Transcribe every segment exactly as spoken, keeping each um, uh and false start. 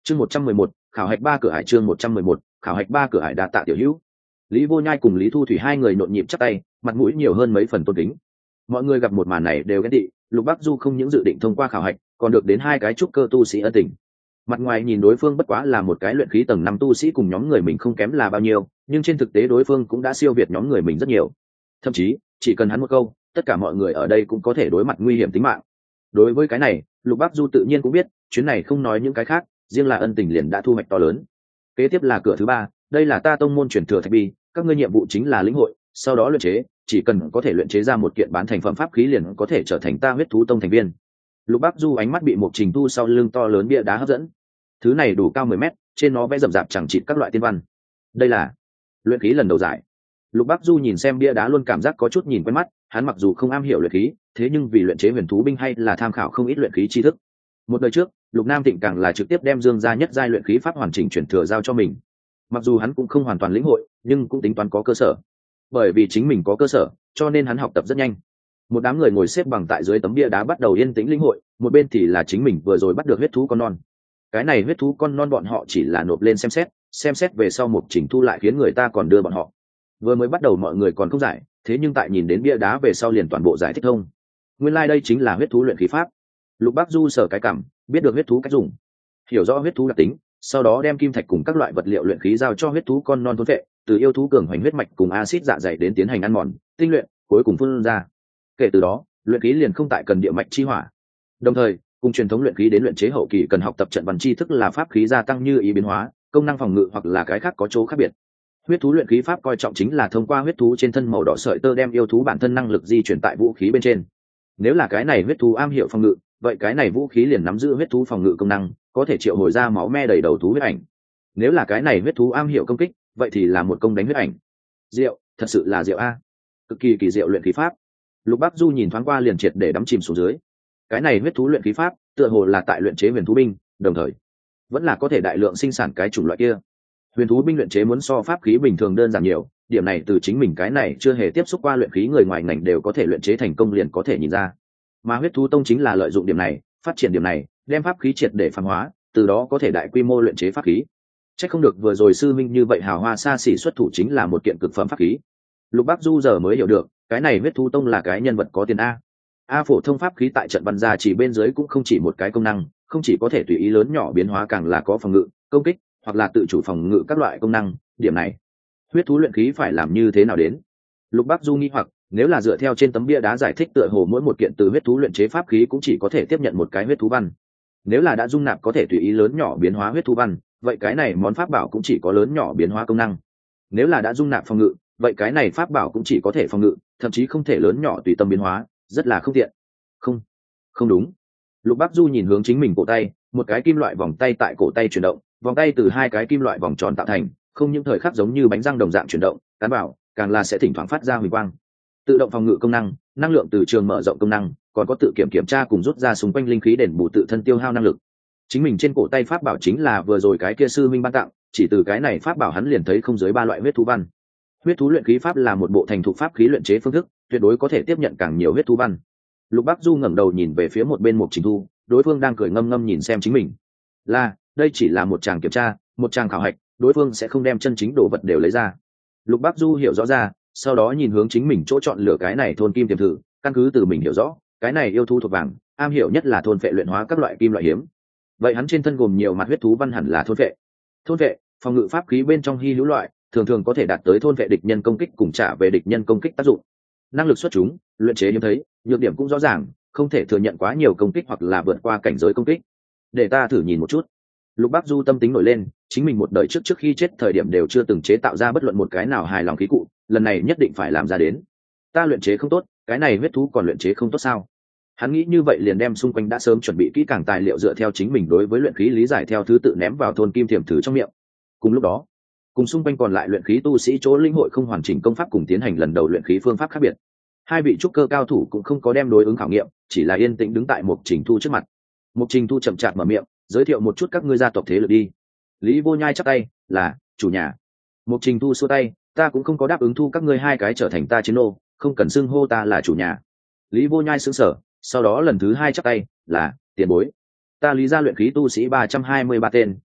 chương một trăm mười một khảo hạch ba cửa hải chương một trăm mười một khảo hạch ba cửa hải đa tạ tiểu hữu. Lý Vô Nhai cùng Lý Thu Thủy hai người nhộn nhịp chắp tay, mặt mũi nhiều hơn mấy phần tôn kính. Mọi người gặp một màn này đều ghen tị, Lục Bắc Du không những dự định thông qua khảo hạch, còn được đến hai cái trúc cơ tu sĩ ân tình. Mặt ngoài nhìn đối phương bất quá là một cái luyện khí tầng năm tu sĩ cùng nhóm người mình không kém là bao nhiêu, nhưng trên thực tế đối phương cũng đã siêu việt nhóm người mình rất nhiều. Thậm chí, chỉ cần hắn một câu, tất cả mọi người ở đây cũng có thể đối mặt nguy hiểm tính mạng. Đối với cái này, Lục Bắc Du tự nhiên cũng biết, chuyến này không nói những cái khác, riêng là ân tình liền đã thu hoạch to lớn. Kế tiếp là cửa thứ ba, đây là ta tông môn truyền thừa thạch bi, các ngươi nhiệm vụ chính là lĩnh hội, sau đó luyện chế, chỉ cần có thể luyện chế ra một kiện bán thành phẩm pháp khí liền có thể trở thành ta huyết thú tông thành viên. Lục Bắc Du ánh mắt bị một trình thu sau lưng to lớn bia đá hấp dẫn. Thứ này đủ cao mười mét, trên nó vẽ rậm rạp chẳng chịt các loại tiên văn. Đây là luyện khí lần đầu giải. Lục Bắc Du nhìn xem bia đá luôn cảm giác có chút nhìn quen mắt, hắn mặc dù không am hiểu luyện khí, thế nhưng vì luyện chế huyền thú binh hay là tham khảo không ít luyện khí tri thức. Một đời trước, Lục Nam Thịnh càng là trực tiếp đem Dương gia nhất giai luyện khí pháp hoàn chỉnh truyền thừa giao cho mình. Mặc dù hắn cũng không hoàn toàn lĩnh hội, nhưng cũng tính toán có cơ sở. Bởi vì chính mình có cơ sở, cho nên hắn học tập rất nhanh. Một đám người ngồi xếp bằng tại dưới tấm bia đá bắt đầu yên tĩnh lĩnh hội, một bên thì là chính mình vừa rồi bắt được huyết thú con non. Cái này huyết thú con non bọn họ chỉ là nộp lên xem xét, xem xét về sau một chỉnh thu lại khiến người ta còn đưa bọn họ. Vừa mới bắt đầu mọi người còn không giải, thế nhưng tại nhìn đến bia đá về sau liền toàn bộ giải thích thông. Nguyên lai like đây chính là huyết thú luyện khí pháp. Lục Bắc Du sở cái cảm, biết được huyết thú cách dùng, hiểu rõ huyết thú đặc tính, sau đó đem kim thạch cùng các loại vật liệu luyện khí giao cho huyết thú con non thôn vệ, từ yêu thú cường hoành huyết mạch cùng axit dạ dày đến tiến hành ăn mòn, tinh luyện, cuối cùng phun ra. Kể từ đó, luyện khí liền không tại cần địa mạch chi hỏa. Đồng thời, cùng truyền thống luyện khí đến luyện chế hậu kỳ cần học tập trận văn tri thức là pháp khí gia tăng như ý biến hóa, công năng phòng ngự hoặc là cái khác có chỗ khác biệt. Huyết thú luyện khí pháp coi trọng chính là thông qua huyết thú trên thân màu đỏ sợi tơ đem yêu thú bản thân năng lực di chuyển tại vũ khí bên trên. Nếu là cái này huyết thú am hiểu phòng ngự, vậy cái này vũ khí liền nắm giữ huyết thú phòng ngự công năng, có thể triệu hồi ra máu me đầy đầu thú huyết ảnh. Nếu là cái này huyết thú am hiểu công kích, vậy thì là một công đánh huyết ảnh. Diệu, thật sự là diệu a, cực kỳ kỳ diệu luyện khí pháp. Lục Bắc Du nhìn thoáng qua liền triệt để đắm chìm xuống dưới. Cái này huyết thú luyện khí pháp, tựa hồ là tại luyện chế huyền thú binh, đồng thời vẫn là có thể đại lượng sinh sản cái chủng loại kia. Huyền thú binh luyện chế muốn so pháp khí bình thường đơn giản nhiều, điểm này từ chính mình cái này chưa hề tiếp xúc qua luyện khí người ngoài ngành đều có thể luyện chế thành công liền có thể nhìn ra. Mà huyết thú tông chính là lợi dụng điểm này, phát triển điểm này, đem pháp khí triệt để phản hóa, từ đó có thể đại quy mô luyện chế pháp khí. Chắc không được vừa rồi sư minh như vậy hào hoa xa xỉ xuất thủ chính là một kiện cực phẩm pháp khí. Lục Bắc Du giờ mới hiểu được, cái này huyết thú tông là cái nhân vật có tiền a. A phổ thông pháp khí tại trận văn gia chỉ bên dưới cũng không chỉ một cái công năng, không chỉ có thể tùy ý lớn nhỏ biến hóa, càng là có phòng ngự, công kích hoặc là tự chủ phòng ngự các loại công năng. Điểm này, huyết thú luyện khí phải làm như thế nào đến? Lục Bắc Du nghi hoặc, nếu là dựa theo trên tấm bia đá giải thích tựa hồ mỗi một kiện từ huyết thú luyện chế pháp khí cũng chỉ có thể tiếp nhận một cái huyết thú văn. Nếu là đã dung nạp có thể tùy ý lớn nhỏ biến hóa huyết thú văn, vậy cái này món pháp bảo cũng chỉ có lớn nhỏ biến hóa công năng. Nếu là đã dung nạp phòng ngự, vậy cái này pháp bảo cũng chỉ có thể phòng ngự, thậm chí không thể lớn nhỏ tùy tâm biến hóa, rất là không tiện. Không, không đúng. Lục Bắc Du nhìn hướng chính mình cổ tay, một cái kim loại vòng tay tại cổ tay chuyển động, vòng tay từ hai cái kim loại vòng tròn tạo thành, không những thời khắc giống như bánh răng đồng dạng chuyển động, cán bảo càng là sẽ thỉnh thoảng phát ra huỳnh quang. Tự động phòng ngự công năng, năng lượng từ trường mở rộng công năng, còn có tự kiểm kiểm tra cùng rút ra xung quanh linh khí đền bù tự thân tiêu hao năng lực. Chính mình trên cổ tay pháp bảo chính là vừa rồi cái kia sư minh ban tặng, chỉ từ cái này pháp bảo hắn liền thấy không dưới ba loại huyết thú văn. Huyết thú luyện khí pháp là một bộ thành thục pháp khí luyện chế phương thức, tuyệt đối có thể tiếp nhận càng nhiều huyết thú văn. Lục Bắc Du ngẩng đầu nhìn về phía một bên Mục Trình Thu, đối phương đang cười ngâm ngâm nhìn xem chính mình. Là, đây chỉ là một tràng kiểm tra, một tràng khảo hạch, đối phương sẽ không đem chân chính đồ vật đều lấy ra. Lục Bắc Du hiểu rõ ra, sau đó nhìn hướng chính mình chỗ chọn lựa cái này thôn kim tiềm thử, căn cứ từ mình hiểu rõ, cái này yêu thú thuộc vàng, am hiểu nhất là thôn phệ luyện hóa các loại kim loại hiếm. Vậy hắn trên thân gồm nhiều mặt huyết thú văn hẳn là thôn phệ. Thôn phệ, phòng ngự pháp khí bên trong hi hữu loại, thường thường có thể đạt tới thôn phệ địch nhân công kích cùng trả về địch nhân công kích tác dụng. Năng lực xuất chúng, luyện chế hiếm thấy, nhược điểm cũng rõ ràng, không thể thừa nhận quá nhiều công kích hoặc là vượt qua cảnh giới công kích. Để ta thử nhìn một chút. Lục Bắc Du tâm tính nổi lên, chính mình một đời trước trước khi chết thời điểm đều chưa từng chế tạo ra bất luận một cái nào hài lòng khí cụ, lần này nhất định phải làm ra đến. Ta luyện chế không tốt, cái này huyết thú còn luyện chế không tốt sao? Hắn nghĩ như vậy liền đem xung quanh đã sớm chuẩn bị kỹ càng tài liệu dựa theo chính mình đối với luyện khí lý giải theo thứ tự ném vào thôn kim thiểm thử trong miệng. Cùng lúc đó, cùng xung quanh còn lại luyện khí tu sĩ chỗ linh hội không hoàn chỉnh công pháp cùng tiến hành lần đầu luyện khí phương pháp khác biệt. Hai vị trúc cơ cao thủ cũng không có đem đối ứng khảo nghiệm, chỉ là yên tĩnh đứng tại Mục Trình Thu trước mặt. Mục Trình Thu chậm chạp mở miệng, giới thiệu một chút các ngươi gia tộc thế lực đi. Lý Vô Nhai chắp tay, là chủ nhà. Mục Trình Thu xua tay, ta cũng không có đáp ứng thu các ngươi hai cái trở thành ta chiến nô, không cần xưng hô ta là chủ nhà. Lý Vô Nhai sững sờ, sau đó lần thứ hai chắp tay, là tiền bối. Ta Lý gia luyện khí tu sĩ ba trăm hai mươi ba tên,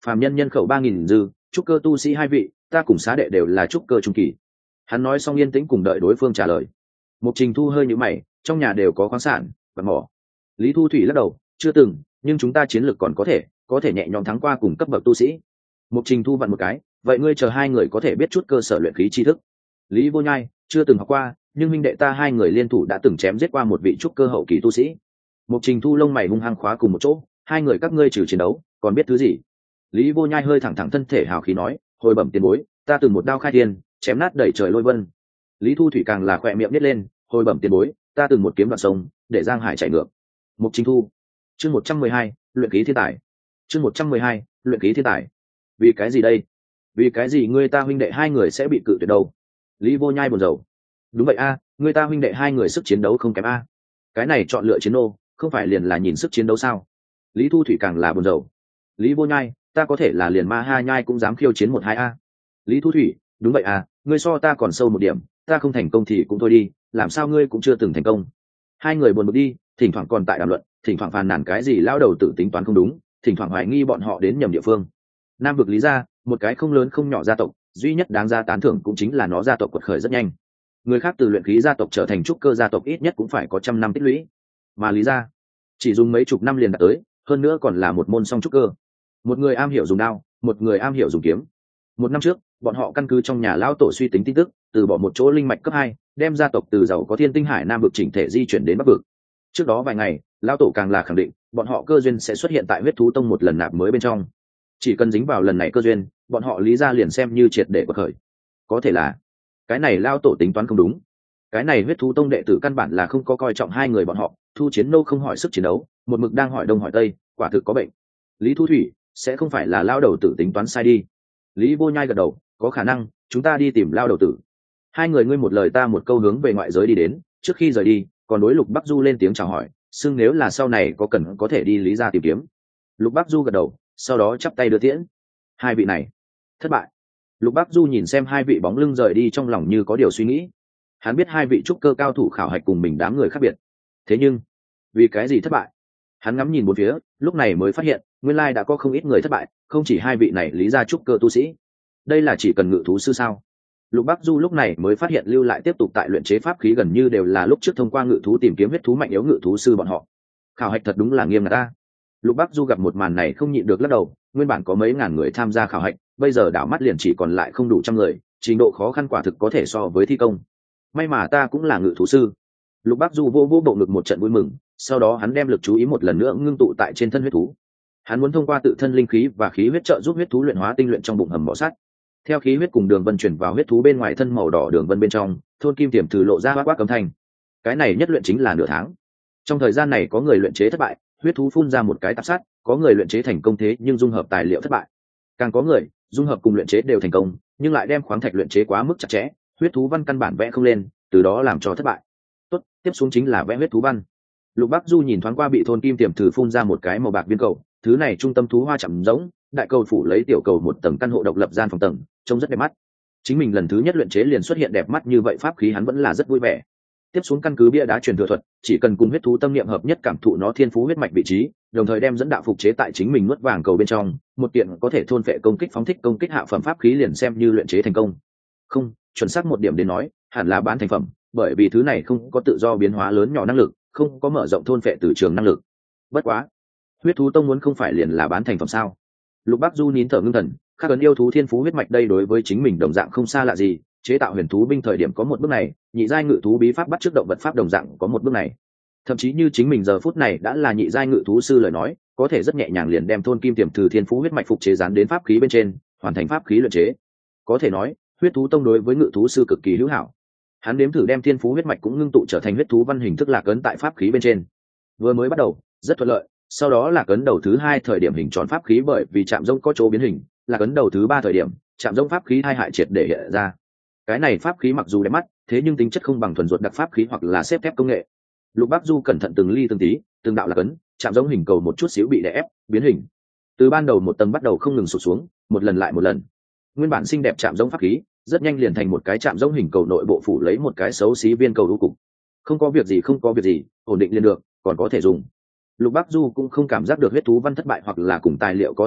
phàm nhân nhân khẩu ba nghìn dư, trúc cơ tu sĩ hai vị, ta cùng xá đệ đều là trúc cơ trung kỳ. Hắn nói xong yên tĩnh cùng đợi đối phương trả lời. Mục Trình Thu hơi nhíu mày, trong nhà đều có khoáng sản và mỏ. Lý Thu Thủy lắc đầu, chưa từng, nhưng chúng ta chiến lược còn có thể, có thể nhẹ nhõm thắng qua cùng cấp bậc tu sĩ. Mục Trình Thu vặn một cái, vậy ngươi chờ hai người có thể biết chút cơ sở luyện khí tri thức. Lý Vô Nhai, chưa từng học qua, nhưng huynh đệ ta hai người liên thủ đã từng chém giết qua một vị trúc cơ hậu kỳ tu sĩ. Mục Trình Thu lông mày hung hăng khóa cùng một chỗ, hai người các ngươi trừ chiến đấu, còn biết thứ gì? Lý Vô Nhai hơi thẳng thẳng thân thể hào khí nói, hồi bẩm tiền bối, ta từng một đao khai thiên, chém nát đẩy trời lôi vân. Lý Thu Thủy càng là khỏe miệng nít lên, hồi bẩm tiền bối, ta từng một kiếm đoạn sông, để giang hải chảy ngược. Mục Trình Thu, chương một trăm mười hai, luyện khí thiên tài. Chương một trăm mười hai, luyện khí thiên tài. Vì cái gì đây? Vì cái gì ngươi ta huynh đệ hai người sẽ bị cự tuyệt đâu? Lý Vô Nhai buồn rầu. Đúng vậy a, à, ngươi ta huynh đệ hai người sức chiến đấu không kém a. À. Cái này chọn lựa chiến ô, không phải liền là nhìn sức chiến đấu sao? Lý Thu Thủy càng là buồn rầu. Lý Vô Nhai, ta có thể là liền ma ha nhai cũng dám khiêu chiến một hai a. Lý Thu Thủy, đúng vậy à, ngươi so ta còn sâu một điểm, ta không thành công thì cũng thôi đi, làm sao ngươi cũng chưa từng thành công. Hai người buồn bực đi, thỉnh thoảng còn tại đàm luận, thỉnh thoảng phàn nàn cái gì lao đầu tự tính toán không đúng, thỉnh thoảng hoài nghi bọn họ đến nhầm địa phương. Nam vực Lý gia, một cái không lớn không nhỏ gia tộc, duy nhất đáng ra tán thưởng cũng chính là nó gia tộc quật khởi rất nhanh. Người khác từ luyện khí gia tộc trở thành trúc cơ gia tộc ít nhất cũng phải có trăm năm tích lũy, mà Lý gia chỉ dùng mấy chục năm liền đạt tới, hơn nữa còn là một môn song trúc cơ. Một người am hiểu dùng đao, một người am hiểu dùng kiếm. Một năm trước, bọn họ căn cứ trong nhà lão tổ suy tính tin tức, từ bỏ một chỗ linh mạch cấp hai, đem gia tộc từ giàu có thiên tinh hải nam vực chỉnh thể di chuyển đến bắc vực. Trước đó vài ngày, lão tổ càng là khẳng định, bọn họ cơ duyên sẽ xuất hiện tại huyết thú tông một lần nạp mới bên trong. Chỉ cần dính vào lần này cơ duyên, bọn họ Lý gia liền xem như triệt để bật khởi. Có thể là cái này lão tổ tính toán không đúng. Cái này huyết thú tông đệ tử căn bản là không có coi trọng hai người bọn họ, Thu Chiến Nô không hỏi sức chiến đấu, một mực đang hỏi đông hỏi tây, quả thực có bệnh. Lý Thu Thủy, sẽ không phải là lao đầu tử tính toán sai đi. Lý Vô Nhai gật đầu, có khả năng, chúng ta đi tìm lao đầu tử. Hai người ngươi một lời ta một câu hướng về ngoại giới đi đến, trước khi rời đi, còn đối Lục Bắc Du lên tiếng chào hỏi, xưng nếu là sau này có cần có thể đi Lý gia tìm kiếm. Lục Bắc Du gật đầu, sau đó chắp tay đưa tiễn. Hai vị này thất bại. Lục Bắc Du nhìn xem hai vị bóng lưng rời đi trong lòng như có điều suy nghĩ. Hắn biết hai vị trúc cơ cao thủ khảo hạch cùng mình đám người khác biệt, thế nhưng vì cái gì thất bại? Hắn ngắm nhìn bốn phía, lúc này mới phát hiện nguyên lai đã có không ít người thất bại, không chỉ hai vị này Lý gia trúc cơ tu sĩ. Đây là chỉ cần ngự thú sư sao? Lục Bắc Du lúc này mới phát hiện lưu lại tiếp tục tại luyện chế pháp khí gần như đều là lúc trước thông qua ngự thú tìm kiếm huyết thú mạnh yếu ngự thú sư bọn họ. Khảo hạch thật đúng là nghiêm ngặt ta. Lục Bắc Du gặp một màn này không nhịn được lắc đầu, nguyên bản có mấy ngàn người tham gia khảo hạch, bây giờ đảo mắt liền chỉ còn lại không đủ trăm người, trình độ khó khăn quả thực có thể so với thi công. May mà ta cũng là ngự thú sư. Lục Bắc Du vô vô bộ ngực một trận vui mừng, sau đó hắn đem lực chú ý một lần nữa ngưng tụ tại trên thân huyết thú. Hắn muốn thông qua tự thân linh khí và khí huyết trợ giúp huyết thú luyện hóa tinh luyện trong bụng hầm mỏ sắt. Theo khí huyết cùng đường vân chuyển vào huyết thú bên ngoài thân màu đỏ đường vân bên trong, thôn kim tiềm thử lộ ra quát quát cấm thanh. Cái này nhất luyện chính là nửa tháng. Trong thời gian này có người luyện chế thất bại, huyết thú phun ra một cái tạp sắt, có người luyện chế thành công thế nhưng dung hợp tài liệu thất bại. Càng có người dung hợp cùng luyện chế đều thành công, nhưng lại đem khoáng thạch luyện chế quá mức chặt chẽ, huyết thú văn căn bản vẽ không lên, từ đó làm cho thất bại. Tốt, tiếp xuống chính là vẽ huyết thú văn. Lục Bắc Du nhìn thoáng qua bị thôn kim tiềm thử phun ra một cái màu bạc viên cầu, thứ này trung tâm thú hoa chậm giống, đại cầu phủ lấy tiểu cầu một tầng căn hộ độc lập gian phòng tầng, trông rất đẹp mắt. Chính mình lần thứ nhất luyện chế liền xuất hiện đẹp mắt như vậy, pháp khí hắn vẫn là rất vui vẻ. Tiếp xuống căn cứ bia đá truyền thừa thuật, chỉ cần cùng huyết thú tâm niệm hợp nhất cảm thụ nó thiên phú huyết mạch vị trí, đồng thời đem dẫn đạo phục chế tại chính mình nuốt vàng cầu bên trong, một kiện có thể thôn phệ công kích phóng thích công kích hạ phẩm pháp khí liền xem như luyện chế thành công. Không, chuẩn xác một điểm đến nói, hẳn là bán thành phẩm, bởi vì thứ này không có tự do biến hóa lớn nhỏ năng lực, không có mở rộng thôn phệ từ trường năng lực. Bất quá, huyết thú tông muốn không phải liền là bán thành phẩm sao? Lục Bắc Du nín thở ngưng thần, khắc ấn yêu thú thiên phú huyết mạch đây đối với chính mình đồng dạng không xa lạ gì, chế tạo huyền thú binh thời điểm có một bước này, nhị giai ngự thú bí pháp bắt trước động vật pháp đồng dạng có một bước này. Thậm chí như chính mình giờ phút này đã là nhị giai ngự thú sư lời nói, có thể rất nhẹ nhàng liền đem thôn kim tiềm thử thiên phú huyết mạch phục chế dán đến pháp khí bên trên, hoàn thành pháp khí luyện chế. Có thể nói, huyết thú tông đối với ngự thú sư cực kỳ hữu hảo. Hắn nếm thử đem thiên phú huyết mạch cũng ngưng tụ trở thành huyết thú văn hình thức lạc ấn tại pháp khí bên trên. Vừa mới bắt đầu, rất thuận lợi, sau đó lạc ấn đầu thứ hai thời điểm hình tròn pháp khí bởi vì chạm rông có chỗ biến hình, lạc ấn đầu thứ ba thời điểm, chạm rông pháp khí hai hại triệt để hiện ra. Cái này pháp khí mặc dù đẹp mắt, thế nhưng tính chất không bằng thuần ruột đặc pháp khí hoặc là xếp thép công nghệ. Lục Bắc Du cẩn thận từng ly từng tí, từng đạo lạc ấn, chạm rông hình cầu một chút xíu bị đè ép, biến hình. Từ ban đầu một tầng bắt đầu không ngừng sụt xuống, một lần lại một lần. Nguyên bản xinh đẹp chạm rông pháp khí, rất nhanh liền thành một cái chạm rông hình cầu nội bộ phủ lấy một cái xấu xí viên cầu đu cục. Không có việc gì, không có việc gì, ổn định liền được, còn có thể dùng. Lục Bắc Du cũng không cảm giác được huyết thú văn thất bại hoặc là cùng tài liệu có xung đột,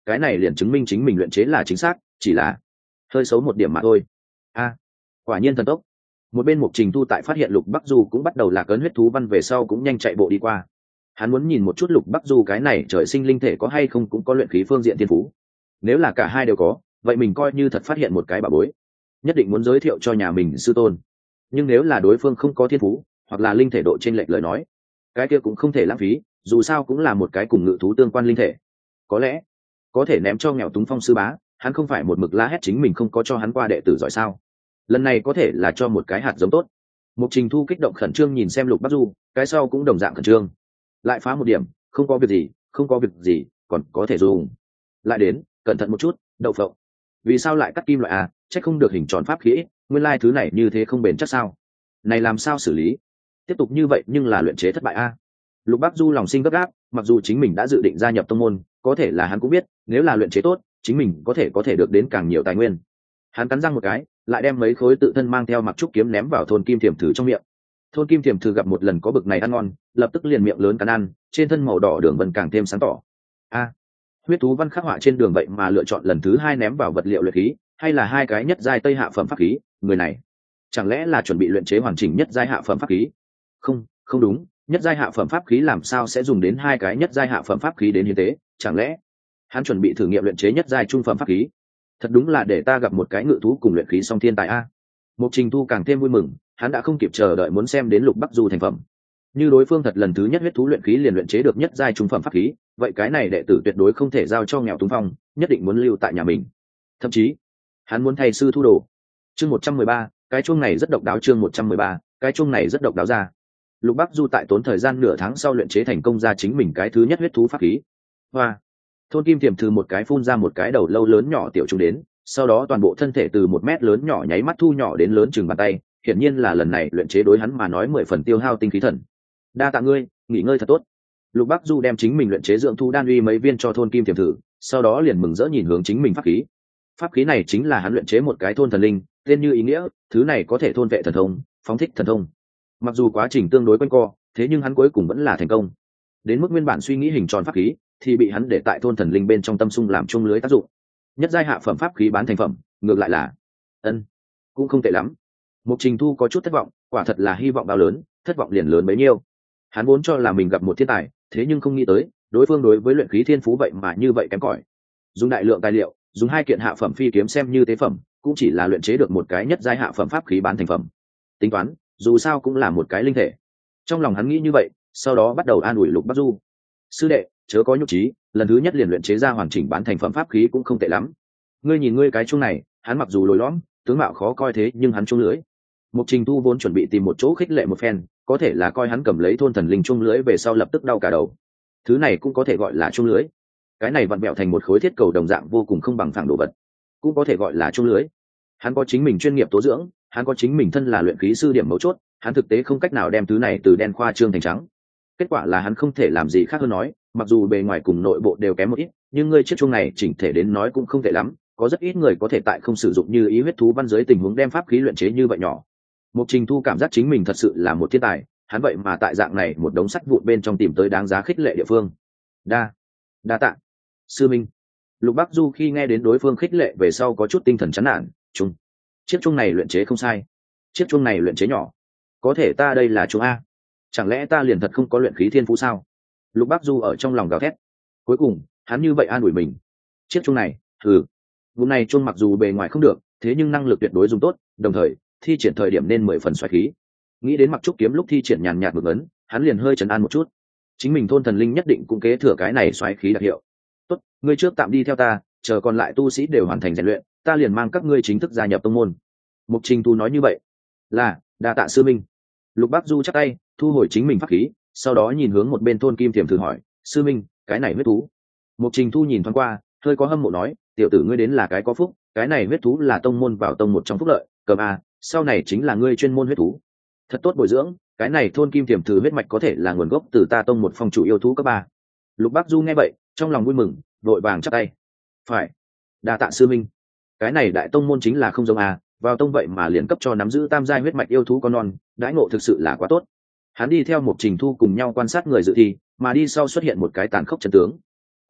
cái này liền chứng minh chính mình luyện chế là chính xác, chỉ là hơi xấu một điểm mà thôi. A, quả nhiên thần tốc. Một bên Mục Trình Thu tại phát hiện Lục Bắc Du cũng bắt đầu lạc ấn huyết thú văn về sau cũng nhanh chạy bộ đi qua. Hắn muốn nhìn một chút Lục Bắc Du cái này trời sinh linh thể có hay không cũng có luyện khí phương diện thiên phú. Nếu là cả hai đều có, vậy mình coi như thật phát hiện một cái bảo bối, nhất định muốn giới thiệu cho nhà mình sư tôn. Nhưng nếu là đối phương không có thiên phú hoặc là linh thể độ trên lệch lời nói, cái kia cũng không thể lãng phí, dù sao cũng là một cái cùng ngự thú tương quan linh thể. Có lẽ có thể ném cho nghèo túng Phong sư bá, hắn không phải một mực la hét chính mình không có cho hắn qua đệ tử giỏi sao? Lần này có thể là cho một cái hạt giống tốt. Mục Trình Thu kích động khẩn trương nhìn xem Lục Bắc Du, cái sau cũng đồng dạng khẩn trương. Lại phá một điểm, không có việc gì, không có việc gì, còn có thể dùng. Lại đến, cẩn thận một chút, đậu phộng. Vì sao lại cắt kim loại à? Chắc không được hình tròn pháp khí, nguyên lai thứ này như thế không bền chắc sao? Này làm sao xử lý? Tiếp tục như vậy nhưng là luyện chế thất bại a. À? Lục Bắc Du lòng sinh gấp gáp, mặc dù chính mình đã dự định gia nhập tông môn, có thể là hắn cũng biết, nếu là luyện chế tốt, chính mình có thể có thể được đến càng nhiều tài nguyên. Hắn cắn răng một cái, lại đem mấy khối tự thân mang theo mặc trúc kiếm ném vào thôn kim thiềm thử trong miệng. Thôn kim thiềm thử gặp một lần có bực này ăn ngon, lập tức liền miệng lớn cắn ăn, trên thân màu đỏ đường vân càng thêm sáng tỏ. A, à, huyết thú văn khắc họa trên đường vậy mà lựa chọn lần thứ hai ném vào vật liệu luyện khí, hay là hai cái nhất giai tây hạ phẩm pháp khí, người này chẳng lẽ là chuẩn bị luyện chế hoàn chỉnh nhất giai hạ phẩm pháp khí? Không, không đúng, nhất giai hạ phẩm pháp khí làm sao sẽ dùng đến hai cái nhất giai hạ phẩm pháp khí đến hiến tế, chẳng lẽ hắn chuẩn bị thử nghiệm luyện chế nhất giai trung phẩm pháp khí? Thật đúng là để ta gặp một cái ngự thú cùng luyện khí song thiên tài a. Mục Trình Thu càng thêm vui mừng, hắn đã không kịp chờ đợi muốn xem đến Lục Bắc Du thành phẩm. Như đối phương thật lần thứ nhất huyết thú luyện khí liền luyện chế được nhất giai trung phẩm pháp khí, vậy cái này đệ tử tuyệt đối không thể giao cho nghèo túng Phong, nhất định muốn lưu tại nhà mình. Thậm chí, hắn muốn thay sư thu đồ. Chương một trăm mười ba, cái chuông này rất độc đáo. Chương một trăm mười ba, cái chuông này rất độc đáo ra. Lục Bắc Du tại tốn thời gian nửa tháng sau luyện chế thành công ra chính mình cái thứ nhất huyết thú pháp khí. Hoa. Thôn kim tiềm thư một cái phun ra một cái đầu lâu lớn nhỏ tiểu trùng đến, sau đó toàn bộ thân thể từ một mét lớn nhỏ nháy mắt thu nhỏ đến lớn chừng bàn tay, hiển nhiên là lần này luyện chế đối hắn mà nói mười phần tiêu hao tinh khí thần. Đa tạ ngươi, nghỉ ngơi thật tốt. Lục Bắc Du đem chính mình luyện chế dưỡng thu đan uy mấy viên cho thôn kim tiềm thử, sau đó liền mừng rỡ nhìn hướng chính mình pháp khí. Pháp khí này chính là hắn luyện chế một cái thôn thần linh, tên như ý nghĩa, thứ này có thể thôn vệ thần thông, phóng thích thần thông. Mặc dù quá trình tương đối quanh co, thế nhưng hắn cuối cùng vẫn là thành công. Đến mức nguyên bản suy nghĩ hình tròn pháp khí, thì bị hắn để tại thôn thần linh bên trong tâm sung làm chung lưới tác dụng. Nhất giai hạ phẩm pháp khí bán thành phẩm, ngược lại là ân cũng không tệ lắm. Mục Trình Thu có chút thất vọng, quả thật là hy vọng bao lớn, thất vọng liền lớn bấy nhiêu. Hắn vốn cho là mình gặp một thiên tài, thế nhưng không nghĩ tới, đối phương đối với luyện khí thiên phú vậy mà như vậy kém cỏi. Dùng đại lượng tài liệu, dùng hai kiện hạ phẩm phi kiếm xem như tế phẩm, cũng chỉ là luyện chế được một cái nhất giai hạ phẩm pháp khí bán thành phẩm. Tính toán, dù sao cũng là một cái linh thể. Trong lòng hắn nghĩ như vậy, sau đó bắt đầu an ủi Lục Bắc Du. Sư đệ, chớ có nhục trí, lần thứ nhất liền luyện chế ra hoàn chỉnh bán thành phẩm pháp khí cũng không tệ lắm. Ngươi nhìn ngươi cái chuông này, hắn mặc dù lồi lõm, tướng mạo khó coi thế nhưng hắn chuông lưới. Mục Trình Thu vốn chuẩn bị tìm một chỗ khích lệ một phen, có thể là coi hắn cầm lấy thôn thần linh chuông lưới về sau lập tức đau cả đầu. Thứ này cũng có thể gọi là chuông lưới. Cái này vặn vẹo thành một khối thiết cầu đồng dạng vô cùng không bằng phẳng đồ vật, cũng có thể gọi là chuông lưới. Hắn có chính mình chuyên nghiệp tố dưỡng, hắn có chính mình thân là luyện khí sư điểm mấu chốt, hắn thực tế không cách nào đem thứ này từ đen khoa trương thành trắng. Kết quả là hắn không thể làm gì khác hơn nói, mặc dù bề ngoài cùng nội bộ đều kém một ít, nhưng ngươi chiếc chuông này chỉnh thể đến nói cũng không tệ lắm, có rất ít người có thể tại không sử dụng như ý huyết thú văn giới tình huống đem pháp khí luyện chế như vậy nhỏ. Mục Trình Thu cảm giác chính mình thật sự là một thiên tài, hắn vậy mà tại dạng này một đống sắt vụn bên trong tìm tới đáng giá khích lệ địa phương. Đa, đa tạ, sư minh. Lục Bắc Du khi nghe đến đối phương khích lệ về sau có chút tinh thần chán nản, chung, chiếc chuông này luyện chế không sai, chiếc chuông này luyện chế nhỏ, có thể ta đây là chuông a, chẳng lẽ ta liền thật không có luyện khí thiên phú sao? Lục Bắc Du ở trong lòng gào thét. Cuối cùng hắn như vậy an ủi mình, chiếc chuông này, thử, vụ này chuông mặc dù bề ngoài không được, thế nhưng năng lực tuyệt đối dùng tốt, đồng thời thi triển thời điểm nên mười phần xoáy khí. Nghĩ đến mặc trúc kiếm lúc thi triển nhàn nhạt mực ấn, hắn liền hơi trấn an một chút. Chính mình thôn thần linh nhất định cũng kế thừa cái này xoáy khí đặc hiệu. Tốt, ngươi trước tạm đi theo ta, chờ còn lại tu sĩ đều hoàn thành rèn luyện, ta liền mang các ngươi chính thức gia nhập tông môn. Mục Trình Thu nói như vậy. Là, đa tạ sư minh. Lục Bắc Du chắp tay, thu hồi chính mình pháp khí, sau đó nhìn hướng một bên thôn kim thiềm thử hỏi, sư minh, cái này huyết thú. Mục Trình Thu nhìn thoáng qua, hơi có hâm mộ nói, tiểu tử ngươi đến là cái có phúc, cái này huyết thú là tông môn vào tông một trong phúc lợi, cầm a, sau này chính là ngươi chuyên môn huyết thú. Thật tốt bồi dưỡng, cái này thôn kim thiềm thử huyết mạch có thể là nguồn gốc từ ta tông một phong chủ yêu thú cấp ba. Lục Bắc Du nghe vậy, trong lòng vui mừng, vội vàng chắp tay. Phải, đa tạ sư minh. Cái này đại tông môn chính là không giống a, vào tông vậy mà liền cấp cho nắm giữ tam giai huyết mạch yêu thú con non, đãi ngộ thực sự là quá tốt. Hắn đi theo Mục Trình Thu cùng nhau quan sát người dự thi, mà đi sau xuất hiện một cái tàn khốc chân tướng.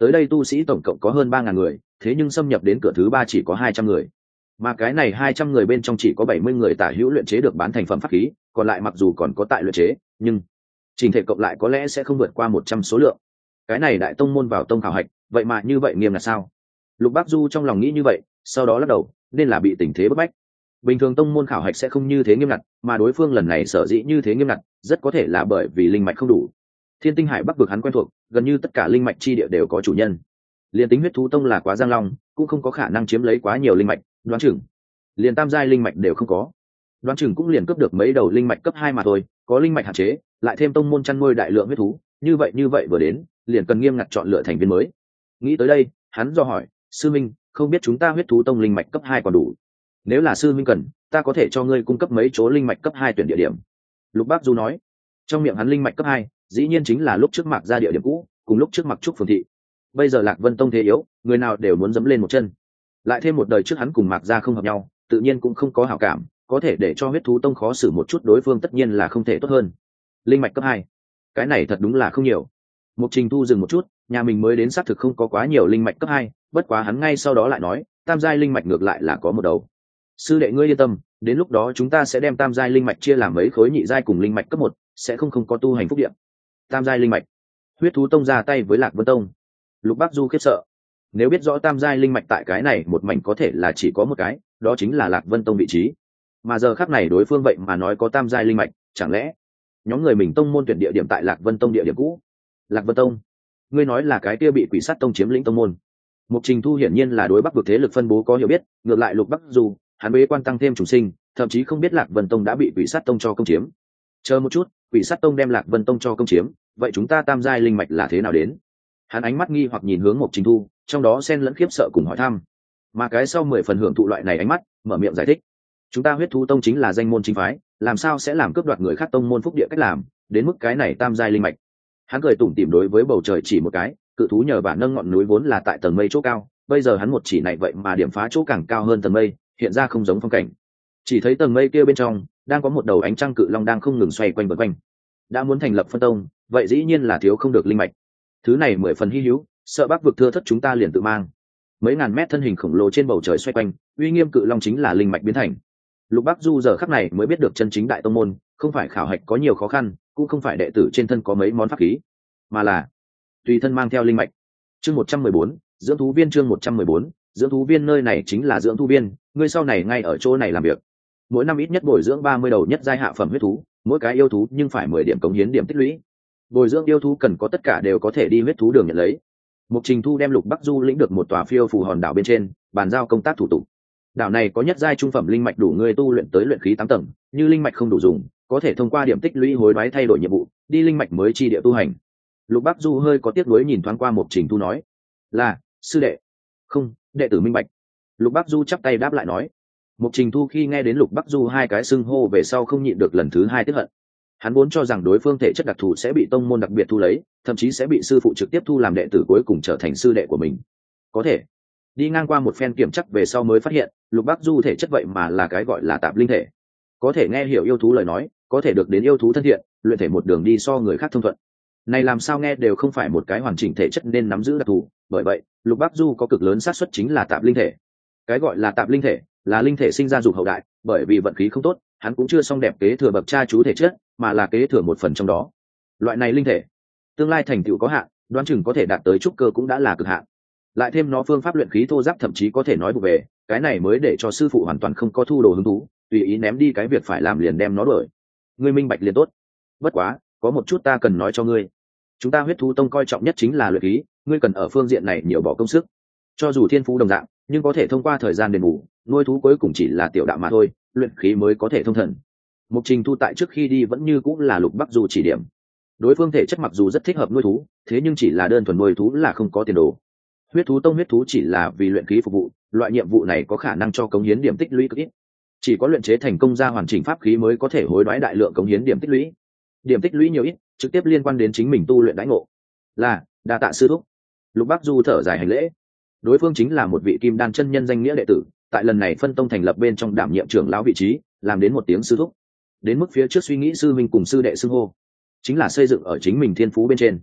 tới đây tu sĩ tổng cộng có hơn ba ngàn người, thế nhưng xâm nhập đến cửa thứ ba chỉ có hai trăm người, mà cái này hai trăm người bên trong chỉ có bảy mươi người tả hữu luyện chế được bán thành phẩm pháp khí, còn lại mặc dù còn có tại luyện chế, nhưng trình thể cộng lại có lẽ sẽ không vượt qua một trăm số lượng. Cái này đại tông môn vào tông khảo hạch, vậy mà như vậy nghiêm là sao? Lục Bác Du trong lòng nghĩ như vậy, sau đó lắc đầu, nên là bị tình thế bức bách. Bình thường tông môn khảo hạch sẽ không như thế nghiêm ngặt, mà đối phương lần này sở dĩ như thế nghiêm ngặt, rất có thể là bởi vì linh mạch không đủ. Thiên Tinh Hải Bắc vực hắn quen thuộc, gần như tất cả linh mạch chi địa đều có chủ nhân. Liên tính huyết thú tông là quá giang long, cũng không có khả năng chiếm lấy quá nhiều linh mạch, đoán chừng liền tam giai linh mạch đều không có. Đoán chừng cũng liền cướp được mấy đầu linh mạch cấp hai mà thôi, có linh mạch hạn chế, lại thêm tông môn chăn nuôi đại lượng huyết thú, như vậy như vậy vừa đến, liền cần nghiêm ngặt chọn lựa thành viên mới. Nghĩ tới đây, hắn do hỏi, sư minh, không biết chúng ta huyết thú tông linh mạch cấp hai còn đủ? Nếu là sư minh cần, ta có thể cho ngươi cung cấp mấy chỗ linh mạch cấp hai tuyển địa điểm. Lục Bác Du nói. Trong miệng hắn linh mạch cấp hai, dĩ nhiên chính là lúc trước Mạc ra địa điểm cũ, cùng lúc trước Mặc Trúc phường thị. Bây giờ Lạc Vân tông thế yếu, người nào đều muốn dẫm lên một chân. Lại thêm một đời trước hắn cùng Mạc ra không hợp nhau, tự nhiên cũng không có hảo cảm, có thể để cho huyết thú tông khó xử một chút đối phương tất nhiên là không thể tốt hơn. Linh mạch cấp hai, cái này thật đúng là không nhiều. Mục Trình Thu dừng một chút, nhà mình mới đến xác thực không có quá nhiều linh mạch cấp hai, bất quá hắn ngay sau đó lại nói, tam giai linh mạch ngược lại là có một đầu. Sư đệ ngươi yên tâm, đến lúc đó chúng ta sẽ đem tam giai linh mạch chia làm mấy khối nhị giai cùng linh mạch cấp một, sẽ không không có tu hành phúc điện. Tam giai linh mạch. Huyết thú tông ra tay với Lạc Vân tông. Lục Bác Du khiếp sợ. Nếu biết rõ tam giai linh mạch tại cái này một mảnh có thể là chỉ có một cái, đó chính là Lạc Vân tông vị trí. Mà giờ khắc này đối phương vậy mà nói có tam giai linh mạch, chẳng lẽ nhóm người mình tông môn tuyển địa điểm tại Lạc Vân tông địa điểm cũ? Lạc Vân tông? Ngươi nói là cái kia bị Quỷ Sát tông chiếm lĩnh tông môn? Mục Trình Thu hiển nhiên là đối Bắc vực thế lực phân bố có hiểu biết, ngược lại Lục Bắc Du, hắn bế quan tăng thêm trùng sinh, thậm chí không biết Lạc Vân tông đã bị Quỷ Sát tông cho công chiếm. Chờ một chút, Quỷ Sát tông đem Lạc Vân tông cho công chiếm, vậy chúng ta tam giai linh mạch là thế nào đến? Hắn ánh mắt nghi hoặc nhìn hướng Mục Trình Thu, trong đó xen lẫn khiếp sợ cùng hỏi thăm. Mà cái sau mười phần hưởng thụ loại này ánh mắt, mở miệng giải thích. Chúng ta huyết thú tông chính là danh môn chính phái, làm sao sẽ làm cướp đoạt người khác tông môn phúc địa cách làm, đến mức cái này tam giai linh mạch. Hắn cười tủm tỉm đối với bầu trời chỉ một cái, cự thú nhờ bản nâng ngọn núi vốn là tại tầng mây chỗ cao, bây giờ hắn một chỉ này vậy mà điểm phá chỗ càng cao hơn tầng mây, hiện ra không giống phong cảnh. Chỉ thấy tầng mây kia bên trong đang có một đầu ánh trăng cự long đang không ngừng xoay quanh vần quanh. Đã muốn thành lập phân tông, vậy dĩ nhiên là thiếu không được linh mạch. Thứ này mười phần hy hữu, sợ Bắc vực thưa thất chúng ta liền tự mang. Mấy ngàn mét thân hình khổng lồ trên bầu trời xoay quanh, uy nghiêm cự long chính là linh mạch biến thành. Lục Bắc Du giờ khắc này mới biết được chân chính đại tông môn, không phải khảo hạch có nhiều khó khăn, cũng không phải đệ tử trên thân có mấy món pháp khí, mà là tùy thân mang theo linh mạch. Chương một trăm mười bốn, dưỡng thú viên. Chương một trăm mười bốn, dưỡng thú viên. Nơi này chính là dưỡng thú viên, ngươi sau này ngay ở chỗ này làm việc. Mỗi năm ít nhất bồi dưỡng ba mươi đầu nhất giai hạ phẩm huyết thú, mỗi cái yêu thú nhưng phải mười điểm cống hiến điểm tích lũy. Bồi dưỡng yêu thú cần có tất cả đều có thể đi huyết thú đường nhận lấy. Mục Trình Thu đem Lục Bắc Du lĩnh được một tòa phiêu phù hòn đảo bên trên, bàn giao công tác thủ tục. Đảo này có nhất giai trung phẩm linh mạch đủ ngươi tu luyện tới luyện khí tám tầng, như linh mạch không đủ dùng, có thể thông qua điểm tích lũy hối đoái thay đổi nhiệm vụ, đi linh mạch mới chi địa tu hành. Lục Bắc Du hơi có tiếc nuối nhìn thoáng qua Mục Trình Thu nói, là sư đệ. Không, đệ tử minh bạch. Lục Bắc Du chắp tay đáp lại nói. Mục Trình Thu khi nghe đến Lục Bắc Du hai cái xưng hô về sau không nhịn được lần thứ hai tức hận. Hắn vốn cho rằng đối phương thể chất đặc thù sẽ bị tông môn đặc biệt thu lấy, thậm chí sẽ bị sư phụ trực tiếp thu làm đệ tử cuối cùng trở thành sư đệ của mình. Có thể đi ngang qua một phen kiểm chắc về sau mới phát hiện, Lục Bắc Du thể chất vậy mà là cái gọi là tạp linh thể, có thể nghe hiểu yêu thú lời nói, có thể được đến yêu thú thân thiện, luyện thể một đường đi so người khác thông thuận. Này làm sao nghe đều không phải một cái hoàn chỉnh thể chất nên nắm giữ đặc thù, bởi vậy Lục Bắc Du có cực lớn xác suất chính là tạp linh thể. Cái gọi là tạp linh thể là linh thể sinh ra dục hậu đại, bởi vì vận khí không tốt, hắn cũng chưa xong đẹp kế thừa bậc cha chú thể chất, mà là kế thừa một phần trong đó. Loại này linh thể tương lai thành tựu có hạn, đoán chừng có thể đạt tới trúc cơ cũng đã là cực hạn. Lại thêm nó phương pháp luyện khí thô giáp thậm chí có thể nói vụ về, cái này mới để cho sư phụ hoàn toàn không có thu đồ hứng thú, tùy ý ném đi cái việc phải làm liền đem nó đổi. Ngươi minh bạch liền tốt. Bất quá, có một chút ta cần nói cho ngươi. Chúng ta huyết thú tông coi trọng nhất chính là luyện khí, ngươi cần ở phương diện này nhiều bỏ công sức. Cho dù thiên phú đồng dạng, nhưng có thể thông qua thời gian đền bù, nuôi thú cuối cùng chỉ là tiểu đạo mà thôi, luyện khí mới có thể thông thần. Mục Trình Thu tại trước khi đi vẫn như cũng là Lục Bắc Du chỉ điểm. Đối phương thể chất mặc dù rất thích hợp nuôi thú, thế nhưng chỉ là đơn thuần nuôi thú là không có tiền đồ. Huyết thú tông huyết thú chỉ là vì luyện khí phục vụ, loại nhiệm vụ này có khả năng cho cống hiến điểm tích lũy cực ít. Chỉ có luyện chế thành công ra hoàn chỉnh pháp khí mới có thể hối đoái đại lượng cống hiến điểm tích lũy. Điểm tích lũy nhiều ít, trực tiếp liên quan đến chính mình tu luyện đãi ngộ. Là, đa tạ sư thúc. Lục Bắc Du thở dài hành lễ. Đối phương chính là một vị kim đan chân nhân danh nghĩa đệ tử, tại lần này phân tông thành lập bên trong đảm nhiệm trưởng lão vị trí, làm đến một tiếng sư thúc. Đến mức phía trước suy nghĩ sư minh cùng sư đệ xưng hô, chính là xây dựng ở chính mình thiên phú bên trên.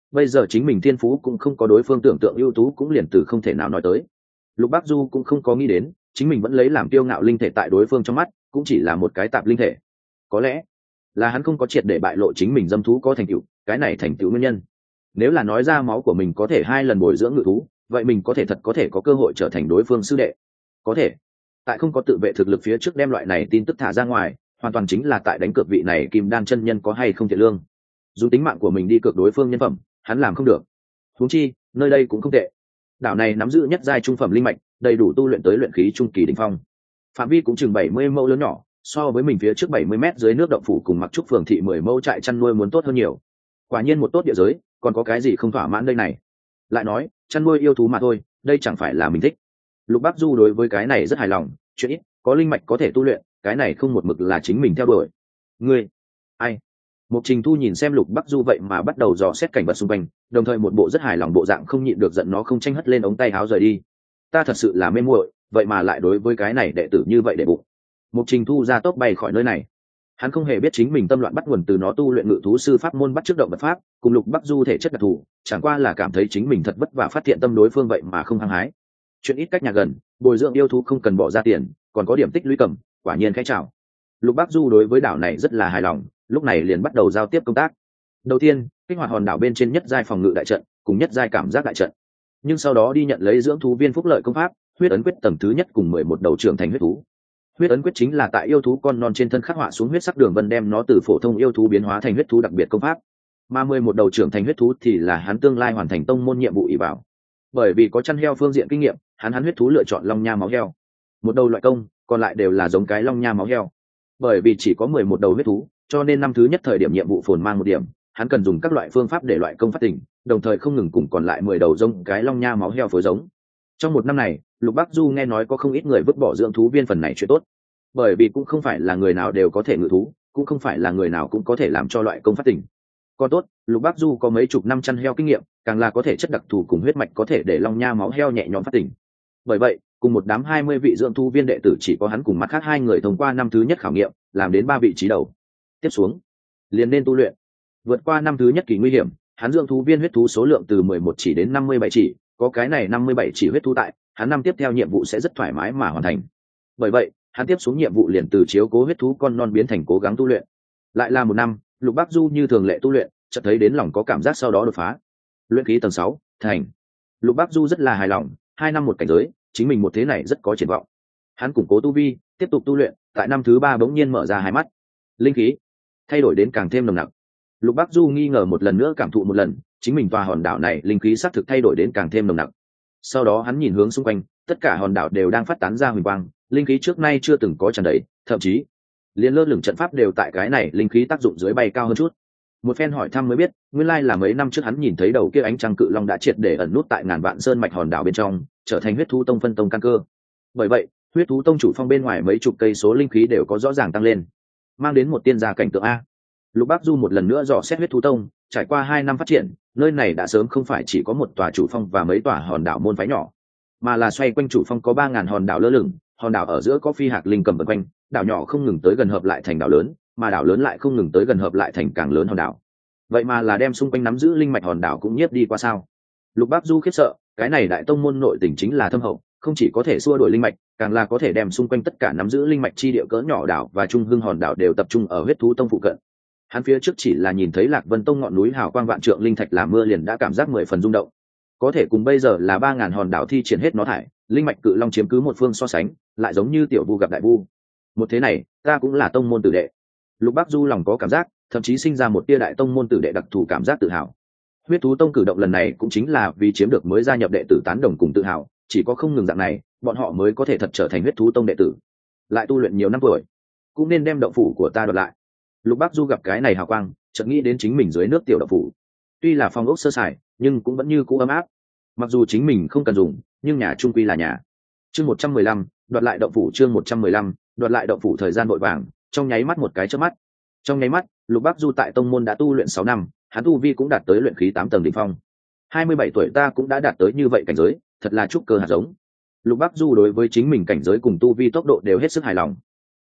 bây giờ chính mình thiên phú cũng không có đối phương tưởng tượng ưu tú, cũng liền từ không thể nào nói tới. Lục Bác Du cũng không có nghĩ đến chính mình vẫn lấy làm kiêu ngạo linh thể tại đối phương trong mắt cũng chỉ là một cái tạp linh thể. Có lẽ là hắn không có triệt để bại lộ chính mình dâm thú có thành tựu, cái này thành tựu nguyên nhân. Nếu là nói ra máu của mình có thể hai lần bồi dưỡng ngự thú, vậy mình có thể thật có thể có cơ hội trở thành đối phương sư đệ. Có thể tại không có tự vệ thực lực phía trước đem loại này tin tức thả ra ngoài, hoàn toàn chính là tại đánh cược vị này kim đan chân nhân có hay không thiện lương. Dù tính mạng của mình đi cược đối phương nhân phẩm, hắn làm không được. Huống chi nơi đây cũng không tệ, đảo này nắm giữ nhất giai trung phẩm linh mạch, đầy đủ tu luyện tới luyện khí trung kỳ đỉnh phong. Phạm vi cũng chừng bảy mươi mẫu lớn nhỏ, so với mình phía trước bảy mươi mét dưới nước động phủ cùng Mặc Trúc phường thị mười mẫu trại chăn nuôi muốn tốt hơn nhiều. Quả nhiên một tốt địa giới, còn có cái gì không thỏa mãn đây này. Lại nói chăn nuôi yêu thú mà thôi, đây chẳng phải là mình thích. Lục Bắc Du đối với cái này rất hài lòng, chuyện ít có linh mạch có thể tu luyện, cái này không một mực là chính mình theo đuổi. Ngươi ai? Mục Trình Thu nhìn xem Lục Bắc Du vậy mà bắt đầu dò xét cảnh vật xung quanh, đồng thời một bộ rất hài lòng bộ dạng, không nhịn được giận nó không tranh hất lên ống tay áo rời đi. Ta thật sự là mê muội, vậy mà lại đối với cái này đệ tử như vậy để bụng. Mục Trình Thu ra tốc bay khỏi nơi này. Hắn không hề biết chính mình tâm loạn bắt nguồn từ nó tu luyện ngự thú sư pháp môn bắt chước động vật pháp, cùng Lục Bắc Du thể chất đặc thù, chẳng qua là cảm thấy chính mình thật vất vả phát hiện tâm đối phương vậy mà không hăng hái. Chuyện ít cách nhà gần, bồi dưỡng yêu thú không cần bỏ ra tiền, còn có điểm tích lũy cầm, quả nhiên khẽ chào. Lục Bắc Du đối với đảo này rất là hài lòng, lúc này liền bắt đầu giao tiếp công tác. Đầu tiên, kích hoạt hòn đảo bên trên nhất giai phòng ngự đại trận, cùng nhất giai cảm giác đại trận. Nhưng sau đó đi nhận lấy dưỡng thú viên phúc lợi công pháp, huyết ấn quyết tầng thứ nhất cùng mười một đầu trưởng thành huyết thú. Huyết ấn quyết chính là tại yêu thú con non trên thân khắc họa xuống huyết sắc đường vân, đem nó từ phổ thông yêu thú biến hóa thành huyết thú đặc biệt công pháp. Mà mười một đầu trưởng thành huyết thú thì là hắn tương lai hoàn thành tông môn nhiệm vụ ỷ bảo. Bởi vì có chăn heo phương diện kinh nghiệm, hắn hắn huyết thú lựa chọn long nha máu heo. Một đầu loại công, còn lại đều là giống cái long nha máu heo. Bởi vì chỉ có mười một đầu huyết thú, cho nên năm thứ nhất thời điểm nhiệm vụ phồn mang một điểm, hắn cần dùng các loại phương pháp để loại công phát tỉnh, đồng thời không ngừng cùng còn lại mười đầu giống cái long nha máu heo phối giống. Trong một năm này, Lục Bắc Du nghe nói có không ít người vứt bỏ dưỡng thú viên phần này chuyện tốt, bởi vì cũng không phải là người nào đều có thể ngự thú, cũng không phải là người nào cũng có thể làm cho loại công phát tỉnh. Còn tốt, Lục Bắc Du có mấy chục năm chăn heo kinh nghiệm, càng là có thể chất đặc thù cùng huyết mạch có thể để long nha máu heo nhẹ nhõm phát tỉnh. Bởi vậy, cùng một đám hai mươi vị dưỡng thú viên đệ tử chỉ có hắn cùng mặt khác hai người thông qua năm thứ nhất khảo nghiệm, làm đến ba vị trí đầu. Tiếp xuống, liền nên tu luyện. Vượt qua năm thứ nhất kỳ nguy hiểm, hắn dưỡng thú viên huyết thú số lượng từ mười một chỉ đến năm mươi bảy chỉ, có cái này năm mươi bảy chỉ huyết thú tại, hắn năm tiếp theo nhiệm vụ sẽ rất thoải mái mà hoàn thành. Bởi vậy, hắn tiếp xuống nhiệm vụ liền từ chiếu cố huyết thú con non biến thành cố gắng tu luyện. Lại là một năm, Lục Bắc Du như thường lệ tu luyện, chợt thấy đến lòng có cảm giác, sau đó đột phá. Luyện khí tầng sáu, thành. Lục Bắc Du rất là hài lòng, hai năm một cảnh giới, chính mình một thế này rất có triển vọng. Hắn củng cố tu vi, tiếp tục tu luyện, tại năm thứ ba bỗng nhiên mở ra hai mắt. Linh khí thay đổi đến càng thêm nồng nặc. Lục Bắc Du nghi ngờ một lần nữa cảm thụ một lần, chính mình tòa hòn đảo này linh khí xác thực thay đổi đến càng thêm nồng nặc. Sau đó hắn nhìn hướng xung quanh, tất cả hòn đảo đều đang phát tán ra huỳnh quang, linh khí trước nay chưa từng có tràn đầy, thậm chí liên lơ lửng trận pháp đều tại cái này linh khí tác dụng dưới bay cao hơn chút. Một phen hỏi thăm mới biết, nguyên lai là mấy năm trước hắn nhìn thấy đầu kia ánh trăng cự long đã triệt để ẩn nút tại ngàn vạn sơn mạch hòn đảo bên trong, trở thành huyết thú tông phân tông căn cơ. Bởi vậy, huyết thú tông chủ phong bên ngoài mấy chục cây số linh khí đều có rõ ràng tăng lên, mang đến một tiên gia cảnh tượng a. Lục Bắc Du một lần nữa dò xét huyết thú tông, trải qua hai năm phát triển, nơi này đã sớm không phải chỉ có một tòa chủ phong và mấy tòa hòn đảo môn phái nhỏ, mà là xoay quanh chủ phong có ba ngàn hòn đảo lơ lửng, hòn đảo ở giữa có phi hạc linh cầm vần quanh, đảo nhỏ không ngừng tới gần hợp lại thành đảo lớn, mà đảo lớn lại không ngừng tới gần hợp lại thành càng lớn hòn đảo. Vậy mà là đem xung quanh nắm giữ linh mạch hòn đảo cũng nhiếp đi qua sao? Lục Bắc Du khiếp sợ, cái này đại tông môn nội tình chính là thâm hậu, không chỉ có thể xua đuổi linh mạch, càng là có thể đem xung quanh tất cả nắm giữ linh mạch chi địa cỡ nhỏ đảo và trung hưng hòn đảo đều tập trung ở huyết thú tông phụ cận. Hắn phía trước chỉ là nhìn thấy Lạc Vân tông ngọn núi hào quang vạn trượng linh thạch làm mưa liền đã cảm giác mười phần rung động. Có thể cùng bây giờ là ba ngàn hòn đảo thi triển hết nó thải, linh mạch cự long chiếm cứ một phương so sánh, lại giống như tiểu vu gặp đại vu. Một thế này, ta cũng là tông môn tử đệ. Lục Bắc Du lòng có cảm giác, thậm chí sinh ra một tia đại tông môn tử đệ đặc thù cảm giác tự hào. Huyết thú tông cử động lần này cũng chính là vì chiếm được mới gia nhập đệ tử tán đồng cùng tự hào, chỉ có không ngừng dạng này, bọn họ mới có thể thật trở thành huyết thú tông đệ tử. Lại tu luyện nhiều năm tuổi, cũng nên đem động phủ của ta đoạt lại. Lục Bắc Du gặp cái này hào quang, chợt nghĩ đến chính mình dưới nước tiểu động phủ. Tuy là phong ốc sơ sài, nhưng cũng vẫn như cũ ấm áp. Mặc dù chính mình không cần dùng, nhưng nhà trung quy là nhà. Chương một trăm mười lăm, đoạt lại động phủ. Chương một trăm mười lăm, đoạt lại động phủ. Thời gian vội vàng, trong nháy mắt một cái chớp mắt. Trong nháy mắt, Lục Bắc Du tại tông môn đã tu luyện sáu năm, hắn tu vi cũng đạt tới luyện khí tám tầng đỉnh phong. hai mươi bảy tuổi ta cũng đã đạt tới như vậy cảnh giới, thật là trúc cơ hạt giống. Lục Bắc Du đối với chính mình cảnh giới cùng tu vi tốc độ đều hết sức hài lòng.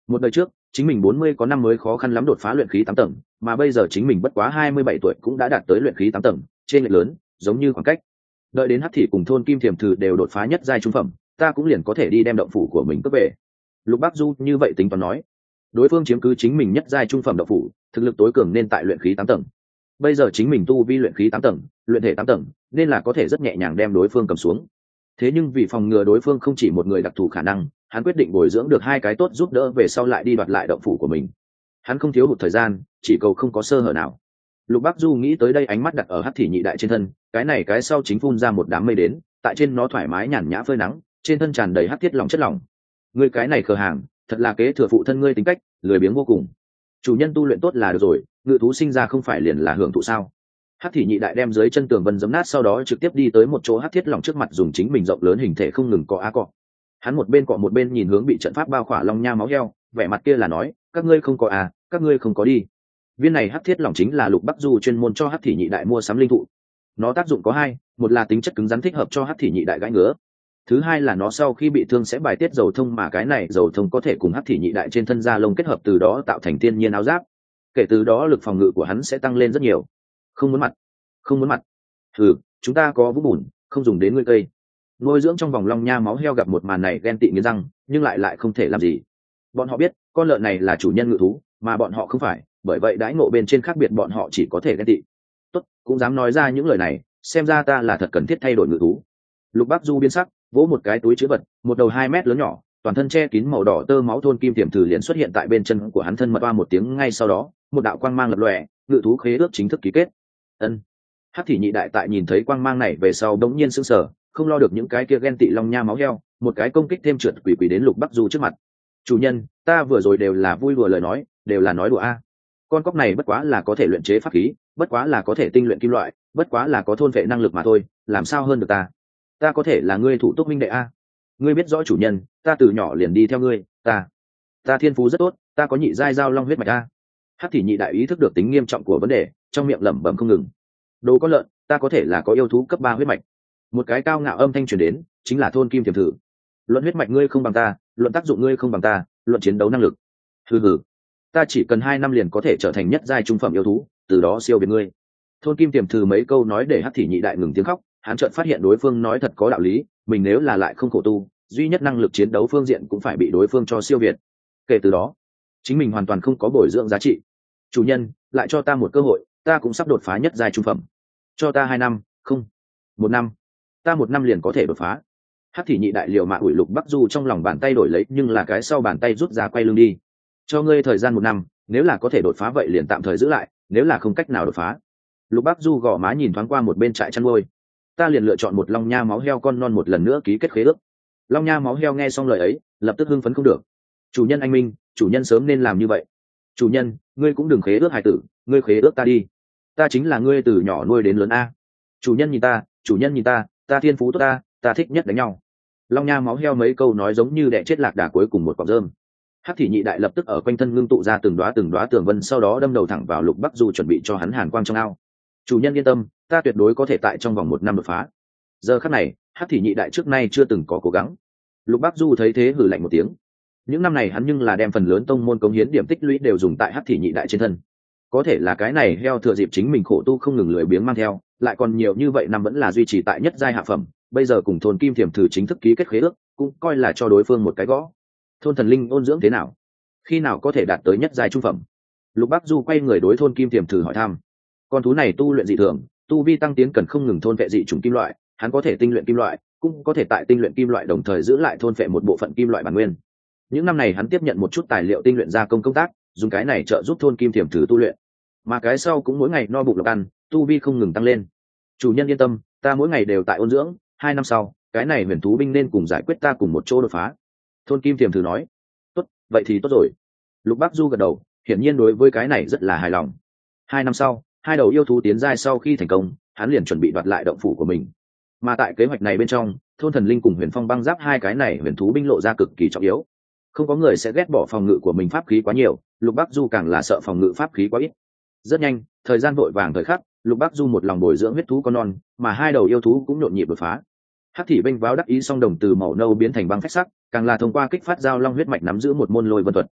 Một đời trước chính mình bốn mươi có năm mới khó khăn lắm đột phá luyện khí tám tầng, mà bây giờ chính mình bất quá hai mươi bảy tuổi cũng đã đạt tới luyện khí tám tầng, trên lệch lớn giống như khoảng cách. Đợi đến hắc thị cùng thôn kim thiềm thử đều đột phá nhất giai trung phẩm, ta cũng liền có thể đi đem động phủ của mình cướp về. Lục Bắc Du như vậy tính toán nói. Đối phương chiếm cứ chính mình nhất giai trung phẩm động phủ, thực lực tối cường nên tại luyện khí tám tầng. Bây giờ chính mình tu vi luyện khí tám tầng, luyện thể tám tầng, nên là có thể rất nhẹ nhàng đem đối phương cầm xuống. Thế nhưng vì phòng ngừa đối phương không chỉ một người đặc thù khả năng, hắn quyết định bồi dưỡng được hai cái tốt giúp đỡ về sau lại đi đoạt lại động phủ của mình. Hắn không thiếu hụt thời gian, chỉ cầu không có sơ hở nào. Lục Bắc Du nghĩ tới đây, ánh mắt đặt ở hắc thị nhị đại trên thân, cái này cái sau chính phun ra một đám mây đến, tại trên nó thoải mái nhàn nhã phơi nắng, trên thân tràn đầy hắc thiết lòng chất lỏng. Ngươi cái này khờ hàng, thật là kế thừa phụ thân ngươi tính cách, lười biếng vô cùng. Chủ nhân tu luyện tốt là được rồi, ngự thú sinh ra không phải liền là hưởng thụ sao? Hắc thị nhị đại đem dưới chân tường vân giấm nát, sau đó trực tiếp đi tới một chỗ hắc thiết lòng trước mặt, dùng chính mình rộng lớn hình thể không ngừng cọ á cọ. Hắn một bên cọ một bên nhìn hướng bị trận pháp bao khỏa long nha máu heo, vẻ mặt kia là nói, các ngươi không có à, các ngươi không có đi. Viên này hắc thiết lòng chính là Lục Bắc Du chuyên môn cho hắc thị nhị đại mua sắm linh thụ. Nó tác dụng có hai, một là tính chất cứng rắn thích hợp cho hắc thị nhị đại gãi ngứa, thứ hai là nó sau khi bị thương sẽ bài tiết dầu thông, mà cái này dầu thông có thể cùng hắc thị nhị đại trên thân da lông kết hợp, từ đó tạo thành thiên nhiên áo giáp. Kể từ đó lực phòng ngự của hắn sẽ tăng lên rất nhiều. Không muốn mặt, không muốn mặt. Ừ, chúng ta có vũ bùn, không dùng đến ngươi cây. Nuôi dưỡng trong vòng long nha máu heo gặp một màn này ghen tị nghiến răng, nhưng lại lại không thể làm gì. Bọn họ biết con lợn này là chủ nhân ngự thú, mà bọn họ không phải, bởi vậy đãi ngộ bên trên khác biệt, bọn họ chỉ có thể ghen tị. Tốt, cũng dám nói ra những lời này, xem ra ta là thật cần thiết thay đổi ngự thú. Lục Bắc Du biến sắc, vỗ một cái túi chứa vật, một đầu hai mét lớn nhỏ, toàn thân che kín màu đỏ tơ máu thôn kim tiềm thử liền xuất hiện tại bên chân của hắn. Thân mật oa một tiếng, ngay sau đó một đạo quang mang lập lòe, ngự thú khế ước chính thức ký kết. Ân. Hắc thị nhị đại tại nhìn thấy quang mang này về sau đống nhiên sững sờ, không lo được những cái kia ghen tị long nha máu heo, một cái công kích thêm trượt quỷ quỷ đến Lục Bắc Du trước mặt. Chủ nhân, ta vừa rồi đều là vui đùa lời nói, đều là nói đùa a. Con cóc này bất quá là có thể luyện chế pháp khí, bất quá là có thể tinh luyện kim loại, bất quá là có thôn vệ năng lực mà thôi, làm sao hơn được ta? Ta có thể là ngươi thủ túc minh đệ a. Ngươi biết rõ chủ nhân, ta từ nhỏ liền đi theo ngươi, ta ta thiên phú rất tốt, ta có nhị giai giao long huyết mạch a. Hắc thị nhị đại ý thức được tính nghiêm trọng của vấn đề, trong miệng lẩm bẩm không ngừng. Đồ con lợn, ta có thể là có yêu thú cấp ba huyết mạch. Một cái cao ngạo âm thanh truyền đến, chính là thôn kim tiềm thử. Luận huyết mạch ngươi không bằng ta, luận tác dụng ngươi không bằng ta, luận chiến đấu năng lực, hừ hừ, ta chỉ cần hai năm liền có thể trở thành nhất giai trung phẩm yêu thú, từ đó siêu việt ngươi. Thôn kim tiềm thử mấy câu nói để hắc thị nhị đại ngừng tiếng khóc. Hắn chợt phát hiện đối phương nói thật có đạo lý, mình nếu là lại không khổ tu, duy nhất năng lực chiến đấu phương diện cũng phải bị đối phương cho siêu việt. Kể từ đó chính mình hoàn toàn không có bồi dưỡng giá trị. Chủ nhân, lại cho ta một cơ hội, ta cũng sắp đột phá nhất giai trung phẩm. Cho ta hai năm, không, một năm, ta một năm liền có thể đột phá. Hắc thị nhị đại liều mạng ủi Lục Bắc Du trong lòng bàn tay đổi lấy, nhưng là cái sau bàn tay rút ra quay lưng đi. Cho ngươi thời gian một năm, nếu là có thể đột phá vậy liền tạm thời giữ lại, nếu là không cách nào đột phá. Lục Bắc Du gò má nhìn thoáng qua một bên trại chăn nuôi. Ta liền lựa chọn một long nha máu heo con non một lần nữa ký kết khế ước. Long nha máu heo nghe xong lời ấy, lập tức hưng phấn không được. Chủ nhân anh minh, chủ nhân sớm nên làm như vậy. Chủ nhân, ngươi cũng đừng khế ước hài tử, ngươi khế ước ta đi. Ta chính là ngươi từ nhỏ nuôi đến lớn a. Chủ nhân nhìn ta, chủ nhân nhìn ta, ta thiên phú tốt ta, ta thích nhất đánh nhau. Long nha máu heo mấy câu nói giống như đẻ chết lạc đà cuối cùng một cọng rơm. Hắc thị nhị đại lập tức ở quanh thân ngưng tụ ra từng đóa từng đóa tường vân, sau đó đâm đầu thẳng vào Lục Bắc Du, chuẩn bị cho hắn hàn quang trong ao. Chủ nhân yên tâm, ta tuyệt đối có thể tại trong vòng một năm đột phá. Giờ khắc này, hắc thị nhị đại trước nay chưa từng có cố gắng. Lục Bắc Du thấy thế hừ lạnh một tiếng. Những năm này hắn nhưng là đem phần lớn tông môn cống hiến điểm tích lũy đều dùng tại hắc thị nhị đại trên thân. Có thể là cái này heo thừa dịp chính mình khổ tu không ngừng lười biếng mang theo, lại còn nhiều như vậy năm vẫn là duy trì tại nhất giai hạ phẩm. Bây giờ cùng thôn kim thiềm thử chính thức ký kết khế ước, cũng coi là cho đối phương một cái gõ. Thôn thần linh ôn dưỡng thế nào, khi nào có thể đạt tới nhất giai trung phẩm? Lục Bắc Du quay người đối thôn kim thiềm thử hỏi thăm. Con thú này tu luyện dị thường, tu vi tăng tiến cần không ngừng thôn vệ dị chủng kim loại, hắn có thể tinh luyện kim loại, cũng có thể tại tinh luyện kim loại đồng thời giữ lại thôn vệ một bộ phận kim loại bản nguyên. Những năm này hắn tiếp nhận một chút tài liệu tinh luyện gia công công tác, dùng cái này trợ giúp thôn kim thiềm thử tu luyện, mà cái sau cũng mỗi ngày no bụng lộc ăn, tu vi không ngừng tăng lên. Chủ nhân yên tâm, ta mỗi ngày đều tại ôn dưỡng, hai năm sau cái này huyền thú binh nên cùng giải quyết ta cùng một chỗ đột phá. Thôn kim thiềm thử nói. Tốt, vậy thì tốt rồi. Lục Bắc Du gật đầu, hiển nhiên đối với cái này rất là hài lòng. Hai năm sau, hai đầu yêu thú tiến giai sau khi thành công, hắn liền chuẩn bị đoạt lại động phủ của mình. Mà tại kế hoạch này bên trong, thôn thần linh cùng huyền phong băng giáp hai cái này huyền thú binh lộ ra cực kỳ trọng yếu. Không có người sẽ ghét bỏ phòng ngự của mình pháp khí quá nhiều, Lục Bắc Du càng là sợ phòng ngự pháp khí quá ít. Rất nhanh, thời gian vội vàng thời khắc, Lục Bắc Du một lòng bồi dưỡng huyết thú con non, mà hai đầu yêu thú cũng nhộn nhịp đột phá. Hắc thị binh váo đắc ý song đồng từ màu nâu biến thành băng phách sắc, càng là thông qua kích phát giao long huyết mạch nắm giữ một môn lôi vân thuật.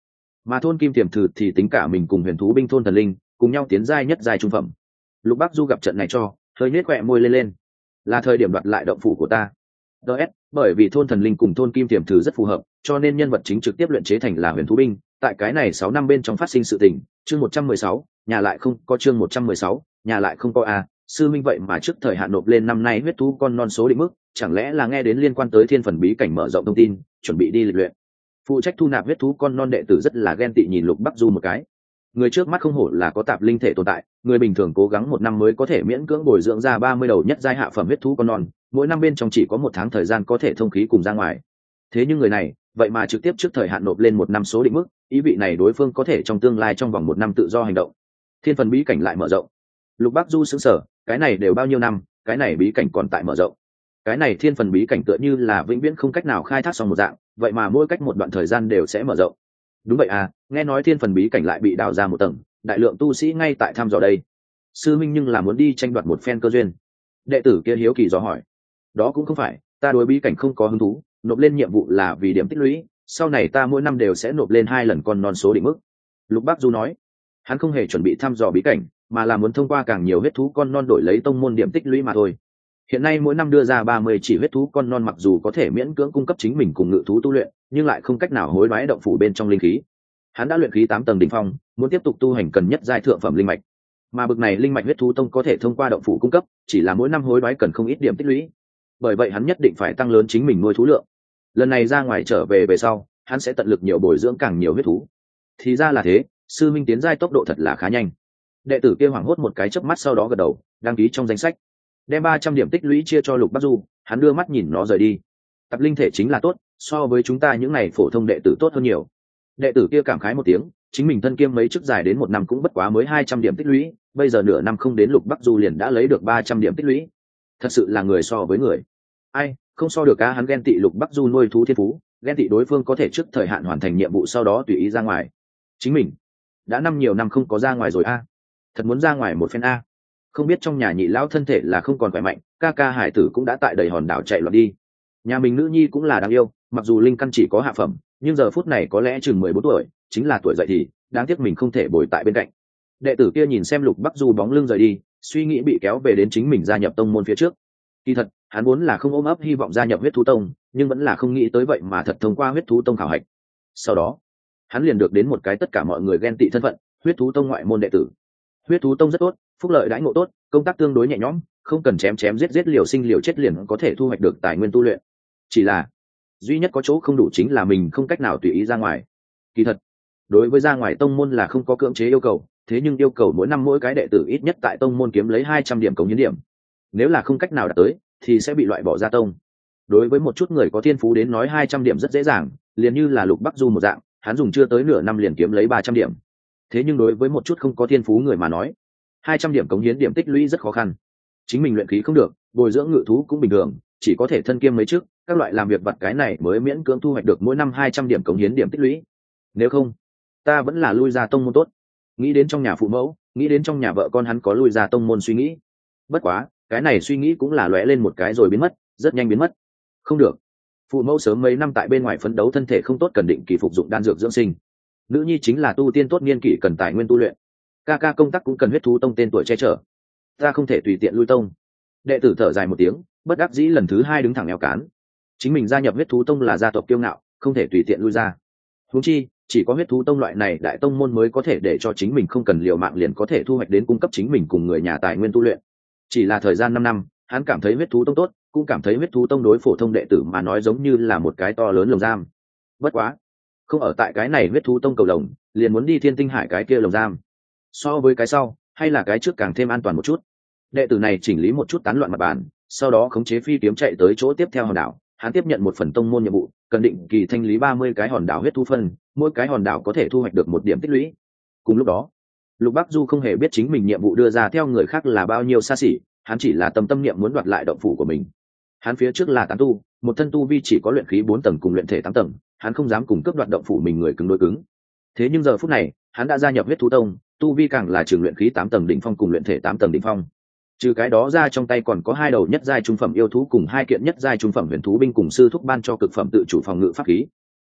mà thôn kim tiềm thử thì tính cả mình cùng huyền thú binh thôn thần linh cùng nhau tiến giai nhất giai trung phẩm. Lục Bắc Du gặp trận này cho hơi nết khỏe môi lên lên, là thời điểm đoạt lại động phủ của ta. ds bởi vì thôn thần linh cùng thôn kim tiềm thử rất phù hợp, cho nên nhân vật chính trực tiếp luyện chế thành là huyền thú binh. Tại cái này sáu năm bên trong phát sinh sự tình. Chương một trăm mười sáu, nhà lại không có. Chương một trăm mười sáu, nhà lại không có. A sư minh vậy mà trước thời hạn nộp lên năm nay huyết thú con non số định mức, chẳng lẽ là nghe đến liên quan tới thiên phần bí cảnh mở rộng thông tin, chuẩn bị đi lịch luyện. Phụ trách thu nạp huyết thú con non đệ tử rất là ghen tị nhìn Lục Bắc Du một cái. Người trước mắt không hổ là có tạp linh thể tồn tại, người bình thường cố gắng một năm mới có thể miễn cưỡng bồi dưỡng ra ba mươi đầu nhất giai hạ phẩm huyết thú con non, mỗi năm bên trong chỉ có một tháng thời gian có thể thông khí cùng ra ngoài. Thế nhưng người này vậy mà trực tiếp trước thời hạn nộp lên một năm số định mức, ý vị này đối phương có thể trong tương lai trong vòng một năm tự do hành động. Thiên phần bí cảnh lại mở rộng. Lục Bắc Du sững sờ, cái này đều bao nhiêu năm, cái này bí cảnh còn tại mở rộng. Cái này thiên phần bí cảnh tựa như là vĩnh viễn không cách nào khai thác xong một dạng, vậy mà mỗi cách một đoạn thời gian đều sẽ mở rộng. Đúng vậy à, nghe nói thiên phần bí cảnh lại bị đào ra một tầng, đại lượng tu sĩ ngay tại thăm dò đây. Sư minh nhưng là muốn đi tranh đoạt một phen cơ duyên. Đệ tử kia hiếu kỳ dò hỏi. Đó cũng không phải, ta đối bí cảnh không có hứng thú, nộp lên nhiệm vụ là vì điểm tích lũy, sau này ta mỗi năm đều sẽ nộp lên hai lần con non số định mức. Lục Bắc Du nói, hắn không hề chuẩn bị thăm dò bí cảnh, mà là muốn thông qua càng nhiều huyết thú con non đổi lấy tông môn điểm tích lũy mà thôi. Hiện nay mỗi năm đưa ra ba mươi chỉ huyết thú con non, mặc dù có thể miễn cưỡng cung cấp chính mình cùng ngự thú tu luyện, nhưng lại không cách nào hối đoái động phủ bên trong linh khí. Hắn đã luyện khí tám tầng đỉnh phong, muốn tiếp tục tu hành cần nhất giai thượng phẩm linh mạch. Mà bực này linh mạch huyết thú tông có thể thông qua động phủ cung cấp, chỉ là mỗi năm hối đoái cần không ít điểm tích lũy. Bởi vậy hắn nhất định phải tăng lớn chính mình nuôi thú lượng. Lần này ra ngoài trở về về sau, hắn sẽ tận lực nhiều bồi dưỡng càng nhiều huyết thú. Thì ra là thế, sư minh tiến giai tốc độ thật là khá nhanh. Đệ tử kia hoảng hốt một cái chớp mắt, sau đó gật đầu, đăng ký trong danh sách. Đem ba trăm điểm tích lũy chia cho Lục Bắc Du, hắn đưa mắt nhìn nó rời đi. Tập linh thể chính là tốt, so với chúng ta những này phổ thông đệ tử tốt hơn nhiều. Đệ tử kia cảm khái một tiếng, chính mình thân kiêm mấy chức dài đến một năm cũng bất quá mới hai trăm điểm tích lũy, bây giờ nửa năm không đến Lục Bắc Du liền đã lấy được ba trăm điểm tích lũy. Thật sự là người so với người. Ai, không so được. Cá hắn ghen tị Lục Bắc Du nuôi thú thiên phú, ghen tị đối phương có thể trước thời hạn hoàn thành nhiệm vụ sau đó tùy ý ra ngoài. Chính mình đã năm nhiều năm không có ra ngoài rồi a, thật muốn ra ngoài một phen a. Không biết trong nhà nhị lão thân thể là không còn khỏe mạnh, ca ca hải tử cũng đã tại đầy hòn đảo chạy loạn đi. Nhà mình nữ nhi cũng là đáng yêu, mặc dù linh căn chỉ có hạ phẩm, nhưng giờ phút này có lẽ chừng mười bốn tuổi, chính là tuổi dậy thì, đáng tiếc mình không thể bồi tại bên cạnh. Đệ tử kia nhìn xem Lục Bắc Du bóng lưng rời đi, suy nghĩ bị kéo về đến chính mình gia nhập tông môn phía trước. Kỳ thật, hắn vốn là không ôm ấp hy vọng gia nhập huyết thú tông, nhưng vẫn là không nghĩ tới vậy mà thật thông qua huyết thú tông khảo hạch. Sau đó, hắn liền được đến một cái tất cả mọi người ghen tị thân phận, huyết thú tông ngoại môn đệ tử. Huyết thú tông rất tốt, phúc lợi đãi ngộ tốt, công tác tương đối nhẹ nhõm, không cần chém chém giết giết liều sinh liều chết liền có thể thu hoạch được tài nguyên tu luyện. Chỉ là duy nhất có chỗ không đủ chính là mình không cách nào tùy ý ra ngoài. Kỳ thật, đối với ra ngoài tông môn là không có cưỡng chế yêu cầu, thế nhưng yêu cầu mỗi năm mỗi cái đệ tử ít nhất tại tông môn kiếm lấy hai trăm điểm cống hiến điểm. Nếu là không cách nào đạt tới thì sẽ bị loại bỏ ra tông. Đối với một chút người có thiên phú đến nói hai trăm điểm rất dễ dàng, liền như là Lục Bắc Du một dạng, hắn dùng chưa tới nửa năm liền kiếm lấy ba trăm điểm. Thế nhưng đối với một chút không có thiên phú người mà nói, hai trăm điểm cống hiến điểm tích lũy rất khó khăn. Chính mình luyện khí không được, bồi dưỡng ngự thú cũng bình thường, chỉ có thể thân kiêm mấy trước, các loại làm việc vặt cái này mới miễn cưỡng thu hoạch được mỗi năm hai trăm điểm cống hiến điểm tích lũy. Nếu không, ta vẫn là lui ra tông môn tốt. Nghĩ đến trong nhà phụ mẫu, nghĩ đến trong nhà vợ con, hắn có lui ra tông môn suy nghĩ. Bất quá, cái này suy nghĩ cũng là lóe lên một cái rồi biến mất, rất nhanh biến mất. Không được, phụ mẫu sớm mấy năm tại bên ngoài phấn đấu, thân thể không tốt, cần định kỳ phục dụng đan dược dưỡng sinh. Nữ nhi chính là tu tiên tốt niên kỷ, cần tài nguyên tu luyện. Ca ca công tác cũng cần huyết thú tông tên tuổi che chở. Ta không thể tùy tiện lui tông. Đệ tử thở dài một tiếng, bất đắc dĩ lần thứ hai đứng thẳng eo cán. Chính mình gia nhập huyết thú tông là gia tộc kiêu ngạo, không thể tùy tiện lui ra. Huống chi, chỉ có huyết thú tông loại này đại tông môn mới có thể để cho chính mình không cần liều mạng liền có thể thu hoạch đến cung cấp chính mình cùng người nhà tài nguyên tu luyện. Chỉ là thời gian năm năm, hắn cảm thấy huyết thú tông tốt, cũng cảm thấy huyết thú tông đối phổ thông đệ tử mà nói giống như là một cái to lớn lồng giam. Bất quá, không ở tại cái này huyết thú tông cầu lồng, liền muốn đi Thiên Tinh Hải cái kia lồng giam. So với cái sau, hay là cái trước càng thêm an toàn một chút. Đệ tử này chỉnh lý một chút tán loạn mặt bàn, sau đó khống chế phi kiếm chạy tới chỗ tiếp theo hòn đảo. Hắn tiếp nhận một phần tông môn nhiệm vụ, cần định kỳ thanh lý ba mươi cái hòn đảo huyết thú phân, mỗi cái hòn đảo có thể thu hoạch được một điểm tích lũy. Cùng lúc đó, Lục Bắc Du không hề biết chính mình nhiệm vụ đưa ra theo người khác là bao nhiêu xa xỉ, hắn chỉ là tâm tâm niệm muốn đoạt lại động phủ của mình. Hắn phía trước là tán tu, một thân tu vi chỉ có luyện khí bốn tầng cùng luyện thể tám tầng, hắn không dám cùng cướp đoạt động phủ mình người cứng đối cứng. Thế nhưng giờ phút này, hắn đã gia nhập huyết thú tông, tu vi càng là trường luyện khí tám tầng đỉnh phong cùng luyện thể tám tầng đỉnh phong. Trừ cái đó ra, trong tay còn có hai đầu nhất giai trung phẩm yêu thú cùng hai kiện nhất giai trung phẩm huyền thú binh cùng sư thúc ban cho cực phẩm tự chủ phòng ngự pháp khí.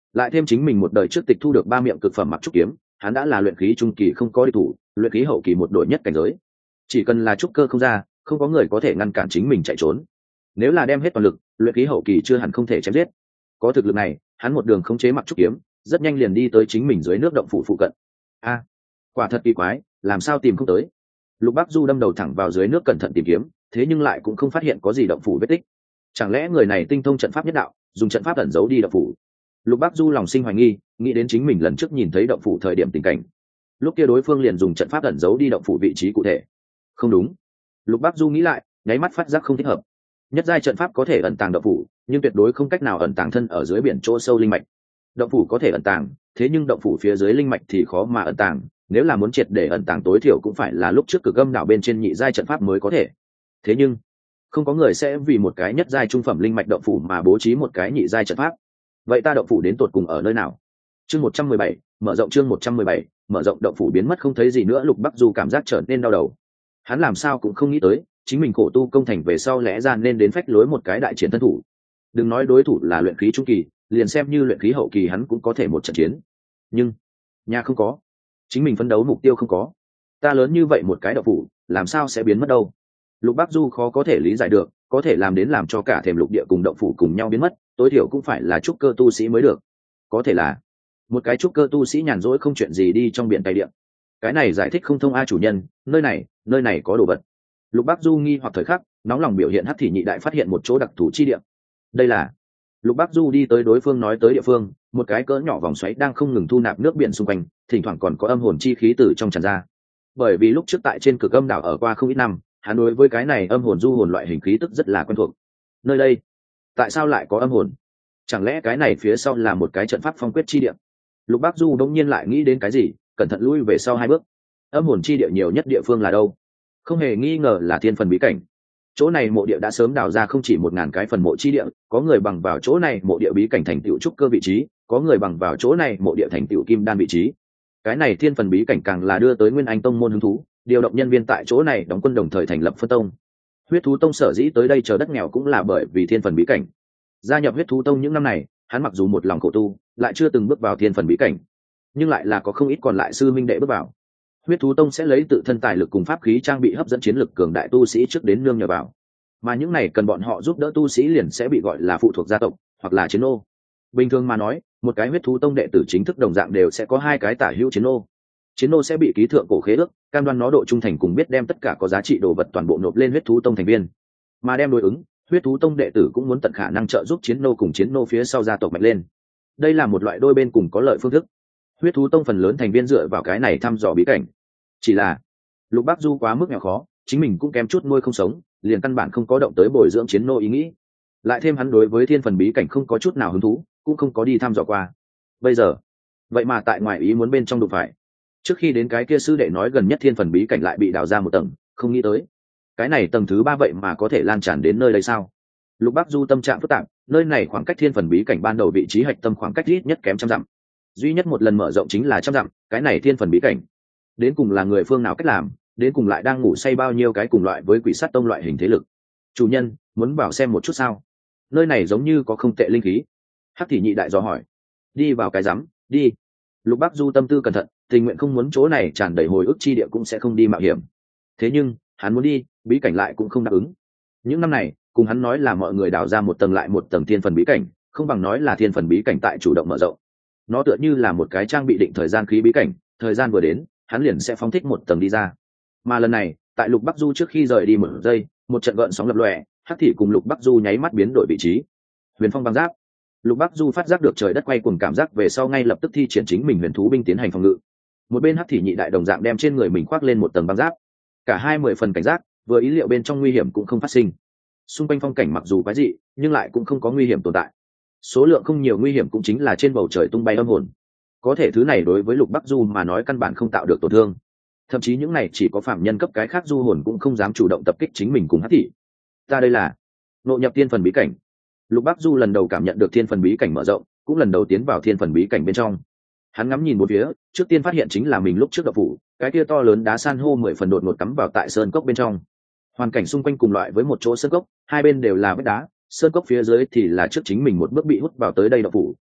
lại thêm chính mình một đời trước tịch thu được ba miệng cực phẩm mặc trúc kiếm, hắn đã là luyện khí trung kỳ không có địch thủ, luyện khí hậu kỳ một đội nhất cảnh giới. Chỉ cần là trúc cơ không ra, không có người có thể ngăn cản chính mình chạy trốn. Nếu là đem hết toàn lực, luyện khí hậu kỳ chưa hẳn không thể chém giết. Có thực lực này, hắn một đường khống chế mặc trúc kiếm, rất nhanh liền đi tới chính mình dưới nước động phủ phụ cận. A, quả thật kỳ quái, làm sao tìm không tới? Lục Bắc Du đâm đầu thẳng vào dưới nước cẩn thận tìm kiếm, thế nhưng lại cũng không phát hiện có gì động phủ vết tích. Chẳng lẽ người này tinh thông trận pháp nhất đạo, dùng trận pháp ẩn giấu đi động phủ? Lục Bắc Du lòng sinh hoài nghi, nghĩ đến chính mình lần trước nhìn thấy động phủ thời điểm tình cảnh. Lúc kia đối phương liền dùng trận pháp ẩn giấu đi động phủ vị trí cụ thể. Không đúng. Lục Bắc Du nghĩ lại, nháy mắt phát giác không thích hợp. Nhất giai trận pháp có thể ẩn tàng động phủ, nhưng tuyệt đối không cách nào ẩn tàng thân ở dưới biển chỗ sâu linh mạch. Động phủ có thể ẩn tàng, thế nhưng động phủ phía dưới linh mạch thì khó mà ẩn tàng, nếu là muốn triệt để ẩn tàng tối thiểu cũng phải là lúc trước Cực Âm đảo bên trên nhị giai trận pháp mới có thể. Thế nhưng, không có người sẽ vì một cái nhất giai trung phẩm linh mạch động phủ mà bố trí một cái nhị giai trận pháp. Vậy ta động phủ đến tột cùng ở nơi nào? Chương một trăm mười bảy, mở rộng chương một trăm mười bảy, mở rộng động phủ biến mất không thấy gì nữa, Lục Bắc Du cảm giác trở nên đau đầu. Hắn làm sao cũng không nghĩ tới, chính mình khổ tu công thành về sau lẽ ra nên đến phách lối một cái đại chiến thân thủ. Đừng nói đối thủ là luyện khí trung kỳ, liền xem như luyện khí hậu kỳ hắn cũng có thể một trận chiến. Nhưng nhà không có, chính mình phấn đấu mục tiêu không có. Ta lớn như vậy một cái động phủ, làm sao sẽ biến mất đâu? Lục Bắc Du khó có thể lý giải được, có thể làm đến làm cho cả thềm lục địa cùng động phủ cùng nhau biến mất, tối thiểu cũng phải là trúc cơ tu sĩ mới được. Có thể là một cái trúc cơ tu sĩ nhàn rỗi không chuyện gì đi trong biển tây địa. Cái này giải thích không thông a chủ nhân, nơi này, nơi này có đồ vật. Lục Bắc Du nghi hoặc thời khắc, nóng lòng biểu hiện Hắc Thị Nhị Đại phát hiện một chỗ đặc thù chi địa. Đây là Lục Bắc Du đi tới đối phương nói tới địa phương, một cái cỡ nhỏ vòng xoáy đang không ngừng thu nạp nước biển xung quanh, thỉnh thoảng còn có âm hồn chi khí từ trong tràn ra. Bởi vì lúc trước tại trên Cực Âm đảo ở qua không ít năm, hắn đối với cái này âm hồn du hồn loại hình khí tức rất là quen thuộc. Nơi đây, tại sao lại có âm hồn? Chẳng lẽ cái này phía sau là một cái trận pháp phong quyết chi địa? Lục Bắc Du đống nhiên lại nghĩ đến cái gì, cẩn thận lui về sau hai bước. Âm hồn chi địa nhiều nhất địa phương là đâu? Không hề nghi ngờ là thiên phần bí cảnh. Chỗ này mộ địa đã sớm đào ra không chỉ một ngàn cái phần mộ chi địa, có người bằng vào chỗ này mộ địa bí cảnh thành tựu trúc cơ vị trí, có người bằng vào chỗ này mộ địa thành tựu kim đan vị trí. Cái này thiên phần bí cảnh càng là đưa tới Nguyên Anh tông môn hứng thú, điều động nhân viên tại chỗ này đóng quân đồng thời thành lập phân tông. Huyết thú tông sở dĩ tới đây chờ đất nghèo cũng là bởi vì thiên phần bí cảnh. Gia nhập huyết thú tông những năm này, hắn mặc dù một lòng khổ tu, lại chưa từng bước vào thiên phần bí cảnh, nhưng lại là có không ít còn lại sư minh đệ bước vào. Huyết thú tông sẽ lấy tự thân tài lực cùng pháp khí trang bị hấp dẫn chiến lực cường đại tu sĩ trước đến nương nhờ vào, mà những này cần bọn họ giúp đỡ tu sĩ liền sẽ bị gọi là phụ thuộc gia tộc hoặc là chiến ô. Bình thường mà nói, một cái huyết thú tông đệ tử chính thức đồng dạng đều sẽ có hai cái tả hữu chiến ô. Chiến ô sẽ bị ký thượng cổ khế ước, cam đoan nó độ trung thành cùng biết đem tất cả có giá trị đồ vật toàn bộ nộp lên huyết thú tông thành viên. Mà đem đối ứng, huyết thú tông đệ tử cũng muốn tận khả năng trợ giúp chiến nô cùng chiến nô phía sau gia tộc mạnh lên. Đây là một loại đôi bên cùng có lợi phương thức. Huyết thú tông phần lớn thành viên dựa vào cái này thăm dò bí cảnh. Chỉ là Lục Bắc Du quá mức nghèo khó, chính mình cũng kém chút nuôi không sống, liền căn bản không có động tới bồi dưỡng chiến nô ý nghĩ. Lại thêm hắn đối với thiên phần bí cảnh không có chút nào hứng thú, cũng không có đi thăm dò qua. Bây giờ, vậy mà tại ngoài ý muốn bên trong đụng phải. Trước khi đến cái kia sư đệ nói gần nhất thiên phần bí cảnh lại bị đào ra một tầng, không nghĩ tới cái này tầng thứ ba vậy mà có thể lan tràn đến nơi đây sao? Lục Bắc Du tâm trạng phức tạp, nơi này khoảng cách thiên phần bí cảnh ban đầu vị trí hạch tâm khoảng cách ít nhất kém trăm dặm. Duy nhất một lần mở rộng chính là trăm dặm, cái này thiên phần bí cảnh đến cùng là người phương nào cách làm, đến cùng lại đang ngủ say bao nhiêu cái cùng loại với quỷ sát tông loại hình thế lực. Chủ nhân, muốn vào xem một chút sao? Nơi này giống như có không tệ linh khí. Hắc Thị Nhị Đại dò hỏi. Đi vào cái rắm, đi. Lục Bắc Du tâm tư cẩn thận, tình nguyện không muốn chỗ này tràn đầy hồi ức chi địa cũng sẽ không đi mạo hiểm. Thế nhưng hắn muốn đi, bí cảnh lại cũng không đáp ứng. Những năm này cùng hắn nói là mọi người đào ra một tầng lại một tầng thiên phần bí cảnh, không bằng nói là thiên phần bí cảnh tại chủ động mở rộng. Nó tựa như là một cái trang bị định thời gian khí bí cảnh, thời gian vừa đến hắn liền sẽ phóng thích một tầng đi ra. Mà lần này tại Lục Bắc Du trước khi rời đi một giây, một trận gợn sóng lập lòe, Hắc Thị cùng Lục Bắc Du nháy mắt biến đổi vị trí. Huyền phong băng giáp. Lục Bắc Du phát giác được trời đất quay cuồng cảm giác về sau ngay lập tức thi triển chính mình huyền thú binh tiến hành phòng ngự. Một bên Hắc Thị Nhị Đại đồng dạng đem trên người mình khoác lên một tầng băng giáp. Cả hai mười phần cảnh giác, vừa ý liệu bên trong nguy hiểm cũng không phát sinh. Xung quanh phong cảnh mặc dù quái dị, nhưng lại cũng không có nguy hiểm tồn tại. Số lượng không nhiều nguy hiểm cũng chính là trên bầu trời tung bay âm hồn. Có thể thứ này đối với Lục Bắc Du mà nói căn bản không tạo được tổn thương. Thậm chí những này chỉ có phạm nhân cấp cái khác du hồn cũng không dám chủ động tập kích chính mình cùng Hắc Thị. Ta đây là ngộ nhập thiên phần bí cảnh. Lục Bắc Du lần đầu cảm nhận được thiên phần bí cảnh mở rộng, cũng lần đầu tiến vào thiên phần bí cảnh bên trong. Hắn ngắm nhìn một phía, trước tiên phát hiện chính là mình lúc trước đập phủ, cái kia to lớn đá san hô mười phần đột ngột cắm vào tại sơn cốc bên trong. Hoàn cảnh xung quanh cùng loại với một chỗ sơn cốc, hai bên đều là vách đá, sơn cốc phía dưới thì là trước chính mình một bước bị hút vào tới đây đập phủ,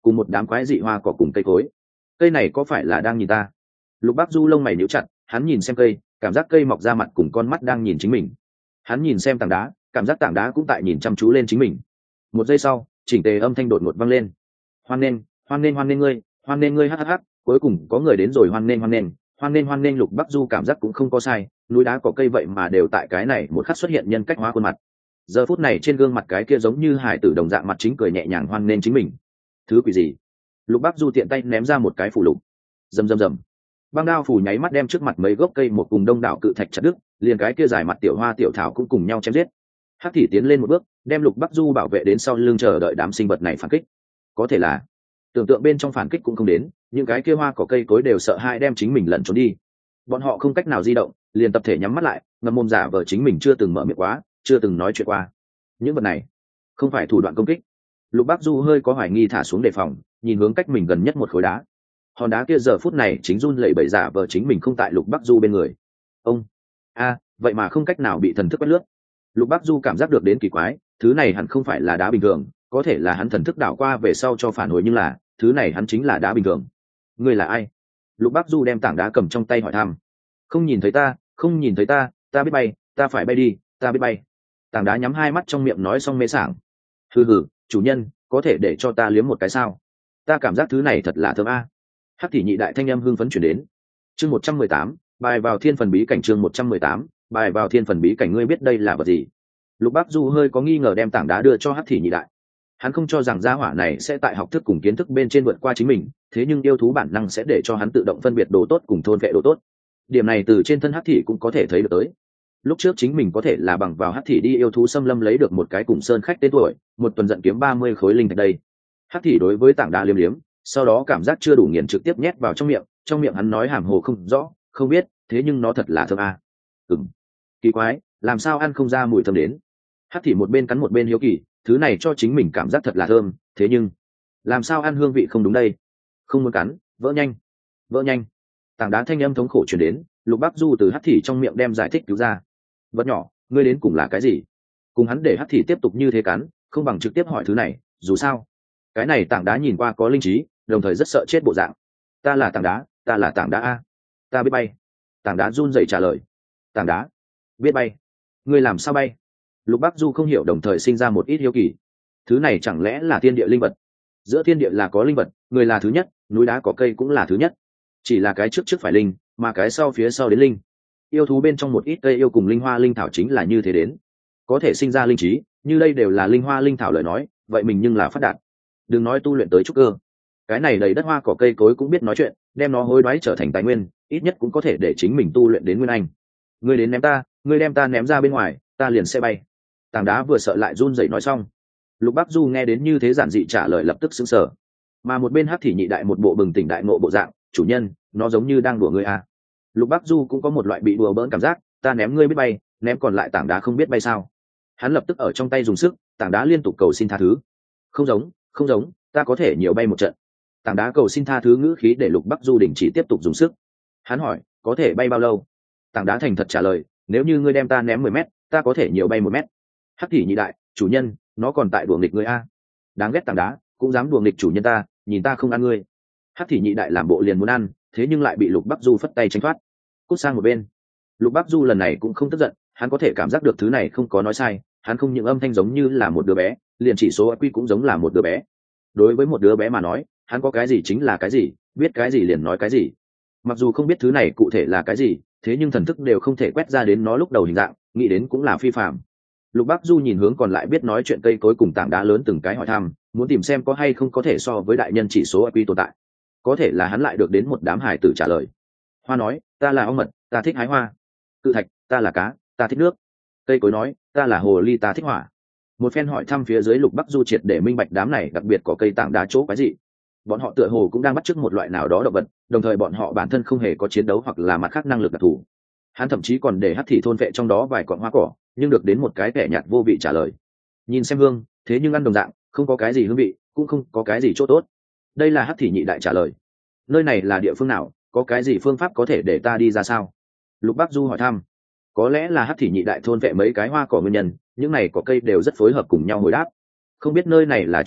cùng một đám quái dị hoa cỏ cùng cây cối. Cây này có phải là đang nhìn ta? Lục Bác Du lông mày nhíu chặt, hắn nhìn xem cây, cảm giác cây mọc ra mặt cùng con mắt đang nhìn chính mình. Hắn nhìn xem tảng đá, cảm giác tảng đá cũng tại nhìn chăm chú lên chính mình. Một giây sau, chỉnh tề âm thanh đột ngột vang lên. Hoan nghênh, hoan nghênh hoan nghênh ngươi, hoan nghênh ngươi hắc hắc, cuối cùng có người đến rồi, hoan nghênh hoan nghênh, hoan nghênh hoan nghênh. Lục Bắc Du cảm giác cũng không có sai, núi đá có cây vậy mà đều tại cái này một khắc xuất hiện nhân cách hóa khuôn mặt. Giờ phút này trên gương mặt cái kia giống như hải tử đồng dạng mặt chính cười nhẹ nhàng hoan nghênh chính mình. Thứ quỷ gì? Lục Bắc Du tiện tay ném ra một cái phù lục. Rầm rầm rầm. Băng đao phủ nháy mắt đem trước mặt mấy gốc cây một cùng đông đảo cự thạch chặt đứt, liền cái kia dài mặt tiểu hoa tiểu thảo cũng cùng nhau chém giết. Hắc Thị tiến lên một bước, đem Lục Bắc Du bảo vệ đến sau lưng chờ đợi đám sinh vật này phản kích. Có thể là tưởng tượng bên trong phản kích cũng không đến, những cái kia hoa cỏ cây cối đều sợ hãi đem chính mình lẩn trốn đi. Bọn họ không cách nào di động, liền tập thể nhắm mắt lại, ngậm mồm giả vờ chính mình chưa từng mở miệng quá, chưa từng nói chuyện qua. Những vật này không phải thủ đoạn công kích. Lục Bắc Du hơi có hoài nghi thả xuống đề phòng, nhìn hướng cách mình gần nhất một khối đá. Hòn đá kia giờ phút này chính run lẩy bẩy giả vờ chính mình không tại Lục Bắc Du bên người. Ông a, vậy mà không cách nào bị thần thức quét lướt. Lục Bắc Du cảm giác được đến kỳ quái, thứ này hẳn không phải là đá bình thường, có thể là hắn thần thức đảo qua về sau cho phản hồi, nhưng là thứ này hắn chính là đá bình thường. Ngươi là ai? Lục Bắc Du đem tảng đá cầm trong tay hỏi thăm. Không nhìn thấy ta, không nhìn thấy ta, ta biết bay, ta phải bay đi, ta biết bay. Tảng đá nhắm hai mắt trong miệng nói xong mê sảng. Hừ hừ, chủ nhân, có thể để cho ta liếm một cái sao? Ta cảm giác thứ này thật là thơm a. Hắc Thị nhị đại thanh âm hưng phấn chuyển đến. Chương một trăm mười tám, bài vào thiên phần bí cảnh. Chương một trăm mười tám, bài vào thiên phần bí cảnh. Ngươi biết đây là vật gì? Lục Bắc Du hơi có nghi ngờ đem tảng đá đưa cho Hắc Thị nhị đại. Hắn không cho rằng gia hỏa này sẽ tại học thức cùng kiến thức bên trên vượt qua chính mình, thế nhưng yêu thú bản năng sẽ để cho hắn tự động phân biệt đồ tốt cùng thôn vệ đồ tốt. Điểm này từ trên thân Hắc Thị cũng có thể thấy được tới. Lúc trước chính mình có thể là bằng vào Hắc Thị đi yêu thú xâm lâm lấy được một cái cùng sơn khách tên tuổi, một tuần giận kiếm ba mươi khối linh thạch đây. Hắc Thị đối với tảng đá liếm liếm, sau đó cảm giác chưa đủ nghiền trực tiếp nhét vào trong miệng, trong miệng hắn nói hàm hồ không rõ, không biết, thế nhưng nó thật là thơm à. Ừm, kỳ quái, làm sao ăn không ra mùi thơm đến? Hắc Thị một bên cắn một bên hiếu kỳ, thứ này cho chính mình cảm giác thật là thơm, thế nhưng làm sao ăn hương vị không đúng đây? Không muốn cắn, vỡ nhanh, vỡ nhanh. Tảng đá thanh âm thống khổ truyền đến, Lục Bắc Du từ Hắc Thị trong miệng đem giải thích cứu ra. Vật nhỏ, ngươi đến cùng là cái gì? Cùng hắn để Hắc Thị tiếp tục như thế cắn, không bằng trực tiếp hỏi thứ này, dù sao cái này tảng đá nhìn qua có linh trí, đồng thời rất sợ chết bộ dạng. Ta là tảng đá, ta là tảng đá a, ta biết bay. Tảng đá run rẩy trả lời. Tảng đá biết bay? Ngươi làm sao bay? Lục Bắc Du không hiểu, đồng thời sinh ra một ít hiếu kỳ. Thứ này chẳng lẽ là thiên địa linh vật? Giữa thiên địa là có linh vật, người là thứ nhất, núi đá có cây cũng là thứ nhất. Chỉ là cái trước trước phải linh, mà cái sau phía sau đến linh. Yêu thú bên trong một ít cây yêu cùng linh hoa linh thảo chính là như thế đến, có thể sinh ra linh trí, như đây đều là linh hoa linh thảo lời nói, vậy mình nhưng là phát đạt. Đừng nói tu luyện tới trúc cơ, cái này đầy đất hoa cỏ cây cối cũng biết nói chuyện, đem nó hối đoái trở thành tài nguyên, ít nhất cũng có thể để chính mình tu luyện đến nguyên anh. Ngươi đến ném ta, ngươi đem ta ném ra bên ngoài, ta liền sẽ bay. Tảng đá vừa sợ lại run rẩy nói xong. Lục Bắc Du nghe đến như thế giản dị trả lời lập tức sững sờ, mà một bên Hắc Thị nhị đại một bộ bừng tỉnh đại ngộ bộ dạng, chủ nhân, nó giống như đang đùa ngươi à? Lục Bắc Du cũng có một loại bị đùa bỡn cảm giác, ta ném ngươi biết bay, ném còn lại tảng đá không biết bay sao? Hắn lập tức ở trong tay dùng sức, tảng đá liên tục cầu xin tha thứ. Không giống, không giống, ta có thể nhiều bay một trận. Tảng đá cầu xin tha thứ ngữ khí để Lục Bắc Du đình chỉ tiếp tục dùng sức. Hắn hỏi, có thể bay bao lâu? Tảng đá thành thật trả lời, nếu như ngươi đem ta ném mười mét, ta có thể nhiều bay một mét. Hắc Thị nhị đại, chủ nhân, nó còn tại đùa nghịch ngươi a. Đáng ghét tảng đá, cũng dám đùa nghịch chủ nhân ta, nhìn ta không ăn ngươi. Hắc Thị nhị đại làm bộ liền muốn ăn, thế nhưng lại bị Lục Bắc Du phất tay tránh thoát. Cút sang một bên. Lục Bắc Du lần này cũng không tức giận, hắn có thể cảm giác được thứ này không có nói sai, hắn không những âm thanh giống như là một đứa bé, liền chỉ số i kiu cũng giống là một đứa bé. Đối với một đứa bé mà nói, hắn có cái gì chính là cái gì, biết cái gì liền nói cái gì. Mặc dù không biết thứ này cụ thể là cái gì, thế nhưng thần thức đều không thể quét ra đến nó lúc đầu hình dạng, nghĩ đến cũng là phi phàm. Lục Bắc Du nhìn hướng còn lại biết nói chuyện cây cối cùng tảng đá lớn từng cái hỏi thăm, muốn tìm xem có hay không có thể so với đại nhân chỉ số i kiu tồn tại. Có thể là hắn lại được đến một đám hải tử trả lời. Hoa nói, ta là ong mật, ta thích hái hoa. Cự thạch, ta là cá, ta thích nước. Cây cối nói, ta là hồ ly, ta thích hỏa. Một phen hỏi thăm phía dưới, Lục Bắc Du triệt để minh bạch đám này đặc biệt có cây tảng đá chỗ cái gì. Bọn họ tựa hồ cũng đang bắt chước một loại nào đó động vật, đồng thời bọn họ bản thân không hề có chiến đấu hoặc là mặt khác năng lực đặc thù. Hắn thậm chí còn để Hắc Thị thôn vệ trong đó vài cọng hoa cỏ, nhưng được đến một cái kẻ nhạt vô vị trả lời. Nhìn xem hương, thế nhưng ăn đồng dạng, không có cái gì hương vị, cũng không có cái gì chỗ tốt. Đây là Hắc Thị nhị đại trả lời. Nơi này là địa phương nào, có cái gì phương pháp có thể để ta đi ra sao? Lục Bắc Du hỏi thăm. Có lẽ là Hắc Thị nhị đại thôn vệ mấy cái hoa cỏ nguyên nhân, những này có cây đều rất phối hợp cùng nhau hồi đáp. Không biết nơi này là chỗ nào,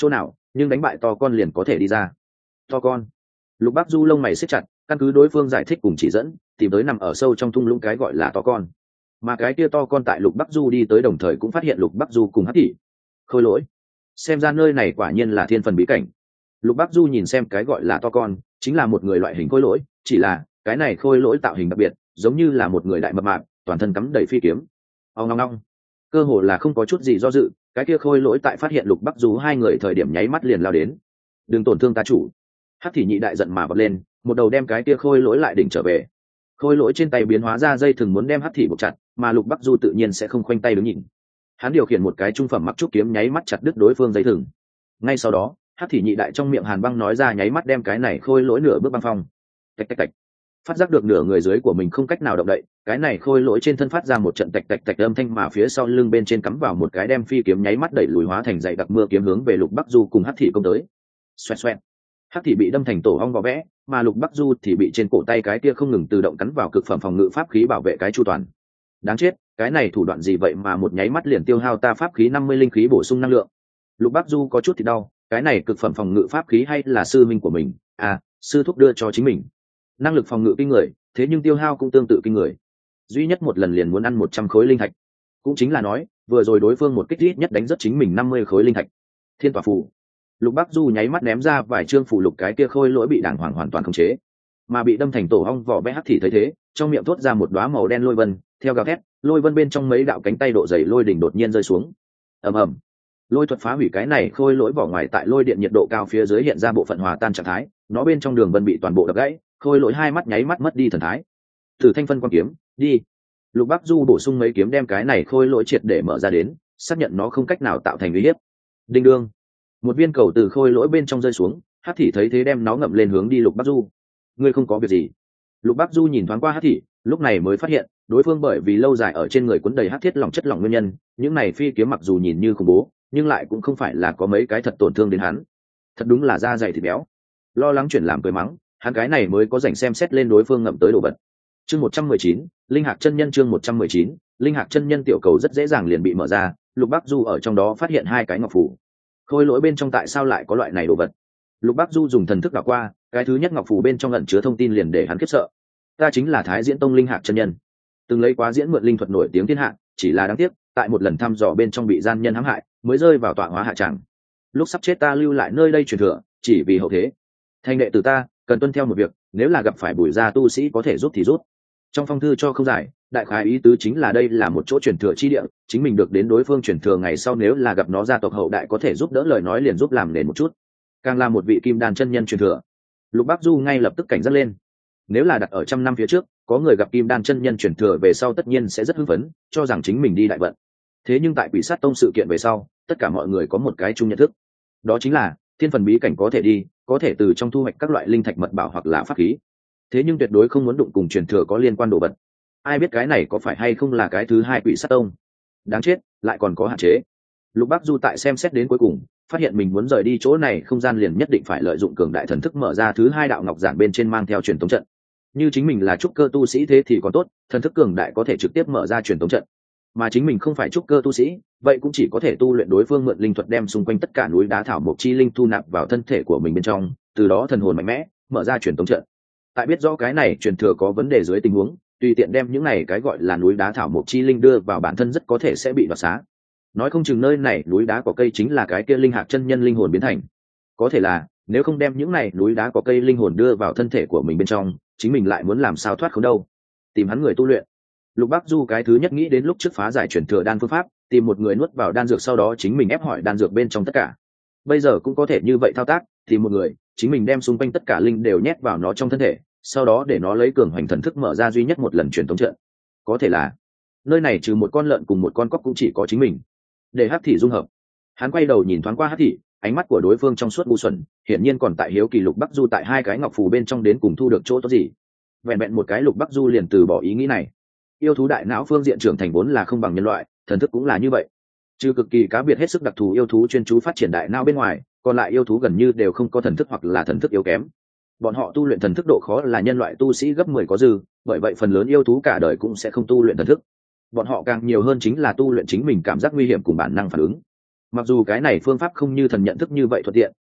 nhưng đánh bại to con liền có thể đi ra. To con. Lục Bắc Du lông mày siết chặt, căn cứ đối phương giải thích cùng chỉ dẫn, tìm tới nằm ở sâu trong thung lũng cái gọi là to con. Mà cái kia to con tại Lục Bắc Du đi tới đồng thời cũng phát hiện Lục Bắc Du cùng Hắc Thị. Khôi lỗi. Xem ra nơi này quả nhiên là thiên phần bí cảnh. Lục Bắc Du nhìn xem cái gọi là to con, chính là một người loại hình khôi lỗi, chỉ là cái này khôi lỗi tạo hình đặc biệt, giống như là một người đại mập mạp, toàn thân cắm đầy phi kiếm. Ong long long. Cơ hồ là không có chút gì do dự, cái kia khôi lỗi tại phát hiện Lục Bắc Du hai người thời điểm nháy mắt liền lao đến. Đừng tổn thương ta chủ. Hắc Thị nhị đại giận mà vọt lên, một đầu đem cái kia khôi lỗi lại đỉnh trở về. Khôi lỗi trên tay biến hóa ra dây thừng muốn đem Hắc Thị buộc chặt, mà Lục Bắc Du tự nhiên sẽ không khoanh tay đứng nhìn. Hắn điều khiển một cái trung phẩm mặc trúc kiếm nháy mắt chặt đứt đối phương dây thừng. Ngay sau đó, Hắc Thị nhị đại trong miệng hàn băng nói ra nháy mắt đem cái này khôi lỗi nửa bước băng phong. Tạch tạch tạch. Phát giác được nửa người dưới của mình không cách nào động đậy, cái này khôi lỗi trên thân phát ra một trận tạch tạch tạch âm thanh, mà phía sau lưng bên trên cắm vào một cái đem phi kiếm nháy mắt đẩy lùi hóa thành dày đặc mưa kiếm hướng về Lục Bắc Du cùng Hắc Thị công tới. Xoẹt xoẹt. Hắc Thị bị đâm thành tổ ong vỏ vẽ, mà Lục Bắc Du thì bị trên cổ tay cái kia không ngừng tự động cắn vào cực phẩm phòng ngự pháp khí bảo vệ cái chu toàn. Đáng chết, cái này thủ đoạn gì vậy mà một nháy mắt liền tiêu hao ta pháp khí năm mươi linh khí bổ sung năng lượng. Lục Bắc Du có chút thì đau, cái này cực phẩm phòng ngự pháp khí hay là sư minh của mình, à, sư thúc đưa cho chính mình. Năng lực phòng ngự kinh người, thế nhưng tiêu hao cũng tương tự kinh người. Duy nhất một lần liền muốn ăn một trăm khối linh thạch. Cũng chính là nói, vừa rồi đối phương một kích ít nhất đánh rất chính mình năm mươi khối linh thạch. Thiên tỏa phù. Lục Bắc Du nháy mắt ném ra vài chương phù lục, cái kia khôi lỗi bị đàng hoàng hoàn toàn khống chế, mà bị đâm thành tổ ong vỏ vẽ Hắc Thị thấy thế, trong miệng thốt ra một đóa màu đen lôi vân, theo gào thét, lôi vân bên trong mấy đạo cánh tay độ dày lôi đỉnh đột nhiên rơi xuống. Ầm ầm. Lôi thuật phá hủy cái này khôi lỗi vỏ ngoài tại lôi điện nhiệt độ cao phía dưới hiện ra bộ phận hòa tan trạng thái, nó bên trong đường vân bị toàn bộ đập gãy, khôi lỗi hai mắt nháy mắt mất đi thần thái. Thử thanh phân quan kiếm, đi. Lục Bắc Du bổ sung mấy kiếm đem cái này khôi lỗi triệt để mở ra đến, xác nhận nó không cách nào tạo thành uy hiếp. Đinh đương. Một viên cầu từ khôi lỗi bên trong rơi xuống, Hắc Thị thấy thế đem nó ngậm lên hướng đi Lục Bắc Du. Ngươi không có việc gì? Lục Bắc Du nhìn thoáng qua Hắc Thị, lúc này mới phát hiện đối phương bởi vì lâu dài ở trên người cuốn đầy hắc thiết lỏng chất lỏng nguyên nhân, những này phi kiếm mặc dù nhìn như khủng bố, nhưng lại cũng không phải là có mấy cái thật tổn thương đến hắn. Thật đúng là da dày thịt béo. Lo lắng chuyển làm cười mắng, hắn cái này mới có rảnh xem xét lên đối phương ngậm tới đồ vật. Chương một trăm mười chín, Linh Hạc chân nhân. Chương một trăm mười chín, Linh Hạc chân nhân. Tiểu cầu rất dễ dàng liền bị mở ra, Lục Bắc Du ở trong đó phát hiện hai cái ngọc phù. Khôi lỗi bên trong tại sao lại có loại này đồ vật? Lục Bắc Du dùng thần thức đảo qua, cái thứ nhất ngọc phù bên trong ẩn chứa thông tin liền để hắn khiếp sợ. Ta chính là Thái Diễn Tông Linh Hạc chân nhân, từng lấy quá diễn mượn linh thuật nổi tiếng thiên hạ, chỉ là đáng tiếc, tại một lần thăm dò bên trong bị gian nhân hãm hại, mới rơi vào tọa hóa hạ tràng. Lúc sắp chết ta lưu lại nơi đây truyền thừa, chỉ vì hậu thế. Thành đệ tử ta cần tuân theo một việc, nếu là gặp phải bùi gia tu sĩ có thể giúp thì giúp. Trong phong thư cho không giải, đại khái ý tứ chính là đây là một chỗ truyền thừa chi địa, chính mình được đến đối phương truyền thừa ngày sau nếu là gặp nó gia tộc hậu đại có thể giúp đỡ lời nói liền giúp làm nền một chút. Càng là một vị kim đan chân nhân truyền thừa. Lục Bắc Du ngay lập tức cảnh giác lên. Nếu là đặt ở trăm năm phía trước, có người gặp kim đan chân nhân truyền thừa về sau tất nhiên sẽ rất hưng phấn, cho rằng chính mình đi đại vận. Thế nhưng tại Quỷ Sát Tông sự kiện về sau, tất cả mọi người có một cái chung nhận thức, đó chính là thiên phần bí cảnh có thể đi, có thể từ trong thu hoạch các loại linh thạch mật bảo hoặc là pháp khí, thế nhưng tuyệt đối không muốn đụng cùng truyền thừa có liên quan đồ vật. Ai biết cái này có phải hay không là cái thứ hai Quỷ Sát Tông? Đáng chết, lại còn có hạn chế. Lục Bắc Du tại xem xét đến cuối cùng, phát hiện mình muốn rời đi chỗ này không gian liền nhất định phải lợi dụng cường đại thần thức mở ra thứ hai đạo ngọc giản bên trên mang theo truyền tống trận. Như chính mình là trúc cơ tu sĩ thế thì còn tốt, thần thức cường đại có thể trực tiếp mở ra truyền tống trận. Mà chính mình không phải trúc cơ tu sĩ, vậy cũng chỉ có thể tu luyện đối phương mượn linh thuật đem xung quanh tất cả núi đá thảo mộc chi linh thu nạp vào thân thể của mình bên trong, từ đó thần hồn mạnh mẽ, mở ra truyền tống trận. Tại biết rõ cái này truyền thừa có vấn đề dưới tình huống, tùy tiện đem những này cái gọi là núi đá thảo mộc chi linh đưa vào bản thân rất có thể sẽ bị đoạt xá. Nói không chừng nơi này núi đá có cây chính là cái kia linh hạc chân nhân linh hồn biến thành. Có thể là nếu không đem những này núi đá có cây linh hồn đưa vào thân thể của mình bên trong, chính mình lại muốn làm sao thoát khốn đâu. Tìm hắn người tu luyện. Lục Bắc Du cái thứ nhất nghĩ đến lúc trước phá giải truyền thừa đan phương pháp, tìm một người nuốt vào đan dược sau đó chính mình ép hỏi đan dược bên trong tất cả. Bây giờ cũng có thể như vậy thao tác, tìm một người, chính mình đem xung quanh tất cả linh đều nhét vào nó trong thân thể, sau đó để nó lấy cường hoành thần thức mở ra duy nhất một lần truyền tống trận. Có thể là nơi này trừ một con lợn cùng một con cóc cũng chỉ có chính mình. Để Hắc Thị dung hợp. Hắn quay đầu nhìn thoáng qua Hắc Thị, ánh mắt của đối phương trong suốt ngu xuẩn, hiển nhiên còn tại hiếu kỳ Lục Bắc Du tại hai cái ngọc phù bên trong đến cùng thu được chỗ tốt gì. Vẹn vẹn một cái Lục Bắc Du liền từ bỏ ý nghĩ này. Yêu thú đại não phương diện trưởng thành vốn là không bằng nhân loại, thần thức cũng là như vậy. Trừ cực kỳ cá biệt hết sức đặc thù yêu thú chuyên chú phát triển đại não bên ngoài, còn lại yêu thú gần như đều không có thần thức hoặc là thần thức yếu kém. Bọn họ tu luyện thần thức độ khó là nhân loại tu sĩ gấp mười có dư, bởi vậy phần lớn yêu thú cả đời cũng sẽ không tu luyện thần thức. Bọn họ càng nhiều hơn chính là tu luyện chính mình cảm giác nguy hiểm cùng bản năng phản ứng. Mặc dù cái này phương pháp không như thần nhận thức như vậy thuận tiện,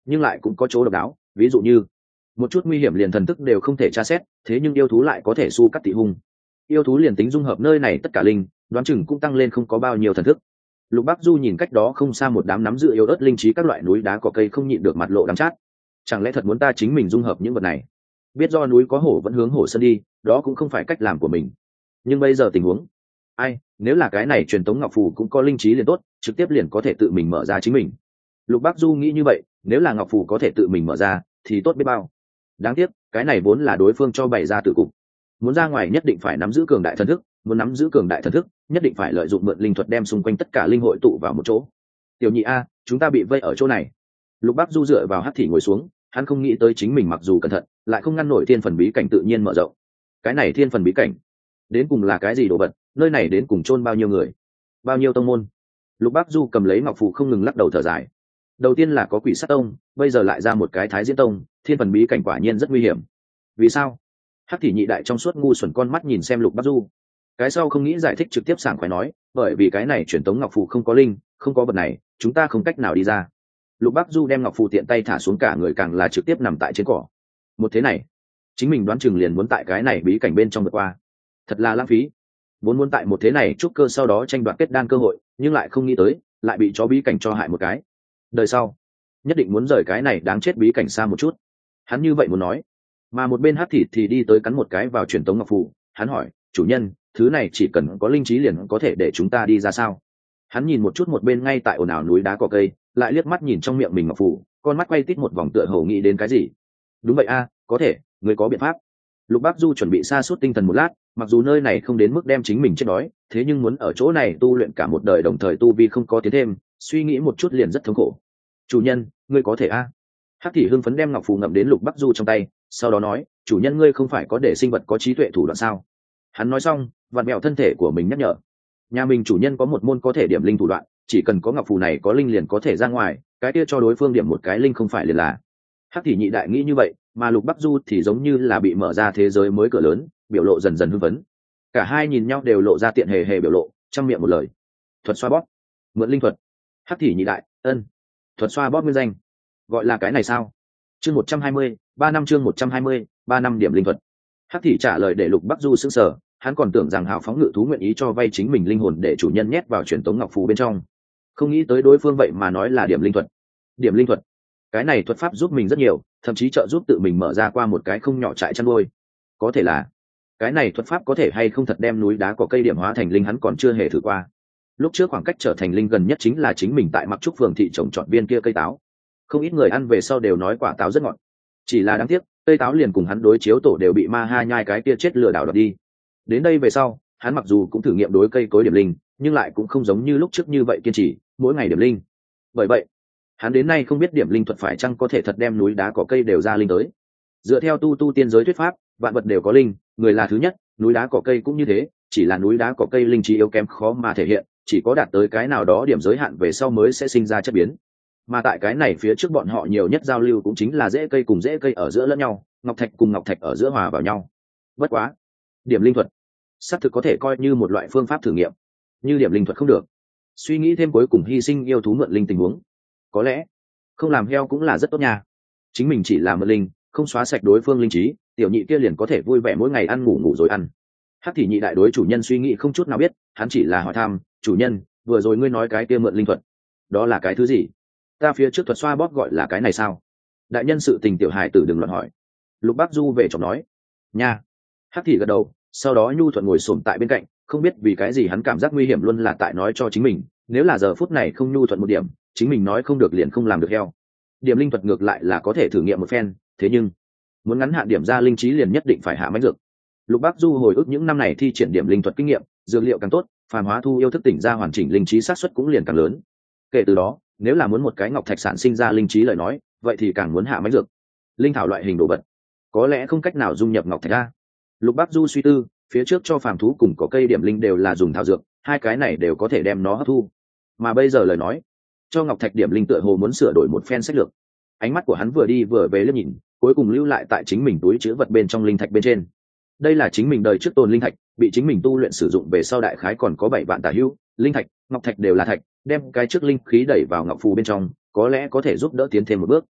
nhưng lại cũng có chỗ độc đáo, ví dụ như một chút nguy hiểm liền thần thức đều không thể tra xét, thế nhưng yêu thú lại có thể su cắt tị hung. Yêu thú liền tính dung hợp nơi này tất cả linh, đoán chừng cũng tăng lên không có bao nhiêu thần thức. Lục Bắc Du nhìn cách đó không xa một đám nắm giữ yếu ớt linh trí các loại núi đá cỏ cây không nhịn được mặt lộ đắng chát. Chẳng lẽ thật muốn ta chính mình dung hợp những vật này? Biết do núi có hổ vẫn hướng hổ sơn đi, đó cũng không phải cách làm của mình. Nhưng bây giờ tình huống, ai, nếu là cái này truyền tống ngọc phù cũng có linh trí liền tốt, trực tiếp liền có thể tự mình mở ra chính mình. Lục Bắc Du nghĩ như vậy, nếu là ngọc phù có thể tự mình mở ra, thì tốt biết bao. Đáng tiếc, cái này vốn là đối phương cho bày ra tự cục. Muốn ra ngoài nhất định phải nắm giữ cường đại thần thức, muốn nắm giữ cường đại thần thức, nhất định phải lợi dụng mượn linh thuật đem xung quanh tất cả linh hội tụ vào một chỗ. Tiểu nhị a, chúng ta bị vây ở chỗ này. Lục Bắc Du dựa vào hắc thị ngồi xuống, hắn không nghĩ tới chính mình mặc dù cẩn thận, lại không ngăn nổi thiên phần bí cảnh tự nhiên mở rộng. Cái này thiên phần bí cảnh, đến cùng là cái gì đồ vật? Nơi này đến cùng chôn bao nhiêu người, bao nhiêu tông môn? Lục Bắc Du cầm lấy ngọc phù không ngừng lắc đầu thở dài. Đầu tiên là có Quỷ Sát Tông, bây giờ lại ra một cái Thái Diễn Tông, thiên phần bí cảnh quả nhiên rất nguy hiểm. Vì sao? Hắc thị nhị đại trong suốt ngu xuẩn con mắt nhìn xem Lục Bắc Du. Cái sau không nghĩ giải thích, trực tiếp sảng khoái nói, bởi vì cái này truyền tống ngọc phù không có linh, không có vật này, chúng ta không cách nào đi ra. Lục Bắc Du đem ngọc phù tiện tay thả xuống, cả người càng là trực tiếp nằm tại trên cỏ. Một thế này, chính mình đoán chừng liền muốn tại cái này bí cảnh bên trong vượt qua. Thật là lãng phí. Muốn muốn tại một thế này trúc cơ sau đó tranh đoạt kết đan cơ hội, nhưng lại không nghĩ tới, lại bị chó bí cảnh cho hại một cái. Đời sau, nhất định muốn rời cái này đáng chết bí cảnh xa một chút. Hắn như vậy muốn nói. Mà một bên Hắc Thịt thì đi tới cắn một cái vào truyền tống ngọc phù, hắn hỏi, chủ nhân, thứ này chỉ cần có linh trí liền có thể để chúng ta đi ra sao? Hắn nhìn một chút một bên ngay tại ồn ào núi đá cỏ cây, lại liếc mắt nhìn trong miệng mình ngọc phù, con mắt quay tít một vòng tựa hồ nghĩ đến cái gì. Đúng vậy a, có thể, người có biện pháp. Lục Bắc Du chuẩn bị sa sút tinh thần một lát, mặc dù nơi này không đến mức đem chính mình chết đói, thế nhưng muốn ở chỗ này tu luyện cả một đời đồng thời tu vi không có tiến thêm, suy nghĩ một chút liền rất thống khổ. Chủ nhân, ngươi có thể a? Hắc Thị hưng phấn đem ngọc phù ngậm đến Lục Bắc Du trong tay, sau đó nói, chủ nhân ngươi không phải có để sinh vật có trí tuệ thủ đoạn sao? Hắn nói xong, vặn mẹo thân thể của mình nhắc nhở, nhà mình chủ nhân có một môn có thể điểm linh thủ đoạn, chỉ cần có ngọc phù này có linh liền có thể ra ngoài, cái kia cho đối phương điểm một cái linh không phải liền là. Hắc Thị nhị đại nghĩ như vậy, mà Lục Bắc Du thì giống như là bị mở ra thế giới mới cửa lớn, biểu lộ dần dần hưng phấn. Cả hai nhìn nhau đều lộ ra tiện hề hề biểu lộ, trong miệng một lời, thuật xoa bóp, mượn linh thuật. Hắc Thị nhị đại, ân, thuật xoa bóp nguyên danh, gọi là cái này sao? Chương một trăm hai mươi, ba năm chương một trăm hai mươi, ba năm điểm linh thuật. Hắc Thị trả lời để Lục Bắc Du sững sờ, hắn còn tưởng rằng hào phóng ngự thú nguyện ý cho vay chính mình linh hồn để chủ nhân nhét vào truyền tống ngọc phù bên trong, không nghĩ tới đối phương vậy mà nói là điểm linh thuật. Điểm linh thuật, cái này thuật pháp giúp mình rất nhiều, thậm chí trợ giúp tự mình mở ra qua một cái không nhỏ trại chăn nuôi. Có thể là cái này thuật pháp có thể hay không thật đem núi đá có cây điểm hóa thành linh, hắn còn chưa hề thử qua. Lúc trước khoảng cách trở thành linh gần nhất chính là chính mình tại Mặc Trúc phường thị trồng trọt viên kia cây táo, không ít người ăn về sau đều nói quả táo rất ngọt, chỉ là đáng tiếc cây táo liền cùng hắn đối chiếu tổ đều bị ma ha nhai cái kia chết lừa đảo đoạt đi. Đến đây về sau, hắn mặc dù cũng thử nghiệm đối cây cối điểm linh, nhưng lại cũng không giống như lúc trước như vậy kiên trì mỗi ngày điểm linh. Bởi vậy hắn đến nay không biết điểm linh thuật phải chăng có thể thật đem núi đá cỏ cây đều ra linh tới. Dựa theo tu tu tiên giới thuyết pháp, vạn vật đều có linh, người là thứ nhất, núi đá cỏ cây cũng như thế, chỉ là núi đá cỏ cây linh trí yếu kém khó mà thể hiện, chỉ có đạt tới cái nào đó điểm giới hạn về sau mới sẽ sinh ra chất biến. Mà tại cái này phía trước bọn họ nhiều nhất giao lưu cũng chính là rễ cây cùng rễ cây ở giữa lẫn nhau, ngọc thạch cùng ngọc thạch ở giữa hòa vào nhau. Bất quá, điểm linh thuật xác thực có thể coi như một loại phương pháp thử nghiệm. Như điểm linh thuật không được, suy nghĩ thêm cuối cùng hy sinh yêu thú mượn linh tình huống, có lẽ không làm heo cũng là rất tốt nha. Chính mình chỉ làm mượn linh, không xóa sạch đối phương linh trí, tiểu nhị kia liền có thể vui vẻ mỗi ngày ăn ngủ ngủ rồi ăn. Hắc Thị nhị đại đối chủ nhân suy nghĩ không chút nào biết, hắn chỉ là hỏi thăm, chủ nhân, vừa rồi ngươi nói cái kia mượn linh thuật, đó là cái thứ gì? Ta phía trước thuật xoa bóp gọi là cái này sao? Đại nhân sự tình tiểu hài tử đừng luận hỏi. Lục Bắc Du về chồng nói, nha. Hắc Thị gật đầu, sau đó nhu thuận ngồi xổm tại bên cạnh, không biết vì cái gì hắn cảm giác nguy hiểm luôn là tại nói cho chính mình, nếu là giờ phút này không nhu thuận một điểm, chính mình nói không được liền không làm được heo. Điểm linh thuật ngược lại là có thể thử nghiệm một phen, thế nhưng muốn ngắn hạn điểm ra linh trí liền nhất định phải hạ mãnh dược. Lục Bắc Du hồi ức những năm này thi triển điểm linh thuật kinh nghiệm, dược liệu càng tốt, phàm hóa thu yêu thức tỉnh ra hoàn chỉnh linh trí xác suất cũng liền càng lớn. Kể từ đó, nếu là muốn một cái ngọc thạch sản sinh ra linh trí lời nói, vậy thì càng muốn hạ mãnh dược. Linh thảo loại hình đồ vật, có lẽ không cách nào dung nhập ngọc thạch ra. Lục Bắc Du suy tư, phía trước cho phàm thú cùng có cây điểm linh đều là dùng thảo dược, hai cái này đều có thể đem nó hấp thu. Mà bây giờ lời nói, cho ngọc thạch điểm linh tựa hồ muốn sửa đổi một phen sách lược. Ánh mắt của hắn vừa đi vừa về liếc nhìn, cuối cùng lưu lại tại chính mình túi chứa vật bên trong linh thạch bên trên. Đây là chính mình đời trước tồn linh thạch, bị chính mình tu luyện sử dụng về sau đại khái còn có bảy vạn tả hữu. Linh thạch, ngọc thạch đều là thạch, đem cái trước linh khí đẩy vào ngọc phù bên trong, có lẽ có thể giúp đỡ tiến thêm một bước.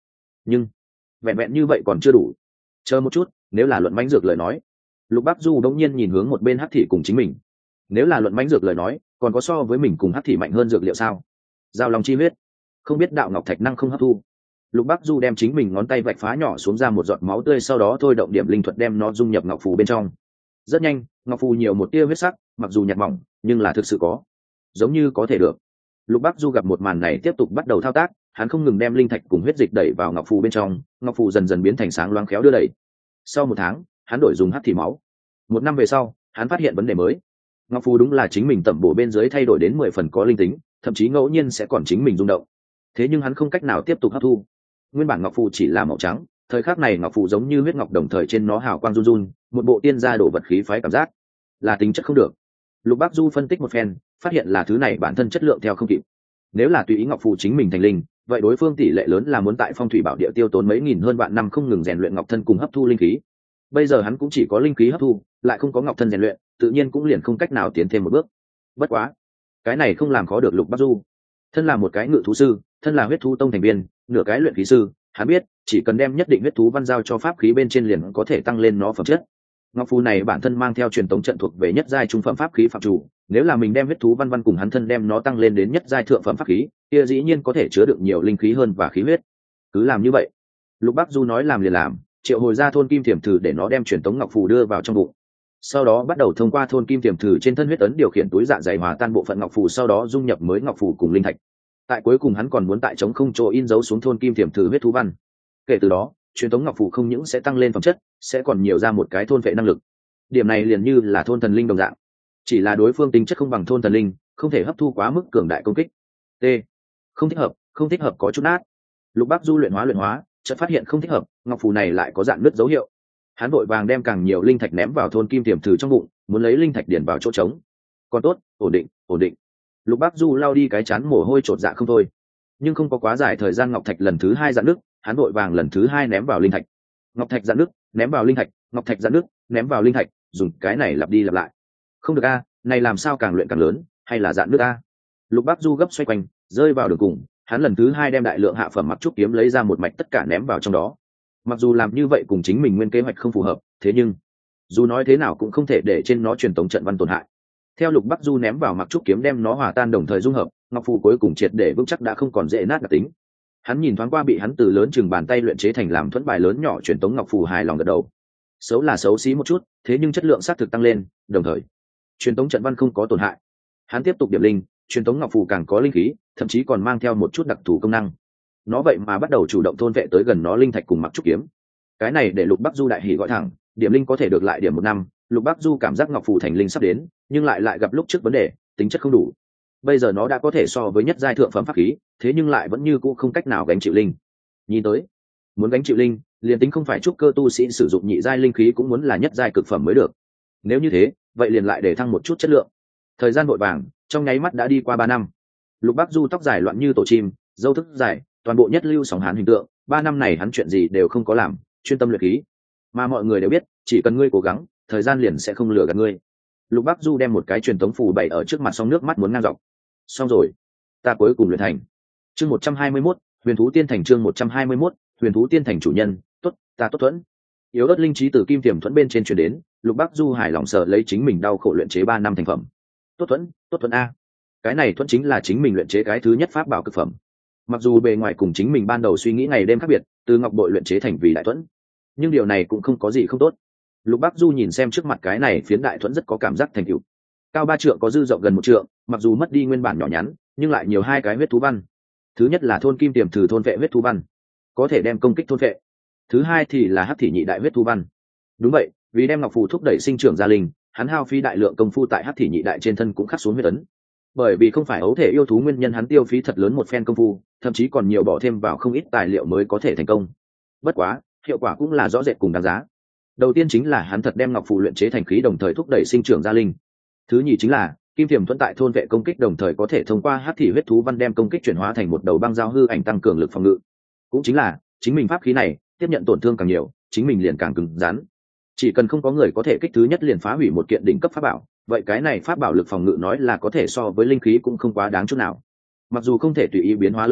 nhưng vẹn vẹn như vậy còn chưa đủ. Chờ một chút, nếu là luận mãnh dược lời nói. Lục Bắc Du đống nhiên nhìn hướng một bên hắc thị cùng chính mình. Nếu là luận mãnh dược lời nói, còn có so với mình cùng hắc thị mạnh hơn dược liệu sao? Giao long chi huyết, không biết đạo ngọc thạch năng không hấp thu. Lục Bắc Du đem chính mình ngón tay vạch phá nhỏ xuống ra một giọt máu tươi, sau đó thôi động điểm linh thuật đem nó dung nhập ngọc phù bên trong. Rất nhanh, ngọc phù nhiều một tia huyết sắc, mặc dù nhạt mỏng, nhưng là thực sự có, giống như có thể được. Lục Bắc Du gặp một màn này tiếp tục bắt đầu thao tác, hắn không ngừng đem linh thạch cùng huyết dịch đẩy vào ngọc phù bên trong, ngọc phù dần dần biến thành sáng loáng khéo đưa đẩy. Sau một tháng, hắn đổi dùng hắc thị máu. Một năm về sau, hắn phát hiện vấn đề mới. Ngọc phù đúng là chính mình tẩm bổ bên dưới thay đổi đến mười phần có linh tính, thậm chí ngẫu nhiên sẽ còn chính mình rung động. Thế nhưng hắn không cách nào tiếp tục hấp thu. Nguyên bản ngọc phù chỉ là màu trắng, thời khắc này ngọc phù giống như huyết ngọc, đồng thời trên nó hào quang run run, một bộ tiên gia đổ vật khí phái cảm giác, là tính chất không được. Lục Bắc Du phân tích một phen, phát hiện là thứ này bản thân chất lượng theo không kịp. Nếu là tùy ý ngọc phù chính mình thành linh, vậy đối phương tỷ lệ lớn là muốn tại phong thủy bảo địa tiêu tốn mấy nghìn hơn vạn năm không ngừng rèn luyện ngọc thân cùng hấp thu linh khí. Bây giờ hắn cũng chỉ có linh khí hấp thu, lại không có ngọc thân rèn luyện, tự nhiên cũng liền không cách nào tiến thêm một bước. Bất quá, cái này không làm khó được Lục Bắc Du. Thân là một cái ngự thú sư, thân là huyết thú tông thành viên, nửa cái luyện khí sư, hắn biết chỉ cần đem nhất định huyết thú văn giao cho pháp khí bên trên liền có thể tăng lên nó phẩm chất. Ngọc phù này bản thân mang theo truyền tống trận thuộc về nhất giai trung phẩm pháp khí phạm chủ, nếu là mình đem huyết thú văn văn cùng hắn thân đem nó tăng lên đến nhất giai thượng phẩm pháp khí, kia dĩ nhiên có thể chứa đựng nhiều linh khí hơn và khí huyết. Cứ làm như vậy. Lục Bắc Du nói làm liền làm, triệu hồi ra thôn kim thiểm thử để nó đem truyền tống ngọc phù đưa vào trong bụng. Sau đó bắt đầu thông qua thôn kim thiểm thử trên thân huyết ấn điều khiển túi dạ dày hòa tan bộ phận ngọc phù, sau đó dung nhập mới ngọc phù cùng linh thạch. Tại cuối cùng hắn còn muốn tại trống không chỗ in dấu xuống thôn kim thiểm thử huyết thú văn. Kể từ đó, truyền tống ngọc phù không những sẽ tăng lên phẩm chất, sẽ còn nhiều ra một cái thôn vệ năng lực. Điểm này liền như là thôn thần linh đồng dạng, chỉ là đối phương tính chất không bằng thôn thần linh, không thể hấp thu quá mức cường đại công kích. T. Không thích hợp, không thích hợp, có chút nát. Lục Bắc Du luyện hóa luyện hóa, chợt phát hiện không thích hợp, ngọc phù này lại có dạn nứt dấu hiệu. Hắn vội vàng đem càng nhiều linh thạch ném vào thôn kim tiềm thử trong bụng, muốn lấy linh thạch điển vào chỗ trống. Còn tốt, ổn định, ổn định. Lục Bắc Du lao đi cái chán mồ hôi chột dạ không thôi. Nhưng không có quá dài thời gian ngọc thạch lần thứ hai dạn nứt, hắn vội vàng lần thứ hai ném vào linh thạch. Ngọc thạch dạn nứt, ném vào linh thạch, ngọc thạch dạn nứt, ném vào linh thạch, dùng cái này lặp đi lặp lại. Không được a, này làm sao càng luyện càng lớn, hay là dạn nứt a? Lục Bắc Du gấp xoay quanh, rơi vào đường cùng, hắn lần thứ hai đem đại lượng hạ phẩm mặc trúc kiếm lấy ra một mạch tất cả ném vào trong đó. Mặc dù làm như vậy cùng chính mình nguyên kế hoạch không phù hợp, thế nhưng dù nói thế nào cũng không thể để trên nó truyền tống trận văn tổn hại. Theo Lục Bắc Du ném vào mặc trúc kiếm đem nó hòa tan đồng thời dung hợp, ngọc phù cuối cùng triệt để vững chắc đã không còn dễ nát đặc tính. Hắn nhìn thoáng qua bị hắn từ lớn chừng bàn tay luyện chế thành làm thuẫn bài lớn nhỏ truyền tống ngọc phù, hài lòng gật đầu. Xấu là xấu xí một chút, thế nhưng chất lượng xác thực tăng lên, đồng thời truyền tống trận văn không có tổn hại. Hắn tiếp tục điểm linh, truyền tống ngọc phù càng có linh khí, thậm chí còn mang theo một chút đặc thù công năng. Nó vậy mà bắt đầu chủ động thôn vệ tới gần nó linh thạch cùng mặc trúc kiếm. Cái này để Lục Bắc Du đại hỉ gọi thẳng, điểm linh có thể được lại điểm một năm. Lục Bắc Du cảm giác ngọc phù thành linh sắp đến, nhưng lại lại gặp lúc trước vấn đề, tính chất không đủ. Bây giờ nó đã có thể so với nhất giai thượng phẩm pháp khí, thế nhưng lại vẫn như cũ không cách nào gánh chịu linh. Nhìn tới, muốn gánh chịu linh, liền tính không phải trúc cơ tu sĩ sử dụng nhị giai linh khí cũng muốn là nhất giai cực phẩm mới được. Nếu như thế, vậy liền lại để thăng một chút chất lượng. Thời gian vội vàng, trong nháy mắt đã đi qua ba năm. Lục Bắc Du tóc dài loạn như tổ chim, râu thức dài, toàn bộ nhất lưu sóng hán hình tượng. Ba năm này hắn chuyện gì đều không có làm, chuyên tâm luyện khí. Mà mọi người đều biết, chỉ cần ngươi cố gắng, thời gian liền sẽ không lừa gạt ngươi. Lục Bắc Du đem một cái truyền tống phù bày ở trước mặt, song nước mắt muốn ngang dọc. Xong rồi, ta cuối cùng luyện thành. Chương một trăm hai mươi mốt, Huyền thú tiên thành. Chương một trăm hai mươi mốt, Huyền thú tiên thành. Chủ nhân, tốt, ta tốt thuẫn. Yếu ớt linh trí từ kim tiềm thuẫn bên trên truyền đến, Lục Bắc Du hài lòng sợ lấy chính mình đau khổ luyện chế ba năm thành phẩm. Tốt thuẫn, tốt thuẫn a. Cái này thuẫn chính là chính mình luyện chế cái thứ nhất pháp bảo cực phẩm. Mặc dù bề ngoài cùng chính mình ban đầu suy nghĩ ngày đêm khác biệt, từ ngọc bội luyện chế thành vì đại thuẫn, nhưng điều này cũng không có gì không tốt. Lục Bắc Du nhìn xem trước mặt cái này phiến đại thuẫn rất có cảm giác thành tựu. Cao ba trượng có dư rộng gần một trượng, mặc dù mất đi nguyên bản nhỏ nhắn, nhưng lại nhiều hai cái huyết thú văn. Thứ nhất là thôn kim tiềm thử thôn vệ huyết thú văn, có thể đem công kích thôn vệ. Thứ hai thì là hắc thị nhị đại huyết thú văn. Đúng vậy, vì đem ngọc phù thúc đẩy sinh trưởng gia linh, hắn hao phí đại lượng công phu tại hắc thị nhị đại trên thân cũng khắc xuống huyết ấn. Bởi vì không phải ấu thể yêu thú nguyên nhân, hắn tiêu phí thật lớn một phen công phu, thậm chí còn nhiều bỏ thêm vào không ít tài liệu mới có thể thành công. Bất quá, hiệu quả cũng là rõ rệt cùng đáng giá. Đầu tiên chính là hắn thật đem ngọc phù luyện chế thành khí, đồng thời thúc đẩy sinh trưởng gia linh. Thứ nhì chính là kim thiểm thuẫn tại thôn vệ công kích, đồng thời có thể thông qua hắc thị huyết thú văn đem công kích chuyển hóa thành một đầu băng giao hư ảnh, tăng cường lực phòng ngự. Cũng chính là chính mình pháp khí này tiếp nhận tổn thương càng nhiều, chính mình liền càng cứng rắn. Chỉ cần không có người có thể kích thứ nhất liền phá hủy một kiện đỉnh cấp pháp bảo, vậy cái này pháp bảo lực phòng ngự nói là có thể so với linh khí cũng không quá đáng chút nào. Mặc dù không thể tùy ý biến hóa lớn nhỏ,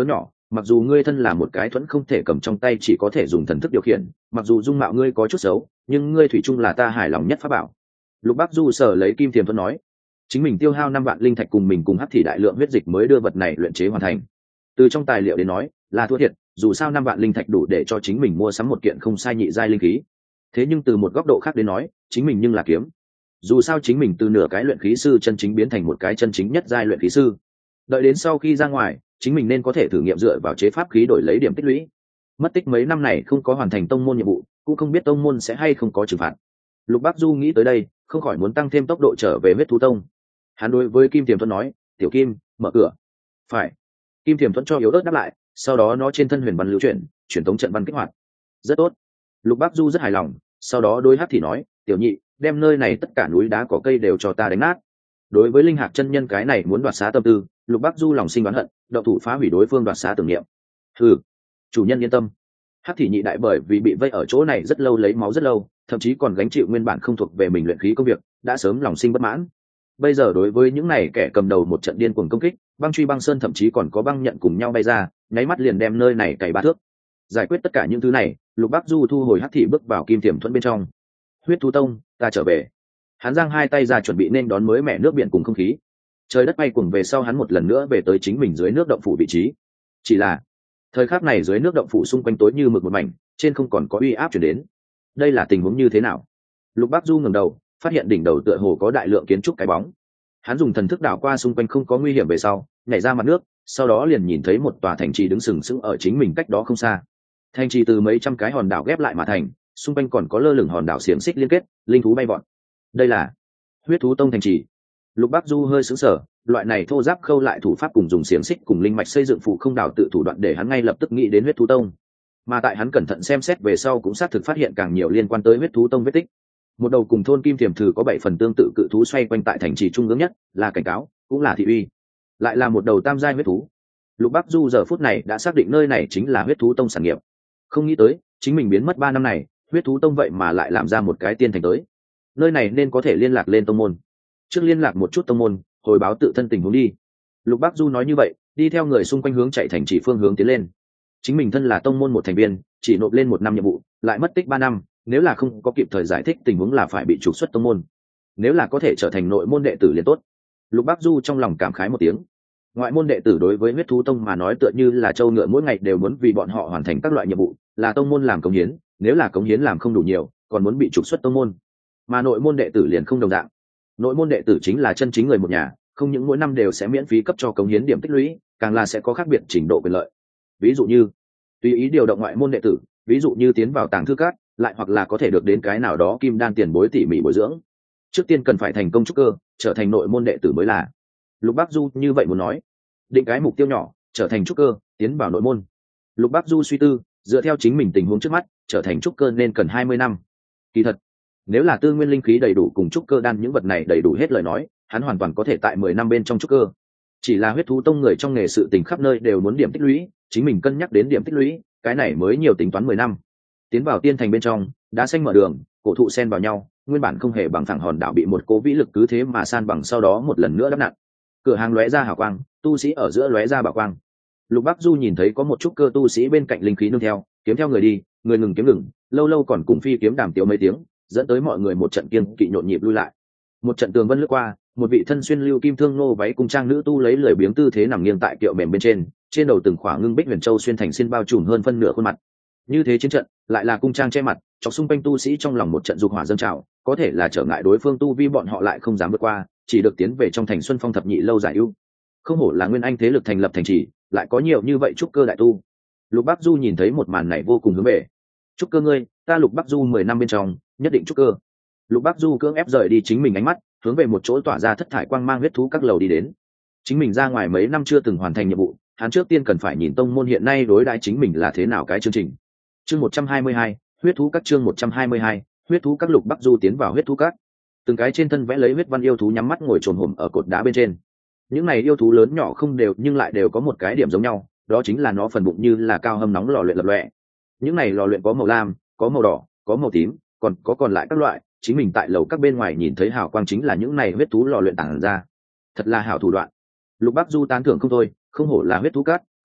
mặc dù ngươi thân là một cái thuẫn không thể cầm trong tay, chỉ có thể dùng thần thức điều khiển, mặc dù dung mạo ngươi có chút xấu, nhưng ngươi thủy chung là ta hài lòng nhất pháp bảo. Lục Bắc Du sở lấy kim thiềm thuẫn nói, chính mình tiêu hao năm vạn linh thạch cùng mình cùng hắc thị đại lượng huyết dịch mới đưa vật này luyện chế hoàn thành. Từ trong tài liệu đến nói là thua thiệt, dù sao năm vạn linh thạch đủ để cho chính mình mua sắm một kiện không sai nhị giai linh khí. Thế nhưng từ một góc độ khác đến nói, chính mình nhưng là kiếm. Dù sao chính mình từ nửa cái luyện khí sư chân chính biến thành một cái chân chính nhất giai luyện khí sư. Đợi đến sau khi ra ngoài, chính mình nên có thể thử nghiệm dựa vào chế pháp khí đổi lấy điểm tích lũy. Mất tích mấy năm này không có hoàn thành tông môn nhiệm vụ, cũng không biết tông môn sẽ hay không có trừng phạt. Lục Bắc Du nghĩ tới đây, không khỏi muốn tăng thêm tốc độ trở về huyết thú tông. Hắn đối với Kim Tiềm Thuẫn nói, "Tiểu Kim, mở cửa." Phải. Kim Tiềm Thuẫn cho yếu ớt đáp lại, sau đó nó trên thân huyền văn lưu chuyển, truyền tống trận văn kích hoạt. Rất tốt. Lục Bắc Du rất hài lòng, sau đó đối Hắc Thị nói, "Tiểu Nhị, đem nơi này tất cả núi đá cỏ cây đều cho ta đánh nát." Đối với linh hạc chân nhân cái này muốn đoạt xá tâm tư, Lục Bắc Du lòng sinh oán hận, động thủ phá hủy đối phương đoạt xá tưởng niệm. "Ừ, chủ nhân yên tâm." Hắc Thị nhị đại bởi vì bị vây ở chỗ này rất lâu, lấy máu rất lâu, thậm chí còn gánh chịu nguyên bản không thuộc về mình luyện khí công việc, đã sớm lòng sinh bất mãn. Bây giờ đối với những này kẻ cầm đầu một trận điên cuồng công kích, băng truy băng sơn thậm chí còn có băng nhận cùng nhau bay ra, nháy mắt liền đem nơi này cày ba thước. Giải quyết tất cả những thứ này, Lục Bắc Du thu hồi Hắc Thị bước vào Kim Tiềm Thuẫn bên trong. "Huyết thú tông, ta trở về." Hắn giang hai tay ra chuẩn bị nên đón mới mẻ nước biển cùng không khí. Trời đất bay cuồng về sau, hắn một lần nữa về tới chính mình dưới nước động phủ vị trí. Chỉ là thời khắc này dưới nước động phủ xung quanh tối như mực một mảnh, trên không còn có uy áp chuyển đến. Đây là tình huống như thế nào? Lục Bắc Du ngẩng đầu, phát hiện đỉnh đầu tựa hồ có đại lượng kiến trúc cái bóng. Hắn dùng thần thức đảo qua xung quanh không có nguy hiểm về sau, nhảy ra mặt nước, sau đó liền nhìn thấy một tòa thành trì đứng sừng sững ở chính mình cách đó không xa. Thành trì từ mấy trăm cái hòn đảo ghép lại mà thành, xung quanh còn có lơ lửng hòn đảo xiềng xích liên kết, linh thú bay vọt. Đây là Huyết thú tông thành trì. Lục Bắc Du hơi sững sờ, loại này thô giáp khâu lại thủ pháp cùng dùng xiềng xích cùng linh mạch xây dựng phụ không đảo tự thủ đoạn để hắn ngay lập tức nghĩ đến Huyết thú tông. Mà tại hắn cẩn thận xem xét về sau cũng xác thực phát hiện càng nhiều liên quan tới Huyết thú tông vết tích. Một đầu cùng thôn Kim Tiềm Thử có bảy phần tương tự cự thú xoay quanh tại thành trì trung ương nhất, là cảnh cáo, cũng là thị uy. Lại là một đầu tam giai huyết thú. Lục Bắc Du giờ phút này đã xác định nơi này chính là Huyết thú tông sản nghiệp. Không nghĩ tới, chính mình biến mất ba năm này, Huyết thú tông vậy mà lại làm ra một cái tiên thành tới. Nơi này nên có thể liên lạc lên tông môn. Trước liên lạc một chút tông môn, hồi báo tự thân tình huống đi. Lục Bắc Du nói như vậy, đi theo người xung quanh hướng chạy thành trì phương hướng tiến lên. Chính mình thân là tông môn một thành viên, chỉ nộp lên một năm nhiệm vụ, lại mất tích ba năm, nếu là không có kịp thời giải thích tình huống là phải bị trục xuất tông môn. Nếu là có thể trở thành nội môn đệ tử liền tốt. Lục Bắc Du trong lòng cảm khái một tiếng. Ngoại môn đệ tử đối với Huyết thú tông mà nói tựa như là trâu ngựa, mỗi ngày đều muốn vì bọn họ hoàn thành các loại nhiệm vụ, là tông môn làm cống hiến, nếu là cống hiến làm không đủ nhiều, còn muốn bị trục xuất tông môn. Mà nội môn đệ tử liền không đồng dạng. Nội môn đệ tử chính là chân chính người một nhà, không những mỗi năm đều sẽ miễn phí cấp cho cống hiến điểm tích lũy, càng là sẽ có khác biệt trình độ quyền lợi. Ví dụ như tùy ý điều động ngoại môn đệ tử, ví dụ như tiến vào tàng thư các, lại hoặc là có thể được đến cái nào đó kim đan tiền bối tỉ mỉ bồi dưỡng. Trước tiên cần phải thành công trúc cơ, trở thành nội môn đệ tử mới là. Lục Bắc Du như vậy muốn nói, định cái mục tiêu nhỏ, trở thành trúc cơ, tiến vào nội môn. Lục Bắc Du suy tư, dựa theo chính mình tình huống trước mắt, trở thành trúc cơ nên cần hai mươi năm. Kỳ thật, nếu là tư nguyên linh khí đầy đủ cùng trúc cơ đan những vật này đầy đủ hết lời nói, hắn hoàn toàn có thể tại mười năm bên trong trúc cơ. Chỉ là Huyết thú tông người trong nghề sự tình khắp nơi đều muốn điểm tích lũy, chính mình cân nhắc đến điểm tích lũy, cái này mới nhiều tính toán mười năm. Tiến vào tiên thành bên trong, đá xanh mở đường, cổ thụ xen vào nhau, nguyên bản không hề bằng phẳng hòn đảo bị một cố vĩ lực cứ thế mà san bằng, sau đó một lần nữa đắp nặn. Cửa hàng lóe ra hào quang, tu sĩ ở giữa lóe ra bảo quang. Lục Bắc Du nhìn thấy có một chút cơ tu sĩ bên cạnh linh khí nương theo, kiếm theo người đi, người ngừng kiếm ngừng, lâu lâu còn cùng phi kiếm đàm tiếu mấy tiếng, dẫn tới mọi người một trận kiêng kỵ nhộn nhịp lui lại. Một trận tường vân lướt qua, một vị thân xuyên lưu kim thương nô váy cung trang nữ tu lấy lười biếng tư thế nằm nghiêng tại kiệu mềm bên trên, trên đầu từng khỏa ngưng bích huyền châu xuyên thành xiên bao trùm hơn phân nửa khuôn mặt. Như thế chiến trận, lại là cung trang che mặt, chọc xung quanh tu sĩ trong lòng một trận dục hỏa dâng trào, có thể là trở ngại đối phương tu vi, bọn họ lại không dám vượt qua, chỉ được tiến về trong thành Xuân Phong thập nhị lâu giải ưu. Không hổ là nguyên anh thế lực thành lập thành trì, lại có nhiều như vậy trúc cơ đại tu. Lục Bắc Du nhìn thấy một màn này vô cùng hướng về. Trúc cơ ngươi, ta Lục Bắc Du mười năm bên trong, nhất định trúc cơ. Lục Bắc Du cưỡng ép rời đi chính mình ánh mắt, hướng về một chỗ tỏa ra thất thải quang mang huyết thú các lầu đi đến. Chính mình ra ngoài mấy năm chưa từng hoàn thành nhiệm vụ, hắn trước tiên cần phải nhìn tông môn hiện nay đối đãi chính mình là thế nào cái chương trình. Chương một trăm hai mươi hai, huyết thú các. Chương một trăm hai mươi hai, huyết thú các. Lục Bắc Du tiến vào huyết thú các. Từng cái trên thân vẽ lấy huyết văn yêu thú nhắm mắt ngồi chồm hổm ở cột đá bên trên. Những này yêu thú lớn nhỏ không đều nhưng lại đều có một cái điểm giống nhau, đó chính là nó phần bụng như là cao hâm nóng lò luyện lập lòe. Những này lò luyện có màu lam, có màu đỏ, có màu tím, còn có còn lại các loại, chính mình tại lầu các bên ngoài nhìn thấy hào quang chính là những này huyết thú lò luyện tàng ra. Thật là hảo thủ đoạn. Lục Bắc Du tán thưởng không thôi, không hổ là huyết thú cát,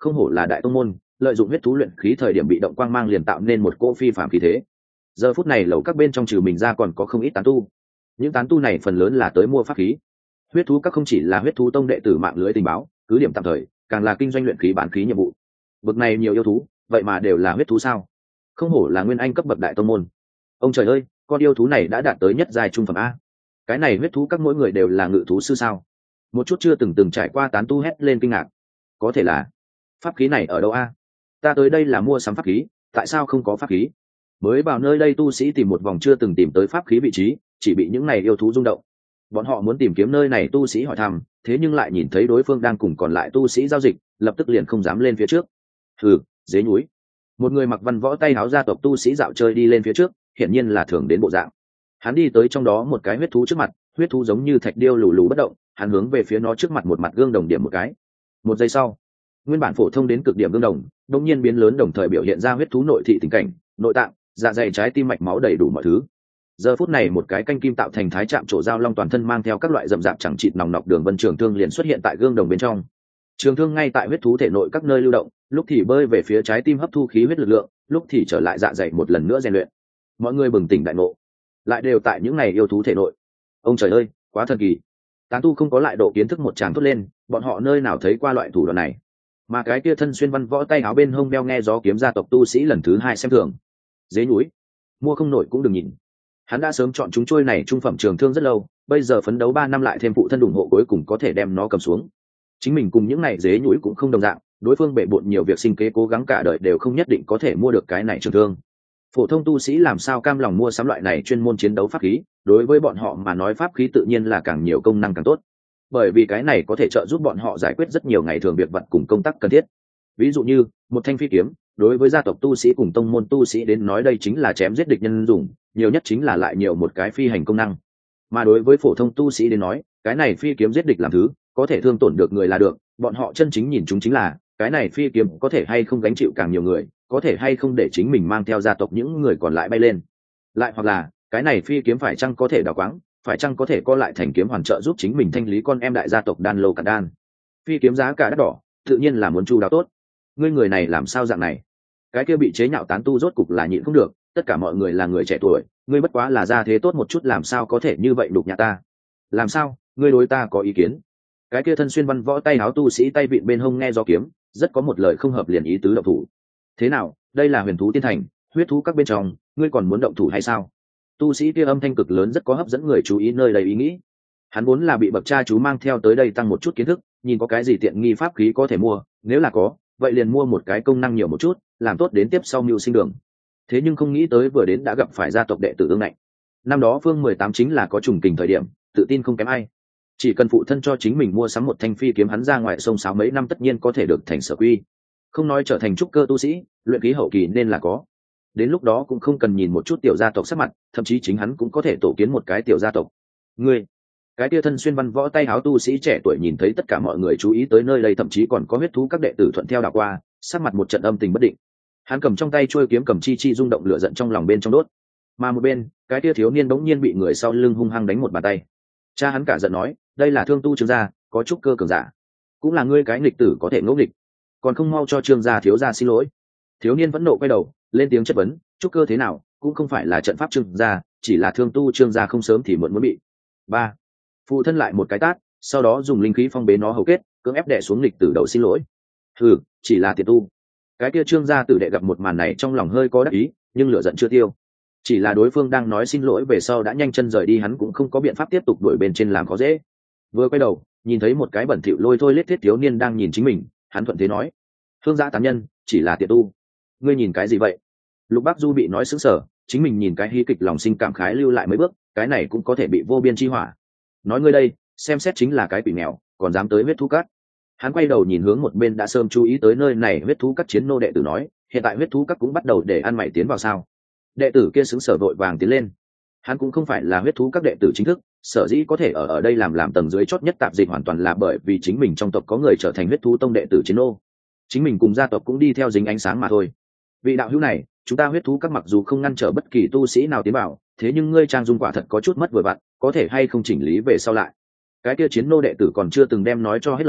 không hổ là đại tông môn, lợi dụng huyết thú luyện khí thời điểm bị động quang mang liền tạo nên một cỗ phi phàm khí thế. Giờ phút này lầu các bên trong trừ mình ra còn có không ít tán tu. Những tán tu này phần lớn là tới mua pháp khí. Huyết thú các không chỉ là huyết thú tông đệ tử mạng lưới tình báo, cứ điểm tạm thời, càng là kinh doanh luyện khí bán khí nhiệm vụ. Bực này nhiều yêu thú, vậy mà đều là huyết thú sao? Không hổ là nguyên anh cấp bậc đại tông môn. Ông trời ơi, con yêu thú này đã đạt tới nhất giai trung phẩm a. Cái này huyết thú các mỗi người đều là ngự thú sư sao? Một chút chưa từng từng trải qua tán tu hét lên kinh ngạc. Có thể là pháp khí này ở đâu a? Ta tới đây là mua sắm pháp khí, tại sao không có pháp khí? Mới vào nơi đây tu sĩ tìm một vòng chưa từng tìm tới pháp khí vị trí, chỉ bị những này yêu thú rung động. Bọn họ muốn tìm kiếm nơi này tu sĩ hỏi thăm, thế nhưng lại nhìn thấy đối phương đang cùng còn lại tu sĩ giao dịch, lập tức liền không dám lên phía trước. Hừ, dế núi. Một người mặc văn võ tay áo gia tộc tu sĩ dạo chơi đi lên phía trước, hiển nhiên là thường đến bộ dạng. Hắn đi tới trong đó một cái huyết thú trước mặt, huyết thú giống như thạch điêu lù lù bất động, hắn hướng về phía nó trước mặt một mặt gương đồng điểm một cái. Một giây sau, nguyên bản phổ thông đến cực điểm gương đồng, đột nhiên biến lớn, đồng thời biểu hiện ra huyết thú nội thị tình cảnh, nội tạng, dạ dày, trái tim, mạch máu, đầy đủ mọi thứ. Giờ phút này một cái canh kim tạo thành thái trạm trổ dao long toàn thân mang theo các loại rậm rạp chẳng chịt nòng nọc đường vân trường thương liền xuất hiện tại gương đồng bên trong. Trường thương ngay tại huyết thú thể nội các nơi lưu động, lúc thì bơi về phía trái tim hấp thu khí huyết lực lượng, lúc thì trở lại dạ dày một lần nữa rèn luyện. Mọi người bừng tỉnh đại ngộ, lại đều tại những ngày yêu thú thể nội. Ông trời ơi, quá thần kỳ! Tán tu không có lại độ kiến thức một tràng thốt lên, bọn họ nơi nào thấy qua loại thủ đoạn này. Mà cái kia thân xuyên văn võ tay áo bên hông đeo nghe gió kiếm gia tộc tu sĩ lần thứ hai xem thường. Dế núi, mua không nổi cũng đừng nhìn. Hắn đã sớm chọn chúng trôi này trung phẩm trường thương rất lâu, bây giờ phấn đấu ba năm lại thêm phụ thân ủng hộ, cuối cùng có thể đem nó cầm xuống. Chính mình cùng những này dế nhũi cũng không đồng dạng, đối phương bệ bội nhiều việc sinh kế, cố gắng cả đời đều không nhất định có thể mua được cái này trường thương. Phổ thông tu sĩ làm sao cam lòng mua sắm loại này chuyên môn chiến đấu pháp khí, đối với bọn họ mà nói pháp khí tự nhiên là càng nhiều công năng càng tốt, bởi vì cái này có thể trợ giúp bọn họ giải quyết rất nhiều ngày thường việc vặt cùng công tác cần thiết. Ví dụ như một thanh phi kiếm, đối với gia tộc tu sĩ cùng tông môn tu sĩ đến nói đây chính là chém giết địch nhân dùng, nhiều nhất chính là lại nhiều một cái phi hành công năng. Mà đối với phổ thông tu sĩ đến nói, cái này phi kiếm giết địch làm thứ, có thể thương tổn được người là được, bọn họ chân chính nhìn chúng chính là cái này phi kiếm có thể hay không gánh chịu càng nhiều người, có thể hay không để chính mình mang theo gia tộc những người còn lại bay lên, lại hoặc là cái này phi kiếm phải chăng có thể đào quáng, phải chăng có thể co lại thành kiếm hoàn trợ giúp chính mình thanh lý con em đại gia tộc đan lô cả đan. Phi kiếm giá cả đắt đỏ, tự nhiên là muốn chu đáo tốt. Ngươi người này làm sao dạng này? Cái kia bị chế nhạo tán tu rốt cục là nhịn không được, tất cả mọi người là người trẻ tuổi, ngươi bất quá là gia thế tốt một chút, làm sao có thể như vậy đục nhã ta? Làm sao, ngươi đối ta có ý kiến? Cái kia thân xuyên văn võ tay áo tu sĩ tay vịn bên hông nghe gió kiếm, rất có một lời không hợp liền ý tứ động thủ. Thế nào, đây là huyền thú tiên thành, huyết thú các bên trong, ngươi còn muốn động thủ hay sao? Tu sĩ kia âm thanh cực lớn rất có hấp dẫn người chú ý nơi đây ý nghĩ. Hắn vốn là bị bậc cha chú mang theo tới đây tăng một chút kiến thức, nhìn có cái gì tiện nghi pháp khí có thể mua, nếu là có, vậy liền mua một cái công năng nhiều một chút, làm tốt đến tiếp sau mưu sinh đường. Thế nhưng không nghĩ tới vừa đến đã gặp phải gia tộc đệ tử ương ngạnh. Năm đó Phương mười tám chính là có trùng kình thời điểm, tự tin không kém ai. Chỉ cần phụ thân cho chính mình mua sắm một thanh phi kiếm, hắn ra ngoài sông sáo mấy năm tất nhiên có thể được thành sở quy. Không nói trở thành trúc cơ tu sĩ, luyện khí hậu kỳ nên là có. Đến lúc đó cũng không cần nhìn một chút tiểu gia tộc sắc mặt, thậm chí chính hắn cũng có thể tổ kiến một cái tiểu gia tộc. Ngươi, cái tia thân xuyên văn võ tay áo tu sĩ trẻ tuổi nhìn thấy tất cả mọi người chú ý tới nơi đây, thậm chí còn có huyết thú các đệ tử thuận theo đảo qua, sắc mặt một trận âm tình bất định. Hắn cầm trong tay chuôi kiếm cầm chi chi rung động, lửa giận trong lòng bên trong đốt. Mà một bên, cái tia thiếu niên bỗng nhiên bị người sau lưng hung hăng đánh một bàn tay. Cha hắn cả giận nói, đây là Thương Tu Trương gia, có trúc cơ cường giả, cũng là ngươi cái nghịch tử có thể ngỗ nghịch, còn không mau cho Trương gia thiếu gia xin lỗi. Thiếu niên vẫn nộ quay đầu lên tiếng chất vấn, trúc cơ thế nào, cũng không phải là trận pháp Trương gia, chỉ là Thương Tu Trương gia không sớm thì muộn muốn bị. Ba, phụ thân lại một cái tát, sau đó dùng linh khí phong bế nó hầu kết, cưỡng ép đè xuống nghịch tử đầu xin lỗi. Hừ, chỉ là tiệt tu. Cái kia Trương gia tử đệ gặp một màn này trong lòng hơi có đắc ý, nhưng lửa giận chưa tiêu. Chỉ là đối phương đang nói xin lỗi về sau đã nhanh chân rời đi, hắn cũng không có biện pháp tiếp tục đuổi bên trên làm khó dễ. Vừa quay đầu nhìn thấy một cái bẩn thỉu lôi thôi lết thiết thiếu niên đang nhìn chính mình, hắn thuận thế nói, Hương giã tán nhân, chỉ là tiệt tu. Ngươi nhìn cái gì vậy? Lục Bác Du bị nói sững sờ, chính mình nhìn cái hí kịch lòng sinh cảm khái lưu lại mấy bước, cái này cũng có thể bị vô biên chi hỏa. Nói ngươi đây, xem xét chính là cái quỷ nghèo, còn dám tới huyết thú cát. Hắn quay đầu nhìn hướng một bên đã sớm chú ý tới nơi này huyết thú cát chiến nô đệ tử nói, hiện tại huyết thú cát cũng bắt đầu để ăn mày tiến vào sao? Đệ tử kia sững sờ vội vàng tiến lên. Hắn cũng không phải là huyết thú các đệ tử chính thức, sở dĩ có thể ở ở đây làm làm tầng dưới chót nhất tạp dịch hoàn toàn là bởi vì chính mình trong tộc có người trở thành huyết thú tông đệ tử chiến ô, chính mình cùng gia tộc cũng đi theo dính ánh sáng mà thôi. Vị đạo hữu này, chúng ta huyết thú các mặc dù không ngăn trở bất kỳ tu sĩ nào tiến vào, thế nhưng ngươi trang dung quả thật có chút mất vừa vặn, có thể hay không chỉnh lý về sau lại. Cái kia chiến nô đệ tử còn chưa từng đem nói cho hết lời,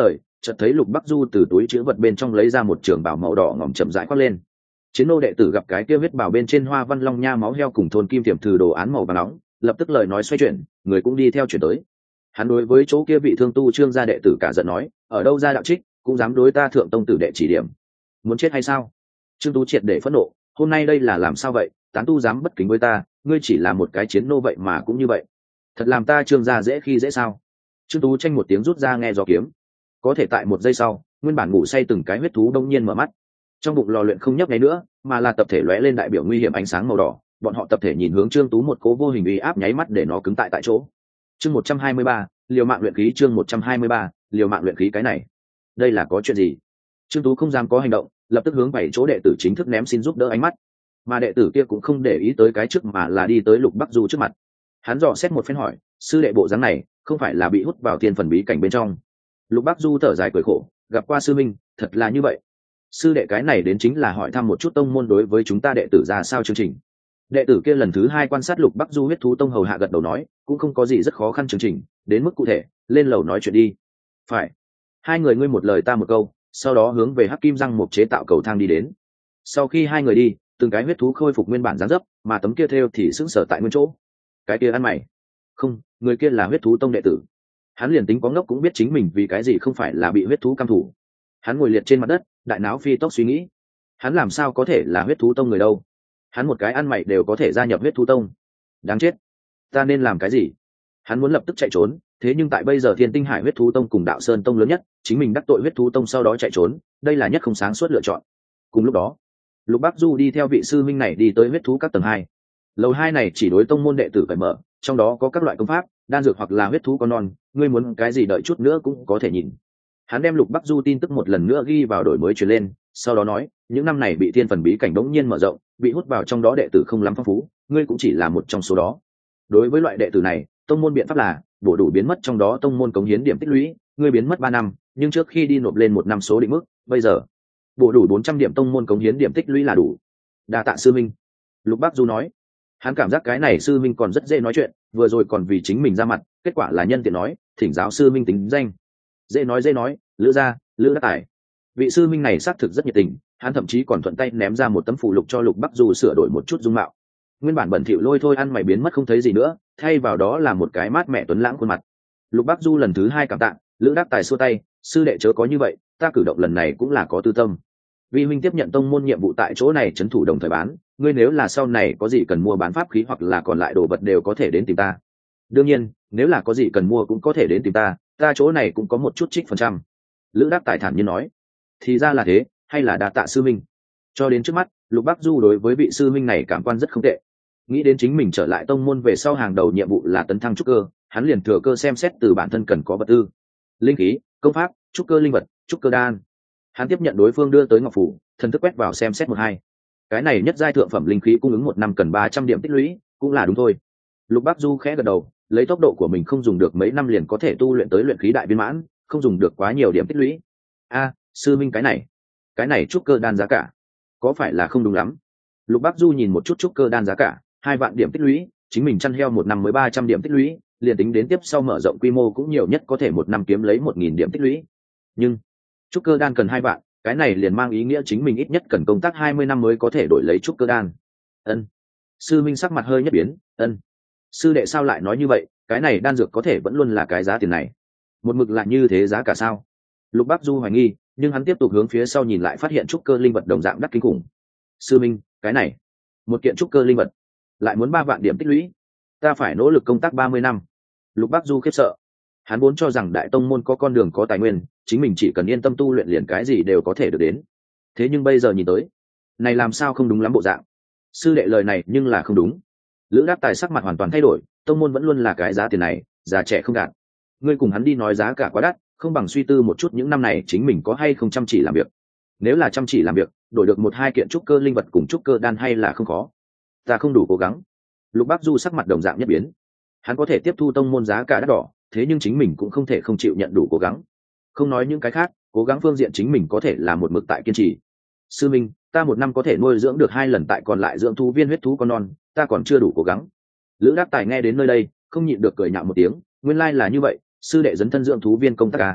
chợt thấy Lục Bắc Du từ túi chữ vật bên trong lấy ra một trường bào màu đỏ ngỏm chậm rãi khoác lên. Chiến nô đệ tử gặp cái kia huyết bào bên trên hoa văn long nha máu heo cùng thôn kim tiềm thử đồ án màu vàng nóng, lập tức lời nói xoay chuyển, người cũng đi theo chuyển tới. Hắn đối với chỗ kia vị thương tu Trương gia đệ tử cả giận nói, ở đâu ra đạo trích, cũng dám đối ta thượng tông tử đệ chỉ điểm, muốn chết hay sao? Trương Tú triệt để phẫn nộ, hôm nay đây là làm sao vậy? Tán tu dám bất kính với ta, ngươi chỉ là một cái chiến nô vậy mà cũng như vậy, thật làm ta Trương gia dễ khi dễ sao? Trương Tú tranh một tiếng rút ra nghe gió kiếm. Có thể tại một giây sau, nguyên bản ngủ say từng cái huyết thú đông nhiên mở mắt, trong bụng lò luyện không nhấp nháy nữa, mà là tập thể lóe lên đại biểu nguy hiểm ánh sáng màu đỏ. Bọn họ tập thể nhìn hướng Trương Tú, một cố vô hình uy áp nháy mắt để nó cứng tại tại chỗ. Chương một trăm hai mươi ba, liều mạng luyện khí. Chương một trăm hai mươi ba, liều mạng luyện khí. Cái này, đây là có chuyện gì? Trương Tú không dám có hành động, lập tức hướng bảy chỗ đệ tử chính thức ném xin giúp đỡ ánh mắt. Mà đệ tử kia cũng không để ý tới cái trước mà là đi tới Lục Bắc Du trước mặt. Hắn dò xét một phen hỏi, sư đệ bộ dáng này, không phải là bị hút vào thiên phần bí cảnh bên trong? Lục Bắc Du thở dài cười khổ, gặp qua sư minh, thật là như vậy. Sư đệ cái này đến chính là hỏi thăm một chút tông môn đối với chúng ta đệ tử ra sao chương trình. Đệ tử kia lần thứ hai quan sát Lục Bắc Du huyết thú tông hầu hạ gật đầu nói, cũng không có gì rất khó khăn chương trình, đến mức cụ thể, lên lầu nói chuyện đi. Phải. Hai người ngươi một lời ta một câu, sau đó hướng về Hắc Kim Răng Mục chế tạo cầu thang đi đến. Sau khi hai người đi, từng cái huyết thú khôi phục nguyên bản dáng dấp, mà tấm kia theo thì sững sờ tại nguyên chỗ. Cái kia ăn mày? Không, người kia là huyết thú tông đệ tử. Hắn liền tính có ngốc cũng biết chính mình vì cái gì không phải là bị huyết thú căm thủ. Hắn ngồi liệt trên mặt đất, đại não phi tốc suy nghĩ. Hắn làm sao có thể là huyết thú tông người đâu? Hắn một cái ăn mày đều có thể gia nhập huyết thú tông. Đáng chết. Ta nên làm cái gì? Hắn muốn lập tức chạy trốn, thế nhưng tại bây giờ Thiên Tinh Hải huyết thú tông cùng Đạo Sơn tông lớn nhất, chính mình đắc tội huyết thú tông sau đó chạy trốn, đây là nhất không sáng suốt lựa chọn. Cùng lúc đó, Lục Bắc Du đi theo vị sư minh này đi tới huyết thú các tầng hai. Lầu hai này chỉ đối tông môn đệ tử phải mở, trong đó có các loại công pháp, đan dược hoặc là huyết thú con non, ngươi muốn cái gì đợi chút nữa cũng có thể nhìn. Hắn đem Lục Bắc Du tin tức một lần nữa ghi vào đổi mới truyền lên, sau đó nói, những năm này bị thiên phần bí cảnh đống nhiên mở rộng, bị hút vào trong đó đệ tử không lắm phong phú, ngươi cũng chỉ là một trong số đó. Đối với loại đệ tử này, tông môn biện pháp là bổ đủ biến mất trong đó tông môn cống hiến điểm tích lũy, ngươi biến mất ba năm, nhưng trước khi đi nộp lên một năm số định mức, bây giờ bổ đủ bốn trăm điểm tông môn cống hiến điểm tích lũy là đủ. Đa tạ sư minh. Lục Bắc Du nói. Hắn cảm giác cái này sư minh còn rất dễ nói chuyện, vừa rồi còn vì chính mình ra mặt, kết quả là nhân tiện nói, thỉnh giáo sư minh tính danh. Dễ nói dễ nói, Lữ gia, Lữ Đắc Tài. Vị sư minh này xác thực rất nhiệt tình, hắn thậm chí còn thuận tay ném ra một tấm phụ lục cho Lục Bắc Du sửa đổi một chút dung mạo. Nguyên bản bẩn thỉu lôi thôi ăn mày biến mất không thấy gì nữa, thay vào đó là một cái mát mẻ tuấn lãng khuôn mặt. Lục Bắc Du lần thứ hai cảm tạ, Lữ Đắc Tài xua tay, sư đệ chớ có như vậy, ta cử động lần này cũng là có tư tâm. Vi huynh tiếp nhận tông môn nhiệm vụ tại chỗ này trấn thủ đồng thời bán, ngươi nếu là sau này có gì cần mua bán pháp khí hoặc là còn lại đồ vật đều có thể đến tìm ta. Đương nhiên, nếu là có gì cần mua cũng có thể đến tìm ta, ta chỗ này cũng có một chút trích phần trăm. Lữ Đắc Tài thản nhiên nói. Thì ra là thế, hay là đa tạ sư minh. Cho đến trước mắt, Lục Bắc Du đối với vị sư minh này cảm quan rất không tệ. Nghĩ đến chính mình trở lại tông môn về sau hàng đầu nhiệm vụ là tấn thăng trúc cơ, hắn liền thừa cơ xem xét từ bản thân cần có vật tư, linh khí, công pháp, trúc cơ linh vật, trúc cơ đan. Hắn tiếp nhận đối phương đưa tới ngọc phủ, thần thức quét vào xem xét một hai. Cái này nhất giai thượng phẩm linh khí cung ứng một năm cần ba trăm điểm tích lũy, cũng là đúng thôi. Lục Bắc Du khẽ gật đầu, lấy tốc độ của mình không dùng được mấy năm liền có thể tu luyện tới luyện khí đại viên mãn, không dùng được quá nhiều điểm tích lũy. A, sư minh cái này, cái này trúc cơ đan giá cả, có phải là không đúng lắm? Lục Bắc Du nhìn một chút trúc cơ đan giá cả, hai vạn điểm tích lũy, chính mình chăn heo một năm mới ba trăm điểm tích lũy, liền tính đến tiếp sau mở rộng quy mô cũng nhiều nhất có thể một năm kiếm lấy một nghìn điểm tích lũy. Nhưng trúc cơ đan cần hai vạn, cái này liền mang ý nghĩa chính mình ít nhất cần công tác hai mươi năm mới có thể đổi lấy trúc cơ đan. Ân. Sư minh sắc mặt hơi nhất biến, ân. Sư đệ sao lại nói như vậy, cái này đan dược có thể vẫn luôn là cái giá tiền này. Một mực là như thế giá cả sao? Lục Bắc Du hoài nghi, nhưng hắn tiếp tục hướng phía sau nhìn lại phát hiện trúc cơ linh vật đồng dạng đắt kinh khủng. Sư minh, cái này, một kiện trúc cơ linh vật, lại muốn ba vạn điểm tích lũy, ta phải nỗ lực công tác ba mươi năm. Lục Bắc Du khiếp sợ. Hắn vốn cho rằng đại tông môn có con đường có tài nguyên, chính mình chỉ cần yên tâm tu luyện liền cái gì đều có thể được đến. Thế nhưng bây giờ nhìn tới, này làm sao không đúng lắm bộ dạng. Sư đệ lời này nhưng là không đúng. Lữ Đắc Tài sắc mặt hoàn toàn thay đổi, tông môn vẫn luôn là cái giá tiền này, già trẻ không gạt. Ngươi cùng hắn đi nói giá cả quá đắt, không bằng suy tư một chút những năm này chính mình có hay không chăm chỉ làm việc. Nếu là chăm chỉ làm việc, đổi được một hai kiện trúc cơ linh vật cùng trúc cơ đan hay là không khó. Ta không đủ cố gắng. Lục Bắc Du sắc mặt đồng dạng nhất biến. Hắn có thể tiếp thu tông môn giá cả đắt đỏ, thế nhưng chính mình cũng không thể không chịu nhận đủ cố gắng. Không nói những cái khác, cố gắng phương diện chính mình có thể là một mực tại kiên trì. Sư minh, ta một năm có thể nuôi dưỡng được hai lần tại còn lại dưỡng thú viên huyết thú con non, ta còn chưa đủ cố gắng. Lữ Đắc Tài nghe đến nơi đây, không nhịn được cười nhạo một tiếng, nguyên lai là như vậy, sư đệ dấn thân dưỡng thú viên công tác à?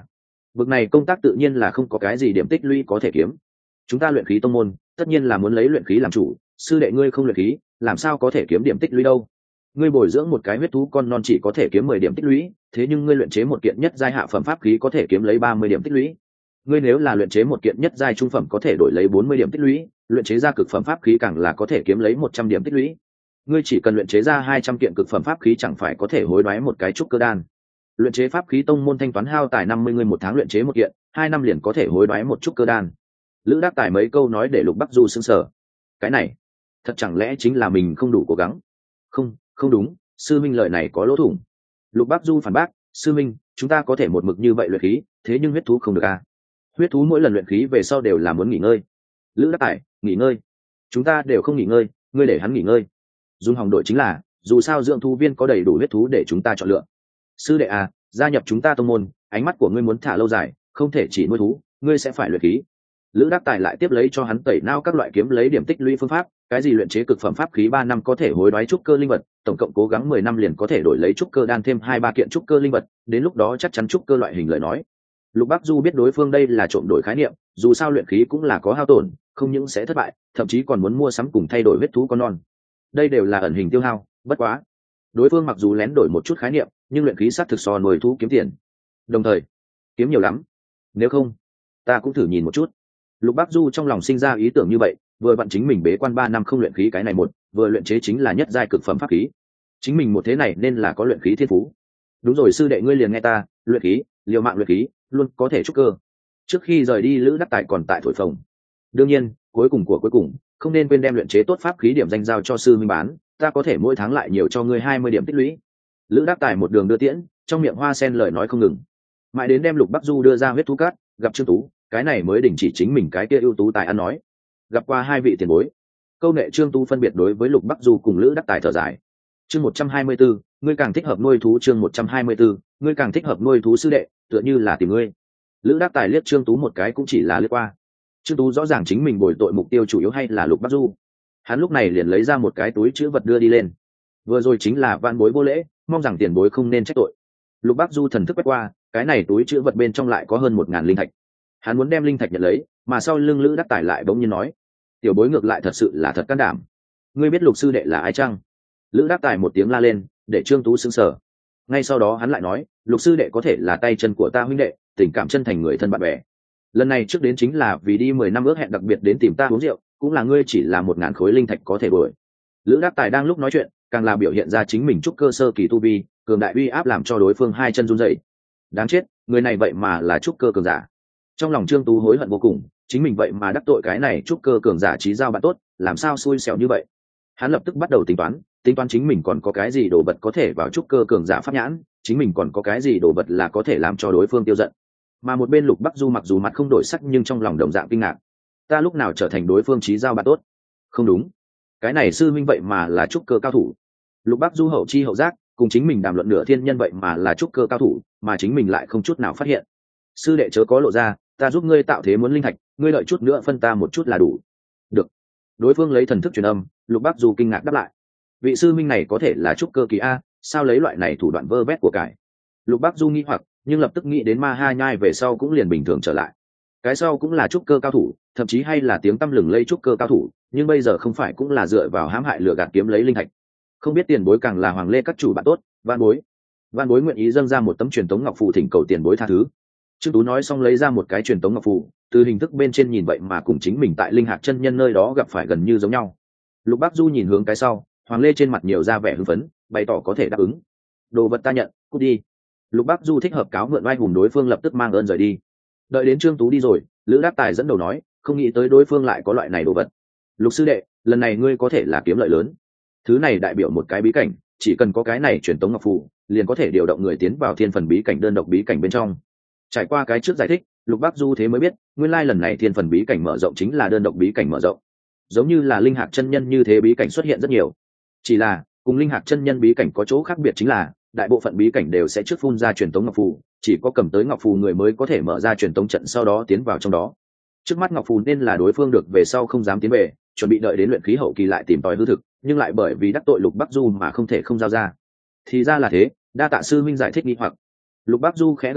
Vực này công tác tự nhiên là không có cái gì điểm tích lũy có thể kiếm. Chúng ta luyện khí tông môn tất nhiên là muốn lấy luyện khí làm chủ, sư đệ ngươi không luyện khí làm sao có thể kiếm điểm tích lũy đâu. Ngươi bồi dưỡng một cái huyết thú con non chỉ có thể kiếm mười điểm tích lũy, thế nhưng ngươi luyện chế một kiện nhất giai hạ phẩm pháp khí có thể kiếm lấy ba mươi điểm tích lũy. Ngươi nếu là luyện chế một kiện nhất giai trung phẩm có thể đổi lấy bốn mươi điểm tích lũy, luyện chế ra cực phẩm pháp khí càng là có thể kiếm lấy một trăm điểm tích lũy. Ngươi chỉ cần luyện chế ra hai trăm kiện cực phẩm pháp khí chẳng phải có thể hối đoái một cái trúc cơ đan. Luyện chế pháp khí tông môn thanh toán hao tài năm mươi ngươi một tháng luyện chế một kiện, hai năm liền có thể hối đoái một trúc cơ đan. Lữ Đắc Tài mấy câu nói để Lục Bắc Du sững sờ. Cái này, thật chẳng lẽ chính là mình không đủ cố gắng? Không, không đúng, sư minh lời này có lỗ thủng. Lục Bắc Du phản bác, sư minh, chúng ta có thể một mực như vậy luyện khí, thế nhưng huyết thú không được à? Huyết thú mỗi lần luyện khí về sau đều là muốn nghỉ ngơi. Lữ Đắc Tài, nghỉ ngơi? Chúng ta đều không nghỉ ngơi, ngươi để hắn nghỉ ngơi. Dung Hồng đội chính là, dù sao dưỡng thú viên có đầy đủ huyết thú để chúng ta chọn lựa. Sư đệ à, gia nhập chúng ta tông môn, ánh mắt của ngươi muốn thả lâu dài, không thể chỉ nuôi thú, ngươi sẽ phải luyện khí. Lữ Đắc Tài lại tiếp lấy cho hắn tẩy nao các loại kiếm lấy điểm tích lũy phương pháp, cái gì luyện chế cực phẩm pháp khí ba năm có thể hối đoái trúc cơ linh vật, tổng cộng cố gắng mười năm liền có thể đổi lấy trúc cơ đan thêm hai ba kiện trúc cơ linh vật, đến lúc đó chắc chắn trúc cơ loại hình lời nói. Lục Bắc Du biết đối phương đây là trộm đổi khái niệm, dù sao luyện khí cũng là có hao tổn, không những sẽ thất bại, thậm chí còn muốn mua sắm cùng thay đổi huyết thú con non. Đây đều là ẩn hình tiêu hao, bất quá. Đối phương mặc dù lén đổi một chút khái niệm, nhưng luyện khí sát thực so nuôi thú kiếm tiền. Đồng thời, kiếm nhiều lắm. Nếu không, ta cũng thử nhìn một chút. Lục Bắc Du trong lòng sinh ra ý tưởng như vậy, vừa vặn chính mình bế quan ba năm không luyện khí cái này một, vừa luyện chế chính là nhất giai cực phẩm pháp khí. Chính mình một thế này nên là có luyện khí thiên phú. Đúng rồi sư đệ ngươi liền nghe ta, luyện khí, liều mạng luyện khí, luôn có thể trúc cơ. Trước khi rời đi Lữ Đắc Tài còn tại thổi phồng. Đương nhiên, cuối cùng của cuối cùng, không nên quên đem luyện chế tốt pháp khí điểm danh giao cho sư minh bán, ta có thể mỗi tháng lại nhiều cho ngươi hai mươi điểm tích lũy. Lữ Đắc Tài một đường đưa tiễn, trong miệng hoa sen lời nói không ngừng. Mãi đến đem Lục Bắc Du đưa ra huyết thú cát, gặp Trương Tú, cái này mới đình chỉ chính mình cái kia ưu tú tài ăn nói. Gặp qua hai vị tiền bối, câu nệ Trương Tú phân biệt đối với Lục Bắc Du cùng Lữ Đắc Tài thở dài. Chương một trăm hai mươi 124, ngươi càng thích hợp nuôi thú. Chương một trăm hai mươi 124, ngươi càng thích hợp nuôi thú sư đệ, tựa như là tìm ngươi. Lữ Đắc Tài liếc Trương Tú một cái cũng chỉ là liếc qua. Trương Tú rõ ràng chính mình bồi tội mục tiêu chủ yếu hay là Lục Bắc Du. Hắn lúc này liền lấy ra một cái túi chữ vật đưa đi lên. Vừa rồi chính là van bối vô lễ, mong rằng tiền bối không nên trách tội. Lục Bắc Du thần thức quét qua, cái này túi chữ vật bên trong lại có hơn một ngàn linh thạch. Hắn muốn đem linh thạch nhận lấy, mà sau lưng Lữ Đắc Tài lại bỗng nhiên nói: tiểu bối ngược lại thật sự là thật can đảm. Ngươi biết Lục sư đệ là ai chăng? Lữ Đắc Tài một tiếng la lên, để Trương Tú sững sờ. Ngay sau đó hắn lại nói: Lục sư đệ có thể là tay chân của ta huynh đệ, tình cảm chân thành người thân bạn bè. Lần này trước đến chính là vì đi mười năm ước hẹn đặc biệt đến tìm ta uống rượu, cũng là ngươi chỉ là một ngàn khối linh thạch có thể bồi. Lữ Đắc Tài đang lúc nói chuyện, càng là biểu hiện ra chính mình trúc cơ sơ kỳ tu vi, cường đại uy áp làm cho đối phương hai chân run rẩy. Đáng chết, người này vậy mà là trúc cơ cường giả. Trong lòng Trương Tú hối hận vô cùng, chính mình vậy mà đắc tội cái này trúc cơ cường giả trí giao bạn tốt, làm sao xui xẻo như vậy. Hắn lập tức bắt đầu tính toán, tính toán chính mình còn có cái gì đồ vật có thể vào trúc cơ cường giả pháp nhãn, chính mình còn có cái gì đồ vật là có thể làm cho đối phương tiêu giận. Mà một bên Lục Bắc Du mặc dù mặt không đổi sắc nhưng trong lòng đồng dạng kinh ngạc. Ta lúc nào trở thành đối phương trí giao bạn tốt? Không đúng, cái này sư minh vậy mà là trúc cơ cao thủ. Lục Bắc Du hậu chi hậu giác, cùng chính mình đàm luận nửa thiên nhân vậy mà là trúc cơ cao thủ, mà chính mình lại không chút nào phát hiện. Sư đệ chớ có lộ ra, ta giúp ngươi tạo thế muốn linh thạch, ngươi đợi chút nữa phân ta một chút là đủ. Được. Đối phương lấy thần thức truyền âm, Lục Bắc Du kinh ngạc đáp lại. Vị sư minh này có thể là trúc cơ kỳ a, sao lấy loại này thủ đoạn vơ vét của cải? Lục Bắc Du nghi hoặc, nhưng lập tức nghĩ đến Ma Ha Nhai về sau cũng liền bình thường trở lại. Cái sau cũng là trúc cơ cao thủ, thậm chí hay là tiếng tăm lừng lây trúc cơ cao thủ, nhưng bây giờ không phải cũng là dựa vào hãm hại lừa gạt kiếm lấy linh thạch. Không biết tiền bối càng là Hoàng Lê các chủ bạn tốt, Van bối. Van bối nguyện ý dâng ra một tấm truyền tống ngọc phù thỉnh cầu tiền bối tha thứ. Trương Tú nói xong lấy ra một cái truyền tống ngọc phù, từ hình thức bên trên nhìn vậy mà cùng chính mình tại Linh Hạc chân nhân nơi đó gặp phải gần như giống nhau. Lục Bắc Du nhìn hướng cái sau, Hoàng Lê trên mặt nhiều ra vẻ hưng phấn, bày tỏ có thể đáp ứng. Đồ vật ta nhận, cút đi. Lục Bắc Du thích hợp cáo mượn oai hùng đối phương lập tức mang ơn rời đi. Đợi đến Trương Tú đi rồi, Lữ Đắc Tài dẫn đầu nói, không nghĩ tới đối phương lại có loại này đồ vật. Lục sư đệ, lần này ngươi có thể là kiếm lợi lớn. Thứ này đại biểu một cái bí cảnh, chỉ cần có cái này truyền tống ngọc phù, liền có thể điều động người tiến vào thiên phần bí cảnh đơn độc bí cảnh bên trong. Trải qua cái trước giải thích, Lục Bắc Du thế mới biết, nguyên lai lần này thiên phần bí cảnh mở rộng chính là đơn độc bí cảnh mở rộng. Giống như là Linh Hạc chân nhân như thế bí cảnh xuất hiện rất nhiều. Chỉ là, cùng Linh Hạc chân nhân bí cảnh có chỗ khác biệt chính là, đại bộ phận bí cảnh đều sẽ trước phun ra truyền tống ngọc phù, chỉ có cầm tới ngọc phù người mới có thể mở ra truyền tống trận sau đó tiến vào trong đó. Trước mắt ngọc phù nên là đối phương được về sau không dám tiến về, chuẩn bị đợi đến luyện khí hậu kỳ lại tìm tòi hư thực, nhưng lại bởi vì đắc tội Lục Bắc Du mà không thể không giao ra. Thì ra là thế, đa tạ sư minh giải thích nghi hoặc. Lục Bắc Du khẽ gật đầu,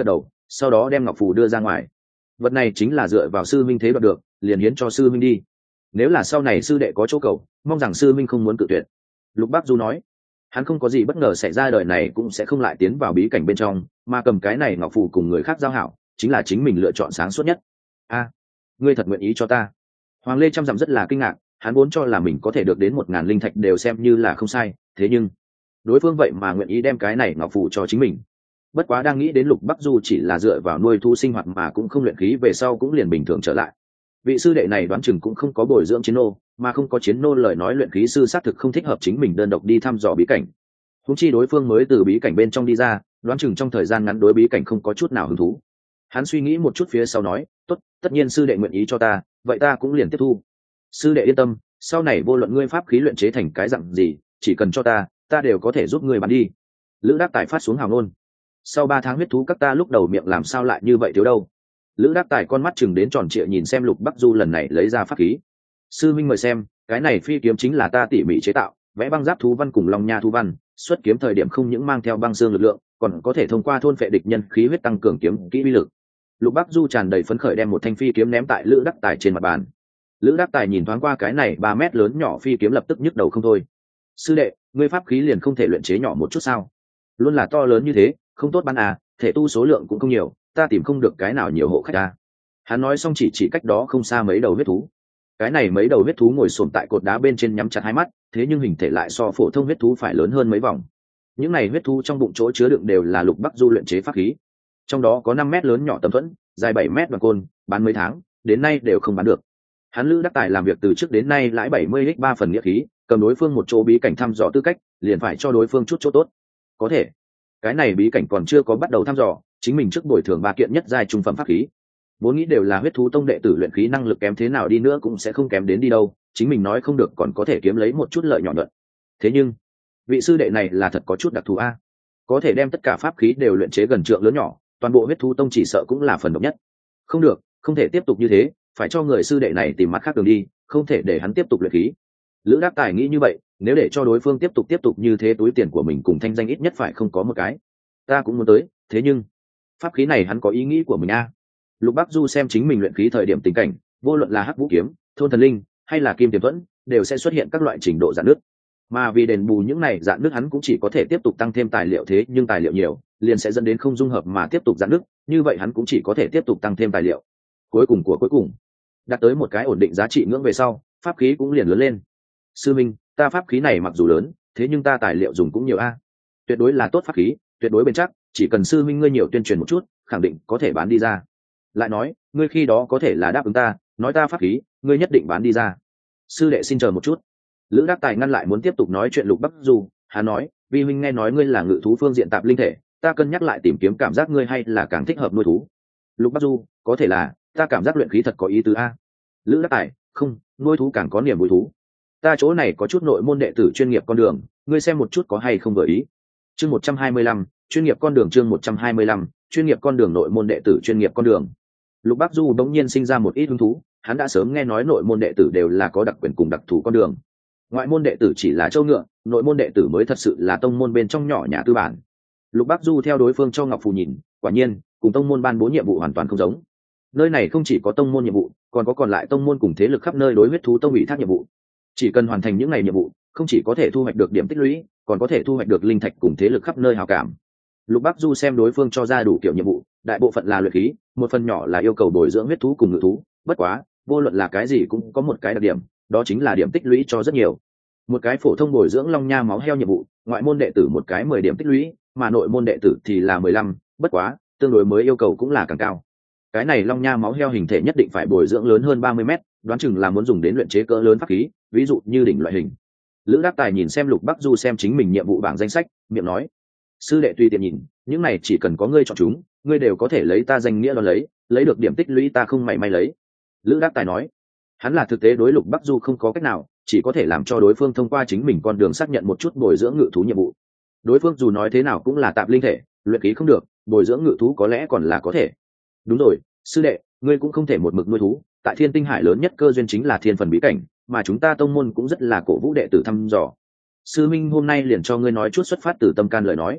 sau đó đem ngọc phù đưa ra ngoài. Vật này chính là dựa vào sư minh thế đoạt được, liền hiến cho sư minh đi. Nếu là sau này sư đệ có chỗ cầu, mong rằng sư minh không muốn cự tuyệt. Lục Bác Du nói. Hắn không có gì bất ngờ xảy ra, đời này cũng sẽ không lại tiến vào bí cảnh bên trong, mà cầm cái này ngọc phù cùng người khác giao hảo chính là chính mình lựa chọn sáng suốt nhất. A, ngươi thật nguyện ý cho ta? Hoàng Lê trăm dặm rất là kinh ngạc, hắn vốn cho là mình có thể được đến một ngàn linh thạch đều xem như là không sai, thế nhưng đối phương vậy mà nguyện ý đem cái này ngọc phù cho chính mình. Bất quá đang nghĩ đến Lục Bắc Du chỉ là dựa vào nuôi thu sinh hoạt mà cũng không luyện khí, về sau cũng liền bình thường trở lại. Vị sư đệ này đoán chừng cũng không có bồi dưỡng chiến nô, mà không có chiến nô lời nói luyện khí sư xác thực không thích hợp chính mình đơn độc đi thăm dò bí cảnh. Húng chi đối phương mới từ bí cảnh bên trong đi ra, đoán chừng trong thời gian ngắn đối bí cảnh không có chút nào hứng thú. Hắn suy nghĩ một chút phía sau nói, tốt, tất nhiên sư đệ nguyện ý cho ta, vậy ta cũng liền tiếp thu. Sư đệ yên tâm, sau này vô luận ngươi pháp khí luyện chế thành cái dạng gì, chỉ cần cho ta, ta đều có thể giúp ngươi bán đi. Lữ Đắc Tài phát xuống hào ngôn. Sau ba tháng huyết thú các ta lúc đầu miệng làm sao lại như vậy thiếu đâu. Lữ Đắc Tài con mắt chừng đến tròn trịa nhìn xem Lục Bắc Du lần này lấy ra pháp khí. Sư minh mời xem, cái này phi kiếm chính là ta tỉ mỉ chế tạo, vẽ băng giáp thú văn cùng long nha thú văn, xuất kiếm thời điểm không những mang theo băng xương lực lượng, còn có thể thông qua thôn phệ địch nhân khí huyết tăng cường kiếm kỹ uy lực. Lục Bắc Du tràn đầy phấn khởi đem một thanh phi kiếm ném tại Lữ Đắc Tài trên mặt bàn. Lữ Đắc Tài nhìn thoáng qua cái này ba mét lớn nhỏ phi kiếm lập tức nhức đầu không thôi. Sư đệ, ngươi pháp khí liền không thể luyện chế nhỏ một chút sao? Luôn là to lớn như thế, không tốt bán à, thể tu số lượng cũng không nhiều, ta tìm không được cái nào nhiều hộ khách à. Hắn nói xong chỉ chỉ cách đó không xa mấy đầu huyết thú. Cái này mấy đầu huyết thú ngồi xổm tại cột đá bên trên nhắm chặt hai mắt, thế nhưng hình thể lại so phổ thông huyết thú phải lớn hơn mấy vòng. Những này huyết thú trong bụng chỗ chứa đựng đều là Lục Bắc Du luyện chế pháp khí. Trong đó có năm mét lớn nhỏ tấm thuẫn, dài bảy mét đoàn côn, bán mấy tháng, đến nay đều không bán được. Hắn Lữ Đắc Tài làm việc từ trước đến nay lãi bảy mươi x ba phần nghĩa khí, cầm đối phương một chỗ bí cảnh thăm dò tư cách, liền phải cho đối phương chút chỗ tốt. Có thể, cái này bí cảnh còn chưa có bắt đầu thăm dò, chính mình trước bồi thường ba kiện nhất giai trung phẩm pháp khí. Vốn nghĩ đều là huyết thú tông đệ tử luyện khí năng lực kém thế nào đi nữa cũng sẽ không kém đến đi đâu, chính mình nói không được còn có thể kiếm lấy một chút lợi nhỏ nhuận. Thế nhưng, vị sư đệ này là thật có chút đặc thù a, có thể đem tất cả pháp khí đều luyện chế gần trượng lớn nhỏ, toàn bộ huyết thú tông chỉ sợ cũng là phần độc nhất. Không được, không thể tiếp tục như thế, phải cho người sư đệ này tìm mắt khác đường đi, không thể để hắn tiếp tục luyện khí. Lữ Đắc Tài nghĩ như vậy, nếu để cho đối phương tiếp tục tiếp tục như thế, túi tiền của mình cùng thanh danh ít nhất phải không có một cái. Ta cũng muốn tới, thế nhưng pháp khí này hắn có ý nghĩ của mình a. Lục Bắc Du xem chính mình luyện khí thời điểm tình cảnh, vô luận là hắc vũ kiếm, thôn thần linh hay là kim tiềm thuẫn, đều sẽ xuất hiện các loại trình độ rạn nứt. Mà vì đền bù những này rạn nứt, hắn cũng chỉ có thể tiếp tục tăng thêm tài liệu, thế nhưng tài liệu nhiều, liền sẽ dẫn đến không dung hợp mà tiếp tục rạn nứt, như vậy hắn cũng chỉ có thể tiếp tục tăng thêm tài liệu. Cuối cùng của cuối cùng, đạt tới một cái ổn định giá trị ngưỡng về sau, pháp khí cũng liền lớn lên. Sư minh, ta pháp khí này mặc dù lớn, thế nhưng ta tài liệu dùng cũng nhiều a. Tuyệt đối là tốt pháp khí, tuyệt đối bền chắc, chỉ cần sư minh ngươi nhiều tuyên truyền một chút, khẳng định có thể bán đi ra. Lại nói, ngươi khi đó có thể là đáp ứng ta, nói ta pháp khí, ngươi nhất định bán đi ra. Sư đệ xin chờ một chút. Lữ Đắc Tài ngăn lại muốn tiếp tục nói chuyện Lục Bắc Du, hắn nói, vi huynh nghe nói ngươi là ngự thú phương diện tạp linh thể, ta cân nhắc lại tìm kiếm cảm giác ngươi hay là càng thích hợp nuôi thú. Lục Bắc Du, có thể là ta cảm giác luyện khí thật có ý tứ a. Lữ Đắc Tài, không, nuôi thú càng có niềm vui thú. Ta chỗ này có chút nội môn đệ tử chuyên nghiệp con đường, ngươi xem một chút có hay không vừa ý. Chương một trăm hai mươi lăm, chuyên nghiệp con đường chương một trăm hai mươi lăm, chuyên nghiệp con đường nội môn đệ tử chuyên nghiệp con đường. Lục Bắc Du đống nhiên sinh ra một ít hứng thú, hắn đã sớm nghe nói nội môn đệ tử đều là có đặc quyền cùng đặc thù con đường. Ngoại môn đệ tử chỉ là châu ngựa, nội môn đệ tử mới thật sự là tông môn bên trong nhỏ nhà tư bản. Lục Bắc Du theo đối phương cho ngọc phù nhìn, quả nhiên, cùng tông môn ban bố nhiệm vụ hoàn toàn không giống. Nơi này không chỉ có tông môn nhiệm vụ, còn có còn lại tông môn cùng thế lực khắp nơi đối huyết thú tông ủy thác nhiệm vụ. Chỉ cần hoàn thành những ngày nhiệm vụ, không chỉ có thể thu hoạch được điểm tích lũy, còn có thể thu hoạch được linh thạch cùng thế lực khắp nơi hảo cảm. Lục Bắc Du xem đối phương cho ra đủ kiểu nhiệm vụ, đại bộ phận là luyện khí, một phần nhỏ là yêu cầu bồi dưỡng huyết thú cùng ngự thú, bất quá, vô luận là cái gì cũng có một cái đặc điểm, đó chính là điểm tích lũy cho rất nhiều. Một cái phổ thông bồi dưỡng long nha máu heo nhiệm vụ, ngoại môn đệ tử một cái mười điểm tích lũy, mà nội môn đệ tử thì là mười lăm, bất quá, tương đối mới yêu cầu cũng là càng cao. Cái này long nha máu heo hình thể nhất định phải bồi dưỡng lớn hơn ba mươi mét, đoán chừng là muốn dùng đến luyện chế cỡ lớn pháp khí, ví dụ như đỉnh loại hình. Lữ Đắc Tài nhìn xem Lục Bắc Du xem chính mình nhiệm vụ bảng danh sách, miệng nói, sư đệ tùy tiện nhìn, những này chỉ cần có ngươi chọn chúng, ngươi đều có thể lấy ta danh nghĩa đó lấy, lấy được điểm tích lũy ta không mảy may lấy. Lữ Đắc Tài nói, hắn là thực tế đối Lục Bắc Du không có cách nào, chỉ có thể làm cho đối phương thông qua chính mình con đường xác nhận một chút bồi dưỡng ngự thú nhiệm vụ. Đối phương dù nói thế nào cũng là tạp linh thể, luyện khí không được, bồi dưỡng ngự thú có lẽ còn là có thể. Đúng rồi, sư đệ, ngươi cũng không thể một mực nuôi thú, tại Thiên Tinh Hải lớn nhất cơ duyên chính là thiên phần bí cảnh, mà chúng ta tông môn cũng rất là cổ vũ đệ tử thăm dò. Sư minh hôm nay liền cho ngươi nói chút xuất phát từ tâm can lời nói.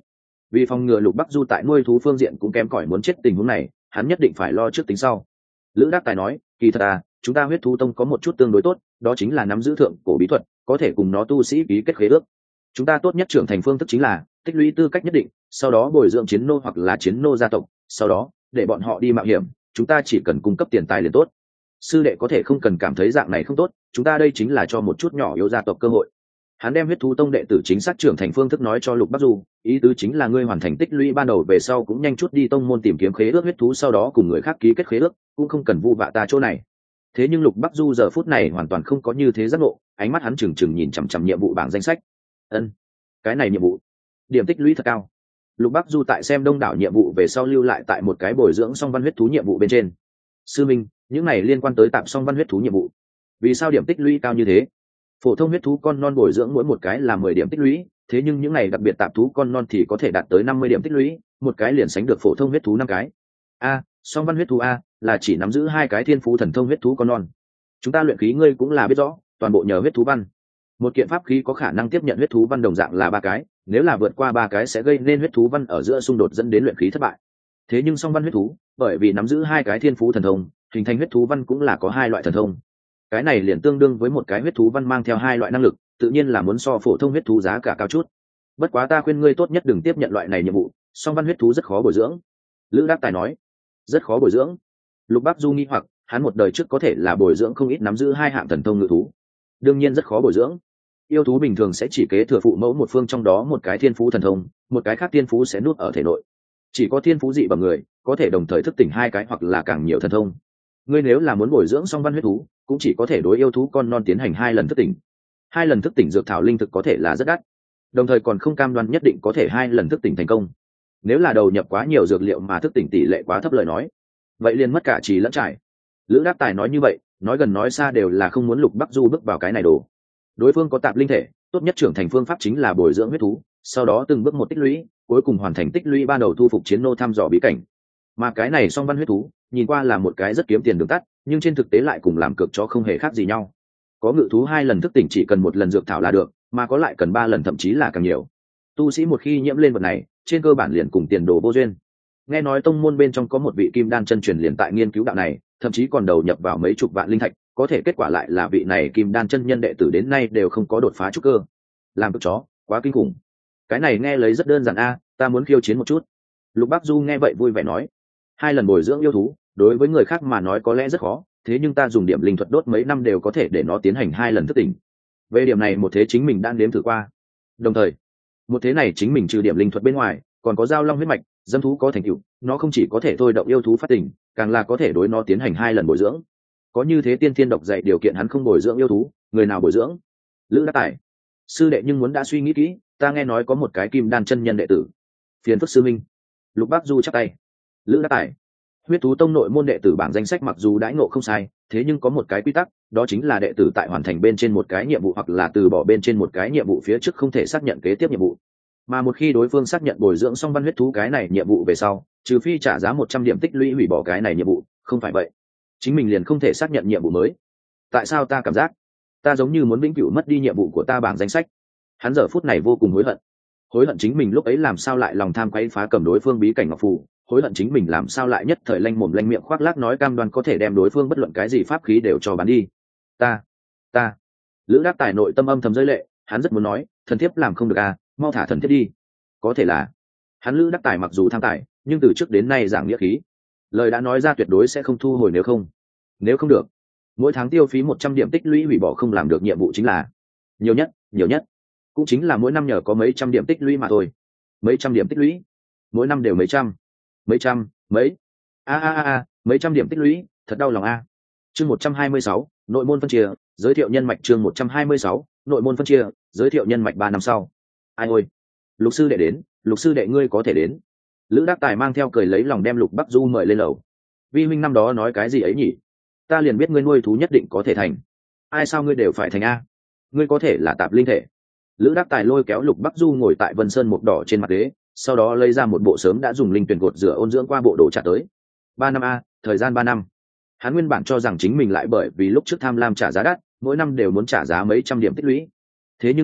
Vì phòng ngừa Lục Bắc Du tại nuôi thú phương diện cũng kém cỏi muốn chết tình huống này, hắn nhất định phải lo trước tính sau. Lữ Đắc Tài nói, kỳ thật à, chúng ta huyết thú tông có một chút tương đối tốt, đó chính là nắm giữ thượng cổ bí thuật, có thể cùng nó tu sĩ ký kết khế ước. Chúng ta tốt nhất trưởng thành phương thức chính là tích lũy tư cách nhất định, sau đó bồi dưỡng chiến nô hoặc là chiến nô gia tộc, sau đó để bọn họ đi mạo hiểm, chúng ta chỉ cần cung cấp tiền tài liền tốt. Sư đệ có thể không cần cảm thấy dạng này không tốt, chúng ta đây chính là cho một chút nhỏ yếu gia tộc cơ hội. Hắn đem huyết thú tông đệ tử chính xác trưởng thành phương thức nói cho Lục Bắc Du, ý tứ chính là ngươi hoàn thành tích lũy ban đầu về sau cũng nhanh chút đi tông môn tìm kiếm khế ước huyết thú, sau đó cùng người khác ký kết khế ước, cũng không cần vu vạ ta chỗ này. Thế nhưng Lục Bắc Du giờ phút này hoàn toàn không có như thế giác ngộ, ánh mắt hắn trừng trừng nhìn chằm chằm nhiệm vụ bảng danh sách. Ân, cái này nhiệm vụ, điểm tích lũy thật cao. Lục Bắc Du tại xem đông đảo nhiệm vụ về sau lưu lại tại một cái bồi dưỡng song văn huyết thú nhiệm vụ bên trên. Sư minh, những này liên quan tới tạm song văn huyết thú nhiệm vụ, vì sao điểm tích lũy cao như thế? Phổ thông huyết thú con non bồi dưỡng mỗi một cái là mười điểm tích lũy, thế nhưng những này đặc biệt tạp thú con non thì có thể đạt tới năm mươi điểm tích lũy, một cái liền sánh được phổ thông huyết thú năm cái. A, song văn huyết thú a, là chỉ nắm giữ hai cái thiên phú thần thông huyết thú con non. Chúng ta luyện khí ngươi cũng là biết rõ, toàn bộ nhờ huyết thú văn. Một kiện pháp khí có khả năng tiếp nhận huyết thú văn đồng dạng là ba cái, nếu là vượt qua ba cái sẽ gây nên huyết thú văn ở giữa xung đột dẫn đến luyện khí thất bại. Thế nhưng song văn huyết thú, bởi vì nắm giữ hai cái thiên phú thần thông, hình thành huyết thú văn cũng là có hai loại thần thông. Cái này liền tương đương với một cái huyết thú văn mang theo hai loại năng lực, tự nhiên là muốn so phổ thông huyết thú giá cả cao chút. Bất quá ta khuyên ngươi tốt nhất đừng tiếp nhận loại này nhiệm vụ, song văn huyết thú rất khó bồi dưỡng. Lữ Đắc Tài nói, rất khó bồi dưỡng. Lục Bắc Du nghi hoặc, hắn một đời trước có thể là bồi dưỡng không ít nắm giữ hai hạng thần thông ngự thú, đương nhiên rất khó bồi dưỡng. Yêu thú bình thường sẽ chỉ kế thừa phụ mẫu một phương trong đó một cái thiên phú thần thông, một cái khác thiên phú sẽ nuốt ở thể nội. Chỉ có thiên phú dị bằng người có thể đồng thời thức tỉnh hai cái hoặc là càng nhiều thần thông. Ngươi nếu là muốn bồi dưỡng song văn huyết thú, cũng chỉ có thể đối yêu thú con non tiến hành hai lần thức tỉnh. Hai lần thức tỉnh dược thảo linh thực có thể là rất đắt, đồng thời còn không cam đoan nhất định có thể hai lần thức tỉnh thành công. Nếu là đầu nhập quá nhiều dược liệu mà thức tỉnh tỷ lệ quá thấp lời nói, vậy liền mất cả trì lẫn trải. Lữ Đắc Tài nói như vậy, nói gần nói xa đều là không muốn Lục Bắc Du bước vào cái này đồ. Đối phương có tạp linh thể, tốt nhất trưởng thành phương pháp chính là bồi dưỡng huyết thú, sau đó từng bước một tích lũy, cuối cùng hoàn thành tích lũy ban đầu thu phục chiến nô thăm dò bí cảnh. Mà cái này song văn huyết thú, nhìn qua là một cái rất kiếm tiền đường tắt, nhưng trên thực tế lại cùng làm cược cho không hề khác gì nhau. Có ngự thú hai lần thức tỉnh chỉ cần một lần dược thảo là được, mà có lại cần ba lần thậm chí là càng nhiều. Tu sĩ một khi nhiễm lên vật này, trên cơ bản liền cùng tiền đồ vô duyên. Nghe nói tông môn bên trong có một vị kim đan chân truyền liền tại nghiên cứu đạo này, thậm chí còn đầu nhập vào mấy chục vạn linh thạch, có thể kết quả lại là vị này kim đan chân nhân đệ tử đến nay đều không có đột phá trúc cơ. Làm cực chó, quá kinh khủng. Cái này nghe lấy rất đơn giản a, ta muốn khiêu chiến một chút. Lục Bắc Du nghe vậy vui vẻ nói, hai lần bồi dưỡng yêu thú, đối với người khác mà nói có lẽ rất khó, thế nhưng ta dùng điểm linh thuật đốt mấy năm đều có thể để nó tiến hành hai lần thức tỉnh. Về điểm này một thế chính mình đang nếm thử qua. Đồng thời, một thế này chính mình trừ điểm linh thuật bên ngoài, còn có giao long huyết mạch, dâm thú có thành tựu, nó không chỉ có thể thôi động yêu thú phát tỉnh, càng là có thể đối nó tiến hành hai lần bồi dưỡng. Có như thế tiên thiên độc dạy điều kiện hắn không bồi dưỡng yêu thú, người nào bồi dưỡng? Lữ Đắc Tài, sư đệ nhưng muốn đã suy nghĩ kỹ, ta nghe nói có một cái kim đan chân nhân đệ tử. Phiền phức sư minh. Lục Bắc Du chắp tay. Lữ Đắc Tài, huyết thú tông nội môn đệ tử bảng danh sách mặc dù đãi ngộ không sai, thế nhưng có một cái quy tắc, đó chính là đệ tử tại hoàn thành bên trên một cái nhiệm vụ hoặc là từ bỏ bên trên một cái nhiệm vụ phía trước không thể xác nhận kế tiếp nhiệm vụ. Mà một khi đối phương xác nhận bồi dưỡng xong văn huyết thú cái này nhiệm vụ về sau, trừ phi trả giá một trăm điểm tích lũy hủy bỏ cái này nhiệm vụ, không phải vậy, chính mình liền không thể xác nhận nhiệm vụ mới. Tại sao ta cảm giác ta giống như muốn vĩnh cửu mất đi nhiệm vụ của ta bảng danh sách? Hắn giờ phút này vô cùng hối hận. Hối hận chính mình lúc ấy làm sao lại lòng tham quấy phá cầm đối phương bí cảnh ngọc phù, hối hận chính mình làm sao lại nhất thời lanh mồm lanh miệng khoác lác nói cam đoan có thể đem đối phương bất luận cái gì pháp khí đều cho bán đi. Ta, ta. Lữ Đắc Tài nội tâm âm thầm rơi lệ, hắn rất muốn nói, thần thiếp làm không được à, mau thả thần thiếp đi. Có thể là, hắn Lữ Đắc Tài mặc dù tham tài, nhưng từ trước đến nay giảng nghĩa khí. Lời đã nói ra tuyệt đối sẽ không thu hồi nếu không. Nếu không được, mỗi tháng tiêu phí một trăm điểm tích lũy hủy bỏ không làm được nhiệm vụ chính là nhiều nhất, nhiều nhất cũng chính là mỗi năm nhờ có mấy trăm điểm tích lũy mà thôi. Mấy trăm điểm tích lũy, mỗi năm đều mấy trăm, mấy trăm, mấy a a a mấy trăm điểm tích lũy, thật đau lòng a. Chương một trăm hai mươi sáu, nội môn phân chia, giới thiệu nhân mạch. Chương một trăm hai mươi sáu, nội môn phân chia, giới thiệu nhân mạch. Ba năm sau, ai ôi, Lục sư đệ đến, Lục sư đệ ngươi có thể đến. Lữ Đắc Tài mang theo cười lấy lòng đem Lục Bắc Du mời lên lầu. Vi huynh năm đó nói cái gì ấy nhỉ? Ta liền biết ngươi nuôi thú nhất định có thể thành. Ai sao ngươi đều phải thành a? Ngươi có thể là tạp linh thể. Lữ Đắc Tài lôi kéo Lục Bắc Du ngồi tại Vân Sơn mục đỏ trên mặt ghế, sau đó lấy ra một bộ sớm đã dùng linh tuyển gột rửa ôn dưỡng qua bộ đồ trả tới. Ba năm a, thời gian ba năm. Hắn nguyên bản cho rằng chính mình lại bởi vì lúc trước tham lam trả giá đắt, mỗi năm đều muốn trả giá mấy trăm điểm tích lũy. Thế nhưng hiện tại,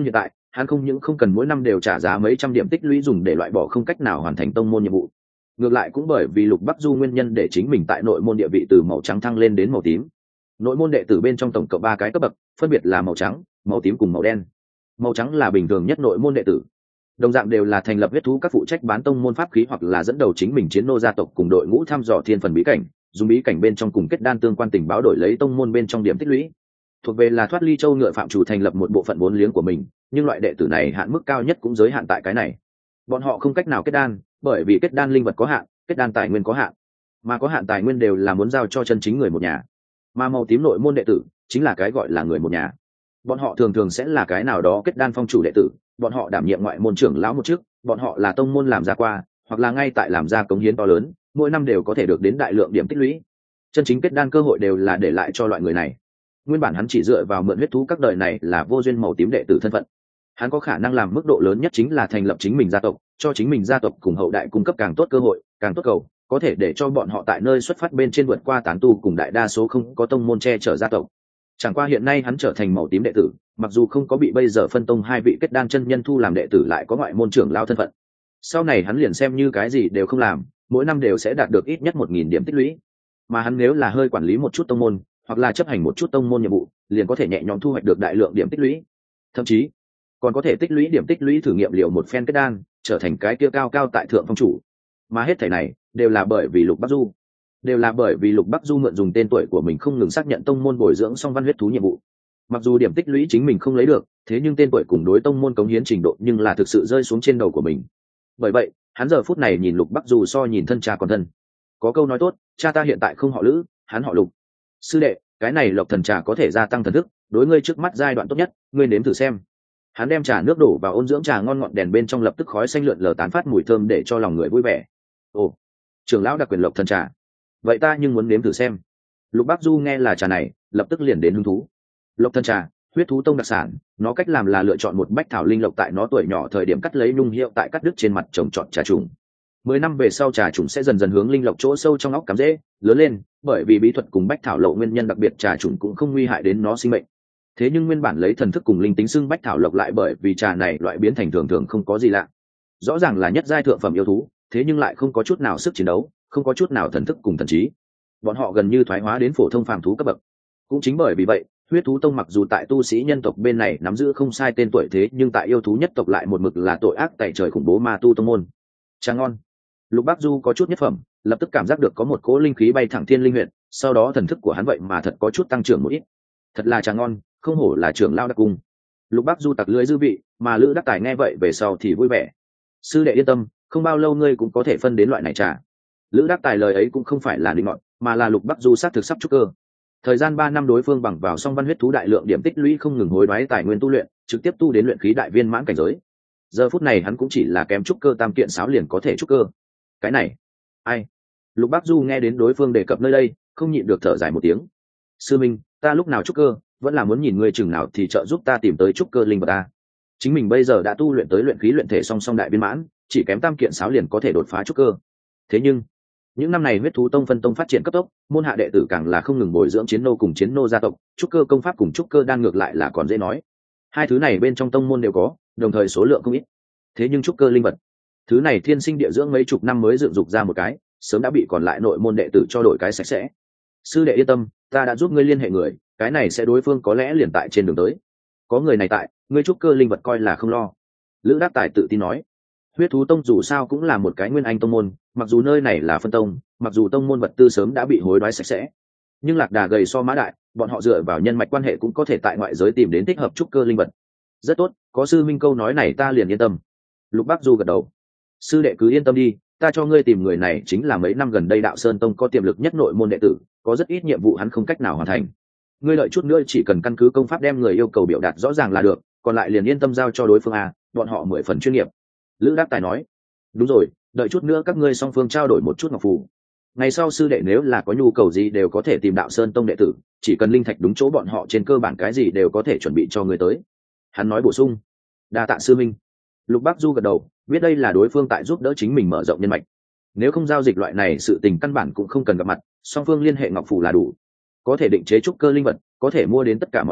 hắn không những không cần mỗi năm đều trả giá mấy trăm điểm tích lũy dùng để loại bỏ không cách nào hoàn thành tông môn nhiệm vụ, ngược lại cũng bởi vì Lục Bắc Du nguyên nhân để chính mình tại nội môn địa vị từ màu trắng thăng lên đến màu tím. Nội môn đệ tử bên trong tổng cộng ba cái cấp bậc, phân biệt là màu trắng, màu tím cùng màu đen. Màu trắng là bình thường nhất nội môn đệ tử, đồng dạng đều là thành lập huyết thú các phụ trách bán tông môn pháp khí hoặc là dẫn đầu chính mình chiến nô gia tộc cùng đội ngũ thăm dò thiên phần bí cảnh, dùng bí cảnh bên trong cùng kết đan tương quan tình báo đổi lấy tông môn bên trong điểm tích lũy. Thuộc về là thoát ly châu ngựa phạm chủ thành lập một bộ phận vốn liếng của mình, nhưng loại đệ tử này hạn mức cao nhất cũng giới hạn tại cái này. Bọn họ không cách nào kết đan, bởi vì kết đan linh vật có hạn, kết đan tài nguyên có hạn, mà có hạn tài nguyên đều là muốn giao cho chân chính người một nhà. Mà màu tím nội môn đệ tử chính là cái gọi là người một nhà. Bọn họ thường thường sẽ là cái nào đó kết đan phong chủ đệ tử, bọn họ đảm nhiệm ngoại môn trưởng lão một chức, bọn họ là tông môn làm ra qua, hoặc là ngay tại làm ra cống hiến to lớn, mỗi năm đều có thể được đến đại lượng điểm tích lũy. Chân chính kết đan cơ hội đều là để lại cho loại người này. Nguyên bản hắn chỉ dựa vào mượn huyết thú các đời này là vô duyên màu tím đệ tử thân phận. Hắn có khả năng làm mức độ lớn nhất chính là thành lập chính mình gia tộc, cho chính mình gia tộc cùng hậu đại cung cấp càng tốt cơ hội, càng tốt cầu, có thể để cho bọn họ tại nơi xuất phát bên trên vượt qua tán tu cùng đại đa số không có tông môn che chở gia tộc. Chẳng qua hiện nay hắn trở thành màu tím đệ tử, mặc dù không có bị bây giờ phân tông hai vị kết đan chân nhân thu làm đệ tử, lại có ngoại môn trưởng lao thân phận. Sau này hắn liền xem như cái gì đều không làm, mỗi năm đều sẽ đạt được ít nhất một nghìn điểm tích lũy. Mà hắn nếu là hơi quản lý một chút tông môn, hoặc là chấp hành một chút tông môn nhiệm vụ, liền có thể nhẹ nhõm thu hoạch được đại lượng điểm tích lũy. Thậm chí còn có thể tích lũy điểm tích lũy thử nghiệm liệu một phen kết đan, trở thành cái kia cao cao tại thượng phong chủ. Mà hết thảy này đều là bởi vì Lục Bắc Du, đều là bởi vì Lục Bắc Du mượn dùng tên tuổi của mình không ngừng xác nhận tông môn bồi dưỡng song văn huyết thú nhiệm vụ. Mặc dù điểm tích lũy chính mình không lấy được, thế nhưng tên tuổi cùng đối tông môn cống hiến trình độ nhưng là thực sự rơi xuống trên đầu của mình. Bởi vậy hắn giờ phút này nhìn Lục Bắc Du so nhìn thân cha còn thân. Có câu nói tốt, cha ta hiện tại không họ Lữ, hắn họ Lục. Sư đệ, cái này Lộc thần trà có thể gia tăng thần thức, đối ngươi trước mắt giai đoạn tốt nhất, ngươi nếm thử xem. Hắn đem trà nước đổ vào ôn dưỡng trà ngon ngọt đèn bên trong, lập tức khói xanh lượn lờ tán phát mùi thơm để cho lòng người vui vẻ. Ồ, trưởng lão đặc quyền Lộc thần trà, vậy ta nhưng muốn nếm thử xem. Lục Bắc Du nghe là trà này, lập tức liền đến hứng thú. Lộc thần trà, huyết thú tông đặc sản, nó cách làm là lựa chọn một bách thảo linh lộc tại nó tuổi nhỏ thời điểm cắt lấy nhung hiệu tại cắt đứt trên mặt trồng trọt trà trùng. Mười năm về sau trà trùng sẽ dần dần hướng linh lộc chỗ sâu trong óc cắm rễ, lớn lên, bởi vì bí thuật cùng bách thảo lộ nguyên nhân đặc biệt trà trùng cũng không nguy hại đến nó sinh mệnh. Thế nhưng nguyên bản lấy thần thức cùng linh tính xưng bách thảo lộc lại bởi vì trà này loại biến thành thường thường không có gì lạ. Rõ ràng là nhất giai thượng phẩm yêu thú, thế nhưng lại không có chút nào sức chiến đấu, không có chút nào thần thức cùng thần trí. Bọn họ gần như thoái hóa đến phổ thông phàm thú cấp bậc. Cũng chính bởi vì vậy, huyết thú tông mặc dù tại tu sĩ nhân tộc bên này nắm giữ không sai tên tuổi, thế nhưng tại yêu thú nhất tộc lại một mực là tội ác tày trời khủng bố ma tu tông môn. Trà ngon. Lục Bắc Du có chút nhất phẩm, lập tức cảm giác được có một cỗ linh khí bay thẳng thiên linh huyện, sau đó thần thức của hắn vậy mà thật có chút tăng trưởng một ít. Thật là trà ngon, không hổ là trưởng lao đặc cung. Lục Bắc Du tặc lưỡi dư vị, mà Lữ Đắc Tài nghe vậy về sau thì vui vẻ. Sư đệ yên tâm, không bao lâu ngươi cũng có thể phân đến loại này trà. Lữ Đắc Tài lời ấy cũng không phải là định ngọn, mà là Lục Bắc Du sát thực sắp trúc cơ. Thời gian ba năm đối phương bằng vào song văn huyết thú đại lượng điểm tích lũy không ngừng hối đoái tài nguyên tu luyện, trực tiếp tu đến luyện khí đại viên mãn cảnh giới. Giờ phút này hắn cũng chỉ là kém trúc cơ tam kiện sáo liền có thể trúc cơ. Cái này, ai? Lục Bắc Du nghe đến đối phương đề cập nơi đây, không nhịn được thở dài một tiếng. Sư minh, ta lúc nào trúc cơ, vẫn là muốn nhìn ngươi chừng nào thì trợ giúp ta tìm tới trúc cơ linh vật ta. Chính mình bây giờ đã tu luyện tới luyện khí luyện thể song song đại viên mãn, chỉ kém tam kiện sáo liền có thể đột phá trúc cơ. Thế nhưng những năm này huyết thú tông phân tông phát triển cấp tốc, môn hạ đệ tử càng là không ngừng bồi dưỡng chiến nô cùng chiến nô gia tộc, trúc cơ công pháp cùng trúc cơ đan ngược lại là còn dễ nói. Hai thứ này bên trong tông môn đều có, đồng thời số lượng không ít. Thế nhưng trúc cơ linh vật, thứ này thiên sinh địa dưỡng mấy chục năm mới dựng dục ra một cái, sớm đã bị còn lại nội môn đệ tử cho đổi cái sạch sẽ. Sư đệ yên tâm, ta đã giúp ngươi liên hệ người, cái này sẽ đối phương có lẽ liền tại trên đường tới. Có người này tại, ngươi trúc cơ linh vật coi là không lo. Lữ Đắc Tài tự tin nói. Huyết thú tông dù sao cũng là một cái nguyên anh tông môn, mặc dù nơi này là phân tông, mặc dù tông môn vật tư sớm đã bị hối đoái sạch sẽ, nhưng lạc đà gầy so mã đại, bọn họ dựa vào nhân mạch quan hệ cũng có thể tại ngoại giới tìm đến thích hợp trúc cơ linh vật. Rất tốt, có sư minh câu nói này ta liền yên tâm. Lục Bắc Du gật đầu. Sư đệ cứ yên tâm đi, ta cho ngươi tìm người này chính là mấy năm gần đây Đạo Sơn tông có tiềm lực nhất nội môn đệ tử, có rất ít nhiệm vụ hắn không cách nào hoàn thành. Ngươi đợi chút nữa chỉ cần căn cứ công pháp đem người yêu cầu biểu đạt rõ ràng là được, còn lại liền yên tâm giao cho đối phương a, bọn họ mười phần chuyên nghiệp. Lữ Đắc Tài nói. Đúng rồi, đợi chút nữa các ngươi song phương trao đổi một chút ngọc phù. Ngày sau sư đệ nếu là có nhu cầu gì đều có thể tìm Đạo Sơn tông đệ tử, chỉ cần linh thạch đúng chỗ bọn họ trên cơ bản cái gì đều có thể chuẩn bị cho người tới. Hắn nói bổ sung. Đa tạ sư minh. Lục Bắc Du gật đầu, biết đây là đối phương tại giúp đỡ chính mình mở rộng nhân mạch. Nếu không giao dịch loại này sự tình căn bản cũng không cần gặp mặt, song phương liên hệ ngọc phù là đủ. Có thể định chế trúc cơ linh vật, có thể mua đến tất cả mọi thứ,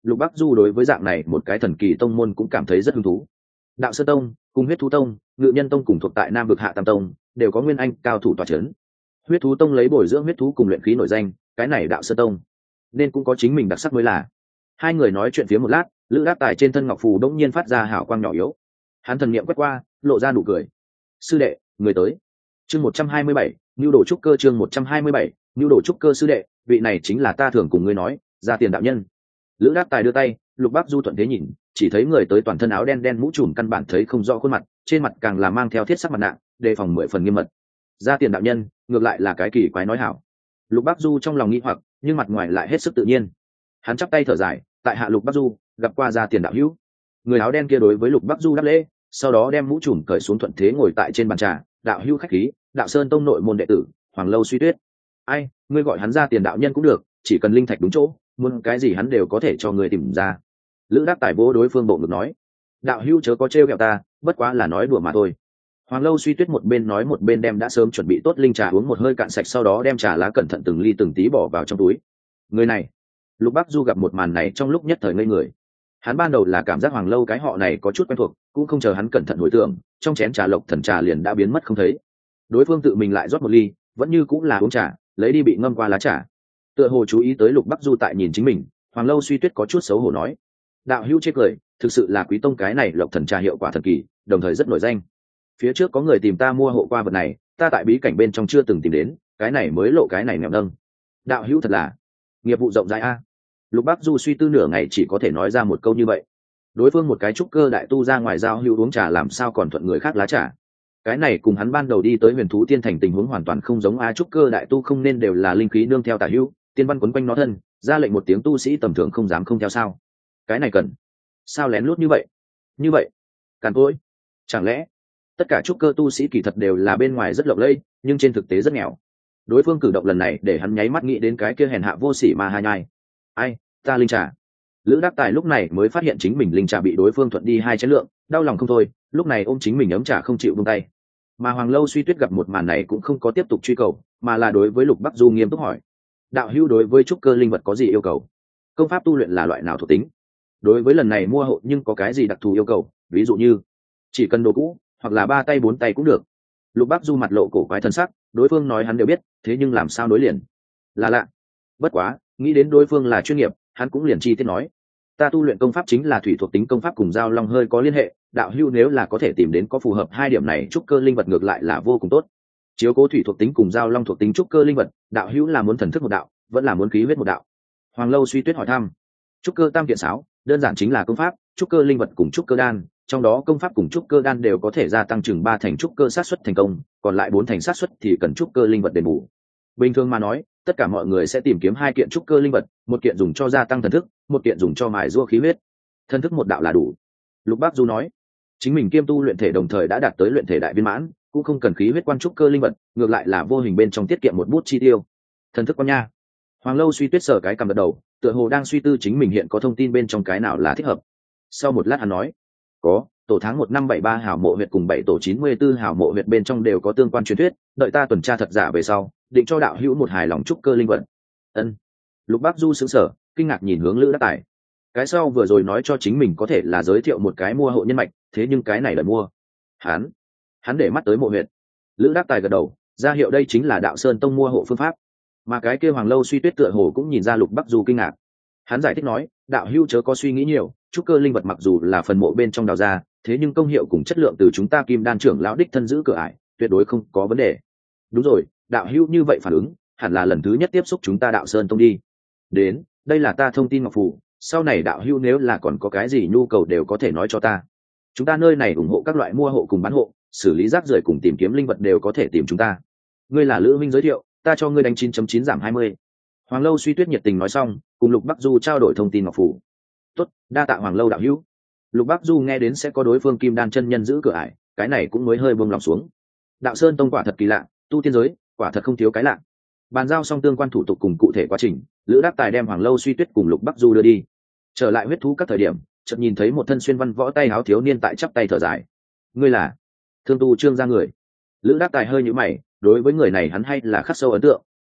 Lục Bắc Du đối với dạng này một cái thần kỳ tông môn cũng cảm thấy rất hứng thú. Đạo Sơn Tông cùng Huyết Thú Tông, Ngự Nhân Tông cùng thuộc tại Nam vực Hạ Tam Tông, đều có nguyên anh cao thủ tọa chấn. Huyết Thú Tông lấy bồi dưỡng huyết thú cùng luyện khí nổi danh, cái này Đạo Sơn Tông nên cũng có chính mình đặc sắc mới là. Hai người nói chuyện phía một lát, Lữ Đáp Tài trên thân ngọc phù đống nhiên phát ra hào quang nhỏ yếu. Hắn thần niệm quét qua, lộ ra nụ cười. Sư đệ, người tới. Chương một trăm hai mươi bảy, nhu đồ trúc cơ chương một trăm hai mươi bảy, nhu đồ trúc cơ sư đệ, vị này chính là ta thường cùng ngươi nói, Gia Tiền đạo nhân. Lữ Đáp Tài đưa tay, Lục Bắc Du thuận thế nhìn, chỉ thấy người tới toàn thân áo đen đen mũ trùm căn bản thấy không rõ khuôn mặt, trên mặt càng là mang theo thiết sắc mặt nạ, đề phòng mười phần nghiêm mật. Gia Tiền đạo nhân, ngược lại là cái kỳ quái nói hảo. Lục Bắc Du trong lòng nghi hoặc, nhưng mặt ngoài lại hết sức tự nhiên. Hắn chắp tay thở dài, tại hạ Lục Bắc Du, gặp qua Gia Tiền đạo hữu. Người áo đen kia đối với Lục Bắc Du đáp lễ, sau đó đem mũ trùm cởi xuống thuận thế ngồi tại trên bàn trà. Đạo hữu khách khí, Đạo Sơn Tông nội môn đệ tử, Hoàng Lâu Suy Tuyết. Ai, ngươi gọi hắn Gia Tiền đạo nhân cũng được, chỉ cần linh thạch đúng chỗ, muốn cái gì hắn đều có thể cho ngươi tìm ra. Lữ Đáp Tài vỗ đối phương bộ ngực nói, đạo hữu chớ có trêu ghẹo ta, bất quá là nói đùa mà thôi. Hoàng Lâu Suy Tuyết một bên nói một bên đem đã sớm chuẩn bị tốt linh trà uống một hơi cạn sạch, sau đó đem trà lá cẩn thận từng ly từng tí bỏ vào trong túi. Người này, Lục Bắc Du gặp một màn này trong lúc nhất thời ngây người. Hắn ban đầu là cảm giác Hoàng Lâu cái họ này có chút quen thuộc, cũng không chờ hắn cẩn thận hồi tưởng, trong chén trà Lộc Thần trà liền đã biến mất không thấy. Đối phương tự mình lại rót một ly, vẫn như cũng là uống trà, lấy đi bị ngâm qua lá trà. Tựa hồ chú ý tới Lục Bắc Du tại nhìn chính mình, Hoàng Lâu Suy Tuyết có chút xấu hổ nói, đạo hữu chê cười, thực sự là quý tông cái này Lộc Thần trà hiệu quả thần kỳ, đồng thời rất nổi danh. Phía trước có người tìm ta mua hộ qua vật này, ta tại bí cảnh bên trong chưa từng tìm đến, cái này mới lộ cái này nghèo nâng. Đạo hữu thật là nghiệp vụ rộng rãi a. Lục Bắc Du suy tư nửa ngày chỉ có thể nói ra một câu như vậy. Đối phương một cái trúc cơ đại tu ra ngoài giao hữu uống trà làm sao còn thuận người khác lá trà. Cái này cùng hắn ban đầu đi tới Huyền Thú Tiên Thành tình huống hoàn toàn không giống. A trúc cơ đại tu không nên đều là linh khí nương theo tả hữu, tiên văn quấn quanh nó thân, ra lệnh một tiếng tu sĩ tầm thường không dám không theo sao? Cái này cần sao lén lút như vậy? Như vậy, càn cỗi. Chẳng lẽ tất cả trúc cơ tu sĩ kỳ thật đều là bên ngoài rất lộng lẫy, nhưng trên thực tế rất nghèo? Đối phương cử động lần này để hắn nháy mắt nghĩ đến cái kia hèn hạ vô sỉ mà hai nhai. Ai, ta linh trà. Lữ Đáp Tài lúc này mới phát hiện chính mình linh trà bị đối phương thuận đi hai chén lượng, đau lòng không thôi, lúc này ôm chính mình ấm trà không chịu buông tay. Mà Hoàng Lâu Suy Tuyết gặp một màn này cũng không có tiếp tục truy cầu, mà là đối với Lục Bắc Du nghiêm túc hỏi, đạo hữu đối với trúc cơ linh vật có gì yêu cầu? Công pháp tu luyện là loại nào thuộc tính? Đối với lần này mua hộ nhưng có cái gì đặc thù yêu cầu, ví dụ như chỉ cần đồ cũ hoặc là ba tay bốn tay cũng được. Lục Bắc Du mặt lộ cổ quái thân sắc, đối phương nói hắn đều biết, thế nhưng làm sao nối liền là lạ. Bất quá nghĩ đến đối phương là chuyên nghiệp, hắn cũng liền chi tiết nói, ta tu luyện công pháp chính là thủy thuộc tính công pháp cùng giao long hơi có liên hệ, đạo hữu nếu là có thể tìm đến có phù hợp hai điểm này trúc cơ linh vật ngược lại là vô cùng tốt. Chiếu cố thủy thuộc tính cùng giao long thuộc tính trúc cơ linh vật, đạo hữu là muốn thần thức một đạo vẫn là muốn khí huyết một đạo? Hoàng Lâu Suy Tuyết hỏi thăm. Trúc cơ tam kiện sáo đơn giản chính là công pháp, trúc cơ linh vật cùng trúc cơ đan, trong đó công pháp cùng trúc cơ đan đều có thể gia tăng chừng ba thành trúc cơ sát suất thành công, còn lại bốn thành sát suất thì cần trúc cơ linh vật đền bù. Bình thường mà nói, tất cả mọi người sẽ tìm kiếm hai kiện trúc cơ linh vật, một kiện dùng cho gia tăng thần thức, một kiện dùng cho mài giũa khí huyết. Thần thức một đạo là đủ. Lục Bắc Du nói, chính mình kiêm tu luyện thể đồng thời đã đạt tới luyện thể đại viên mãn, cũng không cần khí huyết quan trúc cơ linh vật, ngược lại là vô hình bên trong tiết kiệm một bút chi tiêu. Thần thức quan nha. Hoàng Lâu Suy Tuyết sở cái cầm gật đầu, tựa hồ đang suy tư chính mình hiện có thông tin bên trong cái nào là thích hợp. Sau một lát hắn nói, có, tổ tháng một năm bảy ba hào mộ huyệt cùng bảy tổ chín mươi tư hào mộ huyệt bên trong đều có tương quan truyền thuyết, đợi ta tuần tra thật giả về sau, định cho đạo hữu một hài lòng trúc cơ linh vật. Ân. Lục Bắc Du sững sờ, kinh ngạc nhìn hướng Lữ Đáp Tài. Cái sau vừa rồi nói cho chính mình có thể là giới thiệu một cái mua hộ nhân mạch, thế nhưng cái này là mua. Hắn, hắn để mắt tới mộ huyệt. Lữ Đáp Tài gật đầu, ra hiệu đây chính là Đạo Sơn Tông mua hộ phương pháp. Mà cái kia Hoàng Lâu Suy Tuyết tựa hồ cũng nhìn ra Lục Bắc Du kinh ngạc. Hắn giải thích nói, đạo hữu chớ có suy nghĩ nhiều, trúc cơ linh vật mặc dù là phần mộ bên trong đào ra, thế nhưng công hiệu cùng chất lượng từ chúng ta Kim Đan trưởng lão đích thân giữ cửa ải, tuyệt đối không có vấn đề. Đúng rồi, đạo hữu như vậy phản ứng, hẳn là lần thứ nhất tiếp xúc chúng ta Đạo Sơn Tông đi. Đến, đây là ta thông tin ngọc phù, sau này đạo hữu nếu là còn có cái gì nhu cầu đều có thể nói cho ta. Chúng ta nơi này ủng hộ các loại mua hộ cùng bán hộ, xử lý rác rưởi cùng tìm kiếm linh vật đều có thể tìm chúng ta. Ngươi là Lữ Minh giới thiệu, ta cho ngươi đánh chín chấm chín giảm hai mươi. Hoàng Lâu Suy Tuyết nhiệt tình nói xong, cùng Lục Bắc Du trao đổi thông tin ngọc phủ. Tốt, đa tạ Hoàng Lâu đạo hữu. Lục Bắc Du nghe đến sẽ có đối phương Kim Đan chân nhân giữ cửa ải, cái này cũng mới hơi buông lòng xuống. Đạo Sơn Tông quả thật kỳ lạ, tu tiên giới quả thật không thiếu cái lạ. Bàn giao xong tương quan thủ tục cùng cụ thể quá trình, Lữ Đáp Tài đem Hoàng Lâu Suy Tuyết cùng Lục Bắc Du đưa đi. Trở lại huyết thú các thời điểm, chợt nhìn thấy một thân xuyên văn võ tay áo thiếu niên tại chắp tay thở dài. Ngươi là Thương Tu Trương gia người? Lữ Đáp Tài hơi nhíu mày, đối với người này hắn hay là khắc sâu ấn tượng.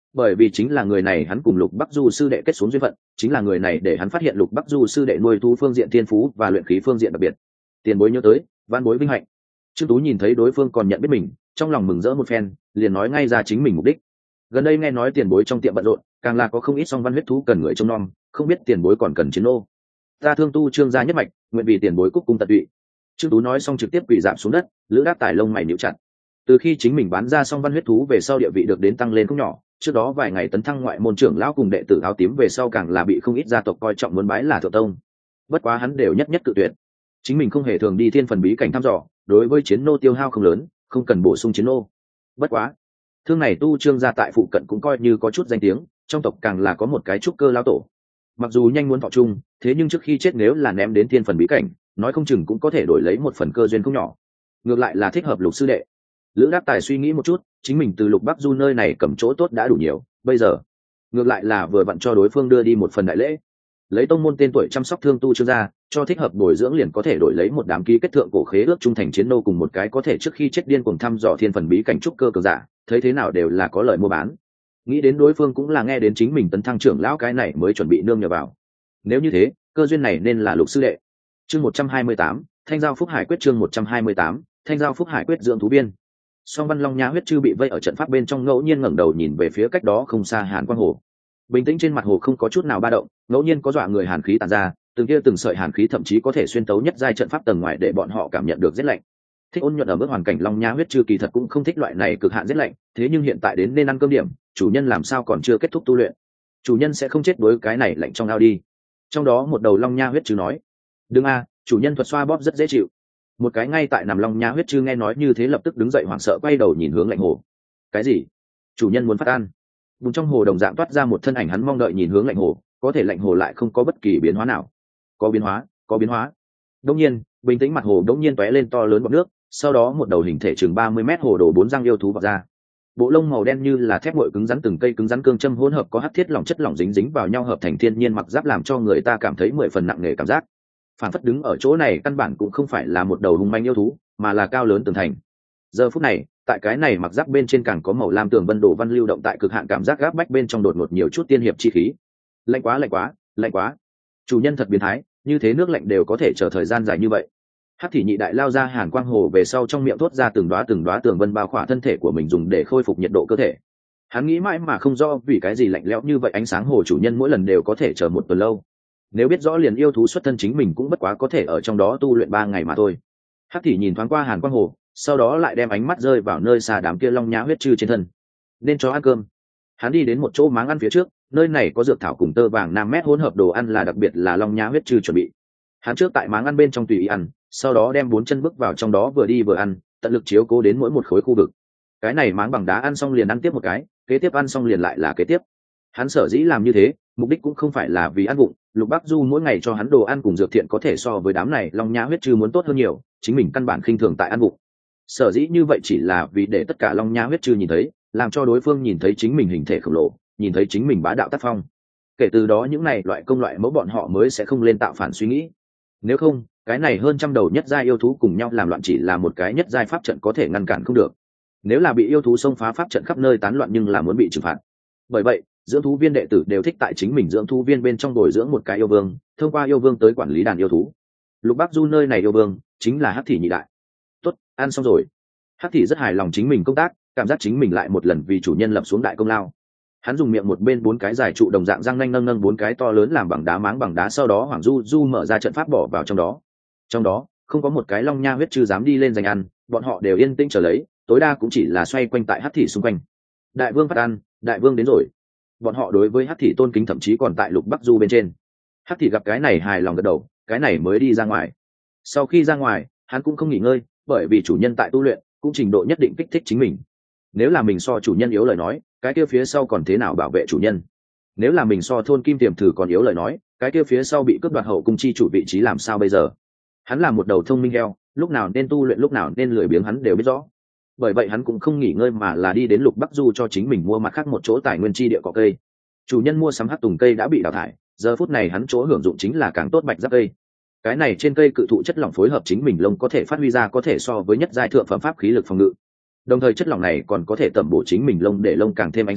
bởi vì chính là người này hắn cùng Lục Bắc Du sư đệ kết xuống duyên phận, chính là người này để hắn phát hiện Lục Bắc Du sư đệ nuôi thú phương diện thiên phú và luyện khí phương diện đặc biệt. Tiền bối nhớ tới, van bối vinh hạnh. Trương Tú nhìn thấy đối phương còn nhận biết mình, trong lòng mừng rỡ một phen, liền nói ngay ra chính mình mục đích. Gần đây nghe nói tiền bối trong tiệm bận rộn, càng là có không ít song văn huyết thú cần người trông nom, không biết tiền bối còn cần chiến nô. Ta thương tu Trương gia nhất mạch, nguyện vì tiền bối cúc cung tận tụy. Trương Tú nói xong trực tiếp quỳ rạp xuống đất, Lữ Đáp Tài lông mày nhíu chặt. Từ khi chính mình bán ra song văn huyết thú về sau địa vị được đến tăng lên không nhỏ, trước đó vài ngày tấn thăng ngoại môn trưởng lão cùng đệ tử áo tím về sau càng là bị không ít gia tộc coi trọng muốn bái là thượng tông. Bất quá hắn đều nhất nhất cự tuyệt. Chính mình không hề thường đi thiên phần bí cảnh thăm dò, đối với chiến nô tiêu hao không lớn, không cần bổ sung chiến nô. Bất quá, thương này tu Trương gia tại phụ cận cũng coi như có chút danh tiếng, trong tộc càng là có một cái trúc cơ lão tổ. Mặc dù nhanh muốn thọ chung, thế nhưng trước khi chết nếu là ném đến thiên phần bí cảnh, nói không chừng cũng có thể đổi lấy một phần cơ duyên không nhỏ. Ngược lại là thích hợp Lục sư đệ. Lữ Đáp Tài suy nghĩ một chút, chính mình từ Lục Bắc Du nơi này cầm chỗ tốt đã đủ nhiều, bây giờ ngược lại là vừa vặn cho đối phương đưa đi một phần đại lễ, lấy tông môn tên tuổi chăm sóc thương tu Trương gia, cho thích hợp bồi dưỡng liền có thể đổi lấy một đám ký kết thượng cổ khế ước trung thành chiến nô cùng một cái có thể trước khi chết điên cuồng thăm dò thiên phần bí cảnh trúc cơ cường giả, thấy thế nào đều là có lợi mua bán. Nghĩ đến đối phương cũng là nghe đến chính mình tấn thăng trưởng lão cái này mới chuẩn bị nương nhờ vào. Nếu như thế, cơ duyên này nên là Lục sư đệ. Chương một trăm hai mươi tám, Thanh giao Phúc Hải quyết. Chương một trăm hai mươi tám, Thanh giao Phúc Hải quyết. Dưỡng thú biên. Song Văn Long Nha huyết chư bị vây ở trận pháp bên trong, ngẫu nhiên ngẩng đầu nhìn về phía cách đó không xa Hàn Quang Hồ. Bình tĩnh trên mặt hồ không có chút nào ba động, ngẫu nhiên có dọa người hàn khí tản ra, từng kia từng sợi hàn khí thậm chí có thể xuyên tấu nhất giai trận pháp tầng ngoài để bọn họ cảm nhận được rét lạnh. Thích ôn nhuận ở mức hoàn cảnh Long Nha huyết chư kỳ thật cũng không thích loại này cực hạn rét lạnh, thế nhưng hiện tại đến nên ăn cơm điểm, chủ nhân làm sao còn chưa kết thúc tu luyện? Chủ nhân sẽ không chết đối cái này lạnh trong ao đi. Trong đó một đầu Long Nha huyết chư nói: "Đừng a, chủ nhân thuật xoa bóp rất dễ chịu." Một cái ngay tại nằm Long Nha huyết chư nghe nói như thế lập tức đứng dậy hoảng sợ quay đầu nhìn hướng lạnh hồ. "Cái gì? Chủ nhân muốn phát ăn?" Bùn trong hồ đồng dạng toát ra một thân ảnh, hắn mong đợi nhìn hướng lạnh hồ, có thể lạnh hồ lại không có bất kỳ biến hóa nào. Có biến hóa, có biến hóa. Đống nhiên, bình tĩnh mặt hồ đống nhiên tóe lên to lớn bọt nước, sau đó một đầu hình thể chừng ba mươi mét hồ đồ bốn răng yêu thú vọt ra. Bộ lông màu đen như là thép nguội cứng rắn, từng cây cứng rắn cương châm hỗn hợp có hắc thiết lỏng chất lỏng dính dính vào nhau hợp thành thiên nhiên mặc giáp, làm cho người ta cảm thấy mười phần nặng nề cảm giác. Phản phất đứng ở chỗ này căn bản cũng không phải là một đầu hung manh yêu thú, mà là cao lớn tường thành. Giờ phút này, tại cái này mặc giáp bên trên càng có màu lam tường vân đồ văn lưu động tại cực hạn, cảm giác gáp bách bên trong đột ngột nhiều chút tiên hiệp chi khí. Lạnh quá, lạnh quá, lạnh quá. Chủ nhân thật biến thái, như thế nước lạnh đều có thể chờ thời gian dài như vậy. Hắc thị nhị đại lao ra Hàn Quang Hồ về sau, trong miệng thốt ra từng đóa từng đóa tường vân bao khỏa thân thể của mình, dùng để khôi phục nhiệt độ cơ thể. Hắn nghĩ mãi mà không rõ vì cái gì lạnh lẽo như vậy, ánh sáng hồ chủ nhân mỗi lần đều có thể chờ một tuần lâu. Nếu biết rõ liền yêu thú xuất thân chính mình cũng bất quá có thể ở trong đó tu luyện ba ngày mà thôi. Hắc thị nhìn thoáng qua Hàn Quang Hồ, sau đó lại đem ánh mắt rơi vào nơi xa đám kia Long Nhã huyết chư trên thân. Nên cho ăn cơm. Hắn đi đến một chỗ máng ăn phía trước, nơi này có dược thảo cùng tơ vàng nam mét hỗn hợp đồ ăn, là đặc biệt là Long Nhã huyết chư chuẩn bị. Hắn trước tại máng ăn bên trong tùy ý ăn, sau đó đem bốn chân bước vào trong đó, vừa đi vừa ăn, tận lực chiếu cố đến mỗi một khối khu vực. Cái này máng bằng đá ăn xong liền ăn tiếp một cái, kế tiếp ăn xong liền lại là kế tiếp. Hắn sở dĩ làm như thế, mục đích cũng không phải là vì ăn vụng. Lục Bắc Du mỗi ngày cho hắn đồ ăn cùng dược thiện có thể so với đám này Long Nhã huyết chư muốn tốt hơn nhiều, chính mình căn bản khinh thường tại ăn vụng. Sở dĩ như vậy chỉ là vì để tất cả Long Nhã huyết chư nhìn thấy, làm cho đối phương nhìn thấy chính mình hình thể khổng lồ, nhìn thấy chính mình bá đạo tác phong. Kể từ đó những này loại công loại mẫu bọn họ mới sẽ không lên tạo phản suy nghĩ. Nếu không, cái này hơn trăm đầu nhất giai yêu thú cùng nhau làm loạn chỉ là một cái nhất giai pháp trận có thể ngăn cản không được. Nếu là bị yêu thú xông phá pháp trận khắp nơi tán loạn, nhưng là muốn bị trừng phạt. Bởi vậy, dưỡng thú viên đệ tử đều thích tại chính mình dưỡng thú viên bên trong bồi dưỡng một cái yêu vương, thông qua yêu vương tới quản lý đàn yêu thú. Lục Bắc Du nơi này yêu vương chính là Hắc thị nhị đại. Tốt, ăn xong rồi. Hắc thị rất hài lòng chính mình công tác, cảm giác chính mình lại một lần vì chủ nhân lập xuống đại công lao. Hắn dùng miệng một bên bốn cái dài trụ đồng dạng răng nanh nâng nâng bốn cái to lớn làm bằng đá máng bằng đá, sau đó Hoàng Du Du mở ra trận pháp bỏ vào trong đó. Trong đó không có một cái Long Nha huyết chư dám đi lên giành ăn, bọn họ đều yên tĩnh chờ lấy, tối đa cũng chỉ là xoay quanh tại Hắc thị xung quanh. Đại vương phát ăn, đại vương đến rồi. Bọn họ đối với Hắc thị tôn kính thậm chí còn tại Lục Bắc Du bên trên. Hắc thị gặp cái này hài lòng gật đầu, cái này mới đi ra ngoài. Sau khi ra ngoài, hắn cũng không nghỉ ngơi, bởi vì chủ nhân tại tu luyện, cũng trình độ nhất định kích thích chính mình. Nếu là mình so chủ nhân yếu lời nói, cái kia phía sau còn thế nào bảo vệ chủ nhân? Nếu là mình so thôn Kim Tiềm Thử còn yếu lời nói, cái kia phía sau bị cướp đoạt hậu cung chi chủ vị trí làm sao bây giờ? Hắn là một đầu thông minh heo, lúc nào nên tu luyện lúc nào nên lười biếng hắn đều biết rõ. Bởi vậy hắn cũng không nghỉ ngơi mà là đi đến Lục Bắc Du cho chính mình mua mặt khác một chỗ tài nguyên chi địa cỏ cây. Chủ nhân mua sắm hắc tùng cây đã bị đào thải, giờ phút này hắn chỗ hưởng dụng chính là càng tốt bạch giáp cây. Cái này trên cây cự thụ chất lỏng phối hợp chính mình lông có thể phát huy ra có thể so với nhất giai thượng phẩm pháp khí lực phòng ngự. Đồng thời chất lỏng này còn có thể tẩm bổ chính mình lông để lông càng thêm ánh sáng,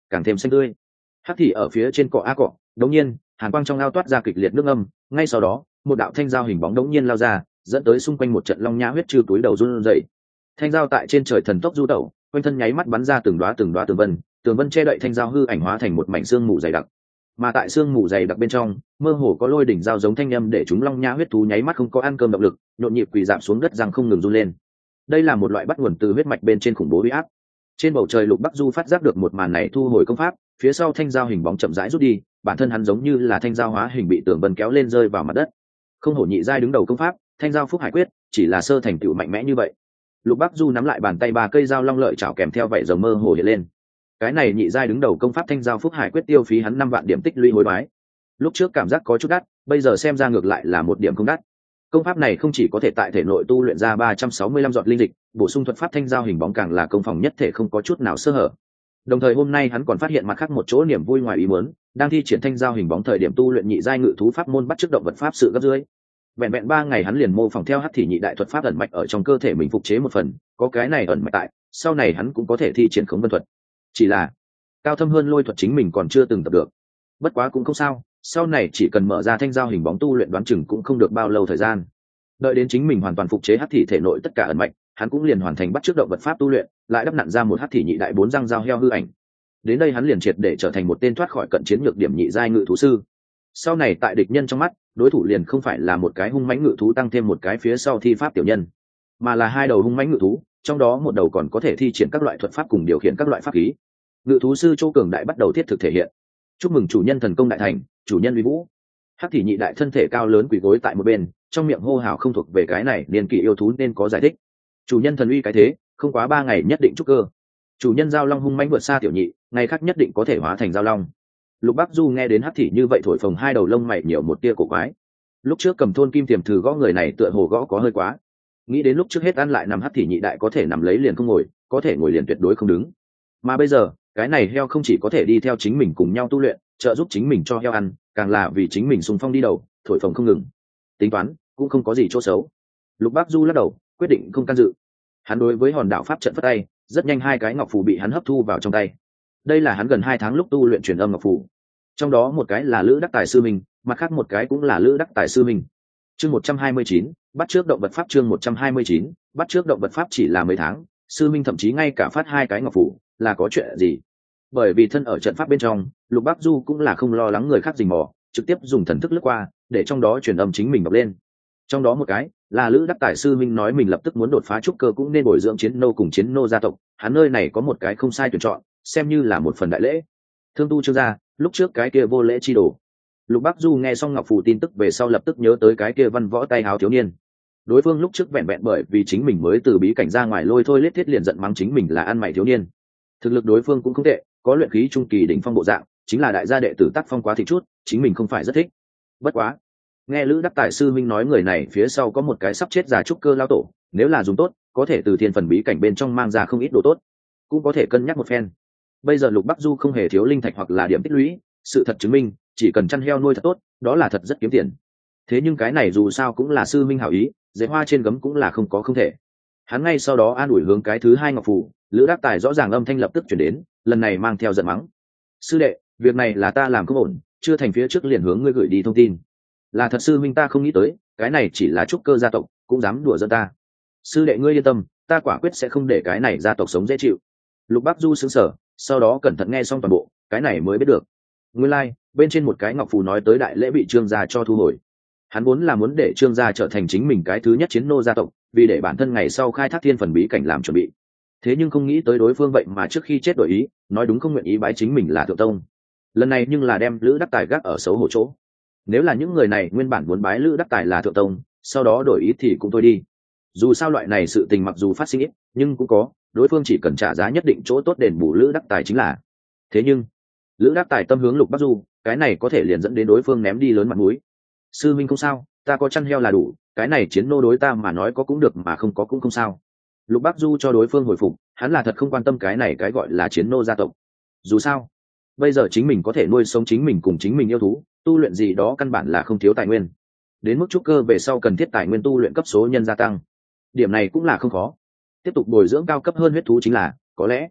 càng thêm xanh tươi. Hắc thị ở phía trên cọ a cọ, đống nhiên hàn quang trong ao toát ra kịch liệt nước âm, ngay sau đó một đạo thanh dao hình bóng đống nhiên lao ra, dẫn tới xung quanh một trận long nhã huyết trư túi đầu run rẩy. Thanh dao tại trên trời thần tốc du tẩu, quanh thân nháy mắt bắn ra từng đóa từng đóa tường vân, tường vân che đậy thanh dao hư ảnh hóa thành một mảnh xương mù dày đặc. Mà tại xương mù dày đặc bên trong, mơ hồ có lôi đỉnh dao giống thanh âm để chúng long nhã huyết thú nháy mắt không có ăn cơm động lực, nhộn nhịp quỳ rạp xuống đất răng không ngừng run lên. Đây là một loại bắt nguồn từ huyết mạch bên trên khủng bố uy áp. Trên bầu trời Lục Bắc Du phát giác được một màn này, thu hồi công pháp, phía sau thanh dao hình bóng chậm rãi rút đi, bản thân hắn giống như là thanh dao hóa hình bị tường vân kéo lên rơi vào mặt đất. Không hổ nhị giai đứng đầu công pháp, thanh dao phúc hải quyết, chỉ là sơ thành tựu mạnh mẽ như vậy. Lục Bắc Du nắm lại bàn tay, ba cây dao long lợi chảo kèm theo vậy dầu mơ hồ hiện lên. Cái này nhị giai đứng đầu công pháp thanh dao phúc hải quyết tiêu phí hắn năm vạn điểm tích lũy hối đoái. Lúc trước cảm giác có chút đắt, bây giờ xem ra ngược lại là một điểm không đắt. Công pháp này không chỉ có thể tại thể nội tu luyện ra ba trăm sáu mươi lăm giọt linh dịch, bổ sung thuật pháp thanh dao hình bóng càng là công phòng nhất thể không có chút nào sơ hở. Đồng thời hôm nay hắn còn phát hiện mặt khác một chỗ niềm vui ngoài ý muốn, đang thi triển thanh dao hình bóng thời điểm tu luyện nhị giai ngự thú pháp môn bắt chước động vật pháp sự gấp dưới. Vẹn vẹn ba ngày hắn liền mô phỏng theo hắc thị nhị đại thuật pháp ẩn mạch ở trong cơ thể mình phục chế một phần, có cái này ẩn mạch tại, sau này hắn cũng có thể thi triển khống vân thuật. Chỉ là cao thâm hơn lôi thuật chính mình còn chưa từng tập được. Bất quá cũng không sao, sau này chỉ cần mở ra thanh dao hình bóng tu luyện đoán chừng cũng không được bao lâu thời gian. Đợi đến chính mình hoàn toàn phục chế hắc thị thể nội tất cả ẩn mạch, hắn cũng liền hoàn thành bắt chước động vật pháp tu luyện, lại đắp nặn ra một hắc thị nhị đại bốn răng dao heo hư ảnh. Đến đây hắn liền triệt để trở thành một tên thoát khỏi cận chiến nhược điểm nhị giai ngự thú sư. Sau này tại địch nhân trong mắt, đối thủ liền không phải là một cái hung mãnh ngự thú tăng thêm một cái phía sau thi pháp tiểu nhân, mà là hai đầu hung mãnh ngự thú, trong đó một đầu còn có thể thi triển các loại thuật pháp cùng điều khiển các loại pháp khí. Ngự thú sư Châu cường đại bắt đầu thiết thực thể hiện. Chúc mừng chủ nhân thần công đại thành, chủ nhân uy vũ. Hắc thị nhị đại thân thể cao lớn quỳ gối tại một bên, trong miệng hô hào không thuộc về cái này niên kỷ yêu thú nên có giải thích. Chủ nhân thần uy cái thế, không quá ba ngày nhất định trúc cơ. Chủ nhân giao long hung mãnh vượt xa tiểu nhị, ngày khác nhất định có thể hóa thành giao long. Lục Bắc Du nghe đến hắc thị như vậy thổi phồng hai đầu lông mày nhiều một tia cổ quái. Lúc trước cầm thôn kim tiềm thử gõ người này tựa hồ gõ có hơi quá. Nghĩ đến lúc trước hết ăn lại nằm hắc thị nhị đại có thể nằm lấy liền không ngồi, có thể ngồi liền tuyệt đối không đứng. Mà bây giờ, cái này heo không chỉ có thể đi theo chính mình cùng nhau tu luyện, trợ giúp chính mình cho heo ăn, càng là vì chính mình xung phong đi đầu, thổi phồng không ngừng. Tính toán cũng không có gì chỗ xấu. Lục Bắc Du lắc đầu, quyết định không can dự. Hắn đối với hòn đảo pháp trận phất tay, rất nhanh hai cái ngọc phù bị hắn hấp thu vào trong tay. Đây là hắn gần hai tháng lúc tu luyện truyền âm ngọc phù, trong đó một cái là Lữ Đắc Tài sư minh, mặt khác một cái cũng là Lữ Đắc Tài sư minh. Chương một trăm hai mươi chín, bắt trước động vật pháp. Chương một trăm hai mươi chín, bắt trước động vật pháp. Chỉ là mấy tháng, sư minh thậm chí ngay cả phát hai cái ngọc phù, là có chuyện gì? Bởi vì thân ở trận pháp bên trong, Lục Bắc Du cũng là không lo lắng người khác rình mò, trực tiếp dùng thần thức lướt qua, để trong đó truyền âm chính mình đọc lên. Trong đó một cái là Lữ Đắc Tài sư minh nói mình lập tức muốn đột phá trúc cơ cũng nên bồi dưỡng chiến nô cùng chiến nô gia tộc, hắn nơi này có một cái không sai tuyển chọn, xem như là một phần đại lễ. Thương tu chưa ra, lúc trước cái kia vô lễ chi đồ. Lục Bắc Du nghe xong ngọc phù tin tức về sau lập tức nhớ tới cái kia văn võ tay háo thiếu niên. Đối phương lúc trước vẹn vẹn bởi vì chính mình mới từ bí cảnh ra ngoài lôi thôi lết thiết liền giận mắng chính mình là ăn mày thiếu niên. Thực lực đối phương cũng không tệ, có luyện khí trung kỳ đỉnh phong bộ dạng, chính là đại gia đệ tử tác phong quá thịt chút, chính mình không phải rất thích. Bất quá, nghe Lữ Đắc Tài sư minh nói người này phía sau có một cái sắp chết già trúc cơ lao tổ, nếu là dùng tốt, có thể từ thiên phần bí cảnh bên trong mang ra không ít đồ tốt, cũng có thể cân nhắc một phen. Bây giờ Lục Bắc Du không hề thiếu linh thạch hoặc là điểm tích lũy, sự thật chứng minh, chỉ cần chăn heo nuôi thật tốt, đó là thật rất kiếm tiền. Thế nhưng cái này dù sao cũng là sư minh hảo ý, dễ hoa trên gấm cũng là không có không thể. Hắn ngay sau đó an ủi hướng cái thứ hai ngọc phù, Lữ Đắc Tài rõ ràng âm thanh lập tức chuyển đến, lần này mang theo giận mắng. Sư đệ, việc này là ta làm không ổn, chưa thành phía trước liền hướng ngươi gửi đi thông tin. Là thật sư minh ta không nghĩ tới, cái này chỉ là trúc cơ gia tộc, cũng dám đùa giỡn ta. Sư đệ ngươi yên tâm, ta quả quyết sẽ không để cái này gia tộc sống dễ chịu. Lục Bắc Du sững sờ, sau đó cẩn thận nghe xong toàn bộ, cái này mới biết được. Nguyên lai, like, bên trên một cái ngọc phù nói tới đại lễ bị Trương gia cho thu hồi. Hắn vốn là muốn để Trương gia trở thành chính mình cái thứ nhất chiến nô gia tộc, vì để bản thân ngày sau khai thác thiên phần bí cảnh làm chuẩn bị. Thế nhưng không nghĩ tới đối phương vậy mà trước khi chết đổi ý, nói đúng không nguyện ý bái chính mình là thượng tông. Lần này nhưng là đem Lữ Đắc Tài gác ở xấu hổ chỗ. Nếu là những người này nguyên bản muốn bái Lữ Đắc Tài là thượng tông, sau đó đổi ý thì cũng thôi đi. Dù sao loại này sự tình mặc dù phát sinh ít, nhưng cũng có, đối phương chỉ cần trả giá nhất định chỗ tốt đền bù Lữ Đắc Tài chính là. Thế nhưng Lữ Đắc Tài tâm hướng Lục Bắc Du, cái này có thể liền dẫn đến đối phương ném đi lớn mặt mũi. Sư minh không sao, ta có chăn heo là đủ, cái này chiến nô đối ta mà nói có cũng được mà không có cũng không sao. Lục Bắc Du cho đối phương hồi phục, hắn là thật không quan tâm cái này cái gọi là chiến nô gia tộc. Dù sao bây giờ chính mình có thể nuôi sống chính mình cùng chính mình yêu thú, tu luyện gì đó căn bản là không thiếu tài nguyên. Đến mức trúc cơ về sau cần thiết tài nguyên tu luyện cấp số nhân gia tăng, điểm này cũng là không khó. Tiếp tục bồi dưỡng cao cấp hơn huyết thú chính là có lẽ.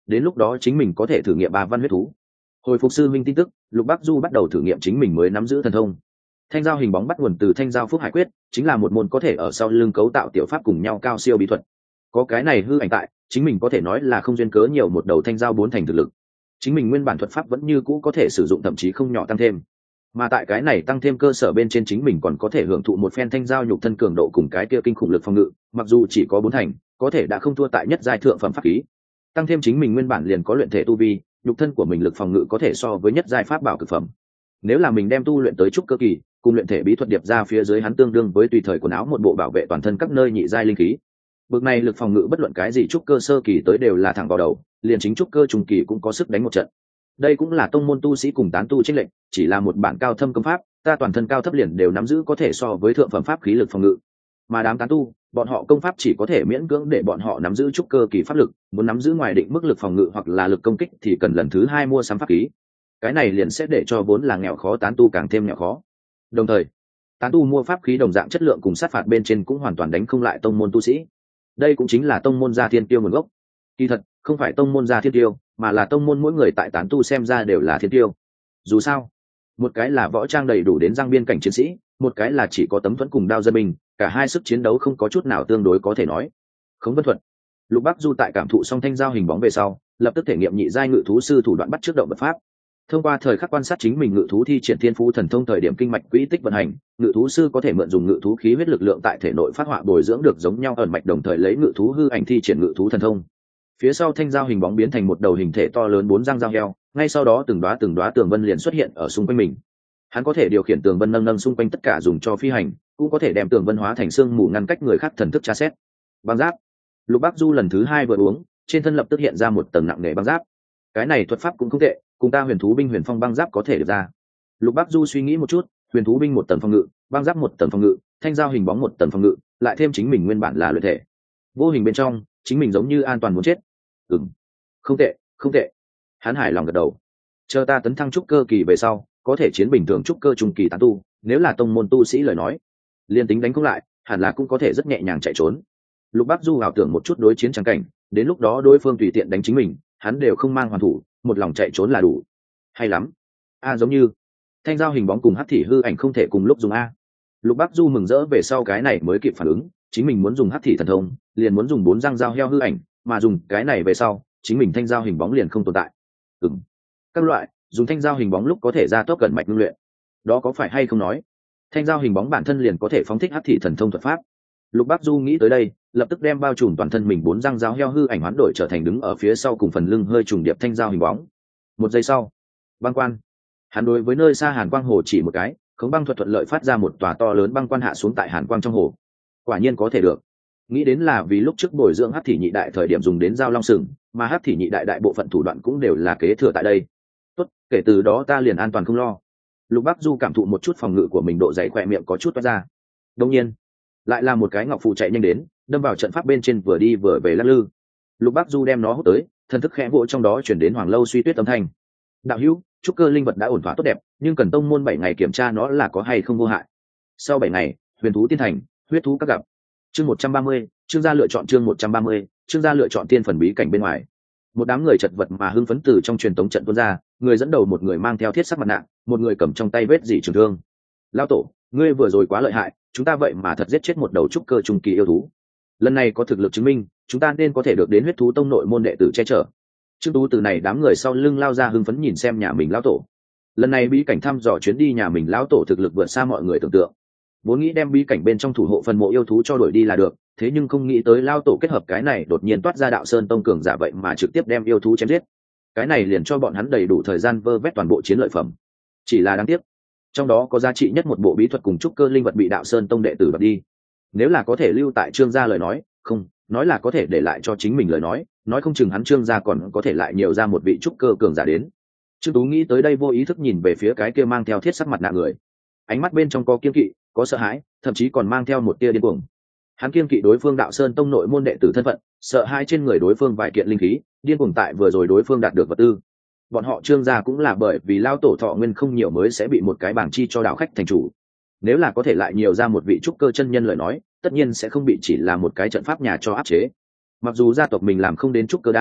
đến lúc đó chính mình có thể thử nghiệm ba văn huyết thú. Hồi phục sư minh tin tức, Lục Bắc Du bắt đầu thử nghiệm chính mình mới nắm giữ thần thông. Thanh giao hình bóng bắt nguồn từ thanh giao phúc hải quyết, chính là một môn có thể ở sau lưng cấu tạo tiểu pháp cùng nhau cao siêu bí thuật. Có cái này hư ảnh tại, chính mình có thể nói là không duyên cớ nhiều một đầu thanh giao bốn thành thực lực. Chính mình nguyên bản thuật pháp vẫn như cũ có thể sử dụng, thậm chí không nhỏ tăng thêm. Mà tại cái này tăng thêm cơ sở bên trên, chính mình còn có thể hưởng thụ một phen thanh giao nhục thân cường độ cùng cái kia kinh khủng lực phòng ngự, mặc dù chỉ có bốn thành, có thể đã không thua tại nhất giai thượng phẩm pháp khí. Tăng thêm chính mình nguyên bản liền có luyện thể tu vi, nhục thân của mình lực phòng ngự có thể so với nhất giai pháp bảo cực phẩm. Nếu là mình đem tu luyện tới trúc cơ kỳ, cùng luyện thể bí thuật điệp ra phía dưới, hắn tương đương với tùy thời quần áo một bộ bảo vệ toàn thân các nơi nhị giai linh khí. Bực này lực phòng ngự bất luận cái gì trúc cơ sơ kỳ tới đều là thẳng vào đầu, liền chính trúc cơ trung kỳ cũng có sức đánh một trận. Đây cũng là tông môn tu sĩ cùng tán tu chênh lệnh, chỉ là một bản cao thâm công pháp, ta toàn thân cao thấp liền đều nắm giữ có thể so với thượng phẩm pháp khí lực phòng ngự. Mà đám tán tu, bọn họ công pháp chỉ có thể miễn cưỡng để bọn họ nắm giữ trúc cơ kỳ pháp lực, muốn nắm giữ ngoài định mức lực phòng ngự hoặc là lực công kích thì cần lần thứ hai mua sắm pháp khí. Cái này liền sẽ để cho vốn là nghèo khó tán tu càng thêm nghèo khó. Đồng thời, tán tu mua pháp khí đồng dạng chất lượng cùng sát phạt bên trên cũng hoàn toàn đánh không lại tông môn tu sĩ. Đây cũng chính là tông môn gia thiên tiêu nguồn gốc. Kỳ thật, không phải tông môn gia thiên tiêu, mà là tông môn mỗi người tại tán tu xem ra đều là thiên tiêu. Dù sao, một cái là võ trang đầy đủ đến răng biên cảnh chiến sĩ, một cái là chỉ có tấm thuẫn cùng đao dân binh, cả hai sức chiến đấu không có chút nào tương đối có thể nói. Khống Vân thuật. Lục Bắc Du tại cảm thụ xong thanh giao hình bóng về sau, lập tức thể nghiệm nhị giai ngự thú sư thủ đoạn bắt trước động vật pháp. Thông qua thời khắc quan sát chính mình ngự thú thi triển thiên phú thần thông thời điểm kinh mạch quỹ tích vận hành, ngự thú sư có thể mượn dùng ngự thú khí huyết lực lượng tại thể nội phát họa bồi dưỡng được giống nhau ẩn mạch, đồng thời lấy ngự thú hư ảnh thi triển ngự thú thần thông. Phía sau thanh giao hình bóng biến thành một đầu hình thể to lớn bốn răng dao heo, ngay sau đó từng đóa từng đóa tường vân liền xuất hiện ở xung quanh mình. Hắn có thể điều khiển tường vân nâng nâng xung quanh tất cả dùng cho phi hành, cũng có thể đem tường vân hóa thành xương mù ngăn cách người khác thần thức tra xét. Băng giáp. Lục Bắc Du lần thứ hai vừa uống, trên thân lập tức hiện ra một tầng nặng nề băng giáp. Cái này thuật pháp cũng không tệ, cùng ta huyền thú binh huyền phong băng giáp có thể được ra. Lục Bắc Du suy nghĩ một chút, huyền thú binh một tầng phòng ngự, băng giáp một tầng phòng ngự, thanh giao hình bóng một tầng phòng ngự, lại thêm chính mình nguyên bản là luyện thể, vô hình bên trong chính mình giống như an toàn muốn chết. Ừm, không tệ, không tệ. Hắn hài lòng gật đầu. Chờ ta tấn thăng trúc cơ kỳ về sau, có thể chiến bình thường trúc cơ trung kỳ tán tu, nếu là tông môn tu sĩ lời nói, liên tính đánh cũng lại, hẳn là cũng có thể rất nhẹ nhàng chạy trốn. Lục Bắc Du ảo tưởng một chút đối chiến trắng cảnh, đến lúc đó đối phương tùy tiện đánh chính mình, hắn đều không mang hoàn thủ, một lòng chạy trốn là đủ. Hay lắm. A giống như thanh giao hình bóng cùng hắc thị hư ảnh không thể cùng lúc dùng a. Lục Bắc Du mừng rỡ về sau cái này mới kịp phản ứng, chính mình muốn dùng hắc thị thần thông, liền muốn dùng bốn răng dao heo hư ảnh, mà dùng cái này về sau, chính mình thanh giao hình bóng liền không tồn tại. Ừm. Các loại, dùng thanh giao hình bóng lúc có thể ra tốc cẩn mạch ngưng luyện. Đó có phải hay không nói? Thanh giao hình bóng bản thân liền có thể phóng thích hắc thị thần thông thuật pháp. Lục Bắc Du nghĩ tới đây, lập tức đem bao trùm toàn thân mình bốn răng dao heo hư ảnh hoán đổi trở thành đứng ở phía sau cùng phần lưng hơi trùng điệp thanh giao hình bóng. Một giây sau, băng quan. Hắn đối với nơi xa Hàn Quang Hồ chỉ một cái, khống băng thuật thuận lợi phát ra một tòa to lớn băng quan hạ xuống tại Hàn Quang trong hồ. Quả nhiên có thể được. Nghĩ đến là vì lúc trước bồi dưỡng hắc thị nhị đại thời điểm dùng đến giao long sừng, mà hắc thị nhị đại đại bộ phận thủ đoạn cũng đều là kế thừa tại đây. Tốt, kể từ đó ta liền an toàn không lo. Lục Bắc Du cảm thụ một chút phòng ngự của mình, độ dày khỏe miệng có chút toát ra. Đương nhiên, lại là một cái ngọc phù chạy nhanh đến, đâm vào trận pháp bên trên vừa đi vừa về lắc lư. Lục Bắc Du đem nó hút tới, thần thức khẽ vỗ trong đó chuyển đến Hoàng Lâu Suy Tuyết âm thanh. Đạo hữu, trúc cơ linh vật đã ổn thỏa tốt đẹp, nhưng cần tông môn bảy ngày kiểm tra nó là có hay không vô hại. Sau bảy ngày, huyền thú tiên thành, huyết thú các gặp. Chương một trăm ba mươi, chương gia lựa chọn chương một trăm ba mươi, chương gia lựa chọn tiên phần bí cảnh bên ngoài. Một đám người chật vật mà hưng phấn từ trong truyền tống trận tuôn ra, người dẫn đầu một người mang theo thiết sắc mặt nạ, một người cầm trong tay vết dỉ trường thương. Lão tổ, ngươi vừa rồi quá lợi hại, chúng ta vậy mà thật giết chết một đầu trúc cơ trung kỳ yêu thú. Lần này có thực lực chứng minh, chúng ta nên có thể được đến huyết thú tông nội môn đệ tử che chở. Trương Tú từ này đám người sau lưng lao ra hưng phấn nhìn xem nhà mình lão tổ. Lần này bí cảnh thăm dò chuyến đi nhà mình lão tổ thực lực vượt xa mọi người tưởng tượng. Vốn nghĩ đem bí cảnh bên trong thủ hộ phần mộ yêu thú cho đuổi đi là được, thế nhưng không nghĩ tới lão tổ kết hợp cái này đột nhiên toát ra đạo sơn tông cường giả vậy mà trực tiếp đem yêu thú chém giết. Cái này liền cho bọn hắn đầy đủ thời gian vơ vét toàn bộ chiến lợi phẩm. Chỉ là đáng tiếc, trong đó có giá trị nhất một bộ bí thuật cùng trúc cơ linh vật bị đạo sơn tông đệ tử đoạt đi. Nếu là có thể lưu tại Trương gia lời nói, không, nói là có thể để lại cho chính mình lời nói, nói không chừng hắn Trương gia còn có thể lại nhiều ra một vị trúc cơ cường giả đến. Trương Tú nghĩ tới đây vô ý thức nhìn về phía cái kia mang theo thiết sắc mặt nạ người, ánh mắt bên trong có kiên kỵ, có sợ hãi, thậm chí còn mang theo một tia điên cuồng. Hắn kiên kỵ đối phương đạo sơn tông nội môn đệ tử thân phận, sợ hãi trên người đối phương vài kiện linh khí, điên cuồng tại vừa rồi đối phương đạt được vật tư. Bọn họ Trương gia cũng là bởi vì lao tổ thọ nguyên không nhiều mới sẽ bị một cái bảng chi cho đạo khách thành chủ. Nếu là có thể lại nhiều ra một vị trúc cơ chân nhân lời nói, tất nhiên sẽ không bị chỉ là một cái trận pháp nhà cho áp chế. Mặc dù gia tộc mình làm không đến trúc cơ đan,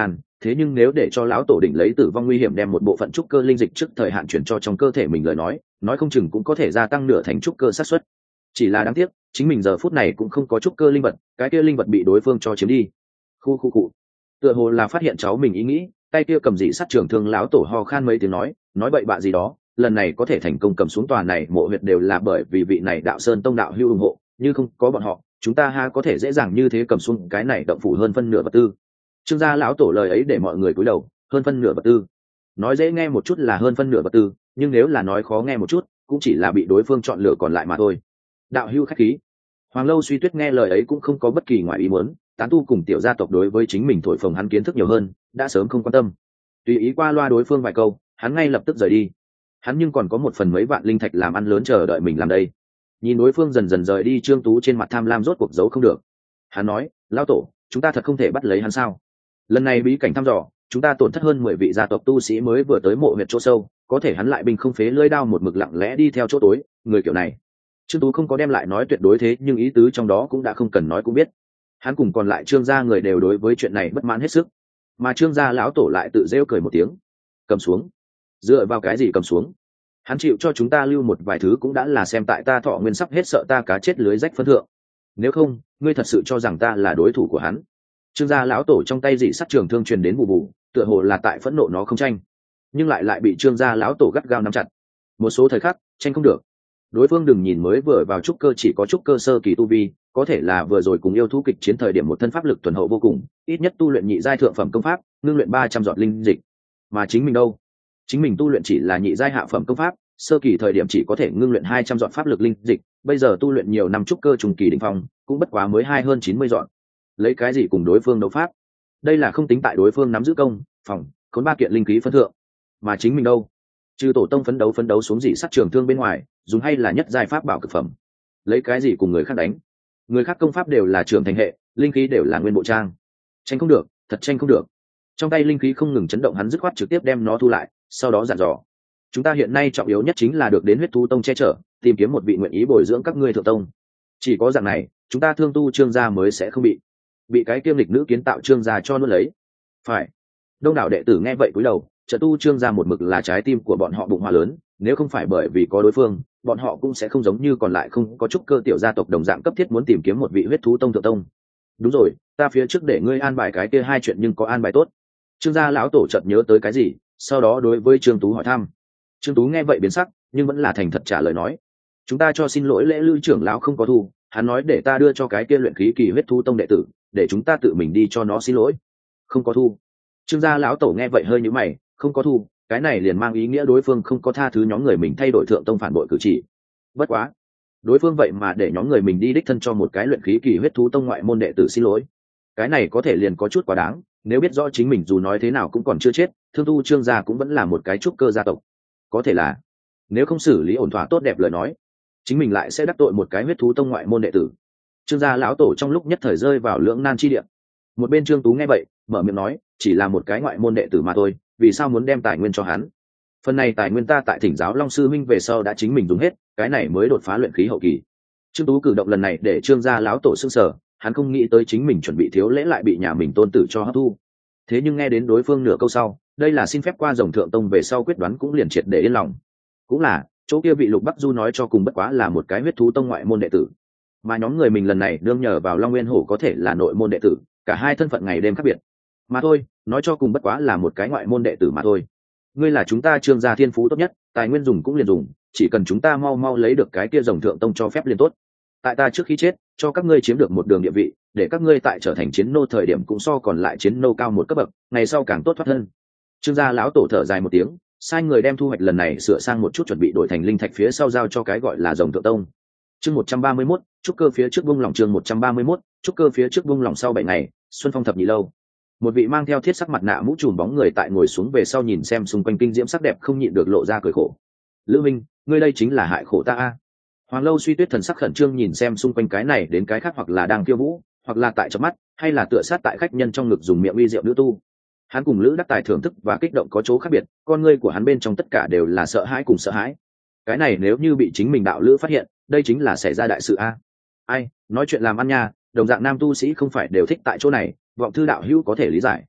thế nhưng nếu để cho lão tổ đỉnh lấy tử vong nguy hiểm đem một bộ phận trúc cơ linh dịch trước thời hạn chuyển cho trong cơ thể mình lời nói nói không chừng cũng có thể gia tăng nửa thành trúc cơ xác suất. Chỉ là đáng tiếc chính mình giờ phút này cũng không có trúc cơ linh vật, cái kia linh vật bị đối phương cho chiếm đi. Khu khu cụ tựa hồ là phát hiện cháu mình ý nghĩ, tay kia cầm dị sát trường thương lão tổ ho khan mấy tiếng nói nói bậy bạ gì đó, lần này có thể thành công cầm xuống tòa này mộ huyệt đều là bởi vì vị này đạo sơn tông đạo hưu ủng hộ, như không có bọn họ chúng ta ha có thể dễ dàng như thế cầm xuống cái này động phủ hơn phân nửa vật tư. Trương gia lão tổ lời ấy để mọi người cúi đầu. Hơn phân nửa vật tư, nói dễ nghe một chút là hơn phân nửa vật tư, nhưng nếu là nói khó nghe một chút cũng chỉ là bị đối phương chọn lựa còn lại mà thôi. Đạo hưu khách khí. Hoàng Lâu Suy Tuyết nghe lời ấy cũng không có bất kỳ ngoại ý muốn, tán tu cùng tiểu gia tộc đối với chính mình thổi phồng hắn kiến thức nhiều hơn, đã sớm không quan tâm. Tùy ý qua loa đối phương vài câu, hắn ngay lập tức rời đi. Hắn nhưng còn có một phần mấy vạn linh thạch làm ăn lớn chờ đợi mình làm đây. Nhìn đối phương dần dần rời đi, Trương Tú trên mặt tham lam rốt cuộc giấu không được. Hắn nói, lão tổ, chúng ta thật không thể bắt lấy hắn sao? Lần này bí cảnh thăm dò, chúng ta tổn thất hơn mười vị gia tộc tu sĩ mới vừa tới mộ huyệt chỗ sâu, có thể hắn lại binh không phế lưỡi đao một mực lặng lẽ đi theo chỗ tối, người kiểu này. Trương Tú không có đem lại nói tuyệt đối thế, nhưng ý tứ trong đó cũng đã không cần nói cũng biết. Hắn cùng còn lại Trương gia người đều đối với chuyện này bất mãn hết sức, mà Trương gia lão tổ lại tự rêu cười một tiếng. Cầm xuống? Dựa vào cái gì cầm xuống? Hắn chịu cho chúng ta lưu một vài thứ cũng đã là xem tại ta thọ nguyên sắp hết sợ ta cá chết lưới rách phân thượng. Nếu không, ngươi thật sự cho rằng ta là đối thủ của hắn? Trương gia lão tổ trong tay dị sắt trường thương truyền đến bù bù, tựa hồ là tại phẫn nộ nó không tranh, nhưng lại lại bị Trương gia lão tổ gắt gao nắm chặt. Một số thời khắc tranh không được. Đối phương đừng nhìn mới vừa vào trúc cơ chỉ có trúc cơ sơ kỳ tu vi, có thể là vừa rồi cùng yêu thú kịch chiến thời điểm một thân pháp lực thuần hậu vô cùng, ít nhất tu luyện nhị giai thượng phẩm công pháp, ngưng luyện ba trăm giọt linh dịch. Mà chính mình đâu? Chính mình tu luyện chỉ là nhị giai hạ phẩm công pháp, sơ kỳ thời điểm chỉ có thể ngưng luyện hai trăm giọt pháp lực linh dịch, bây giờ tu luyện nhiều năm trúc cơ trung kỳ đỉnh phong, cũng bất quá mới hai hơn chín mươi giọt. Lấy cái gì cùng đối phương đấu pháp? Đây là không tính tại đối phương nắm giữ công, phòng, khốn ba kiện linh khí phân thượng. Mà chính mình đâu? Trừ tổ tông phấn đấu phấn đấu xuống dị sát trường thương bên ngoài, dùng hay là nhất giai pháp bảo cực phẩm. Lấy cái gì cùng người khác đánh? Người khác công pháp đều là trường thành hệ, linh khí đều là nguyên bộ trang. Tranh không được, thật tranh không được. Trong tay linh khí không ngừng chấn động, hắn dứt khoát trực tiếp đem nó thu lại, sau đó dặn dò: chúng ta hiện nay trọng yếu nhất chính là được đến huyết thú tông che chở, tìm kiếm một vị nguyện ý bồi dưỡng các ngươi thượng tông. Chỉ có dạng này, chúng ta thương tu Trương gia mới sẽ không bị bị cái kiêm lịch nữ kiến tạo Trương gia cho nuốt lấy. Phải. Đông đảo đệ tử nghe vậy cúi đầu, trợ tu Trương gia một mực là trái tim của bọn họ bụng hỏa lớn, nếu không phải bởi vì có đối phương, bọn họ cũng sẽ không giống như còn lại không có trúc cơ tiểu gia tộc đồng dạng cấp thiết muốn tìm kiếm một vị huyết thú tông thượng tông. Đúng rồi, ta phía trước để ngươi an bài cái kia hai chuyện nhưng có an bài tốt. Trương gia lão tổ chợt nhớ tới cái gì, sau đó đối với Trương Tú hỏi thăm. Trương Tú nghe vậy biến sắc, nhưng vẫn là thành thật trả lời nói: chúng ta cho xin lỗi lễ lưu trưởng lão không có thu, hắn nói để ta đưa cho cái kia luyện khí kỳ huyết thú tông đệ tử, để chúng ta tự mình đi cho nó xin lỗi. Không có thu. Trương gia lão tổ nghe vậy hơi nhíu mày, không có thu, cái này liền mang ý nghĩa đối phương không có tha thứ nhóm người mình thay đổi thượng tông phản bội cử chỉ. Bất quá, đối phương vậy mà để nhóm người mình đi đích thân cho một cái luyện khí kỳ huyết thú tông ngoại môn đệ tử xin lỗi, cái này có thể liền có chút quá đáng. Nếu biết rõ chính mình dù nói thế nào cũng còn chưa chết, thương tu Trương gia cũng vẫn là một cái trúc cơ gia tộc, có thể là nếu không xử lý ổn thỏa tốt đẹp lời nói, chính mình lại sẽ đắc tội một cái huyết thú tông ngoại môn đệ tử. Trương gia lão tổ trong lúc nhất thời rơi vào lưỡng nan chi địa. Một bên Trương Tú nghe vậy mở miệng nói: chỉ là một cái ngoại môn đệ tử mà thôi, vì sao muốn đem tài nguyên cho hắn? Phần này tài nguyên ta tại Thỉnh Giáo Long sư minh về sau đã chính mình dùng hết, cái này mới đột phá luyện khí hậu kỳ. Trương Tú cử động lần này để Trương gia lão tổ sững sờ, hắn không nghĩ tới chính mình chuẩn bị thiếu lễ lại bị nhà mình tôn tử cho hấp thu. Thế nhưng nghe đến đối phương nửa câu sau, đây là xin phép qua rồng thượng tông về sau quyết đoán cũng liền triệt để yên lòng. Cũng là chỗ kia vị Lục Bắc Du nói cho cùng bất quá là một cái huyết thú tông ngoại môn đệ tử, mà nhóm người mình lần này đương nhờ vào Long Nguyên Hổ có thể là nội môn đệ tử, cả hai thân phận ngày đêm khác biệt mà thôi, nói cho cùng bất quá là một cái ngoại môn đệ tử mà thôi. Ngươi là chúng ta Trương gia thiên phú tốt nhất, tài nguyên dùng cũng liền dùng, chỉ cần chúng ta mau mau lấy được cái kia rồng thượng tông cho phép liền tốt. Tại ta trước khi chết cho các ngươi chiếm được một đường địa vị, để các ngươi tại trở thành chiến nô thời điểm cũng so còn lại chiến nô cao một cấp bậc, ngày sau càng tốt thoát thân. Trương gia lão tổ thở dài một tiếng, sai người đem thu hoạch lần này sửa sang một chút, chuẩn bị đổi thành linh thạch phía sau giao cho cái gọi là rồng thượng tông. Chương một trăm ba mươi mốt, trúc cơ phía trước vung lòng. Chương một trăm ba mươi mốt, trúc cơ phía trước vung lòng. Sau bảy ngày, Xuân Phong thập nhị lâu, một vị mang theo thiết sắc mặt nạ mũ trùm bóng người tại ngồi xuống về sau nhìn xem xung quanh kinh diễm sắc đẹp không nhịn được lộ ra cười khổ. Lữ Minh, ngươi đây chính là hại khổ ta a. Hoàng Lâu Suy Tuyết thần sắc khẩn trương nhìn xem xung quanh cái này đến cái khác, hoặc là đang khiêu vũ, hoặc là tại chớp mắt, hay là tựa sát tại khách nhân trong ngực dùng miệng uy rượu nữ tu. Hắn cùng Lữ Đắc Tài thưởng thức và kích động có chỗ khác biệt, con ngươi của hắn bên trong tất cả đều là sợ hãi cùng sợ hãi. Cái này nếu như bị chính mình đạo lữ phát hiện, đây chính là xảy ra đại sự a. Ai, nói chuyện làm ăn nha, đồng dạng nam tu sĩ không phải đều thích tại chỗ này, vọng thư đạo hữu có thể lý giải.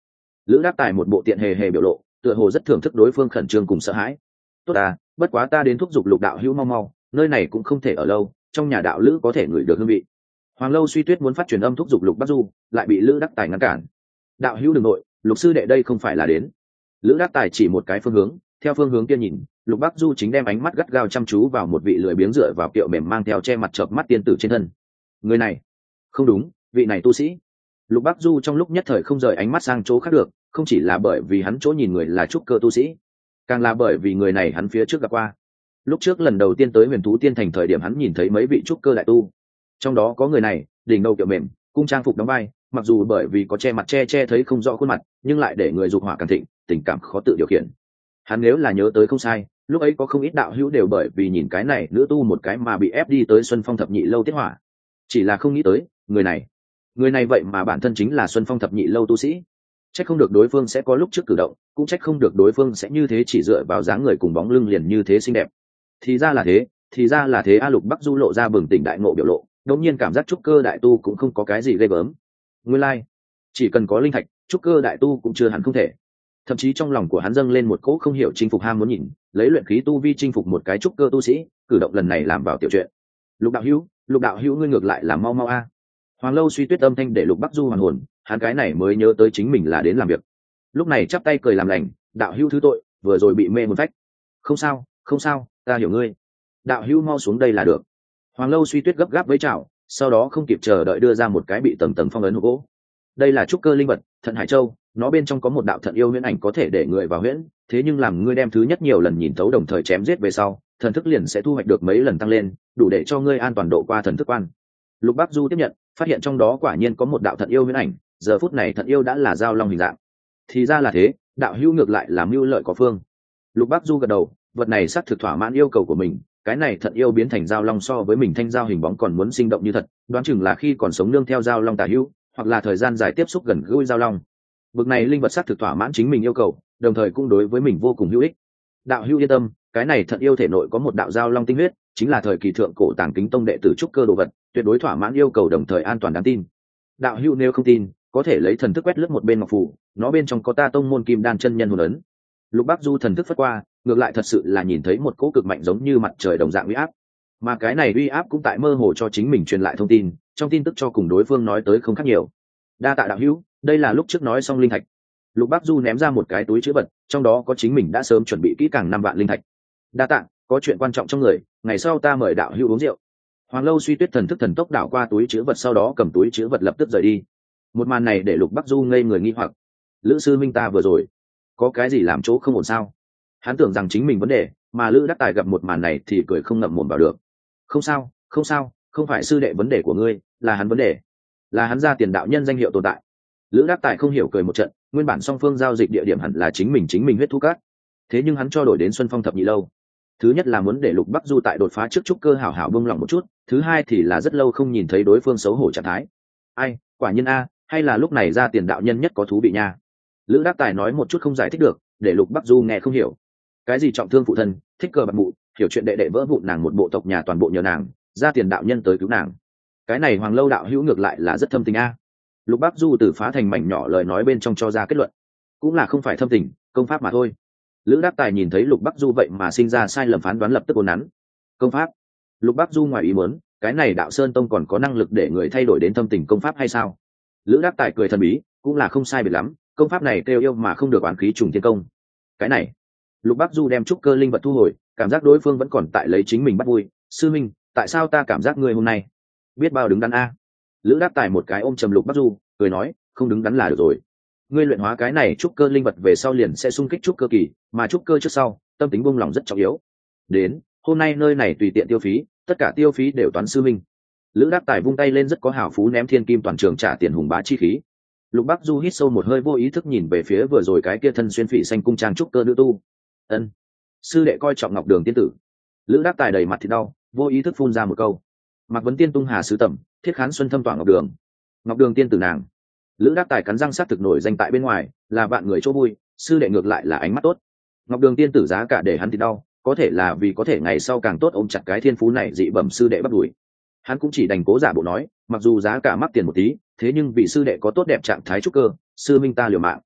Lữ Đáp Tài một bộ tiện hề hề biểu lộ, tựa hồ rất thưởng thức đối phương khẩn trương cùng sợ hãi. Tốt à, bất quá ta đến thúc giục Lục đạo hữu mau mau, nơi này cũng không thể ở lâu, trong nhà đạo lữ có thể ngửi được hương vị. Hoàng Lâu Suy Tuyết muốn phát truyền âm thúc giục Lục Bắc Du, lại bị Lữ Đắc Tài ngăn cản. Đạo hữu đừng nội, Lục sư đệ đây không phải là đến. Lữ Đắc Tài chỉ một cái phương hướng, theo phương hướng kia nhìn, Lục Bắc Du chính đem ánh mắt gắt gao chăm chú vào một vị lười biếng dựa vào kiệu mềm mang theo che mặt chợp mắt tiên tử trên thân. Người này, không đúng, vị này tu sĩ. Lục Bắc Du trong lúc nhất thời không rời ánh mắt sang chỗ khác được, không chỉ là bởi vì hắn chỗ nhìn người là trúc cơ tu sĩ, càng là bởi vì người này hắn phía trước gặp qua. Lúc trước lần đầu tiên tới Huyền Thú Tiên Thành thời điểm hắn nhìn thấy mấy vị trúc cơ đại tu, trong đó có người này, đỉnh đầu kiệu mềm, cung trang phục đóng vai, mặc dù bởi vì có che mặt che che thấy không rõ khuôn mặt, nhưng lại để người dục hỏa càng thịnh, tình cảm khó tự điều khiển. Hắn nếu là nhớ tới không sai, lúc ấy có không ít đạo hữu đều bởi vì nhìn cái này nữ tu một cái mà bị ép đi tới Xuân Phong thập nhị lâu tiết hỏa. Chỉ là không nghĩ tới, người này, người này vậy mà bản thân chính là Xuân Phong thập nhị lâu tu sĩ. Trách không được đối phương sẽ có lúc trước cử động, cũng trách không được đối phương sẽ như thế chỉ dựa vào dáng người cùng bóng lưng liền như thế xinh đẹp. Thì ra là thế, thì ra là thế a. Lục Bắc Du lộ ra bừng tỉnh đại ngộ biểu lộ, đột nhiên cảm giác trúc cơ đại tu cũng không có cái gì ghê gớm. Nguyên lai, like, chỉ cần có linh thạch, trúc cơ đại tu cũng chưa hẳn không thể. Thậm chí trong lòng của hắn dâng lên một cỗ không hiểu chinh phục ham muốn nhìn, lấy luyện khí tu vi chinh phục một cái trúc cơ tu sĩ, cử động lần này làm vào tiểu chuyện. Lục đạo hữu, Lục đạo hữu ngươi ngược lại là mau mau a. Hoàng Lâu Suy Tuyết âm thanh để Lục Bắc Du hoàn hồn, hắn cái này mới nhớ tới chính mình là đến làm việc. Lúc này chắp tay cười làm lành, đạo hữu thứ tội, vừa rồi bị mê một phách. Không sao, không sao, ta hiểu ngươi. Đạo hữu mau xuống đây là được. Hoàng Lâu Suy Tuyết gấp gáp với chào, sau đó không kịp chờ đợi đưa ra một cái bị tầng tầng phong ấn hộp gỗ. Đây là trúc cơ linh vật, Thận Hải Châu, nó bên trong có một đạo thận yêu huyễn ảnh có thể để người vào huyễn, thế nhưng làm ngươi đem thứ nhất nhiều lần nhìn thấu đồng thời chém giết về sau, thần thức liền sẽ thu hoạch được mấy lần tăng lên, đủ để cho ngươi an toàn độ qua thần thức quan. Lục Bắc Du tiếp nhận, phát hiện trong đó quả nhiên có một đạo thận yêu huyễn ảnh, giờ phút này thận yêu đã là giao long hình dạng. Thì ra là thế, đạo hữu ngược lại làm mưu lợi có phương. Lục Bắc Du gật đầu, vật này xác thực thỏa mãn yêu cầu của mình, cái này thận yêu biến thành giao long so với mình thanh giao hình bóng còn muốn sinh động như thật, đoán chừng là khi còn sống nương theo giao long tả hữu, hoặc là thời gian dài tiếp xúc gần gũi giao long. Bực này linh vật xác thực thỏa mãn chính mình yêu cầu, đồng thời cũng đối với mình vô cùng hữu ích. Đạo hữu yên tâm, cái này thận yêu thể nội có một đạo giao long tinh huyết, chính là thời kỳ thượng cổ Tàng Kính Tông đệ tử trúc cơ đồ vật, tuyệt đối thỏa mãn yêu cầu đồng thời an toàn đáng tin. Đạo hữu nếu không tin, có thể lấy thần thức quét lướt một bên ngọc phù, nó bên trong có ta tông môn Kim Đan chân nhân hồn ấn. Lục Bắc Du thần thức phất qua, ngược lại thật sự là nhìn thấy một cỗ cực mạnh giống như mặt trời đồng dạng uy áp, mà cái này uy áp cũng tại mơ hồ cho chính mình truyền lại thông tin, trong tin tức cho cùng đối phương nói tới không khác nhiều. Đa tạ đạo hữu, đây là lúc trước nói xong linh thạch. Lục Bắc Du ném ra một cái túi chữ vật, trong đó có chính mình đã sớm chuẩn bị kỹ càng năm vạn linh thạch. Đa tạ, có chuyện quan trọng trong người, ngày sau ta mời đạo hữu uống rượu. Hoàng Lâu Suy Tuyết thần thức thần tốc đảo qua túi chữ vật, sau đó cầm túi chữ vật lập tức rời đi. Một màn này để Lục Bắc Du ngây người nghi hoặc. Lữ sư minh ta vừa rồi có cái gì làm chỗ không ổn sao? Hắn tưởng rằng chính mình vấn đề, mà Lữ Đắc Tài gặp một màn này thì cười không ngậm mồm vào được. Không sao, không sao, không phải sư đệ vấn đề của ngươi, là hắn vấn đề, là hắn ra tiền đạo nhân danh hiệu tồn tại. Lữ Đắc Tài không hiểu cười một trận, nguyên bản song phương giao dịch địa điểm hẳn là chính mình chính mình huyết thu cát, thế nhưng hắn cho đổi đến Xuân Phong thập nhị lâu. Thứ nhất là muốn để Lục Bắc Du tại đột phá trước trúc cơ hảo hảo bông lòng một chút, thứ hai thì là rất lâu không nhìn thấy đối phương xấu hổ trạng thái. Ai, quả nhiên a, hay là lúc này ra tiền đạo nhân nhất có thú vị nha. Lữ Đắc Tài nói một chút không giải thích được, để Lục Bắc Du nghe không hiểu. Cái gì trọng thương phụ thân, thích cờ bạc mụ, hiểu chuyện đệ đệ vỡ vụn nàng một bộ tộc nhà toàn bộ nhờ nàng, ra tiền đạo nhân tới cứu nàng. Cái này Hoàng Lâu đạo hữu ngược lại là rất thâm tình a. Lục Bắc Du từ phá thành mảnh nhỏ lời nói bên trong cho ra kết luận, cũng là không phải thâm tình, công pháp mà thôi. Lữ Đắc Tài nhìn thấy Lục Bắc Du vậy mà sinh ra sai lầm phán đoán, lập tức ồn nắn. Công pháp? Lục Bắc Du ngoài ý muốn, cái này Đạo Sơn Tông còn có năng lực để người thay đổi đến thâm tình công pháp hay sao? Lữ Đắc Tài cười thần bí, cũng là không sai biệt lắm, công pháp này kêu yêu mà không được oán khí trùng thiên công. Cái này, Lục Bắc Du đem trúc cơ linh vật thu hồi, cảm giác đối phương vẫn còn tại lấy chính mình bắt vui. Sư minh, tại sao ta cảm giác ngươi hôm nay biết bao đứng đắn a? Lữ Đắc Tài một cái ôm trầm Lục Bắc Du, cười nói, không đứng đắn là được rồi. Ngươi luyện hóa cái này trúc cơ linh vật về sau liền sẽ xung kích trúc cơ kỳ, mà trúc cơ trước sau, tâm tính buông lòng rất trọng yếu. Đến, hôm nay nơi này tùy tiện tiêu phí, tất cả tiêu phí đều toán sư minh. Lữ Đắc Tài vung tay lên rất có hảo phú ném thiên kim toàn trường trả tiền hùng bá chi khí. Lục Bắc Du hít sâu một hơi, vô ý thức nhìn về phía vừa rồi cái kia thân xuyên phỉ xanh cung trang trúc cơ nữ tu. Ân, sư đệ coi trọng Ngọc Đường tiên tử. Lữ Đắc Tài đầy mặt thì đau, vô ý thức phun ra một câu. Mạc Vấn Tiên tung hà sứ tẩm, thiết khán xuân thâm tỏa Ngọc Đường. Ngọc Đường tiên tử nàng. Lữ Đắc Tài cắn răng sát thực nổi danh tại bên ngoài, là vạn người chỗ vui, sư đệ ngược lại là ánh mắt tốt. Ngọc Đường tiên tử giá cả để hắn thì đau, có thể là vì có thể ngày sau càng tốt ôm chặt cái thiên phú này dị bẩm sư đệ bắt đuổi. Hắn cũng chỉ đành cố giả bộ nói, mặc dù giá cả mắc tiền một tí, thế nhưng vì sư đệ có tốt đẹp trạng thái trúc cơ, sư minh ta liều mạng.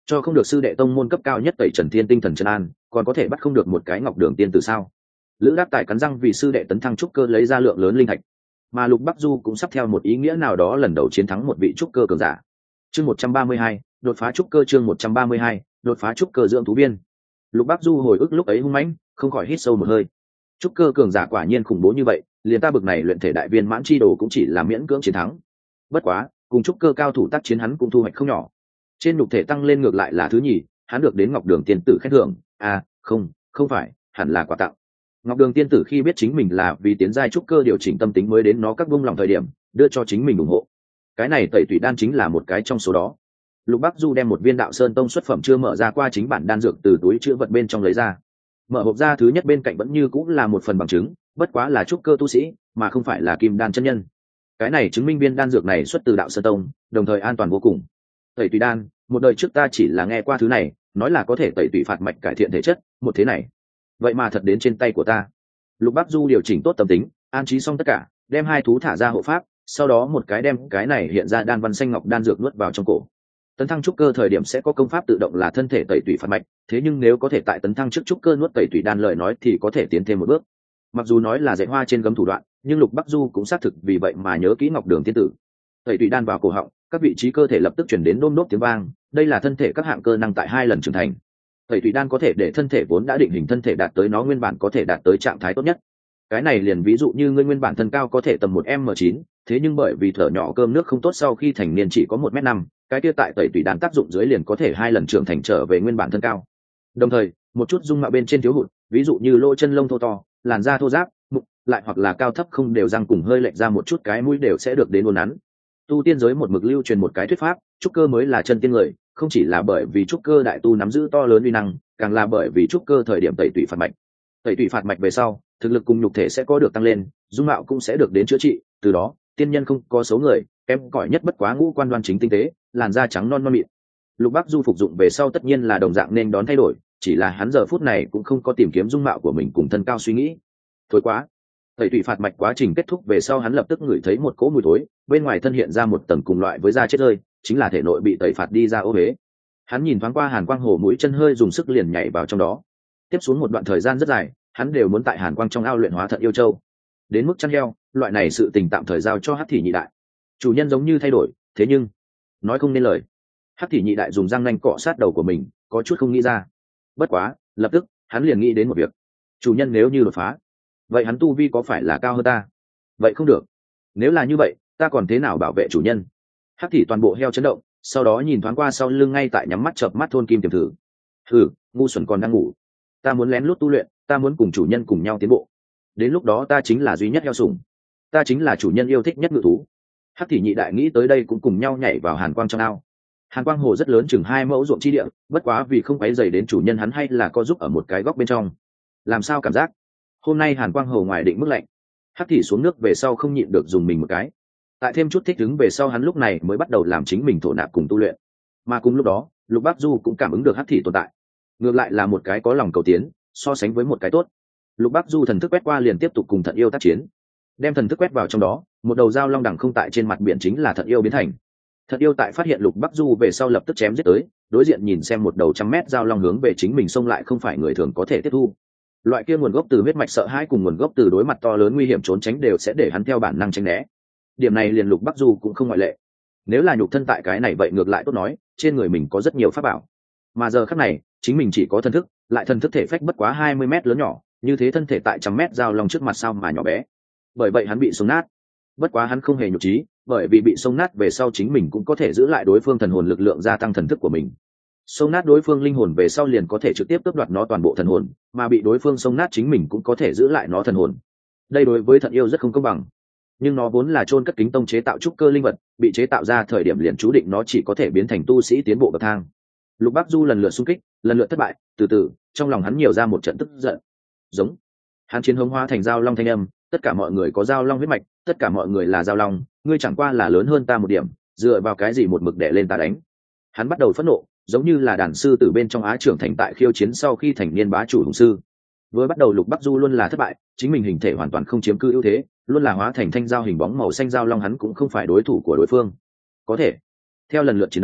cho không được sư đệ tông môn cấp cao nhất tẩy trần thiên tinh thần trấn an, còn có thể bắt không được một cái ngọc đường tiên tử sao? Lữ Đắc Tài cắn răng vì sư đệ tấn thăng trúc cơ lấy ra lượng lớn linh thạch, mà Lục Bắc Du cũng sắp theo một ý nghĩa nào đó lần đầu chiến thắng một vị trúc cơ cường giả. Chương một trăm ba mươi hai, đột phá trúc cơ. Chương một trăm ba mươi hai, đột phá trúc cơ dưỡng thú viên. Lục Bắc Du hồi ức lúc ấy hung mãnh, không khỏi hít sâu một hơi. Trúc cơ cường giả quả nhiên khủng bố như vậy, liền ta bực này luyện thể đại viên mãn chi đồ cũng chỉ là miễn cưỡng chiến thắng. Bất quá, cùng trúc cơ cao thủ tác chiến hắn cũng thu hoạch không nhỏ. Trên nhục thể tăng lên ngược lại là thứ nhì, hắn được đến Ngọc Đường tiên tử khen thưởng, à, không, không phải, hẳn là quà tặng. Ngọc Đường tiên tử khi biết chính mình là vì tiến giai trúc cơ điều chỉnh tâm tính mới đến nó các vung lòng thời điểm, đưa cho chính mình ủng hộ. Cái này tẩy tủy đan chính là một cái trong số đó. Lục Bắc Du đem một viên Đạo Sơn Tông xuất phẩm chưa mở ra qua chính bản đan dược từ túi chứa vật bên trong lấy ra. Mở hộp ra thứ nhất bên cạnh vẫn như cũng là một phần bằng chứng, bất quá là trúc cơ tu sĩ, mà không phải là kim đan chân nhân. Cái này chứng minh viên đan dược này xuất từ Đạo Sơn Tông, đồng thời an toàn vô cùng. Tẩy tủy đan, một đời trước ta chỉ là nghe qua thứ này, nói là có thể tẩy tủy phạt mạch cải thiện thể chất, một thế này, vậy mà thật đến trên tay của ta. Lục Bắc Du điều chỉnh tốt tâm tính, an trí xong tất cả, đem hai thú thả ra hộ pháp, sau đó một cái đem cái này hiện ra đan văn xanh ngọc đan dược nuốt vào trong cổ. Tấn thăng trúc cơ thời điểm sẽ có công pháp tự động là thân thể tẩy tủy phạt mạch, thế nhưng nếu có thể tại tấn thăng trước trúc cơ nuốt tẩy tủy đan lời nói thì có thể tiến thêm một bước. Mặc dù nói là dạy hoa trên gấm thủ đoạn, nhưng Lục Bắc Du cũng xác thực vì vậy mà nhớ kỹ Ngọc Đường tiên tử. Tẩy tủy đan vào cổ họng, các vị trí cơ thể lập tức chuyển đến nôm nốt tiếng vang, đây là thân thể các hạng cơ năng tại hai lần trưởng thành. Tẩy tủy đan có thể để thân thể vốn đã định hình thân thể đạt tới nó nguyên bản có thể đạt tới trạng thái tốt nhất. Cái này liền ví dụ như ngươi nguyên bản thân cao có thể tầm một m chín, thế nhưng bởi vì thở nhỏ cơm nước không tốt sau khi thành niên chỉ có một m năm, cái kia tại tẩy tủy đan tác dụng dưới liền có thể hai lần trưởng thành trở về nguyên bản thân cao. Đồng thời, một chút dung mạo bên trên thiếu hụt, ví dụ như lỗ chân lông thô to, làn da thô ráp, mụn, lại hoặc là cao thấp không đều răng cùng hơi lệch ra một chút cái mũi đều sẽ được đến uốn nắn. Tu tiên giới một mực lưu truyền một cái thuyết pháp, trúc cơ mới là chân tiên người, không chỉ là bởi vì trúc cơ đại tu nắm giữ to lớn uy năng, càng là bởi vì trúc cơ thời điểm tẩy tủy phạt mạch. Tẩy tủy phạt mạch về sau, thực lực cùng nhục thể sẽ có được tăng lên, dung mạo cũng sẽ được đến chữa trị, từ đó, tiên nhân không có xấu người, kém cỏi nhất bất quá ngũ quan đoan chính tinh tế, làn da trắng non non mịn. Lục Bắc Du phục dụng về sau tất nhiên là đồng dạng nên đón thay đổi, chỉ là hắn giờ phút này cũng không có tìm kiếm dung mạo của mình cùng thân cao suy nghĩ. Thôi quá. Tẩy tủy phạt mạch quá trình kết thúc về sau hắn lập tức ngửi thấy một cỗ mùi thối, bên ngoài thân hiện ra một tầng cùng loại với da chết rơi, chính là thể nội bị tẩy phạt đi ra ô huế. Hắn nhìn thoáng qua Hàn Quang Hồ mũi chân hơi dùng sức liền nhảy vào trong đó. Tiếp xuống một đoạn thời gian rất dài, hắn đều muốn tại Hàn Quang trong ao luyện hóa Thận Yêu Châu. Đến mức chăn heo, loại này sự tình tạm thời giao cho Hắc Thị Nhị Đại. Chủ nhân giống như thay đổi, thế nhưng nói không nên lời. Hắc Thị Nhị Đại dùng răng nanh cọ sát đầu của mình, có chút không nghĩ ra. Bất quá, lập tức, hắn liền nghĩ đến một việc. Chủ nhân nếu như đột phá, vậy hắn tu vi có phải là cao hơn ta? Vậy không được. Nếu là như vậy, ta còn thế nào bảo vệ chủ nhân? Hắc Thị toàn bộ heo chấn động, sau đó nhìn thoáng qua sau lưng ngay tại nhắm mắt chợp mắt thôn kim tiềm thử. Hừ, ngu xuẩn còn đang ngủ. Ta muốn lén lút tu luyện, ta muốn cùng chủ nhân cùng nhau tiến bộ. Đến lúc đó ta chính là duy nhất heo sủng, ta chính là chủ nhân yêu thích nhất ngự thú. Hắc Thị Nhị Đại nghĩ tới đây cũng cùng nhau nhảy vào Hàn Quang trong ao. Hàn Quang hồ rất lớn, chừng hai mẫu ruộng chi địa, bất quá vì không quấy rầy đến chủ nhân hắn hay là co giúp ở một cái góc bên trong. Làm sao cảm giác hôm nay Hàn Quang hồ ngoài định mức lạnh. Hắc Thị xuống nước về sau không nhịn được dùng mình một cái. Tại thêm chút thích ứng về sau hắn lúc này mới bắt đầu làm chính mình thổ nạp cùng tu luyện. Mà cùng lúc đó, Lục Bắc Du cũng cảm ứng được Hắc Thị tồn tại. Ngược lại là một cái có lòng cầu tiến, so sánh với một cái tốt. Lục Bắc Du thần thức quét qua liền tiếp tục cùng Thận Yêu tác chiến. Đem thần thức quét vào trong đó, một đầu dao long đẳng không tại trên mặt biển chính là Thận Yêu biến thành. Thận Yêu tại phát hiện Lục Bắc Du về sau lập tức chém giết tới, đối diện nhìn xem một đầu trăm mét dao long hướng về chính mình xông lại không phải người thường có thể tiếp thu. Loại kia nguồn gốc từ huyết mạch sợ hãi cùng nguồn gốc từ đối mặt to lớn nguy hiểm trốn tránh đều sẽ để hắn theo bản năng tránh né. Điểm này liền Lục Bắc Du cũng không ngoại lệ. Nếu là nhục thân tại cái này vậy ngược lại tốt nói, trên người mình có rất nhiều pháp bảo. Mà giờ khắc này, chính mình chỉ có thần thức, lại thần thức thể phách bất quá hai mươi mét lớn nhỏ, như thế thân thể tại trăm mét dao long trước mặt sao mà nhỏ bé. Bởi vậy hắn bị xông nát. Bất quá hắn không hề nhục trí, bởi vì bị xông nát về sau chính mình cũng có thể giữ lại đối phương thần hồn lực lượng, gia tăng thần thức của mình. Xông nát đối phương linh hồn về sau liền có thể trực tiếp tước đoạt nó toàn bộ thần hồn, mà bị đối phương xông nát chính mình cũng có thể giữ lại nó thần hồn. Đây đối với Thận Yêu rất không công bằng. Nhưng nó vốn là chôn cất kính tông chế tạo trúc cơ linh vật, bị chế tạo ra thời điểm liền chú định nó chỉ có thể biến thành tu sĩ tiến bộ bậc thang. Lục Bắc Du lần lượt xung kích, lần lượt thất bại, từ từ, trong lòng hắn nhiều ra một trận tức giận. Giống. Hắn chiến hống hóa thành dao long thanh âm, tất cả mọi người có dao long huyết mạch, tất cả mọi người là dao long, ngươi chẳng qua là lớn hơn ta một điểm, dựa vào cái gì một mực đè lên ta đánh? Hắn bắt đầu phẫn nộ, giống như là đàn sư từ bên trong Á trưởng thành tại khiêu chiến sau khi thành niên bá chủ hùng sư. Với bắt đầu Lục Bắc Du luôn là thất bại, chính mình hình thể hoàn toàn không chiếm cư ưu thế, luôn là hóa thành thanh dao hình bóng màu xanh dao long, hắn cũng không phải đối thủ của đối phương. Có thể theo lần lượt chiến đấu,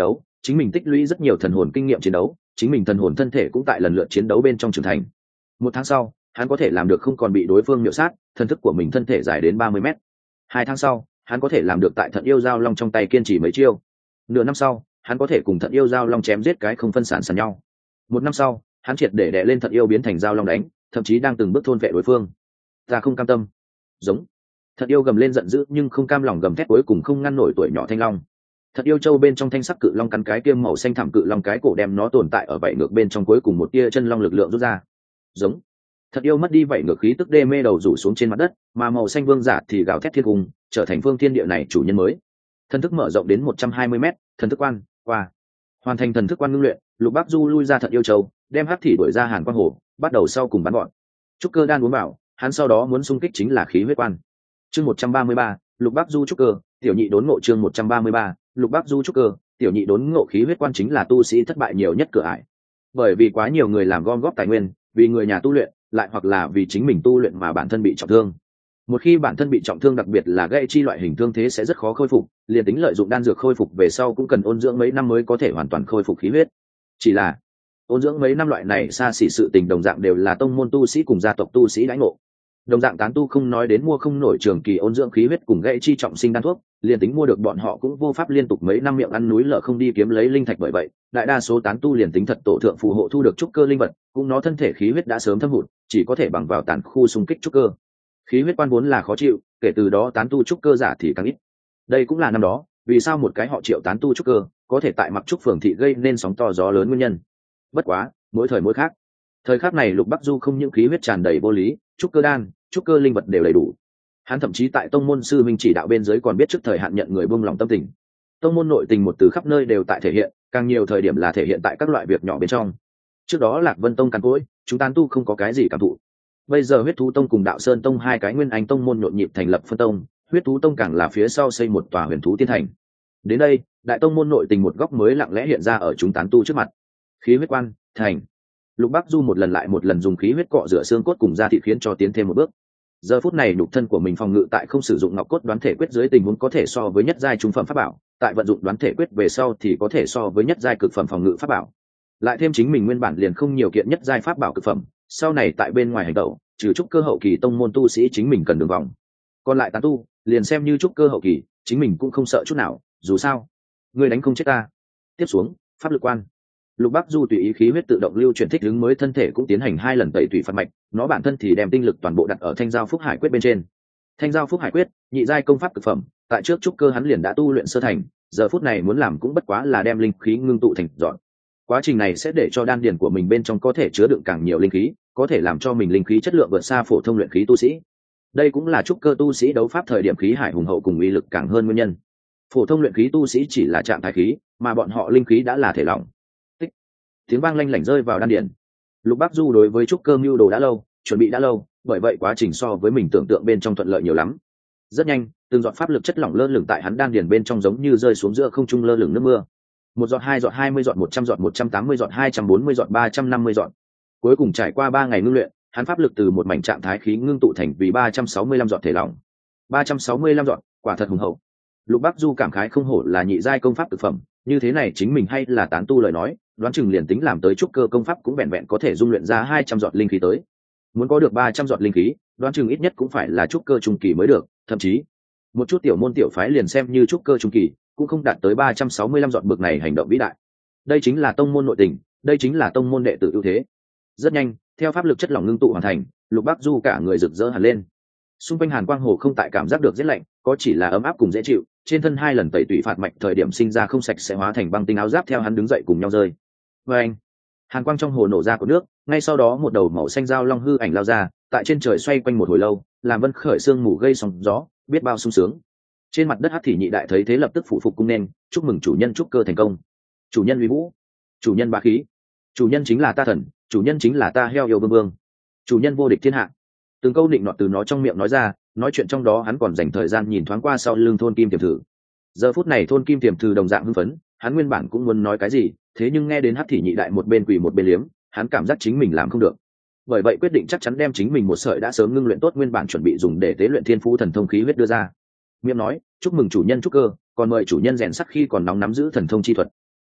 chính mình tích lũy rất nhiều thần hồn kinh nghiệm chiến đấu, chính mình thần hồn thân thể cũng tại lần lượt chiến đấu bên trong trưởng thành. Một tháng sau, hắn có thể làm được không còn bị đối phương miểu sát, thần thức của mình thân thể dài đến ba mươi mét. Hai tháng sau, hắn có thể làm được tại thận yêu giao long trong tay kiên trì mấy chiêu. Nửa năm sau, hắn có thể cùng thận yêu giao long chém giết cái không phân sản sàn nhau. Một năm sau, hắn triệt để đè lên thận yêu biến thành giao long đánh, thậm chí đang từng bước thôn vệ đối phương. Ta không cam tâm. Giống. Thận yêu gầm lên giận dữ nhưng không cam lòng gầm thét, cuối cùng không ngăn nổi tuổi nhỏ thanh long. Thận yêu châu bên trong thanh sắc cự long cắn cái kiêm màu xanh thẳm cự long cái cổ, đem nó tồn tại ở vảy ngược bên trong, cuối cùng một tia chân long lực lượng rút ra. Giống. Thận yêu mất đi vảy ngược khí tức, đê mê đầu rủ xuống trên mặt đất, mà màu xanh vương giả thì gào thét thiên cung, trở thành phương thiên địa này chủ nhân mới. Thần thức mở rộng đến một trăm hai mươi mét, thần thức quan qua. Hoàn thành thần thức quan ngưng luyện, Lục Bắc Du lui ra Thận yêu châu, đem hắc thị đuổi ra Hàn Quang Hồ, bắt đầu sau cùng bắn gọn. Trúc Cơ đan uống bảo, hắn sau đó muốn xung kích chính là khí huyết quan. Chương một trăm ba mươi ba, Lục Bắc Du trúc cơ, tiểu nhị đốn ngộ. Chương một trăm ba mươi ba, Lục Bắc Du trúc cơ, tiểu nhị đốn ngộ. Khí huyết quan chính là tu sĩ thất bại nhiều nhất cửa ải. Bởi vì quá nhiều người làm gom góp tài nguyên, vì người nhà tu luyện, lại hoặc là vì chính mình tu luyện mà bản thân bị trọng thương. Một khi bản thân bị trọng thương, đặc biệt là gãy chi loại hình thương thế, sẽ rất khó khôi phục, liền tính lợi dụng đan dược khôi phục về sau cũng cần ôn dưỡng mấy năm mới có thể hoàn toàn khôi phục khí huyết. Chỉ là ôn dưỡng mấy năm loại này xa xỉ sự tình, đồng dạng đều là tông môn tu sĩ cùng gia tộc tu sĩ đãi ngộ. Đồng dạng tán tu không nói đến mua không nổi trường kỳ ôn dưỡng khí huyết cùng gãy chi trọng sinh đan thuốc, liền tính mua được bọn họ cũng vô pháp liên tục mấy năm miệng ăn núi lở không đi kiếm lấy linh thạch. Bởi vậy đại đa số tán tu liền tính thật tổ thượng phù hộ thu được trúc cơ linh vật, cũng nó thân thể khí huyết đã sớm thâm hụt, chỉ có thể bằng vào tàn khu xung kích trúc cơ. Khí huyết quan vốn là khó chịu, kể từ đó tán tu trúc cơ giả thì càng ít. Đây cũng là năm đó vì sao một cái họ Triệu tán tu trúc cơ có thể tại Mặc Trúc phường thị gây nên sóng to gió lớn nguyên nhân. Bất quá mỗi thời mỗi khác, thời khắc này Lục Bắc Du không những khí huyết tràn đầy vô lý, trúc cơ đan, trúc cơ linh vật đều đầy đủ. Hắn thậm chí tại tông môn sư minh chỉ đạo bên dưới còn biết trước thời hạn nhận người buông lòng tâm tình. Tông môn nội tình một từ khắp nơi đều tại thể hiện, càng nhiều thời điểm là thể hiện tại các loại việc nhỏ bên trong. Trước đó Lạc Vân Tông càn cỗi, chúng tán tu không có cái gì cảm thụ. Bây giờ Huyết Thú Tông cùng Đạo Sơn Tông hai cái nguyên anh tông môn nhộn nhịp thành lập phân tông, Huyết Thú Tông càng là phía sau xây một tòa Huyền Thú Tiên Thành. Đến đây, đại tông môn nội tình một góc mới lặng lẽ hiện ra ở chúng tán tu trước mặt. Khí huyết quan thành. Lục Bắc Du một lần lại một lần dùng khí huyết cọ rửa xương cốt cùng da thịt, khiến cho tiến thêm một bước. Giờ phút này nhục thân của mình phòng ngự tại không sử dụng ngọc cốt đoán thể quyết dưới tình huống có thể so với nhất giai trung phẩm pháp bảo, tại vận dụng đoán thể quyết về sau thì có thể so với nhất giai cực phẩm phòng ngự pháp bảo. Lại thêm chính mình nguyên bản liền không nhiều kiện nhất giai pháp bảo cực phẩm, sau này tại bên ngoài hành động, trừ trúc cơ hậu kỳ tông môn tu sĩ chính mình cần đường vòng, còn lại tán tu liền xem như trúc cơ hậu kỳ chính mình cũng không sợ chút nào, dù sao người đánh không chết ta. Tiếp xuống pháp lực quan. Lục Bắc Du tùy ý khí huyết tự động lưu chuyển thích ứng mới thân thể cũng tiến hành hai lần tẩy tủy phạt mạch, nó bản thân thì đem tinh lực toàn bộ đặt ở Thanh Giao Phúc Hải quyết bên trên. Thanh Giao Phúc Hải quyết, nhị giai công pháp cực phẩm, tại trước trúc cơ hắn liền đã tu luyện sơ thành, giờ phút này muốn làm cũng bất quá là đem linh khí ngưng tụ thành dọn. Quá trình này sẽ để cho đan điền của mình bên trong có thể chứa đựng càng nhiều linh khí, có thể làm cho mình linh khí chất lượng vượt xa phổ thông luyện khí tu sĩ. Đây cũng là trúc cơ tu sĩ đấu pháp thời điểm khí hải hùng hậu cùng uy lực càng hơn nguyên nhân. Phổ thông luyện khí tu sĩ chỉ là trạng thái khí, mà bọn họ linh khí đã là thể lỏng. Tích. Tiếng vang lanh lảnh rơi vào đan điền. Lục Bắc Du đối với trúc cơ mưu đồ đã lâu, chuẩn bị đã lâu, bởi vậy quá trình so với mình tưởng tượng bên trong thuận lợi nhiều lắm. Rất nhanh, từng giọt pháp lực chất lỏng lơ lửng tại hắn đan điền bên trong, giống như rơi xuống giữa không trung lơ lửng nước mưa. Một giọt, hai giọt, hai mươi giọt, một trăm giọt, một trăm tám mươi giọt, hai trăm bốn mươi giọt, ba trăm năm mươi giọt. Cuối cùng trải qua ba ngày ngưng luyện, hắn pháp lực từ một mảnh trạng thái khí ngưng tụ thành vì ba trăm sáu mươi lăm giọt thể lỏng. ba trăm sáu mươi lăm giọt, quả thật hùng hậu. Lục Bắc Du cảm khái không hổ là nhị giai công pháp thực phẩm, như thế này chính mình hay là tán tu lời nói, đoán chừng liền tính làm tới trúc cơ công pháp cũng vẹn vẹn có thể dung luyện ra hai trăm giọt linh khí tới. Muốn có được ba trăm giọt linh khí, đoán chừng ít nhất cũng phải là trúc cơ trung kỳ mới được, thậm chí một chút tiểu môn tiểu phái liền xem như trúc cơ trung kỳ, cũng không đạt tới ba trăm sáu mươi lăm giọt bực này hành động vĩ đại. Đây chính là tông môn nội tình, đây chính là tông môn đệ tử ưu thế. Rất nhanh, theo pháp lực chất lỏng ngưng tụ hoàn thành, Lục Bắc Du cả người rực rỡ hẳn lên. Xung quanh Hàn Quang Hồ không tại cảm giác được rét lạnh, có chỉ là ấm áp cùng dễ chịu, trên thân hai lần tẩy tủy phạt mạch thời điểm sinh ra không sạch sẽ hóa thành băng tinh áo giáp theo hắn đứng dậy cùng nhau rơi. Và anh, Hàn Quang trong hồ nổ ra của nước, ngay sau đó một đầu màu xanh dao long hư ảnh lao ra, tại trên trời xoay quanh một hồi lâu, làm vân khởi sương mù gây sóng gió, biết bao sung sướng. Trên mặt đất Hắc Thị nhị đại thấy thế lập tức phụ phục cung nên, chúc mừng chủ nhân trúc cơ thành công. Chủ nhân uy vũ, chủ nhân bá khí, chủ nhân chính là ta thần, chủ nhân chính là ta heo yêu vương vương, chủ nhân vô địch thiên hạ. Từng câu định nọt từ nó trong miệng nói ra, nói chuyện trong đó hắn còn dành thời gian nhìn thoáng qua sau lưng thôn kim tiềm thử. Giờ phút này thôn kim tiềm thử đồng dạng hưng phấn, hắn nguyên bản cũng muốn nói cái gì, thế nhưng nghe đến Hắc Thị nhị đại một bên quỳ một bên liếm, hắn cảm giác chính mình làm không được. Bởi vậy quyết định chắc chắn đem chính mình một sợi đã sớm ngưng luyện tốt nguyên bản chuẩn bị dùng để tế luyện thiên phú thần thông khí huyết đưa ra. Miệng nói, chúc mừng chủ nhân trúc cơ, còn mời chủ nhân rèn sắc khi còn nóng nắm giữ thần thông chi thuật.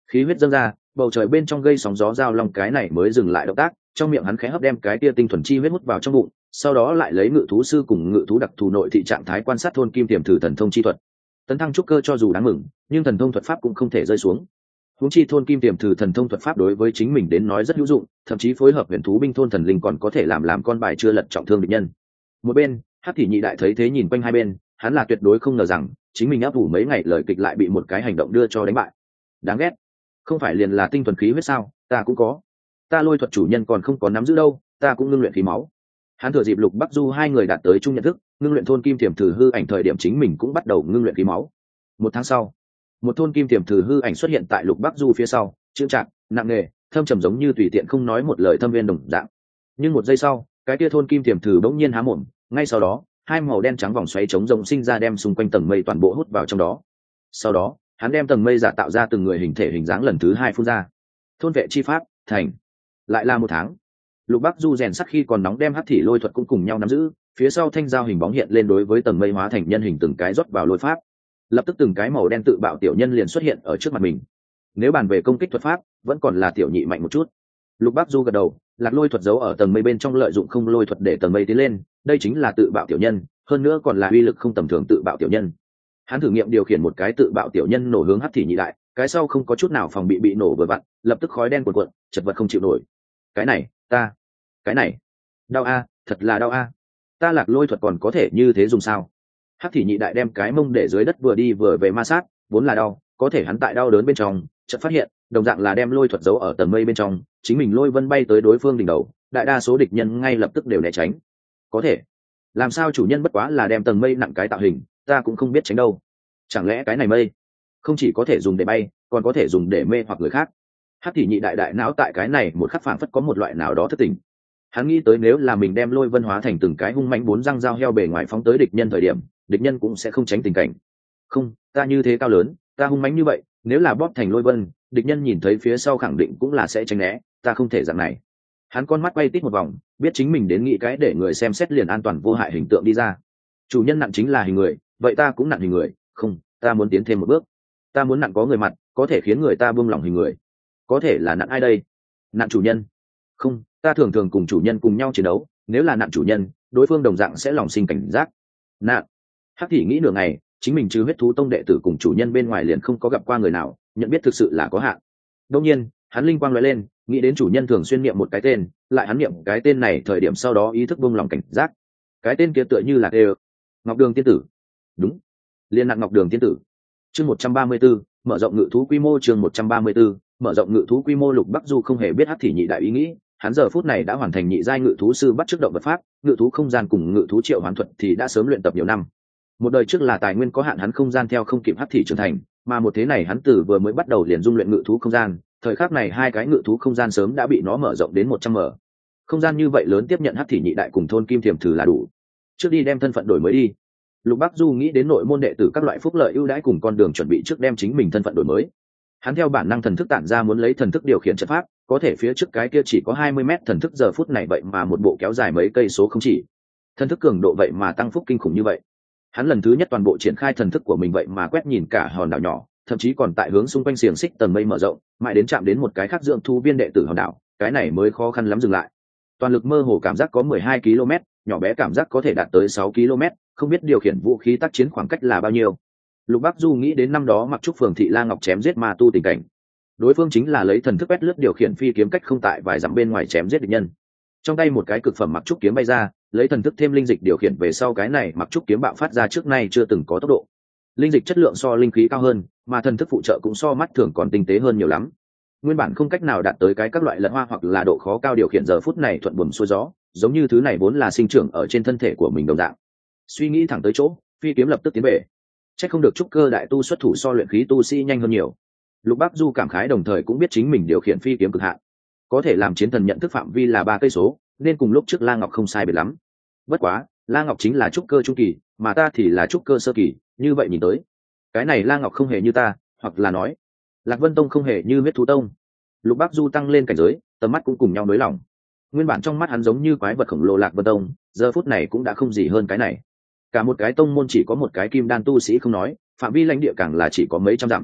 khí huyết dâng ra, bầu trời bên trong gây sóng gió giao long cái này mới dừng lại động tác, trong miệng hắn khẽ hấp đem cái tia tinh thuần chi huyết hút vào trong bụng, sau đó lại lấy ngự thú sư cùng ngự thú đặc thù nội thị trạng thái quan sát thôn kim tiềm thử thần thông chi thuật. Tấn thăng trúc cơ cho dù đáng mừng, nhưng thần thông thuật pháp cũng không thể rơi xuống. Huống chi thôn kim tiềm thử thần thông thuật pháp đối với chính mình đến nói rất hữu dụng, thậm chí phối hợp huyền thú binh thôn thần linh còn có thể làm làm con bài chưa lật trọng thương địch nhân. Một bên, Hắc Thị Nhị Đại thấy thế nhìn quanh hai bên, hắn là tuyệt đối không ngờ rằng chính mình áp ủ mấy ngày lời kịch lại bị một cái hành động đưa cho đánh bại. Đáng ghét, không phải liền là tinh thuần khí huyết sao? Ta cũng có. Ta lôi thuật chủ nhân còn không có nắm giữ đâu, ta cũng ngưng luyện khí máu. Hắn thừa dịp Lục Bắc Du hai người đạt tới chung nhận thức, ngưng luyện thôn kim tiềm thử hư ảnh thời điểm chính mình cũng bắt đầu ngưng luyện khí máu. Một tháng sau, một thôn kim tiềm thử hư ảnh xuất hiện tại Lục Bắc Du phía sau, trương trạng, nặng nề, thâm trầm giống như tùy tiện không nói một lời thâm viên đồng dạng. Nhưng một giây sau, cái kia thôn kim tiềm thử bỗng nhiên há mồm, ngay sau đó, hai màu đen trắng vòng xoáy chống rồng sinh ra đem xung quanh tầng mây toàn bộ hút vào trong đó. Sau đó, hắn đem tầng mây giả tạo ra từng người hình thể hình dáng lần thứ hai phun ra. Thôn vệ chi pháp thành. Lại là một tháng. Lục Bắc Du rèn sắt khi còn nóng đem hắc thị lôi thuật cũng cùng nhau nắm giữ, phía sau thanh dao hình bóng hiện lên đối với tầng mây hóa thành nhân hình từng cái rót vào lôi pháp. Lập tức từng cái màu đen tự bạo tiểu nhân liền xuất hiện ở trước mặt mình. Nếu bàn về công kích thuật pháp, vẫn còn là tiểu nhị mạnh một chút. Lục Bắc Du gật đầu, lạc lôi thuật giấu ở tầng mây bên trong lợi dụng không lôi thuật để tầng mây tiến lên, đây chính là tự bạo tiểu nhân, hơn nữa còn là uy lực không tầm thường tự bạo tiểu nhân. Hắn thử nghiệm điều khiển một cái tự bạo tiểu nhân nổ hướng hắc thị nhị đại, cái sau không có chút nào phòng bị bị nổ vừa vặn, lập tức khói đen cuộn cuộn, chật vật không chịu nổi. Cái này, ta, cái này, đau a, thật là đau a. Ta lạc lôi thuật còn có thể như thế dùng sao? Hắc thị nhị đại đem cái mông để dưới đất vừa đi vừa về ma sát, vốn là đau, có thể hắn tại đau đớn bên trong, chợt phát hiện, đồng dạng là đem lôi thuật giấu ở tầng mây bên trong, chính mình lôi vân bay tới đối phương đỉnh đầu, đại đa số địch nhân ngay lập tức đều né tránh. Có thể, làm sao chủ nhân bất quá là đem tầng mây nặng cái tạo hình, ta cũng không biết tránh đâu. Chẳng lẽ cái này mây không chỉ có thể dùng để bay, còn có thể dùng để mê hoặc người khác? Hắc thị nhị đại đại não tại cái này một khắc phảng phất có một loại nào đó thất tình. Hắn nghĩ tới nếu là mình đem lôi vân hóa thành từng cái hung mãnh bốn răng dao heo bề ngoài phóng tới địch nhân thời điểm, địch nhân cũng sẽ không tránh tình cảnh. Không, ta như thế cao lớn, ta hung mãnh như vậy, nếu là bóp thành lôi vân, địch nhân nhìn thấy phía sau khẳng định cũng là sẽ tránh né, ta không thể dạng này. Hắn con mắt quay tít một vòng, biết chính mình đến nghĩ cái để người xem xét liền an toàn vô hại hình tượng đi ra. Chủ nhân nặng chính là hình người, vậy ta cũng nặng hình người, không, ta muốn tiến thêm một bước. Ta muốn nặng có người mặt, có thể khiến người ta buông lỏng hình người. Có thể là nặng ai đây? Nặng chủ nhân? Không, ta thường thường cùng chủ nhân cùng nhau chiến đấu, nếu là nặng chủ nhân, đối phương đồng dạng sẽ lòng sinh cảnh giác. Nặng. Hắc thị nghĩ nửa ngày, chính mình trừ huyết thú tông đệ tử cùng chủ nhân bên ngoài liền không có gặp qua người nào, nhận biết thực sự là có hạn. Đương nhiên, hắn linh quang lóe lên, nghĩ đến chủ nhân thường xuyên niệm một cái tên, lại hắn niệm cái tên này thời điểm sau đó ý thức buông lòng cảnh giác. Cái tên kia tựa như là Tê Ngọc Đường tiên tử. Đúng, liên nặng Ngọc Đường tiên tử. Chương một trăm ba mươi 134, mở rộng ngự thú quy mô. Chương một trăm ba mươi 134, mở rộng ngự thú quy mô. Lục Bắc Du không hề biết Hắc thị nhị đại ý nghĩ, hắn giờ phút này đã hoàn thành nhị giai ngự thú sư bắt chước động vật pháp, ngự thú không gian cùng ngự thú triệu hoán thuật thì đã sớm luyện tập nhiều năm. Một đời trước là tài nguyên có hạn, hắn không gian theo không kịp Hắc thị trưởng thành, mà một thế này hắn từ vừa mới bắt đầu liền dung luyện ngự thú không gian, thời khắc này hai cái ngự thú không gian sớm đã bị nó mở rộng đến một trăm m. Không gian như vậy lớn tiếp nhận Hắc thị nhị đại cùng thôn kim thiềm thử là đủ. Trước đi đem thân phận đổi mới đi. Lục Bắc Du nghĩ đến nội môn đệ tử các loại phúc lợi ưu đãi cùng con đường chuẩn bị trước đem chính mình thân phận đổi mới. Hắn theo bản năng thần thức tản ra muốn lấy thần thức điều khiển trận pháp, có thể phía trước cái kia chỉ có hai mươi mét thần thức giờ phút này vậy mà một bộ kéo dài mấy cây số không chỉ. Thần thức cường độ vậy mà tăng phúc kinh khủng như vậy. Hắn lần thứ nhất toàn bộ triển khai thần thức của mình vậy mà quét nhìn cả hòn đảo nhỏ, thậm chí còn tại hướng xung quanh xiềng xích tầng mây mở rộng, mãi đến chạm đến một cái khác dưỡng thu viên đệ tử hòn đảo, cái này mới khó khăn lắm dừng lại. Toàn lực mơ hồ cảm giác có mười hai ki lô mét, nhỏ bé cảm giác có thể đạt tới sáu ki lô mét, không biết điều khiển vũ khí tác chiến khoảng cách là bao nhiêu. Lục Bắc Du nghĩ đến năm đó Mặc Trúc phường thị La Ngọc chém giết ma tu tình cảnh. Đối phương chính là lấy thần thức quét lướt điều khiển phi kiếm cách không tại vài dặm bên ngoài chém giết địch nhân. Trong tay một cái cực phẩm Mặc Trúc kiếm bay ra, lấy thần thức thêm linh dịch điều khiển về sau cái này Mặc Trúc kiếm bạo phát ra trước nay chưa từng có tốc độ. Linh dịch chất lượng so linh khí cao hơn, mà thần thức phụ trợ cũng so mắt thường còn tinh tế hơn nhiều lắm. Nguyên bản không cách nào đạt tới cái các loại lẫn hoa hoặc là độ khó cao điều khiển giờ phút này thuận buồm xuôi gió, giống như thứ này vốn là sinh trưởng ở trên thân thể của mình đồng dạng. Suy nghĩ thẳng tới chỗ, phi kiếm lập tức tiến về. Chắc không được trúc cơ đại tu xuất thủ so luyện khí tu sĩ nhanh hơn nhiều. Lục Bắc Du cảm khái đồng thời cũng biết chính mình điều khiển phi kiếm cực hạn, có thể làm chiến thần nhận thức phạm vi là ba cây số, nên cùng lúc trước La Ngọc không sai biệt lắm. Bất quá, La Ngọc chính là trúc cơ trung kỳ, mà ta thì là trúc cơ sơ kỳ, như vậy nhìn tới, cái này La Ngọc không hề như ta, hoặc là nói, Lạc Vân Tông không hề như huyết thú tông. Lục Bắc Du tăng lên cảnh giới, tầm mắt cũng cùng nhau nới lỏng. Nguyên bản trong mắt hắn giống như quái vật khổng lồ Lạc Vân Tông, giờ phút này cũng đã không gì hơn cái này. Cả một cái tông môn chỉ có một cái kim đan tu sĩ không nói, phạm vi lãnh địa càng là chỉ có mấy trăm dặm.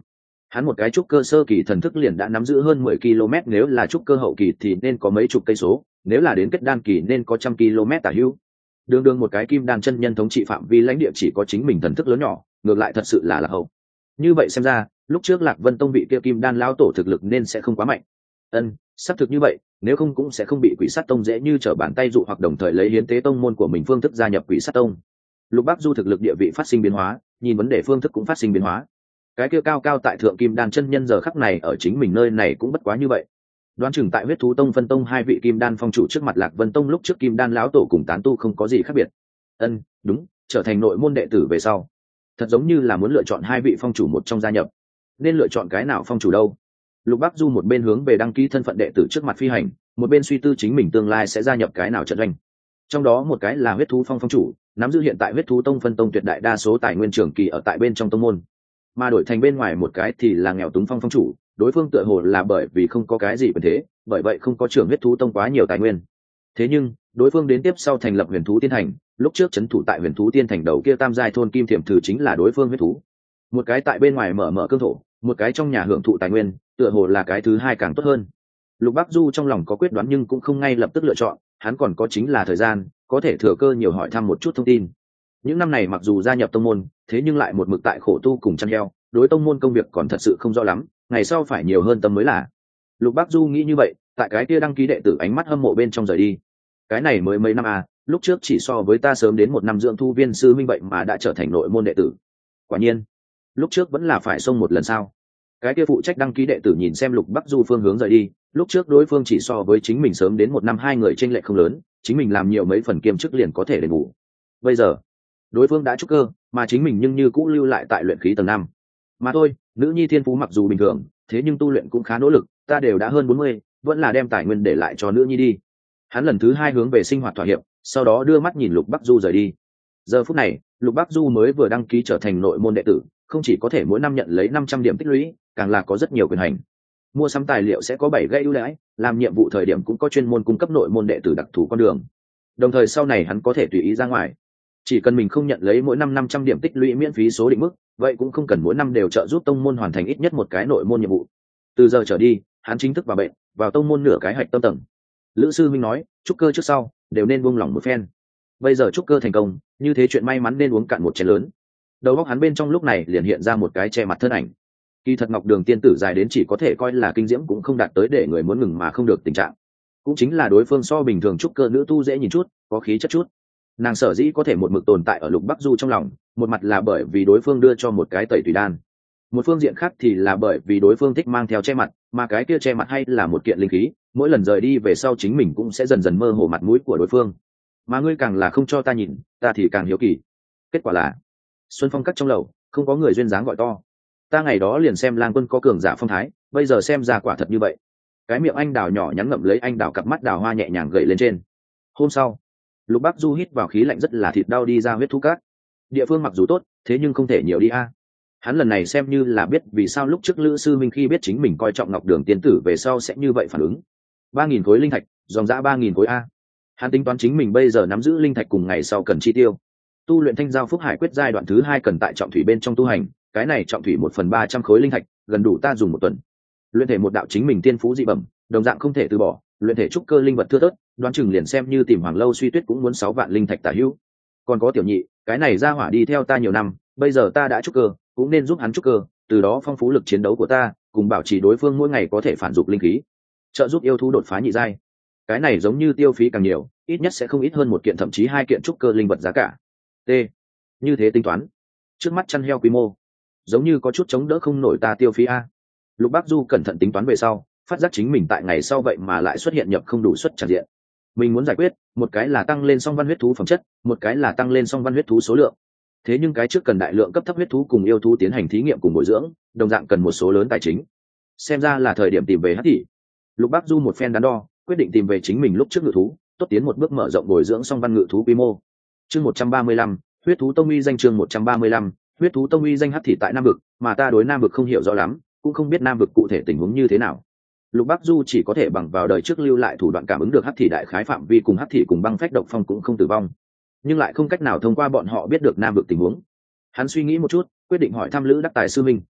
Hắn một cái trúc cơ sơ kỳ thần thức liền đã nắm giữ hơn mười ki lô mét, nếu là trúc cơ hậu kỳ thì nên có mấy chục cây số, nếu là đến kết đan kỳ nên có trăm ki lô mét tả hữu. Đường đường một cái kim đan chân nhân thống trị phạm vi lãnh địa chỉ có chính mình thần thức lớn nhỏ, ngược lại thật sự là lạc hậu. Như vậy xem ra, lúc trước Lạc Vân Tông vị kia kim đan lão tổ thực lực nên sẽ không quá mạnh. Ân, xác thực như vậy, nếu không cũng sẽ không bị Quỷ Sát Tông dễ như trở bàn tay dụ hoặc đồng thời lấy hiến tế tông môn của mình phương thức gia nhập Quỷ Sát Tông. Lục Bắc Du thực lực địa vị phát sinh biến hóa, nhìn vấn đề phương thức cũng phát sinh biến hóa. Cái kia cao cao tại thượng kim đan chân nhân giờ khắc này ở chính mình nơi này cũng bất quá như vậy. Đoán chừng tại Huyết Thú Tông phân tông hai vị kim đan phong chủ trước mặt Lạc Vân Tông lúc trước kim đan lão tổ cùng tán tu không có gì khác biệt. Ân, đúng, trở thành nội môn đệ tử về sau, thật giống như là muốn lựa chọn hai vị phong chủ một trong gia nhập. Nên lựa chọn cái nào phong chủ đâu? Lục Bắc Du một bên hướng về đăng ký thân phận đệ tử trước mặt phi hành, một bên suy tư chính mình tương lai sẽ gia nhập cái nào trận doanh. Trong đó một cái là Huyết Thú Phong phong chủ, nắm giữ hiện tại Huyết Thú Tông phân tông tuyệt đại đa số tài nguyên trường kỳ ở tại bên trong tông môn, mà đổi thành bên ngoài một cái thì là Nghèo Túng Phong phong chủ, đối phương tựa hồ là bởi vì không có cái gì quyền thế, bởi vậy không có trưởng Huyết Thú Tông quá nhiều tài nguyên. Thế nhưng đối phương đến tiếp sau thành lập Huyền Thú Tiên Thành, lúc trước trấn thủ tại Huyền Thú Tiên Thành đầu kia tam giai thôn kim thiểm thử chính là đối phương huyết thú. Một cái tại bên ngoài mở mở cương thổ, một cái trong nhà hưởng thụ tài nguyên, tựa hồ là cái thứ hai càng tốt hơn. Lục Bắc Du trong lòng có quyết đoán nhưng cũng không ngay lập tức lựa chọn, hắn còn có chính là thời gian, có thể thừa cơ nhiều hỏi thăm một chút thông tin. Những năm này mặc dù gia nhập tông môn, thế nhưng lại một mực tại khổ tu cùng chăn heo, đối tông môn công việc còn thật sự không rõ lắm, ngày sau phải nhiều hơn tâm mới là. Lục Bắc Du nghĩ như vậy, tại cái kia đăng ký đệ tử ánh mắt hâm mộ bên trong rời đi. Cái này mới mấy năm à, lúc trước chỉ so với ta sớm đến một năm dưỡng thu viên sư minh vậy mà đã trở thành nội môn đệ tử. Quả nhiên, lúc trước vẫn là phải xông một lần sao? Cái kia phụ trách đăng ký đệ tử nhìn xem Lục Bắc Du phương hướng rời đi, lúc trước đối phương chỉ so với chính mình sớm đến một năm hai người chênh lệch không lớn, chính mình làm nhiều mấy phần kiêm chức liền có thể đền bù. Bây giờ, đối phương đã trúc cơ, mà chính mình nhưng như cũ lưu lại tại luyện khí tầng năm. Mà thôi, nữ nhi thiên phú mặc dù bình thường, thế nhưng tu luyện cũng khá nỗ lực, ta đều đã hơn bốn mươi, vẫn là đem tài nguyên để lại cho nữ nhi đi. Hắn lần thứ hai hướng về sinh hoạt thỏa hiệp, sau đó đưa mắt nhìn Lục Bắc Du rời đi. Giờ phút này, Lục Bắc Du mới vừa đăng ký trở thành nội môn đệ tử, không chỉ có thể mỗi năm nhận lấy năm trăm điểm tích lũy, càng là có rất nhiều quyền hành. Mua sắm tài liệu sẽ có bảy gây ưu đãi, làm nhiệm vụ thời điểm cũng có chuyên môn cung cấp nội môn đệ tử đặc thù con đường. Đồng thời sau này hắn có thể tùy ý ra ngoài. Chỉ cần mình không nhận lấy mỗi năm năm trăm điểm tích lũy miễn phí số định mức, vậy cũng không cần mỗi năm đều trợ giúp tông môn hoàn thành ít nhất một cái nội môn nhiệm vụ. Từ giờ trở đi, hắn chính thức vào bệnh, vào tông môn nửa cái hạch tâm tầng. Lữ sư minh nói, trúc cơ trước sau đều nên buông lỏng một phen. Bây giờ trúc cơ thành công, như thế chuyện may mắn nên uống cạn một chén lớn. Đầu óc hắn bên trong lúc này liền hiện ra một cái che mặt thân ảnh. Kỳ thật Ngọc Đường tiên tử dài đến chỉ có thể coi là kinh diễm cũng không đạt tới để người muốn ngừng mà không được tình trạng. Cũng chính là đối phương so bình thường trúc cơ nữ tu dễ nhìn chút, có khí chất chút. Nàng sở dĩ có thể một mực tồn tại ở Lục Bắc Du trong lòng, một mặt là bởi vì đối phương đưa cho một cái tẩy tùy đan, một phương diện khác thì là bởi vì đối phương thích mang theo che mặt, mà cái kia che mặt hay là một kiện linh khí, mỗi lần rời đi về sau chính mình cũng sẽ dần dần mơ hồ mặt mũi của đối phương. Mà ngươi càng là không cho ta nhìn, ta thì càng hiếu kỳ. Kết quả là Xuân Phong cắt trong lầu không có người duyên dáng gọi to. Ta ngày đó liền xem Lang Quân có cường giả phong thái, bây giờ xem ra quả thật như vậy. Cái miệng anh đào nhỏ nhắn ngậm lấy anh đào, cặp mắt đào hoa nhẹ nhàng gậy lên trên. Hôm sau, Lục Bắc Du hít vào khí lạnh rất là thịt đau đi ra huyết thú cát. Địa phương mặc dù tốt, thế nhưng không thể nhiều đi a. Hắn lần này xem như là biết vì sao lúc trước Lữ sư minh khi biết chính mình coi trọng Ngọc Đường tiên tử về sau sẽ như vậy phản ứng. Ba nghìn khối linh thạch, dòng dã ba nghìn khối a. Hắn tính toán chính mình bây giờ nắm giữ linh thạch cùng ngày sau cần chi tiêu. Tu luyện Thanh Giao Phúc Hải quyết giai đoạn thứ hai cần tại trọng thủy bên trong tu hành, cái này trọng thủy một phần ba trăm khối linh thạch, gần đủ ta dùng một tuần. Luyện thể một đạo chính mình tiên phú dị bẩm, đồng dạng không thể từ bỏ, luyện thể trúc cơ linh vật thưa thớt, đoán chừng liền xem như tìm Hoàng Lâu Suy Tuyết cũng muốn sáu vạn linh thạch tả hữu. Còn có tiểu nhị, cái này ra hỏa đi theo ta nhiều năm, bây giờ ta đã trúc cơ, cũng nên giúp hắn trúc cơ, từ đó phong phú lực chiến đấu của ta, cùng bảo trì đối phương mỗi ngày có thể phản dục linh khí, trợ giúp yêu thú đột phá nhị giai. Cái này giống như tiêu phí càng nhiều, ít nhất sẽ không ít hơn một kiện thậm chí hai kiện trúc cơ linh vật giá cả. T. Như thế tính toán, trước mắt chăn heo quy mô, giống như có chút chống đỡ không nổi ta tiêu phí a. Lục Bắc Du cẩn thận tính toán về sau, phát giác chính mình tại ngày sau vậy mà lại xuất hiện nhập không đủ suất tràn diện. Mình muốn giải quyết, một cái là tăng lên song văn huyết thú phẩm chất, một cái là tăng lên song văn huyết thú số lượng. Thế nhưng cái trước cần đại lượng cấp thấp huyết thú cùng yêu thú tiến hành thí nghiệm cùng bồi dưỡng, đồng dạng cần một số lớn tài chính. Xem ra là thời điểm tìm về Hắc Thị. Lục Bắc Du một phen đắn đo, quyết định tìm về chính mình lúc trước ngự thú, tốt tiến một bước mở rộng bồi dưỡng song văn ngự thú quy mô. Chương một trăm ba mươi lăm, huyết thú tông uy danh chương một trăm ba mươi lăm, huyết thú tông uy danh Hắc Thị tại Nam vực, mà ta đối Nam vực không hiểu rõ lắm, cũng không biết Nam vực cụ thể tình huống như thế nào. Lục Bắc Du chỉ có thể bằng vào đời trước lưu lại thủ đoạn cảm ứng được Hắc Thị đại khái phạm vi cùng Hắc Thị cùng băng phách độc phong cũng không tử vong, nhưng lại không cách nào thông qua bọn họ biết được Nam vực tình huống. Hắn suy nghĩ một chút, quyết định hỏi thăm Lữ Đắc Tài sư minh.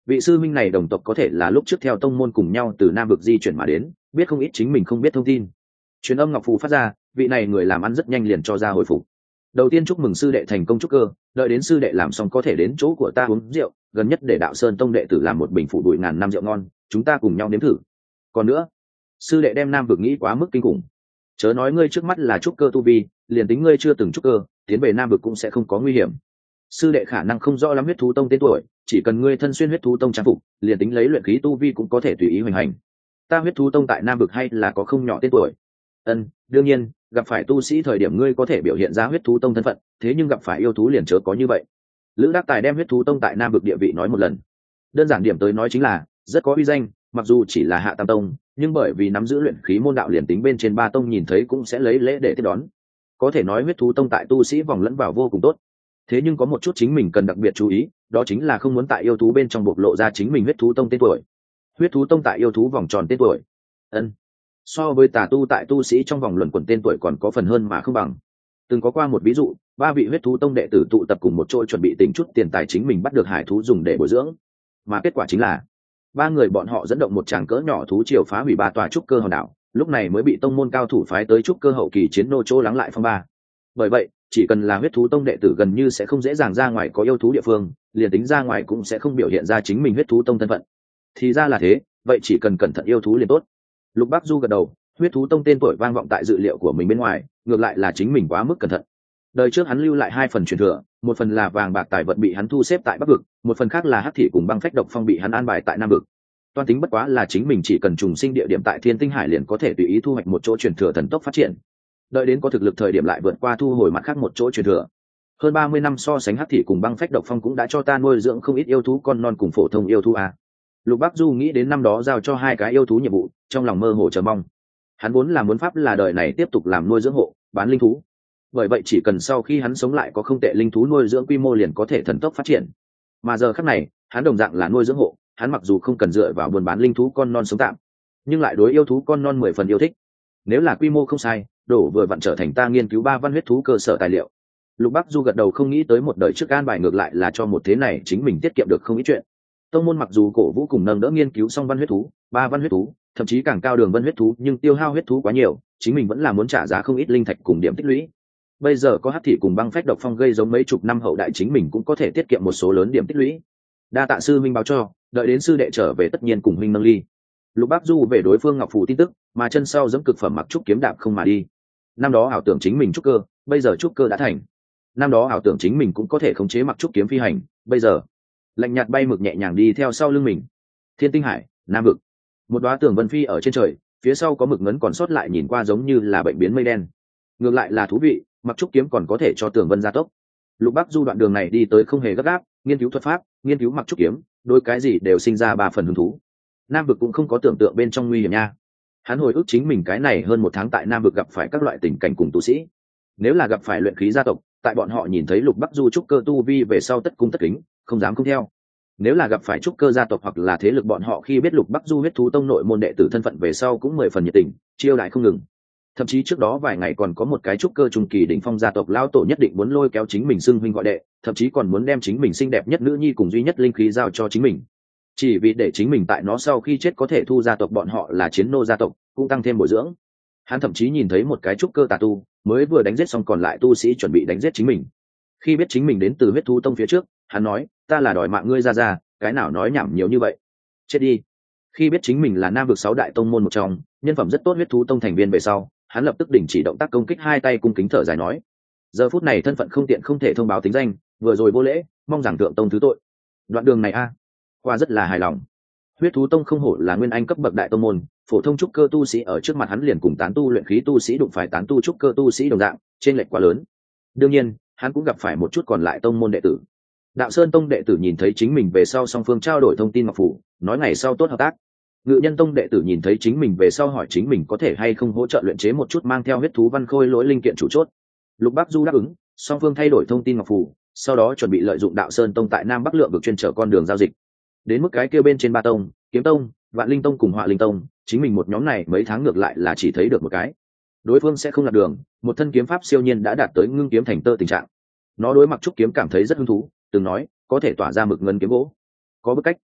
Vị sư minh này đồng tộc có thể là lúc trước theo tông môn cùng nhau từ Nam vực di chuyển mà đến, biết không ít chính mình không biết thông tin. Truyền âm ngọc phù phát ra, vị này người làm ăn rất nhanh liền cho ra hồi phục. Đầu tiên chúc mừng sư đệ thành công trúc cơ, đợi đến sư đệ làm xong có thể đến chỗ của ta uống rượu, gần nhất để Đạo Sơn tông đệ tử làm một bình phủ đùi ngàn năm rượu ngon, chúng ta cùng nhau nếm thử. Còn nữa, sư đệ đem Nam vực nghĩ quá mức kinh khủng. Chớ nói ngươi trước mắt là trúc cơ tu vi, liền tính ngươi chưa từng trúc cơ, tiến về Nam vực cũng sẽ không có nguy hiểm. Sư đệ khả năng không rõ lắm huyết thú tông tên tuổi, chỉ cần ngươi thân xuyên huyết thú tông trang phục, liền tính lấy luyện khí tu vi cũng có thể tùy ý hoành hành. Ta huyết thú tông tại Nam vực hay là có không nhỏ tên tuổi. Ân, đương nhiên, gặp phải tu sĩ thời điểm ngươi có thể biểu hiện ra huyết thú tông thân phận, thế nhưng gặp phải yêu thú liền chớ có như vậy. Lữ Đắc Tài đem huyết thú tông tại Nam vực địa vị nói một lần. Đơn giản điểm tới nói chính là rất có uy danh, mặc dù chỉ là hạ tam tông, nhưng bởi vì nắm giữ luyện khí môn đạo liền tính bên trên ba tông nhìn thấy cũng sẽ lấy lễ để tiếp đón. Có thể nói huyết thú tông tại tu sĩ vòng lẫn vào vô cùng tốt. Thế nhưng có một chút chính mình cần đặc biệt chú ý, đó chính là không muốn tại yêu thú bên trong bộc lộ ra chính mình huyết thú tông tên tuổi. Huyết thú tông tại yêu thú vòng tròn tên tuổi. Ân. So với tà tu tại tu sĩ trong vòng luận quẩn tên tuổi còn có phần hơn mà không bằng. Từng có qua một ví dụ, ba vị huyết thú tông đệ tử tụ tập cùng một chỗ chuẩn bị tính chút tiền tài chính mình bắt được hải thú dùng để bồi dưỡng, mà kết quả chính là ba người bọn họ dẫn động một tràng cỡ nhỏ thú triều phá hủy ba tòa trúc cơ hòn đảo, lúc này mới bị tông môn cao thủ phái tới trúc cơ hậu kỳ chiến nô chỗ lắng lại phong ba. Bởi vậy chỉ cần là huyết thú tông đệ tử gần như sẽ không dễ dàng ra ngoài có yêu thú địa phương, liền tính ra ngoài cũng sẽ không biểu hiện ra chính mình huyết thú tông thân phận. Thì ra là thế, vậy chỉ cần cẩn thận yêu thú liền tốt. Lục Bắc Du gật đầu, huyết thú tông tên tuổi vang vọng tại dự liệu của mình bên ngoài, ngược lại là chính mình quá mức cẩn thận. Đời trước hắn lưu lại hai phần truyền thừa, một phần là vàng bạc tài vật bị hắn thu xếp tại Bắc vực, một phần khác là hắc thị cùng băng phách độc phong bị hắn an bài tại Nam vực. Toan tính bất quá là chính mình chỉ cần trùng sinh địa điểm tại Thiên Tinh Hải liền có thể tùy ý thu hoạch một chỗ truyền thừa thần tốc phát triển. Đợi đến có thực lực thời điểm lại vượt qua thu hồi mặt khác một chỗ truyền thừa. Hơn ba mươi năm so sánh hắc thị cùng băng phách độc phong cũng đã cho ta nuôi dưỡng không ít yêu thú con non cùng phổ thông yêu thú a. Lục Bắc Du nghĩ đến năm đó giao cho hai cái yêu thú nhiệm vụ, trong lòng mơ hồ chờ mong. Hắn vốn là muốn pháp là đời này tiếp tục làm nuôi dưỡng hộ, bán linh thú. Bởi vậy chỉ cần sau khi hắn sống lại có không tệ linh thú nuôi dưỡng quy mô liền có thể thần tốc phát triển. Mà giờ khắc này, hắn đồng dạng là nuôi dưỡng hộ, hắn mặc dù không cần dựa vào buôn bán linh thú con non sống tạm, nhưng lại đối yêu thú con non mười phần yêu thích. Nếu là quy mô không sai, đổ vừa vặn trở thành ta nghiên cứu ba văn huyết thú cơ sở tài liệu. Lục Bắc Du gật đầu không nghĩ tới một đời trước an bài ngược lại là cho một thế này chính mình tiết kiệm được không ít chuyện. Tông môn mặc dù cổ vũ cùng nâng đỡ nghiên cứu song văn huyết thú, ba văn huyết thú, thậm chí càng cao đường vân huyết thú, nhưng tiêu hao huyết thú quá nhiều, chính mình vẫn là muốn trả giá không ít linh thạch cùng điểm tích lũy. Bây giờ có hắc thị cùng băng phách độc phong gây giống mấy chục năm hậu đại chính mình cũng có thể tiết kiệm một số lớn điểm tích lũy. Đa tạ sư minh báo cho, đợi đến sư đệ trở về tất nhiên cùng huynh nâng ly. Lục Bắc Du về đối phương ngọc phù tin tức, mà chân sau giẫm cực phẩm mặc trúc kiếm đạp không mà đi. Năm đó ảo tưởng chính mình trúc cơ, bây giờ trúc cơ đã thành. Năm đó ảo tưởng chính mình cũng có thể khống chế mặc trúc kiếm phi hành, bây giờ lạnh nhạt bay mực nhẹ nhàng đi theo sau lưng mình. Thiên Tinh Hải, Nam vực, một đóa tường vân phi ở trên trời, phía sau có mực ngấn còn sót lại nhìn qua giống như là bệnh biến mây đen. Ngược lại là thú vị, mặc trúc kiếm còn có thể cho tường vân gia tốc. Lục Bắc Du đoạn đường này đi tới không hề gấp gáp, nghiên cứu thuật pháp, nghiên cứu mặc trúc kiếm, đôi cái gì đều sinh ra ba phần hứng thú. Nam vực cũng không có tưởng tượng bên trong nguy hiểm nha. Hắn hồi ức chính mình cái này hơn một tháng tại Nam vực gặp phải các loại tình cảnh cùng tu sĩ. Nếu là gặp phải luyện khí gia tộc, tại bọn họ nhìn thấy Lục Bắc Du trúc cơ tu vi về sau tất cung tất kính, không dám không theo. Nếu là gặp phải trúc cơ gia tộc hoặc là thế lực bọn họ khi biết Lục Bắc Du huyết thú tông nội môn đệ tử thân phận về sau cũng mười phần nhiệt tình, chiêu đãi không ngừng. Thậm chí trước đó vài ngày còn có một cái trúc cơ trung kỳ đỉnh phong gia tộc lão tổ nhất định muốn lôi kéo chính mình xưng huynh gọi đệ, thậm chí còn muốn đem chính mình xinh đẹp nhất nữ nhi cùng duy nhất linh khí giao cho chính mình. Chỉ vì để chính mình tại nó sau khi chết có thể thu gia tộc bọn họ là chiến nô gia tộc, cũng tăng thêm bồi dưỡng. Hắn thậm chí nhìn thấy một cái trúc cơ tà tu, mới vừa đánh giết xong còn lại tu sĩ chuẩn bị đánh giết chính mình. Khi biết chính mình đến từ huyết thú tông phía trước, hắn nói, ta là đòi mạng ngươi ra ra, cái nào nói nhảm nhiều như vậy. Chết đi. Khi biết chính mình là Nam vực sáu đại tông môn một trong, nhân phẩm rất tốt huyết thú tông thành viên về sau, hắn lập tức đình chỉ động tác công kích, hai tay cung kính thở dài nói, giờ phút này thân phận không tiện không thể thông báo tính danh, vừa rồi vô lễ, mong rằng thượng tông thứ tội. Đoạn đường này a, qua rất là hài lòng. Huyết thú tông không hổ là nguyên anh cấp bậc đại tông môn, phổ thông trúc cơ tu sĩ ở trước mặt hắn liền cùng tán tu luyện khí tu sĩ đụng phải tán tu trúc cơ tu sĩ đồng dạng, trên lệch quá lớn. Đương nhiên, hắn cũng gặp phải một chút còn lại tông môn đệ tử. Đạo Sơn tông đệ tử nhìn thấy chính mình về sau song phương trao đổi thông tin ngọc phủ, nói ngày sau tốt hợp tác. Ngự Nhân tông đệ tử nhìn thấy chính mình về sau hỏi chính mình có thể hay không hỗ trợ luyện chế một chút mang theo huyết thú văn khôi lỗi linh kiện chủ chốt. Lục Bắc Du đáp ứng, song phương thay đổi thông tin ngọc phủ, sau đó chuẩn bị lợi dụng Đạo Sơn tông tại Nam Bắc lượng vực chuyên trở con đường giao dịch. Đến mức cái kia bên trên ba tông, Kiếm tông, Vạn Linh tông cùng Họa Linh tông, chính mình một nhóm này mấy tháng ngược lại là chỉ thấy được một cái. Đối phương sẽ không lạc đường, một thân kiếm pháp siêu nhiên đã đạt tới ngưng kiếm thành tơ tình trạng. Nó đối mặc trúc kiếm cảm thấy rất hứng thú, từng nói có thể tỏa ra mực ngân kiếm gỗ, có bức cách.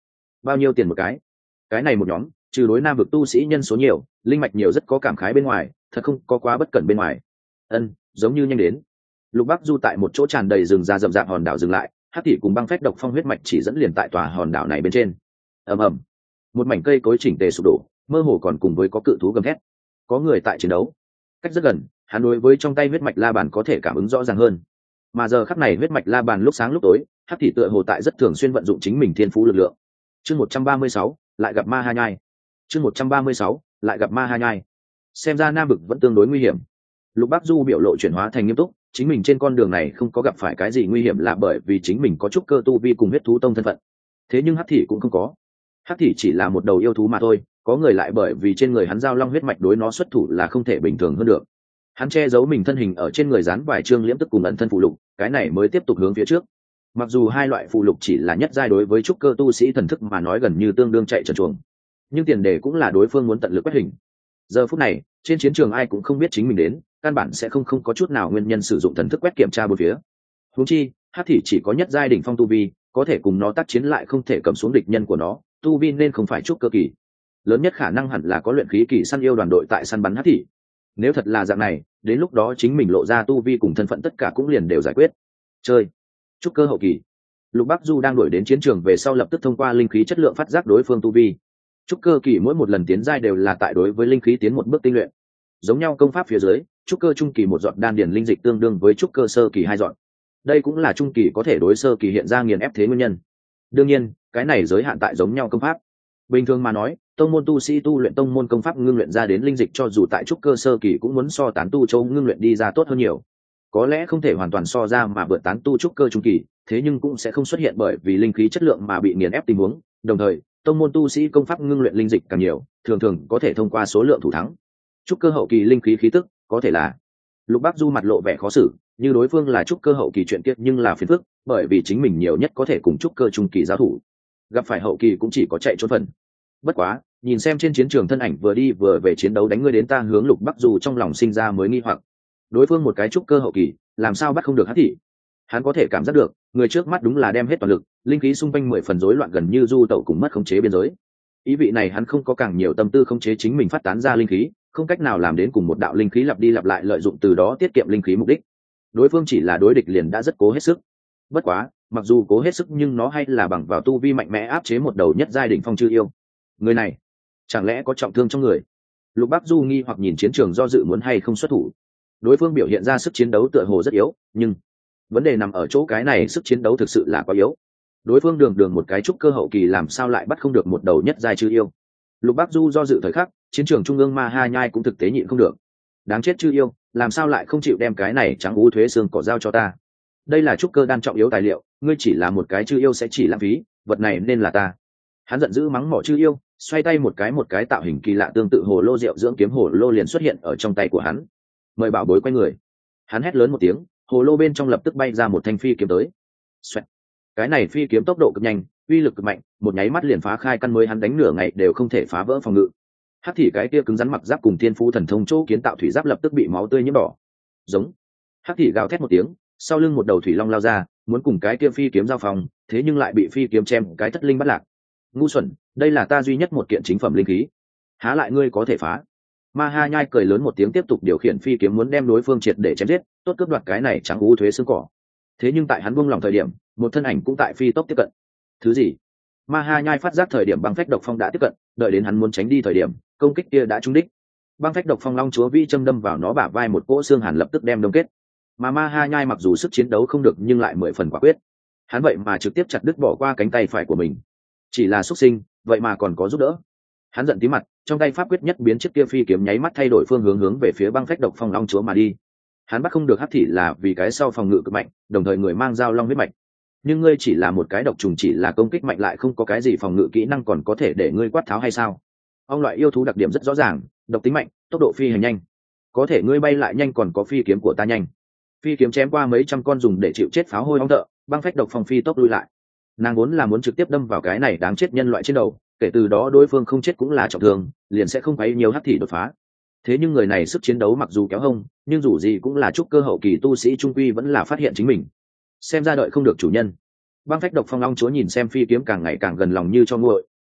bao nhiêu tiền một cái? Cái này một nhóm trừ đối nam vực tu sĩ nhân số nhiều, linh mạch nhiều rất có cảm khái bên ngoài, thật không có quá bất cẩn bên ngoài. Ân, giống như nhanh đến. Lục Bắc Du tại một chỗ tràn đầy rừng ra rậm rạp hòn đảo dừng lại, Hắc Thị cùng băng phách độc phong huyết mạch chỉ dẫn liền tại tòa hòn đảo này bên trên. Ầm ầm, một mảnh cây cối chỉnh tề sụp đổ, mơ hồ còn cùng với có cự thú gầm thét. Có người tại chiến đấu, cách rất gần, hắn đối với trong tay huyết mạch la bàn có thể cảm ứng rõ ràng hơn. Mà giờ khắc này huyết mạch la bàn lúc sáng lúc tối, Hắc Thị tựa hồ tại rất thường xuyên vận dụng chính mình thiên phú lực lượng. Chương một trăm ba mươi sáu, lại gặp Ma Ha Nhai. Chương một trăm ba mươi sáu, lại gặp Ma Ha Nhai. Xem ra nam vực vẫn tương đối nguy hiểm. Lục Bắc Du biểu lộ chuyển hóa thành nghiêm túc, chính mình trên con đường này không có gặp phải cái gì nguy hiểm là bởi vì chính mình có chút cơ tu vi cùng huyết thú tông thân phận. Thế nhưng Hắc Thị cũng không có. Hắc Thị chỉ là một đầu yêu thú mà thôi, có người lại bởi vì trên người hắn giao long huyết mạch đối nó xuất thủ là không thể bình thường hơn được. Hắn che giấu mình thân hình ở trên người dán vài chương liễm tức cùng ẩn thân phụ lục, cái này mới tiếp tục hướng phía trước. Mặc dù hai loại phụ lục chỉ là nhất giai đối với trúc cơ tu sĩ thần thức mà nói gần như tương đương chạy trần chuồng, nhưng tiền đề cũng là đối phương muốn tận lực quét hình. Giờ phút này trên chiến trường ai cũng không biết chính mình đến, căn bản sẽ không không có chút nào nguyên nhân sử dụng thần thức quét kiểm tra bốn phía. Huống chi Hắc Thị chỉ có nhất giai đỉnh phong tu vi, có thể cùng nó tác chiến lại không thể cầm xuống địch nhân của nó, tu vi nên không phải trúc cơ kỳ. Lớn nhất khả năng hẳn là có luyện khí kỳ săn yêu đoàn đội tại săn bắn Hắc Thị. Nếu thật là dạng này, đến lúc đó chính mình lộ ra tu vi cùng thân phận tất cả cũng liền đều giải quyết. Chơi trúc cơ hậu kỳ. Lục Bắc Du đang đuổi đến chiến trường về sau lập tức thông qua linh khí chất lượng phát giác đối phương tu vi. Trúc cơ kỳ mỗi một lần tiến giai đều là tại đối với linh khí tiến một bước tinh luyện. Giống nhau công pháp phía dưới, trúc cơ trung kỳ một giọt đan điển linh dịch tương đương với trúc cơ sơ kỳ hai giọt. Đây cũng là trung kỳ có thể đối sơ kỳ hiện ra nghiền ép thế nguyên nhân. Đương nhiên, cái này giới hạn tại giống nhau công pháp. Bình thường mà nói, tông môn tu sĩ tu luyện tông môn công pháp ngưng luyện ra đến linh dịch cho dù tại trúc cơ sơ kỳ cũng muốn so tán tu châu ngưng luyện đi ra tốt hơn nhiều. Có lẽ không thể hoàn toàn so ra mà vượt tán tu trúc cơ trung kỳ, thế nhưng cũng sẽ không xuất hiện bởi vì linh khí chất lượng mà bị nghiền ép tình huống. Đồng thời, tông môn tu sĩ công pháp ngưng luyện linh dịch càng nhiều, thường thường có thể thông qua số lượng thủ thắng. Trúc cơ hậu kỳ linh khí khí tức, có thể là. Lục Bắc Du mặt lộ vẻ khó xử, như đối phương là trúc cơ hậu kỳ chuyện kiếp nhưng là phiền phức, bởi vì chính mình nhiều nhất có thể cùng trúc cơ trung kỳ giao thủ. Gặp phải hậu kỳ cũng chỉ có chạy trốn phần. Bất quá, nhìn xem trên chiến trường thân ảnh vừa đi vừa về chiến đấu đánh ngươi đến ta hướng Lục Bắc Du trong lòng sinh ra mới nghi hoặc. Đối phương một cái trúc cơ hậu kỳ, làm sao bắt không được Hắc Thị? Hắn có thể cảm giác được, người trước mắt đúng là đem hết toàn lực, linh khí xung quanh mười phần rối loạn gần như du tẩu cùng mất khống chế biên giới. Ý vị này hắn không có càng nhiều tâm tư khống chế chính mình phát tán ra linh khí, không cách nào làm đến cùng một đạo linh khí lặp đi lặp lại lợi dụng từ đó tiết kiệm linh khí mục đích. Đối phương chỉ là đối địch liền đã rất cố hết sức. Bất quá, mặc dù cố hết sức nhưng nó hay là bằng vào tu vi mạnh mẽ áp chế một đầu nhất giai đỉnh phong chư yêu. Người này, chẳng lẽ có trọng thương trong người? Lục Bắc Du nghi hoặc nhìn chiến trường do dự muốn hay không xuất thủ. Đối phương biểu hiện ra sức chiến đấu tựa hồ rất yếu, nhưng vấn đề nằm ở chỗ cái này sức chiến đấu thực sự là quá yếu. Đối phương đường đường một cái trúc cơ hậu kỳ làm sao lại bắt không được một đầu nhất giai chư yêu? Lục Bắc Du do dự thời khắc, chiến trường trung ương Ma Ha Nhai cũng thực tế nhịn không được. Đáng chết chư yêu, làm sao lại không chịu đem cái này trắng ú thuế xương cỏ giao cho ta? Đây là trúc cơ đan trọng yếu tài liệu, ngươi chỉ là một cái chư yêu sẽ chỉ lãng phí, vật này nên là ta. Hắn giận dữ mắng mỏ chư yêu, xoay tay một cái một cái tạo hình kỳ lạ tương tự hồ lô rượu dưỡng kiếm hồ lô liền xuất hiện ở trong tay của hắn. Mời bảo bối quay người. Hắn hét lớn một tiếng, hồ lô bên trong lập tức bay ra một thanh phi kiếm tới. Xoẹt. Cái này phi kiếm tốc độ cực nhanh, uy lực cực mạnh, một nháy mắt liền phá khai căn mới hắn đánh nửa ngày đều không thể phá vỡ phòng ngự. Hắc Thị cái kia cứng rắn mặc giáp cùng thiên phú thần thông chỗ kiến tạo thủy giáp lập tức bị máu tươi nhiễm đỏ. Giống. Hắc Thị gào thét một tiếng, sau lưng một đầu thủy long lao ra, muốn cùng cái kia phi kiếm giao phòng, thế nhưng lại bị phi kiếm chém cái thất linh bắt lạc. Ngu xuẩn, đây là ta duy nhất một kiện chính phẩm linh khí, há lại ngươi có thể phá? Ma Ha Nhai cười lớn một tiếng tiếp tục điều khiển phi kiếm muốn đem đối phương triệt để chém giết, tốt cướp đoạt cái này trắng u thuế xương cỏ. Thế nhưng tại hắn buông lòng thời điểm, một thân ảnh cũng tại phi tốc tiếp cận. Thứ gì? Ma Ha Nhai phát giác thời điểm băng phách độc phong đã tiếp cận, đợi đến hắn muốn tránh đi thời điểm, công kích kia đã trúng đích. Băng phách độc phong long chúa vi châm đâm vào nó bả vai một cỗ xương hàn lập tức đem đông kết. Mà Ma Ha Nhai mặc dù sức chiến đấu không được nhưng lại mười phần quả quyết. Hắn vậy mà trực tiếp chặt đứt bỏ qua cánh tay phải của mình. Chỉ là xuất sinh, vậy mà còn có giúp đỡ. Hắn giận tí mặt, trong tay pháp quyết nhất biến chiếc kia phi kiếm nháy mắt thay đổi phương hướng hướng về phía băng phách độc phong long chúa mà đi. Hắn bắt không được Hắc Thị là vì cái sau phòng ngự cực mạnh, đồng thời người mang dao long huyết mạch. Nhưng ngươi chỉ là một cái độc trùng chỉ là công kích mạnh lại không có cái gì phòng ngự kỹ năng còn có thể để ngươi quát tháo hay sao? Ong loại yêu thú đặc điểm rất rõ ràng, độc tính mạnh, tốc độ phi hành nhanh. Có thể ngươi bay lại nhanh còn có phi kiếm của ta nhanh. Phi kiếm chém qua mấy trăm con dùng để chịu chết pháo hôi ong thợ, băng phách độc phong phi tốc lui lại. Nàng vốn là muốn trực tiếp đâm vào cái này đáng chết nhân loại trên đầu, kể từ đó đối phương không chết cũng là trọng thương, liền sẽ không phải nhiều Hắc Thị đột phá. Thế nhưng người này sức chiến đấu mặc dù kéo hông, nhưng dù gì cũng là trúc cơ hậu kỳ tu sĩ trung quy vẫn là phát hiện chính mình. Xem ra đợi không được chủ nhân. Băng phách độc phong long chúa nhìn xem phi kiếm càng ngày càng gần lòng như cho nguội,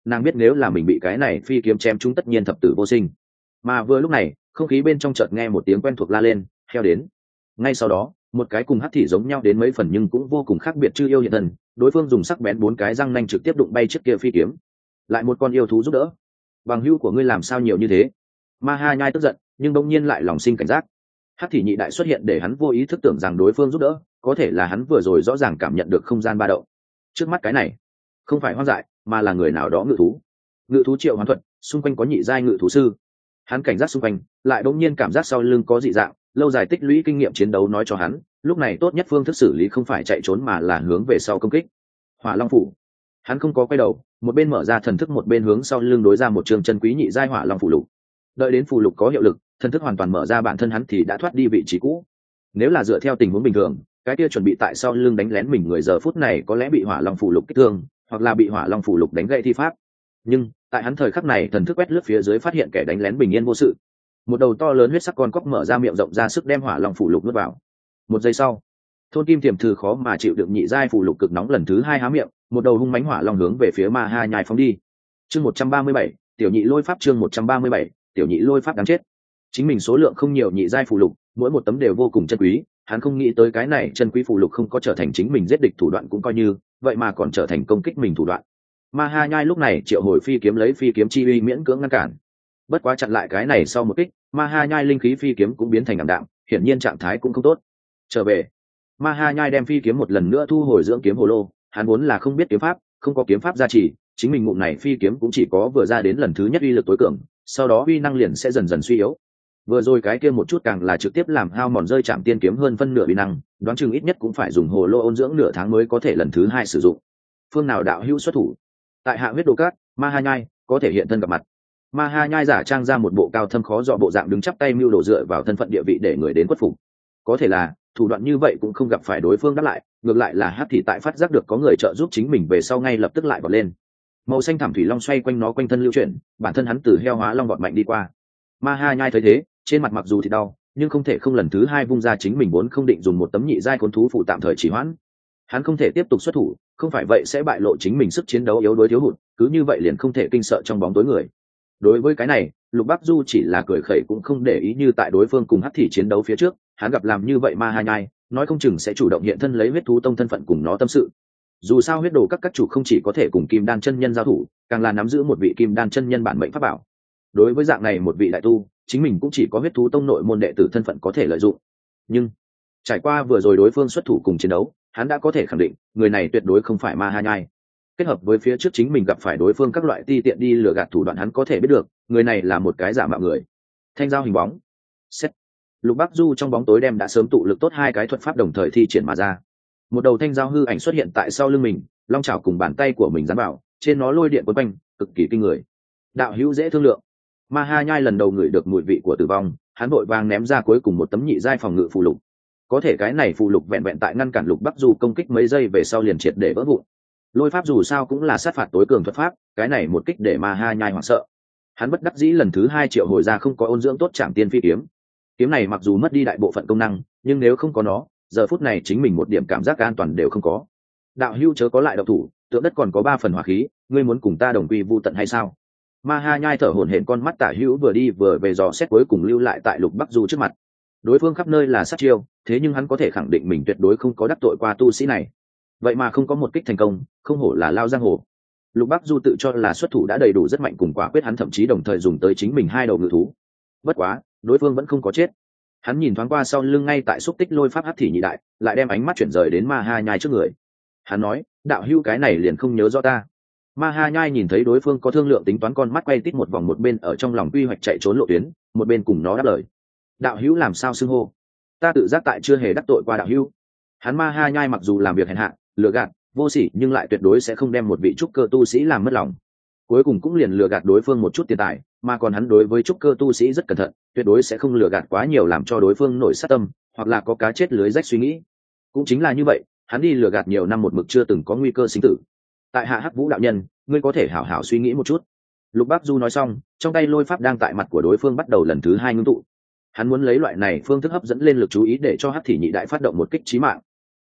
nàng biết nếu là mình bị cái này phi kiếm chém chúng tất nhiên thập tử vô sinh. Mà vừa lúc này không khí bên trong chợt nghe một tiếng quen thuộc la lên, heo đến. Ngay sau đó một cái cùng hắc thị giống nhau đến mấy phần nhưng cũng vô cùng khác biệt chư yêu hiện thần, đối phương dùng sắc bén bốn cái răng nanh trực tiếp đụng bay chiếc kia phi kiếm. Lại một con yêu thú giúp đỡ. Bằng hữu của ngươi làm sao nhiều như thế? Ma Ha Nhai tức giận nhưng bỗng nhiên lại lòng sinh cảnh giác. Hắc thị nhị đại xuất hiện để hắn vô ý thức tưởng rằng đối phương giúp đỡ, có thể là hắn vừa rồi rõ ràng cảm nhận được không gian ba động. Trước mắt cái này không phải hoang dại mà là người nào đó ngự thú. Ngự thú triệu hoán thuật, xung quanh có nhị giai ngự thú sư. Hắn cảnh giác xung quanh, lại bỗng nhiên cảm giác sau lưng có dị dạng, lâu dài tích lũy kinh nghiệm chiến đấu nói cho hắn, lúc này tốt nhất phương thức xử lý không phải chạy trốn mà là hướng về sau công kích. Hỏa Long phủ. Hắn không có quay đầu, một bên mở ra thần thức một bên hướng sau lưng đối ra một trường chân quý nhị giai Hỏa Long phủ lục. Đợi đến phù lục có hiệu lực, thần thức hoàn toàn mở ra, bản thân hắn thì đã thoát đi vị trí cũ. Nếu là dựa theo tình huống bình thường, cái kia chuẩn bị tại sau lưng đánh lén mình người giờ phút này có lẽ bị Hỏa Long phủ lục kích thương, hoặc là bị Hỏa Long phủ lục đánh gãy thi pháp. Nhưng tại hắn thời khắc này thần thức quét lướt phía dưới phát hiện kẻ đánh lén bình yên vô sự. Một đầu to lớn huyết sắc con cóc mở ra miệng rộng ra sức đem Hỏa Long phủ lục nuốt vào. Một giây sau, thôn kim tiềm thư khó mà chịu đựng nhị giai phủ lục cực nóng lần thứ hai há miệng, một đầu hung mãnh hỏa long hướng về phía Ma Ha Nhai phóng đi. Chương một trăm ba mươi bảy, tiểu nhị lôi pháp. Chương một trăm ba mươi bảy, tiểu nhị lôi pháp đáng chết. Chính mình số lượng không nhiều nhị giai phủ lục, mỗi một tấm đều vô cùng chân quý, hắn không nghĩ tới cái này chân quý phủ lục không có trở thành chính mình giết địch thủ đoạn cũng coi như, vậy mà còn trở thành công kích mình thủ đoạn. Ma Ha Nhai lúc này triệu hồi phi kiếm lấy phi kiếm chi uy miễn cưỡng ngăn cản. Bất quá chặn lại cái này sau một kích, Ma Ha Nhai linh khí phi kiếm cũng biến thành ảm đạm, hiển nhiên trạng thái cũng không tốt. Trở về, Ma Ha Nhai đem phi kiếm một lần nữa thu hồi dưỡng kiếm hồ lô, hắn vốn là không biết kiếm pháp, không có kiếm pháp gia trì, chính mình ngụm này phi kiếm cũng chỉ có vừa ra đến lần thứ nhất uy lực tối cường, sau đó uy năng liền sẽ dần dần suy yếu. Vừa rồi cái kia một chút càng là trực tiếp làm hao mòn rơi chạm tiên kiếm hơn phân nửa uy năng, đoán chừng ít nhất cũng phải dùng hồ lô ôn dưỡng nửa tháng mới có thể lần thứ hai sử dụng. Phương nào đạo hữu xuất thủ? Tại Hạ Huyết Đồ Cát, Ma Ha Nhai có thể hiện thân gặp mặt. Ma Ha Nhai giả trang ra một bộ cao thâm khó dò bộ dạng đứng chắp tay mưu đồ dựa vào thân phận địa vị để người đến khuất phục. Có thể là thủ đoạn như vậy cũng không gặp phải đối phương đáp lại, ngược lại là Hắc Thị tại phát giác được có người trợ giúp chính mình về sau ngay lập tức lại vọt lên. Màu xanh thảm thủy long xoay quanh nó quanh thân lưu chuyển, bản thân hắn từ heo hóa long vọt mạnh đi qua. Ma Ha Nhai thấy thế, trên mặt mặc dù thì đau, nhưng không thể không lần thứ hai vung ra chính mình vốn không định dùng một tấm nhị giai khốn thú phụ tạm thời trì hoãn. Hắn không thể tiếp tục xuất thủ, không phải vậy sẽ bại lộ chính mình sức chiến đấu yếu đuối thiếu hụt, cứ như vậy liền không thể kinh sợ trong bóng tối người. Đối với cái này, Lục Bắc Du chỉ là cười khẩy cũng không để ý, như tại đối phương cùng Hắc Thị chiến đấu phía trước, hắn gặp làm như vậy Ma Ha Nhai, nói không chừng sẽ chủ động hiện thân lấy huyết thú tông thân phận cùng nó tâm sự. Dù sao huyết đồ các các chủ không chỉ có thể cùng Kim Đan chân nhân giao thủ, càng là nắm giữ một vị Kim Đan chân nhân bản mệnh pháp bảo. Đối với dạng này một vị đại tu, chính mình cũng chỉ có huyết thú tông nội môn đệ tử thân phận có thể lợi dụng. Nhưng trải qua vừa rồi đối phương xuất thủ cùng chiến đấu, hắn đã có thể khẳng định người này tuyệt đối không phải Ma Ha Nhai. Kết hợp với phía trước chính mình gặp phải đối phương các loại ti tiện đi lừa gạt thủ đoạn, hắn có thể biết được người này là một cái giả mạo người. Thanh giao hình bóng xét, Lục Bắc Du trong bóng tối đem đã sớm tụ lực tốt hai cái thuật pháp đồng thời thi triển mà ra. Một đầu thanh giao hư ảnh xuất hiện tại sau lưng mình, long chảo cùng bàn tay của mình dán vào, trên nó lôi điện quấn quanh, cực kỳ kinh người. Đạo hữu dễ thương lượng. Ma Ha Nhai lần đầu ngửi được mùi vị của tử vong, hắn vội vàng ném ra cuối cùng một tấm nhị giai phòng ngự phù lục. Có thể cái này phù lục vẹn vẹn tại ngăn cản Lục Bắc Du công kích mấy giây về sau liền triệt để vỡ vụn. Lôi pháp dù sao cũng là sát phạt tối cường thuật pháp, cái này một kích để Ma Ha Nhai hoảng sợ. Hắn bất đắc dĩ lần thứ hai triệu hồi ra không có ôn dưỡng tốt Trảm Tiên phi kiếm. Kiếm này mặc dù mất đi đại bộ phận công năng, nhưng nếu không có nó, giờ phút này chính mình một điểm cảm giác an toàn đều không có. Đạo hữu chớ có lại độc thủ, tượng đất còn có ba phần hỏa khí, ngươi muốn cùng ta đồng quy vu tận hay sao? Ma Ha Nhai thở hổn hển, con mắt tả hữu vừa đi vừa về dò xét, cuối cùng lưu lại tại Lục Bắc Du trước mặt. Đối phương khắp nơi là sát chiêu, thế nhưng hắn có thể khẳng định mình tuyệt đối không có đắc tội qua tu sĩ này. Vậy mà không có một kích thành công, không hổ là lao giang hồ. Lục Bắc Du tự cho là xuất thủ đã đầy đủ rất mạnh cùng quả quyết, hắn thậm chí đồng thời dùng tới chính mình hai đầu ngự thú. Bất quá, đối phương vẫn không có chết. Hắn nhìn thoáng qua sau lưng ngay tại xúc tích lôi pháp Hắc Thị nhị đại, lại đem ánh mắt chuyển rời đến Ma Ha Nhai trước người. Hắn nói, đạo hữu cái này liền không nhớ rõ ta. Ma Ha Nhai nhìn thấy đối phương có thương lượng tính toán, con mắt quay tít một vòng, một bên ở trong lòng quy hoạch chạy trốn lộ tuyến, một bên cùng nó đáp lời. Đạo hữu làm sao xưng hô? Ta tự giác tại chưa hề đắc tội qua đạo hữu. Hắn Ma Ha Nhai mặc dù làm việc hèn hạ, lừa gạt, vô sỉ, nhưng lại tuyệt đối sẽ không đem một vị trúc cơ tu sĩ làm mất lòng. Cuối cùng cũng liền lừa gạt đối phương một chút tiền tài, mà còn hắn đối với trúc cơ tu sĩ rất cẩn thận, tuyệt đối sẽ không lừa gạt quá nhiều làm cho đối phương nổi sát tâm, hoặc là có cá chết lưới rách suy nghĩ. Cũng chính là như vậy, hắn đi lừa gạt nhiều năm một mực chưa từng có nguy cơ sinh tử. Tại Hạ Hắc Vũ đạo nhân, ngươi có thể hảo hảo suy nghĩ một chút. Lục Bắc Du nói xong, trong tay lôi pháp đang tại mặt của đối phương bắt đầu lần thứ hai ngưng tụ. Hắn muốn lấy loại này phương thức hấp dẫn lên lực chú ý để cho Hắc Thị nhị đại phát động một kích chí mạng.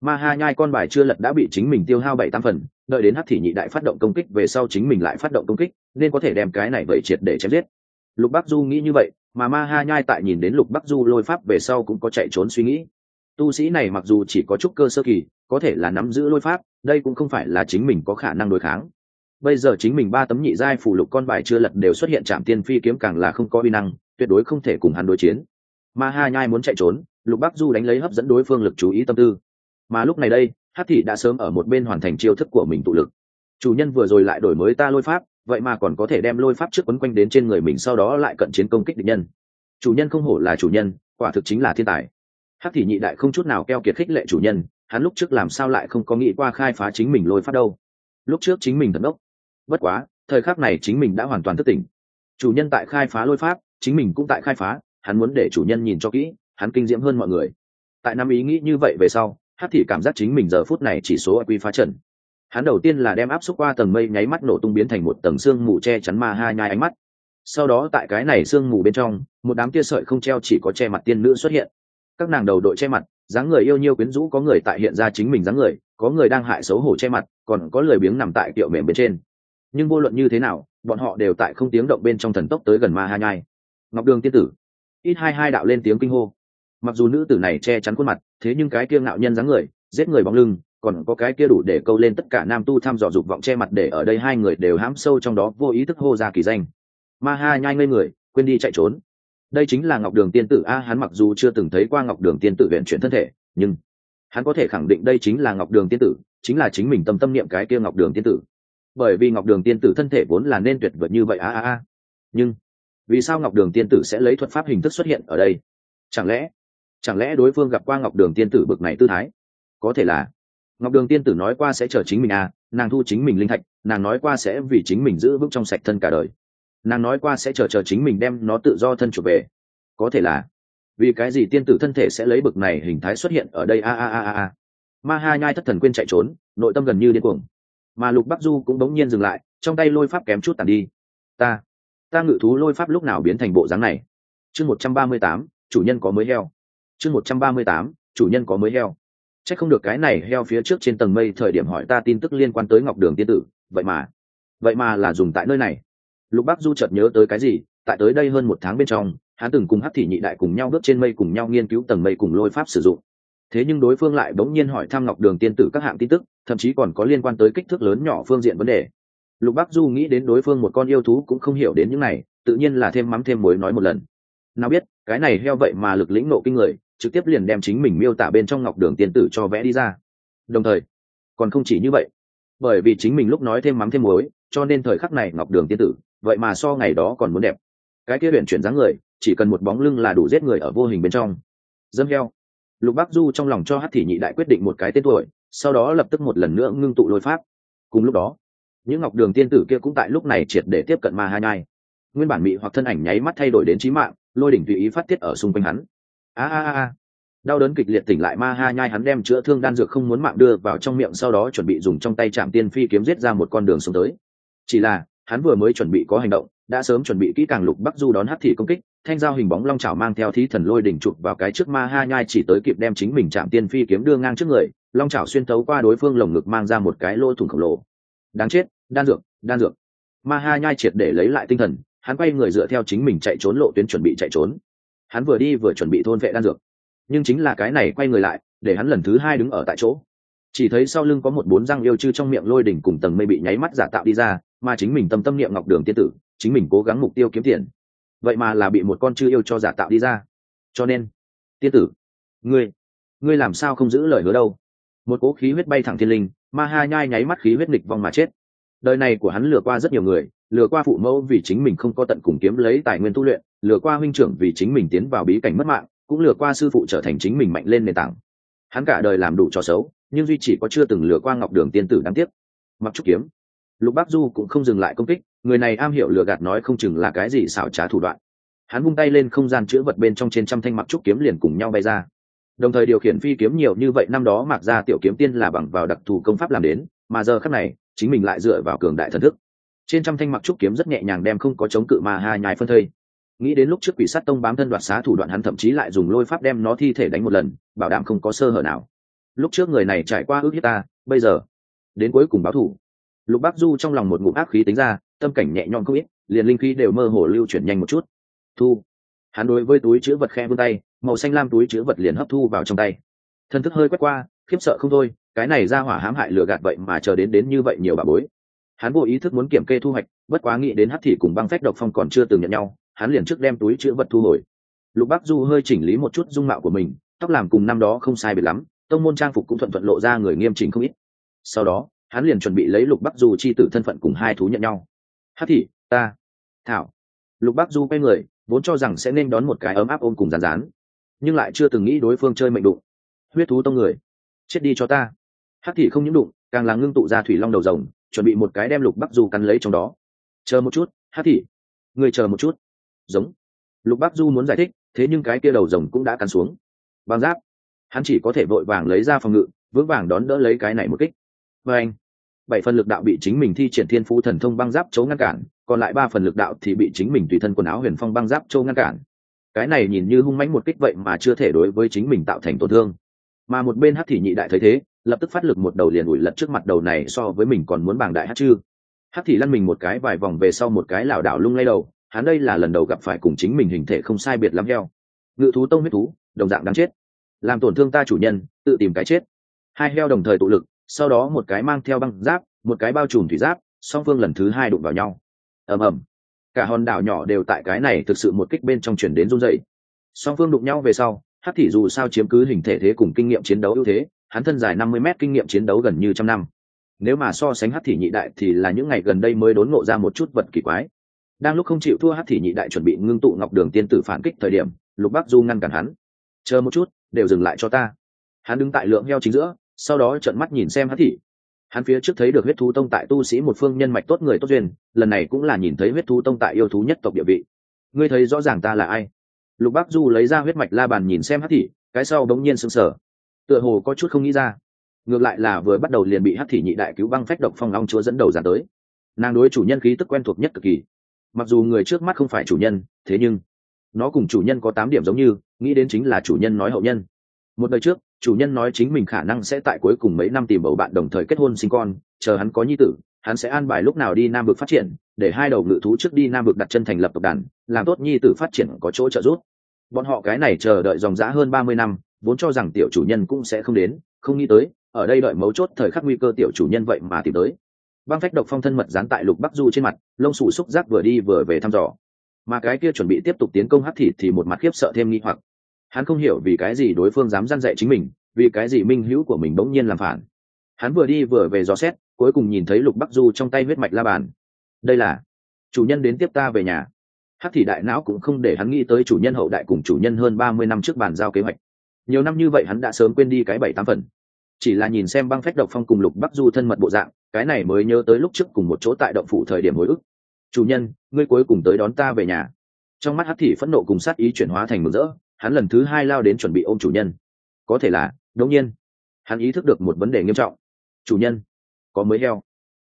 Ma ha nhai con bài chưa lật đã bị chính mình tiêu hao bảy tám phần, đợi đến hắc thị nhị đại phát động công kích về sau chính mình lại phát động công kích, nên có thể đem cái này vậy triệt để chém giết. Lục Bắc Du nghĩ như vậy, mà Ma ha nhai tại nhìn đến Lục Bắc Du lôi pháp về sau cũng có chạy trốn suy nghĩ. Tu sĩ này mặc dù chỉ có chút cơ sơ kỳ, có thể là nắm giữ lôi pháp, đây cũng không phải là chính mình có khả năng đối kháng. Bây giờ chính mình ba tấm nhị giai phù lục con bài chưa lật đều xuất hiện Trảm Tiên Phi kiếm càng là không có uy năng, tuyệt đối không thể cùng hắn đối chiến. Ma ha nhai muốn chạy trốn, Lục Bắc Du đánh lấy hấp dẫn đối phương lực chú ý tâm tư. Mà lúc này đây, Hắc thị đã sớm ở một bên hoàn thành chiêu thức của mình tụ lực. Chủ nhân vừa rồi lại đổi mới ta lôi pháp, vậy mà còn có thể đem lôi pháp trước quấn quanh đến trên người mình, sau đó lại cận chiến công kích địch nhân. Chủ nhân không hổ là chủ nhân, quả thực chính là thiên tài. Hắc thị nhị đại không chút nào keo kiệt khích lệ chủ nhân, hắn lúc trước làm sao lại không có nghĩ qua khai phá chính mình lôi pháp đâu. Lúc trước chính mình thật ngốc. Bất quá, thời khắc này chính mình đã hoàn toàn thức tỉnh. Chủ nhân tại khai phá lôi pháp, chính mình cũng tại khai phá, hắn muốn để chủ nhân nhìn cho kỹ, hắn kinh diễm hơn mọi người. Tại năm ý nghĩ như vậy về sau, Hắc thị cảm giác chính mình giờ phút này chỉ số i kiu phá trần. Hắn đầu tiên là đem áp xúc qua tầng mây nháy mắt nổ tung biến thành một tầng sương mù che chắn Ma ha nhai ánh mắt. Sau đó tại cái này sương mù bên trong, một đám tia sợi không treo chỉ có che mặt tiên nữ xuất hiện. Các nàng đầu đội che mặt, dáng người yêu nhiêu quyến rũ, có người tại hiện ra chính mình dáng người, có người đang hại xấu hổ che mặt, còn có lười biếng nằm tại kiệu mềm bên trên. Nhưng vô luận như thế nào, bọn họ đều tại không tiếng động bên trong thần tốc tới gần Ma ha nhai. Ngọc Đường tiên tử, ít hai hai đạo lên tiếng kinh hô. Mặc dù nữ tử này che chắn khuôn mặt, thế nhưng cái kia ngạo nhân dáng người, giết người bóng lưng, còn có cái kia đủ để câu lên tất cả nam tu tham dò dục vọng che mặt, để ở đây hai người đều hãm sâu trong đó vô ý thức hô ra kỳ danh. Ma ha nhai ngây người, quên đi chạy trốn. Đây chính là Ngọc Đường tiên tử a. Hắn mặc dù chưa từng thấy qua Ngọc Đường tiên tử vận chuyển thân thể, nhưng hắn có thể khẳng định đây chính là Ngọc Đường tiên tử, chính là chính mình tâm tâm niệm cái kia Ngọc Đường tiên tử. Bởi vì Ngọc Đường tiên tử thân thể vốn là nên tuyệt vời như vậy a a a. Nhưng vì sao Ngọc Đường tiên tử sẽ lấy thuật pháp hình thức xuất hiện ở đây? Chẳng lẽ chẳng lẽ đối phương gặp qua Ngọc Đường tiên tử bực này tư thái? Có thể là Ngọc Đường tiên tử nói qua sẽ chờ chính mình à, nàng thu chính mình linh thạch, nàng nói qua sẽ vì chính mình giữ vững trong sạch thân cả đời, nàng nói qua sẽ chờ chờ chính mình đem nó tự do thân trở về. Có thể là vì cái gì tiên tử thân thể sẽ lấy bực này hình thái xuất hiện ở đây a a a a a. Ma ha nhai thất thần quên chạy trốn, nội tâm gần như điên cuồng. Mà Lục Bắc Du cũng đống nhiên dừng lại, trong tay lôi pháp kém chút tàn đi. Ta, ta ngự thú lôi pháp lúc nào biến thành bộ dáng này? Chương một trăm ba mươi tám, chủ nhân có mới heo. Chương một trăm ba mươi tám, chủ nhân có mới heo. Chắc không được cái này heo phía trước trên tầng mây thời điểm hỏi ta tin tức liên quan tới Ngọc Đường tiên tử, vậy mà, vậy mà là dùng tại nơi này. Lục Bắc Du chợt nhớ tới cái gì, tại tới đây hơn một tháng bên trong, hắn từng cùng Hắc thị nhị đại cùng nhau bước trên mây, cùng nhau nghiên cứu tầng mây cùng lôi pháp sử dụng. Thế nhưng đối phương lại bỗng nhiên hỏi thăm Ngọc Đường tiên tử các hạng tin tức, thậm chí còn có liên quan tới kích thước lớn nhỏ phương diện vấn đề. Lục Bắc Du nghĩ đến đối phương một con yêu thú cũng không hiểu đến những này, tự nhiên là thêm mắm thêm muối nói một lần. Nào biết, cái này heo vậy mà lực lĩnh nộ kinh người, trực tiếp liền đem chính mình miêu tả bên trong Ngọc Đường tiên tử cho vẽ đi ra. Đồng thời, còn không chỉ như vậy, bởi vì chính mình lúc nói thêm mắm thêm muối, cho nên thời khắc này Ngọc Đường tiên tử, vậy mà so ngày đó còn muốn đẹp. Cái kia huyền chuyển dáng người, chỉ cần một bóng lưng là đủ giết người ở vô hình bên trong. Dâm heo. Lục Bắc Du trong lòng cho Hắc thị nhị đại quyết định một cái tên tuổi, sau đó lập tức một lần nữa ngưng tụ lôi pháp. Cùng lúc đó, những Ngọc Đường tiên tử kia cũng tại lúc này triệt để tiếp cận Ma ha nhai. Nguyên bản mị hoặc thân ảnh nháy mắt thay đổi đến chí mạng, lôi đỉnh tùy ý phát tiết ở xung quanh hắn. A a a. Đau đớn kịch liệt tỉnh lại Ma ha nhai, hắn đem chữa thương đan dược không muốn mạng đưa vào trong miệng, sau đó chuẩn bị dùng trong tay Trảm Tiên Phi kiếm giết ra một con đường xuống tới. Chỉ là, hắn vừa mới chuẩn bị có hành động, đã sớm chuẩn bị kỹ càng. Lục Bắc Du đón Hắc thị công kích, thanh dao hình bóng long chảo mang theo thí thần lôi đỉnh chụp vào cái trước Ma ha nhai, chỉ tới kịp đem chính mình Trảm Tiên Phi kiếm đưa ngang trước người, long chảo xuyên thấu qua đối phương lồng ngực mang ra một cái lỗ thủng khổng lồ. Đáng chết, đan dược, đan dược. Ma ha nhai triệt để lấy lại tinh thần, hắn quay người dựa theo chính mình chạy trốn lộ tuyến chuẩn bị chạy trốn. Hắn vừa đi vừa chuẩn bị thôn vệ đan dược, nhưng chính là cái này quay người lại, để hắn lần thứ hai đứng ở tại chỗ. Chỉ thấy sau lưng có một bốn răng yêu chư trong miệng lôi đỉnh cùng tầng mây bị nháy mắt giả tạo đi ra, mà chính mình tâm tâm niệm Ngọc Đường tiên tử, chính mình cố gắng mục tiêu kiếm tiền, vậy mà là bị một con chư yêu cho giả tạo đi ra. Cho nên, tiên tử, ngươi, ngươi làm sao không giữ lời hứa đâu? Một cỗ khí huyết bay thẳng thiên linh, Ma ha nhai nháy mắt khí huyết nghịch vong mà chết. Đời này của hắn lừa qua rất nhiều người, lừa qua phụ mẫu vì chính mình không có tận cùng kiếm lấy tài nguyên tu luyện, lừa qua huynh trưởng vì chính mình tiến vào bí cảnh mất mạng, cũng lừa qua sư phụ trở thành chính mình mạnh lên nền tảng. Hắn cả đời làm đủ trò xấu, nhưng duy chỉ có chưa từng lừa qua Ngọc Đường tiên tử, đáng tiếc. Mặc trúc kiếm. Lục Bắc Du cũng không dừng lại công kích, người này am hiểu lừa gạt, nói không chừng là cái gì xảo trá thủ đoạn. Hắn vung tay lên, không gian chứa vật bên trong trên trăm thanh mặc trúc kiếm liền cùng nhau bay ra. Đồng thời điều khiển phi kiếm nhiều như vậy, năm đó Mạc gia tiểu kiếm tiên là bằng vào đặc thù công pháp làm đến, mà giờ khắc này, chính mình lại dựa vào cường đại thần thức. Trên trăm thanh mặc trúc kiếm rất nhẹ nhàng đem không có chống cự Ma ha nhai phân thây. Nghĩ đến lúc trước Quỷ Sát Tông bám thân đoạt xá thủ đoạn, hắn thậm chí lại dùng lôi pháp đem nó thi thể đánh một lần, bảo đảm không có sơ hở nào. lúc trước người này trải qua ước hiếp ta, bây giờ đến cuối cùng báo thù. Lục Bắc Du trong lòng một ngụm ác khí tính ra, tâm cảnh nhẹ nhõm không ít, liền linh khí đều mơ hồ lưu chuyển nhanh một chút. Thu. Hắn đối với túi chứa vật khe vươn tay, màu xanh lam túi chứa vật liền hấp thu vào trong tay. Thân thức hơi quét qua, khiếp sợ không thôi, cái này ra hỏa hãm hại lừa gạt vậy mà chờ đến đến như vậy nhiều bà bối. Hắn vô ý thức muốn kiểm kê thu hoạch, bất quá nghĩ đến hắc thị cùng băng phách độc phong còn chưa từng nhận nhau, hắn liền trước đem túi chứa vật thu hồi. Lục Bắc Du hơi chỉnh lý một chút dung mạo của mình, tóc làm cùng năm đó không sai biệt lắm, tông môn trang phục cũng thuận thuận lộ ra người nghiêm chỉnh không ít. Sau đó hắn liền chuẩn bị lấy Lục Bắc Du chi tử thân phận cùng hai thú nhận nhau. Hắc thị, ta, thảo. Lục Bắc Du quay người, vốn cho rằng sẽ nên đón một cái ấm áp ôm cùng rán rán, nhưng lại chưa từng nghĩ đối phương chơi mệnh đụng. Huyết thú tông người, chết đi cho ta. Hắc thị không những đụng, càng là ngưng tụ ra thủy long đầu rồng, chuẩn bị một cái đem Lục Bắc Du cắn lấy trong đó. Chờ một chút, Hắc thị, người chờ một chút. Giống. Lục Bắc Du muốn giải thích, thế nhưng cái kia đầu rồng cũng đã cắn xuống. Băng giáp, hắn chỉ có thể vội vàng lấy ra phòng ngự, vững vàng đón đỡ lấy cái này một kích. Và anh, bảy phần lực đạo bị chính mình thi triển thiên phú thần thông băng giáp chấu ngăn cản, còn lại ba phần lực đạo thì bị chính mình tùy thân quần áo huyền phong băng giáp chấu ngăn cản. Cái này nhìn như hung mãnh một kích vậy mà chưa thể đối với chính mình tạo thành tổn thương. Mà một bên Hắc thị nhị đại thấy thế, lập tức phát lực một đầu liền ủi lật trước mặt đầu này so với mình còn muốn bàng đại Hắc chư. Hắc thị lăn mình một cái vài vòng về sau một cái lảo đảo lung lay đầu, hắn đây là lần đầu gặp phải cùng chính mình hình thể không sai biệt lắm heo. Ngự thú tông huyết thú, đồng dạng đáng chết. Làm tổn thương ta chủ nhân, tự tìm cái chết. Hai heo đồng thời tụ lực, sau đó một cái mang theo băng giáp, một cái bao trùm thủy giáp, song phương lần thứ hai đụng vào nhau. Ầm ầm. Cả hòn đảo nhỏ đều tại cái này thực sự một kích bên trong chuyển đến run rẩy. Song phương đụng nhau về sau, Hắc thị dù sao chiếm cứ hình thể thế cùng kinh nghiệm chiến đấu ưu thế, hắn thân dài năm mươi mét kinh nghiệm chiến đấu gần như trăm năm. Nếu mà so sánh Hắc thị nhị đại thì là những ngày gần đây mới đốn ngộ ra một chút vật kỳ quái. Đang lúc không chịu thua Hắc thị nhị đại chuẩn bị ngưng tụ Ngọc Đường tiên tử phản kích thời điểm, Lục Bắc Du ngăn cản hắn. Chờ một chút, đều dừng lại cho ta. Hắn đứng tại lượng heo chính giữa, sau đó trợn mắt nhìn xem Hắc thị. Hắn phía trước thấy được huyết thú tông tại tu sĩ một phương nhân mạch tốt người tốt duyên, lần này cũng là nhìn thấy huyết thú tông tại yêu thú nhất tộc địa vị. Ngươi thấy rõ ràng ta là ai? Lục Bắc Du lấy ra huyết mạch la bàn nhìn xem Hắc thị, cái sau đống nhiên sững sờ, tựa hồ có chút không nghĩ ra. Ngược lại là vừa bắt đầu liền bị Hắc thị nhị đại cứu băng phách độc phong long chúa dẫn đầu dàn tới. Nàng đối chủ nhân khí tức quen thuộc nhất cực kỳ. Mặc dù người trước mắt không phải chủ nhân, thế nhưng nó cùng chủ nhân có tám điểm giống như, nghĩ đến chính là chủ nhân nói hậu nhân. Một đời trước, chủ nhân nói chính mình khả năng sẽ tại cuối cùng mấy năm tìm bầu bạn đồng thời kết hôn sinh con, chờ hắn có nhi tử, hắn sẽ an bài lúc nào đi Nam Vực phát triển, để hai đầu ngự thú trước đi Nam Vực đặt chân thành lập tộc đàn, làm tốt nhi tử phát triển có chỗ trợ giúp. Bọn họ cái này chờ đợi dòng dã hơn ba mươi năm, vốn cho rằng tiểu chủ nhân cũng sẽ không đến, không nghĩ tới, ở đây đợi mấu chốt thời khắc nguy cơ tiểu chủ nhân vậy mà tìm tới. Băng phách độc phong thân mật dán tại Lục Bắc Du trên mặt, lông sủ xúc giác vừa đi vừa về thăm dò. Mà cái kia chuẩn bị tiếp tục tiến công Hắc thị thì một mặt khiếp sợ thêm nghi hoặc. Hắn không hiểu vì cái gì đối phương dám răn dạy chính mình, vì cái gì minh hữu của mình bỗng nhiên làm phản. Hắn vừa đi vừa về dò xét, cuối cùng nhìn thấy Lục Bắc Du trong tay huyết mạch la bàn. Đây là chủ nhân đến tiếp ta về nhà. Hắc thị đại não cũng không để hắn nghĩ tới chủ nhân hậu đại cùng chủ nhân hơn ba mươi năm trước bàn giao kế hoạch. Nhiều năm như vậy hắn đã sớm quên đi cái bảy tám phần. Chỉ là nhìn xem băng phách độc phong cùng Lục Bắc Du thân mật bộ dạng, cái này mới nhớ tới lúc trước cùng một chỗ tại động phủ thời điểm hồi ức. Chủ nhân, ngươi cuối cùng tới đón ta về nhà. Trong mắt Hắc thị phẫn nộ cùng sát ý chuyển hóa thành mừng rỡ, hắn lần thứ hai lao đến chuẩn bị ôm chủ nhân. Có thể là, đột nhiên, hắn ý thức được một vấn đề nghiêm trọng. Chủ nhân, có mới heo.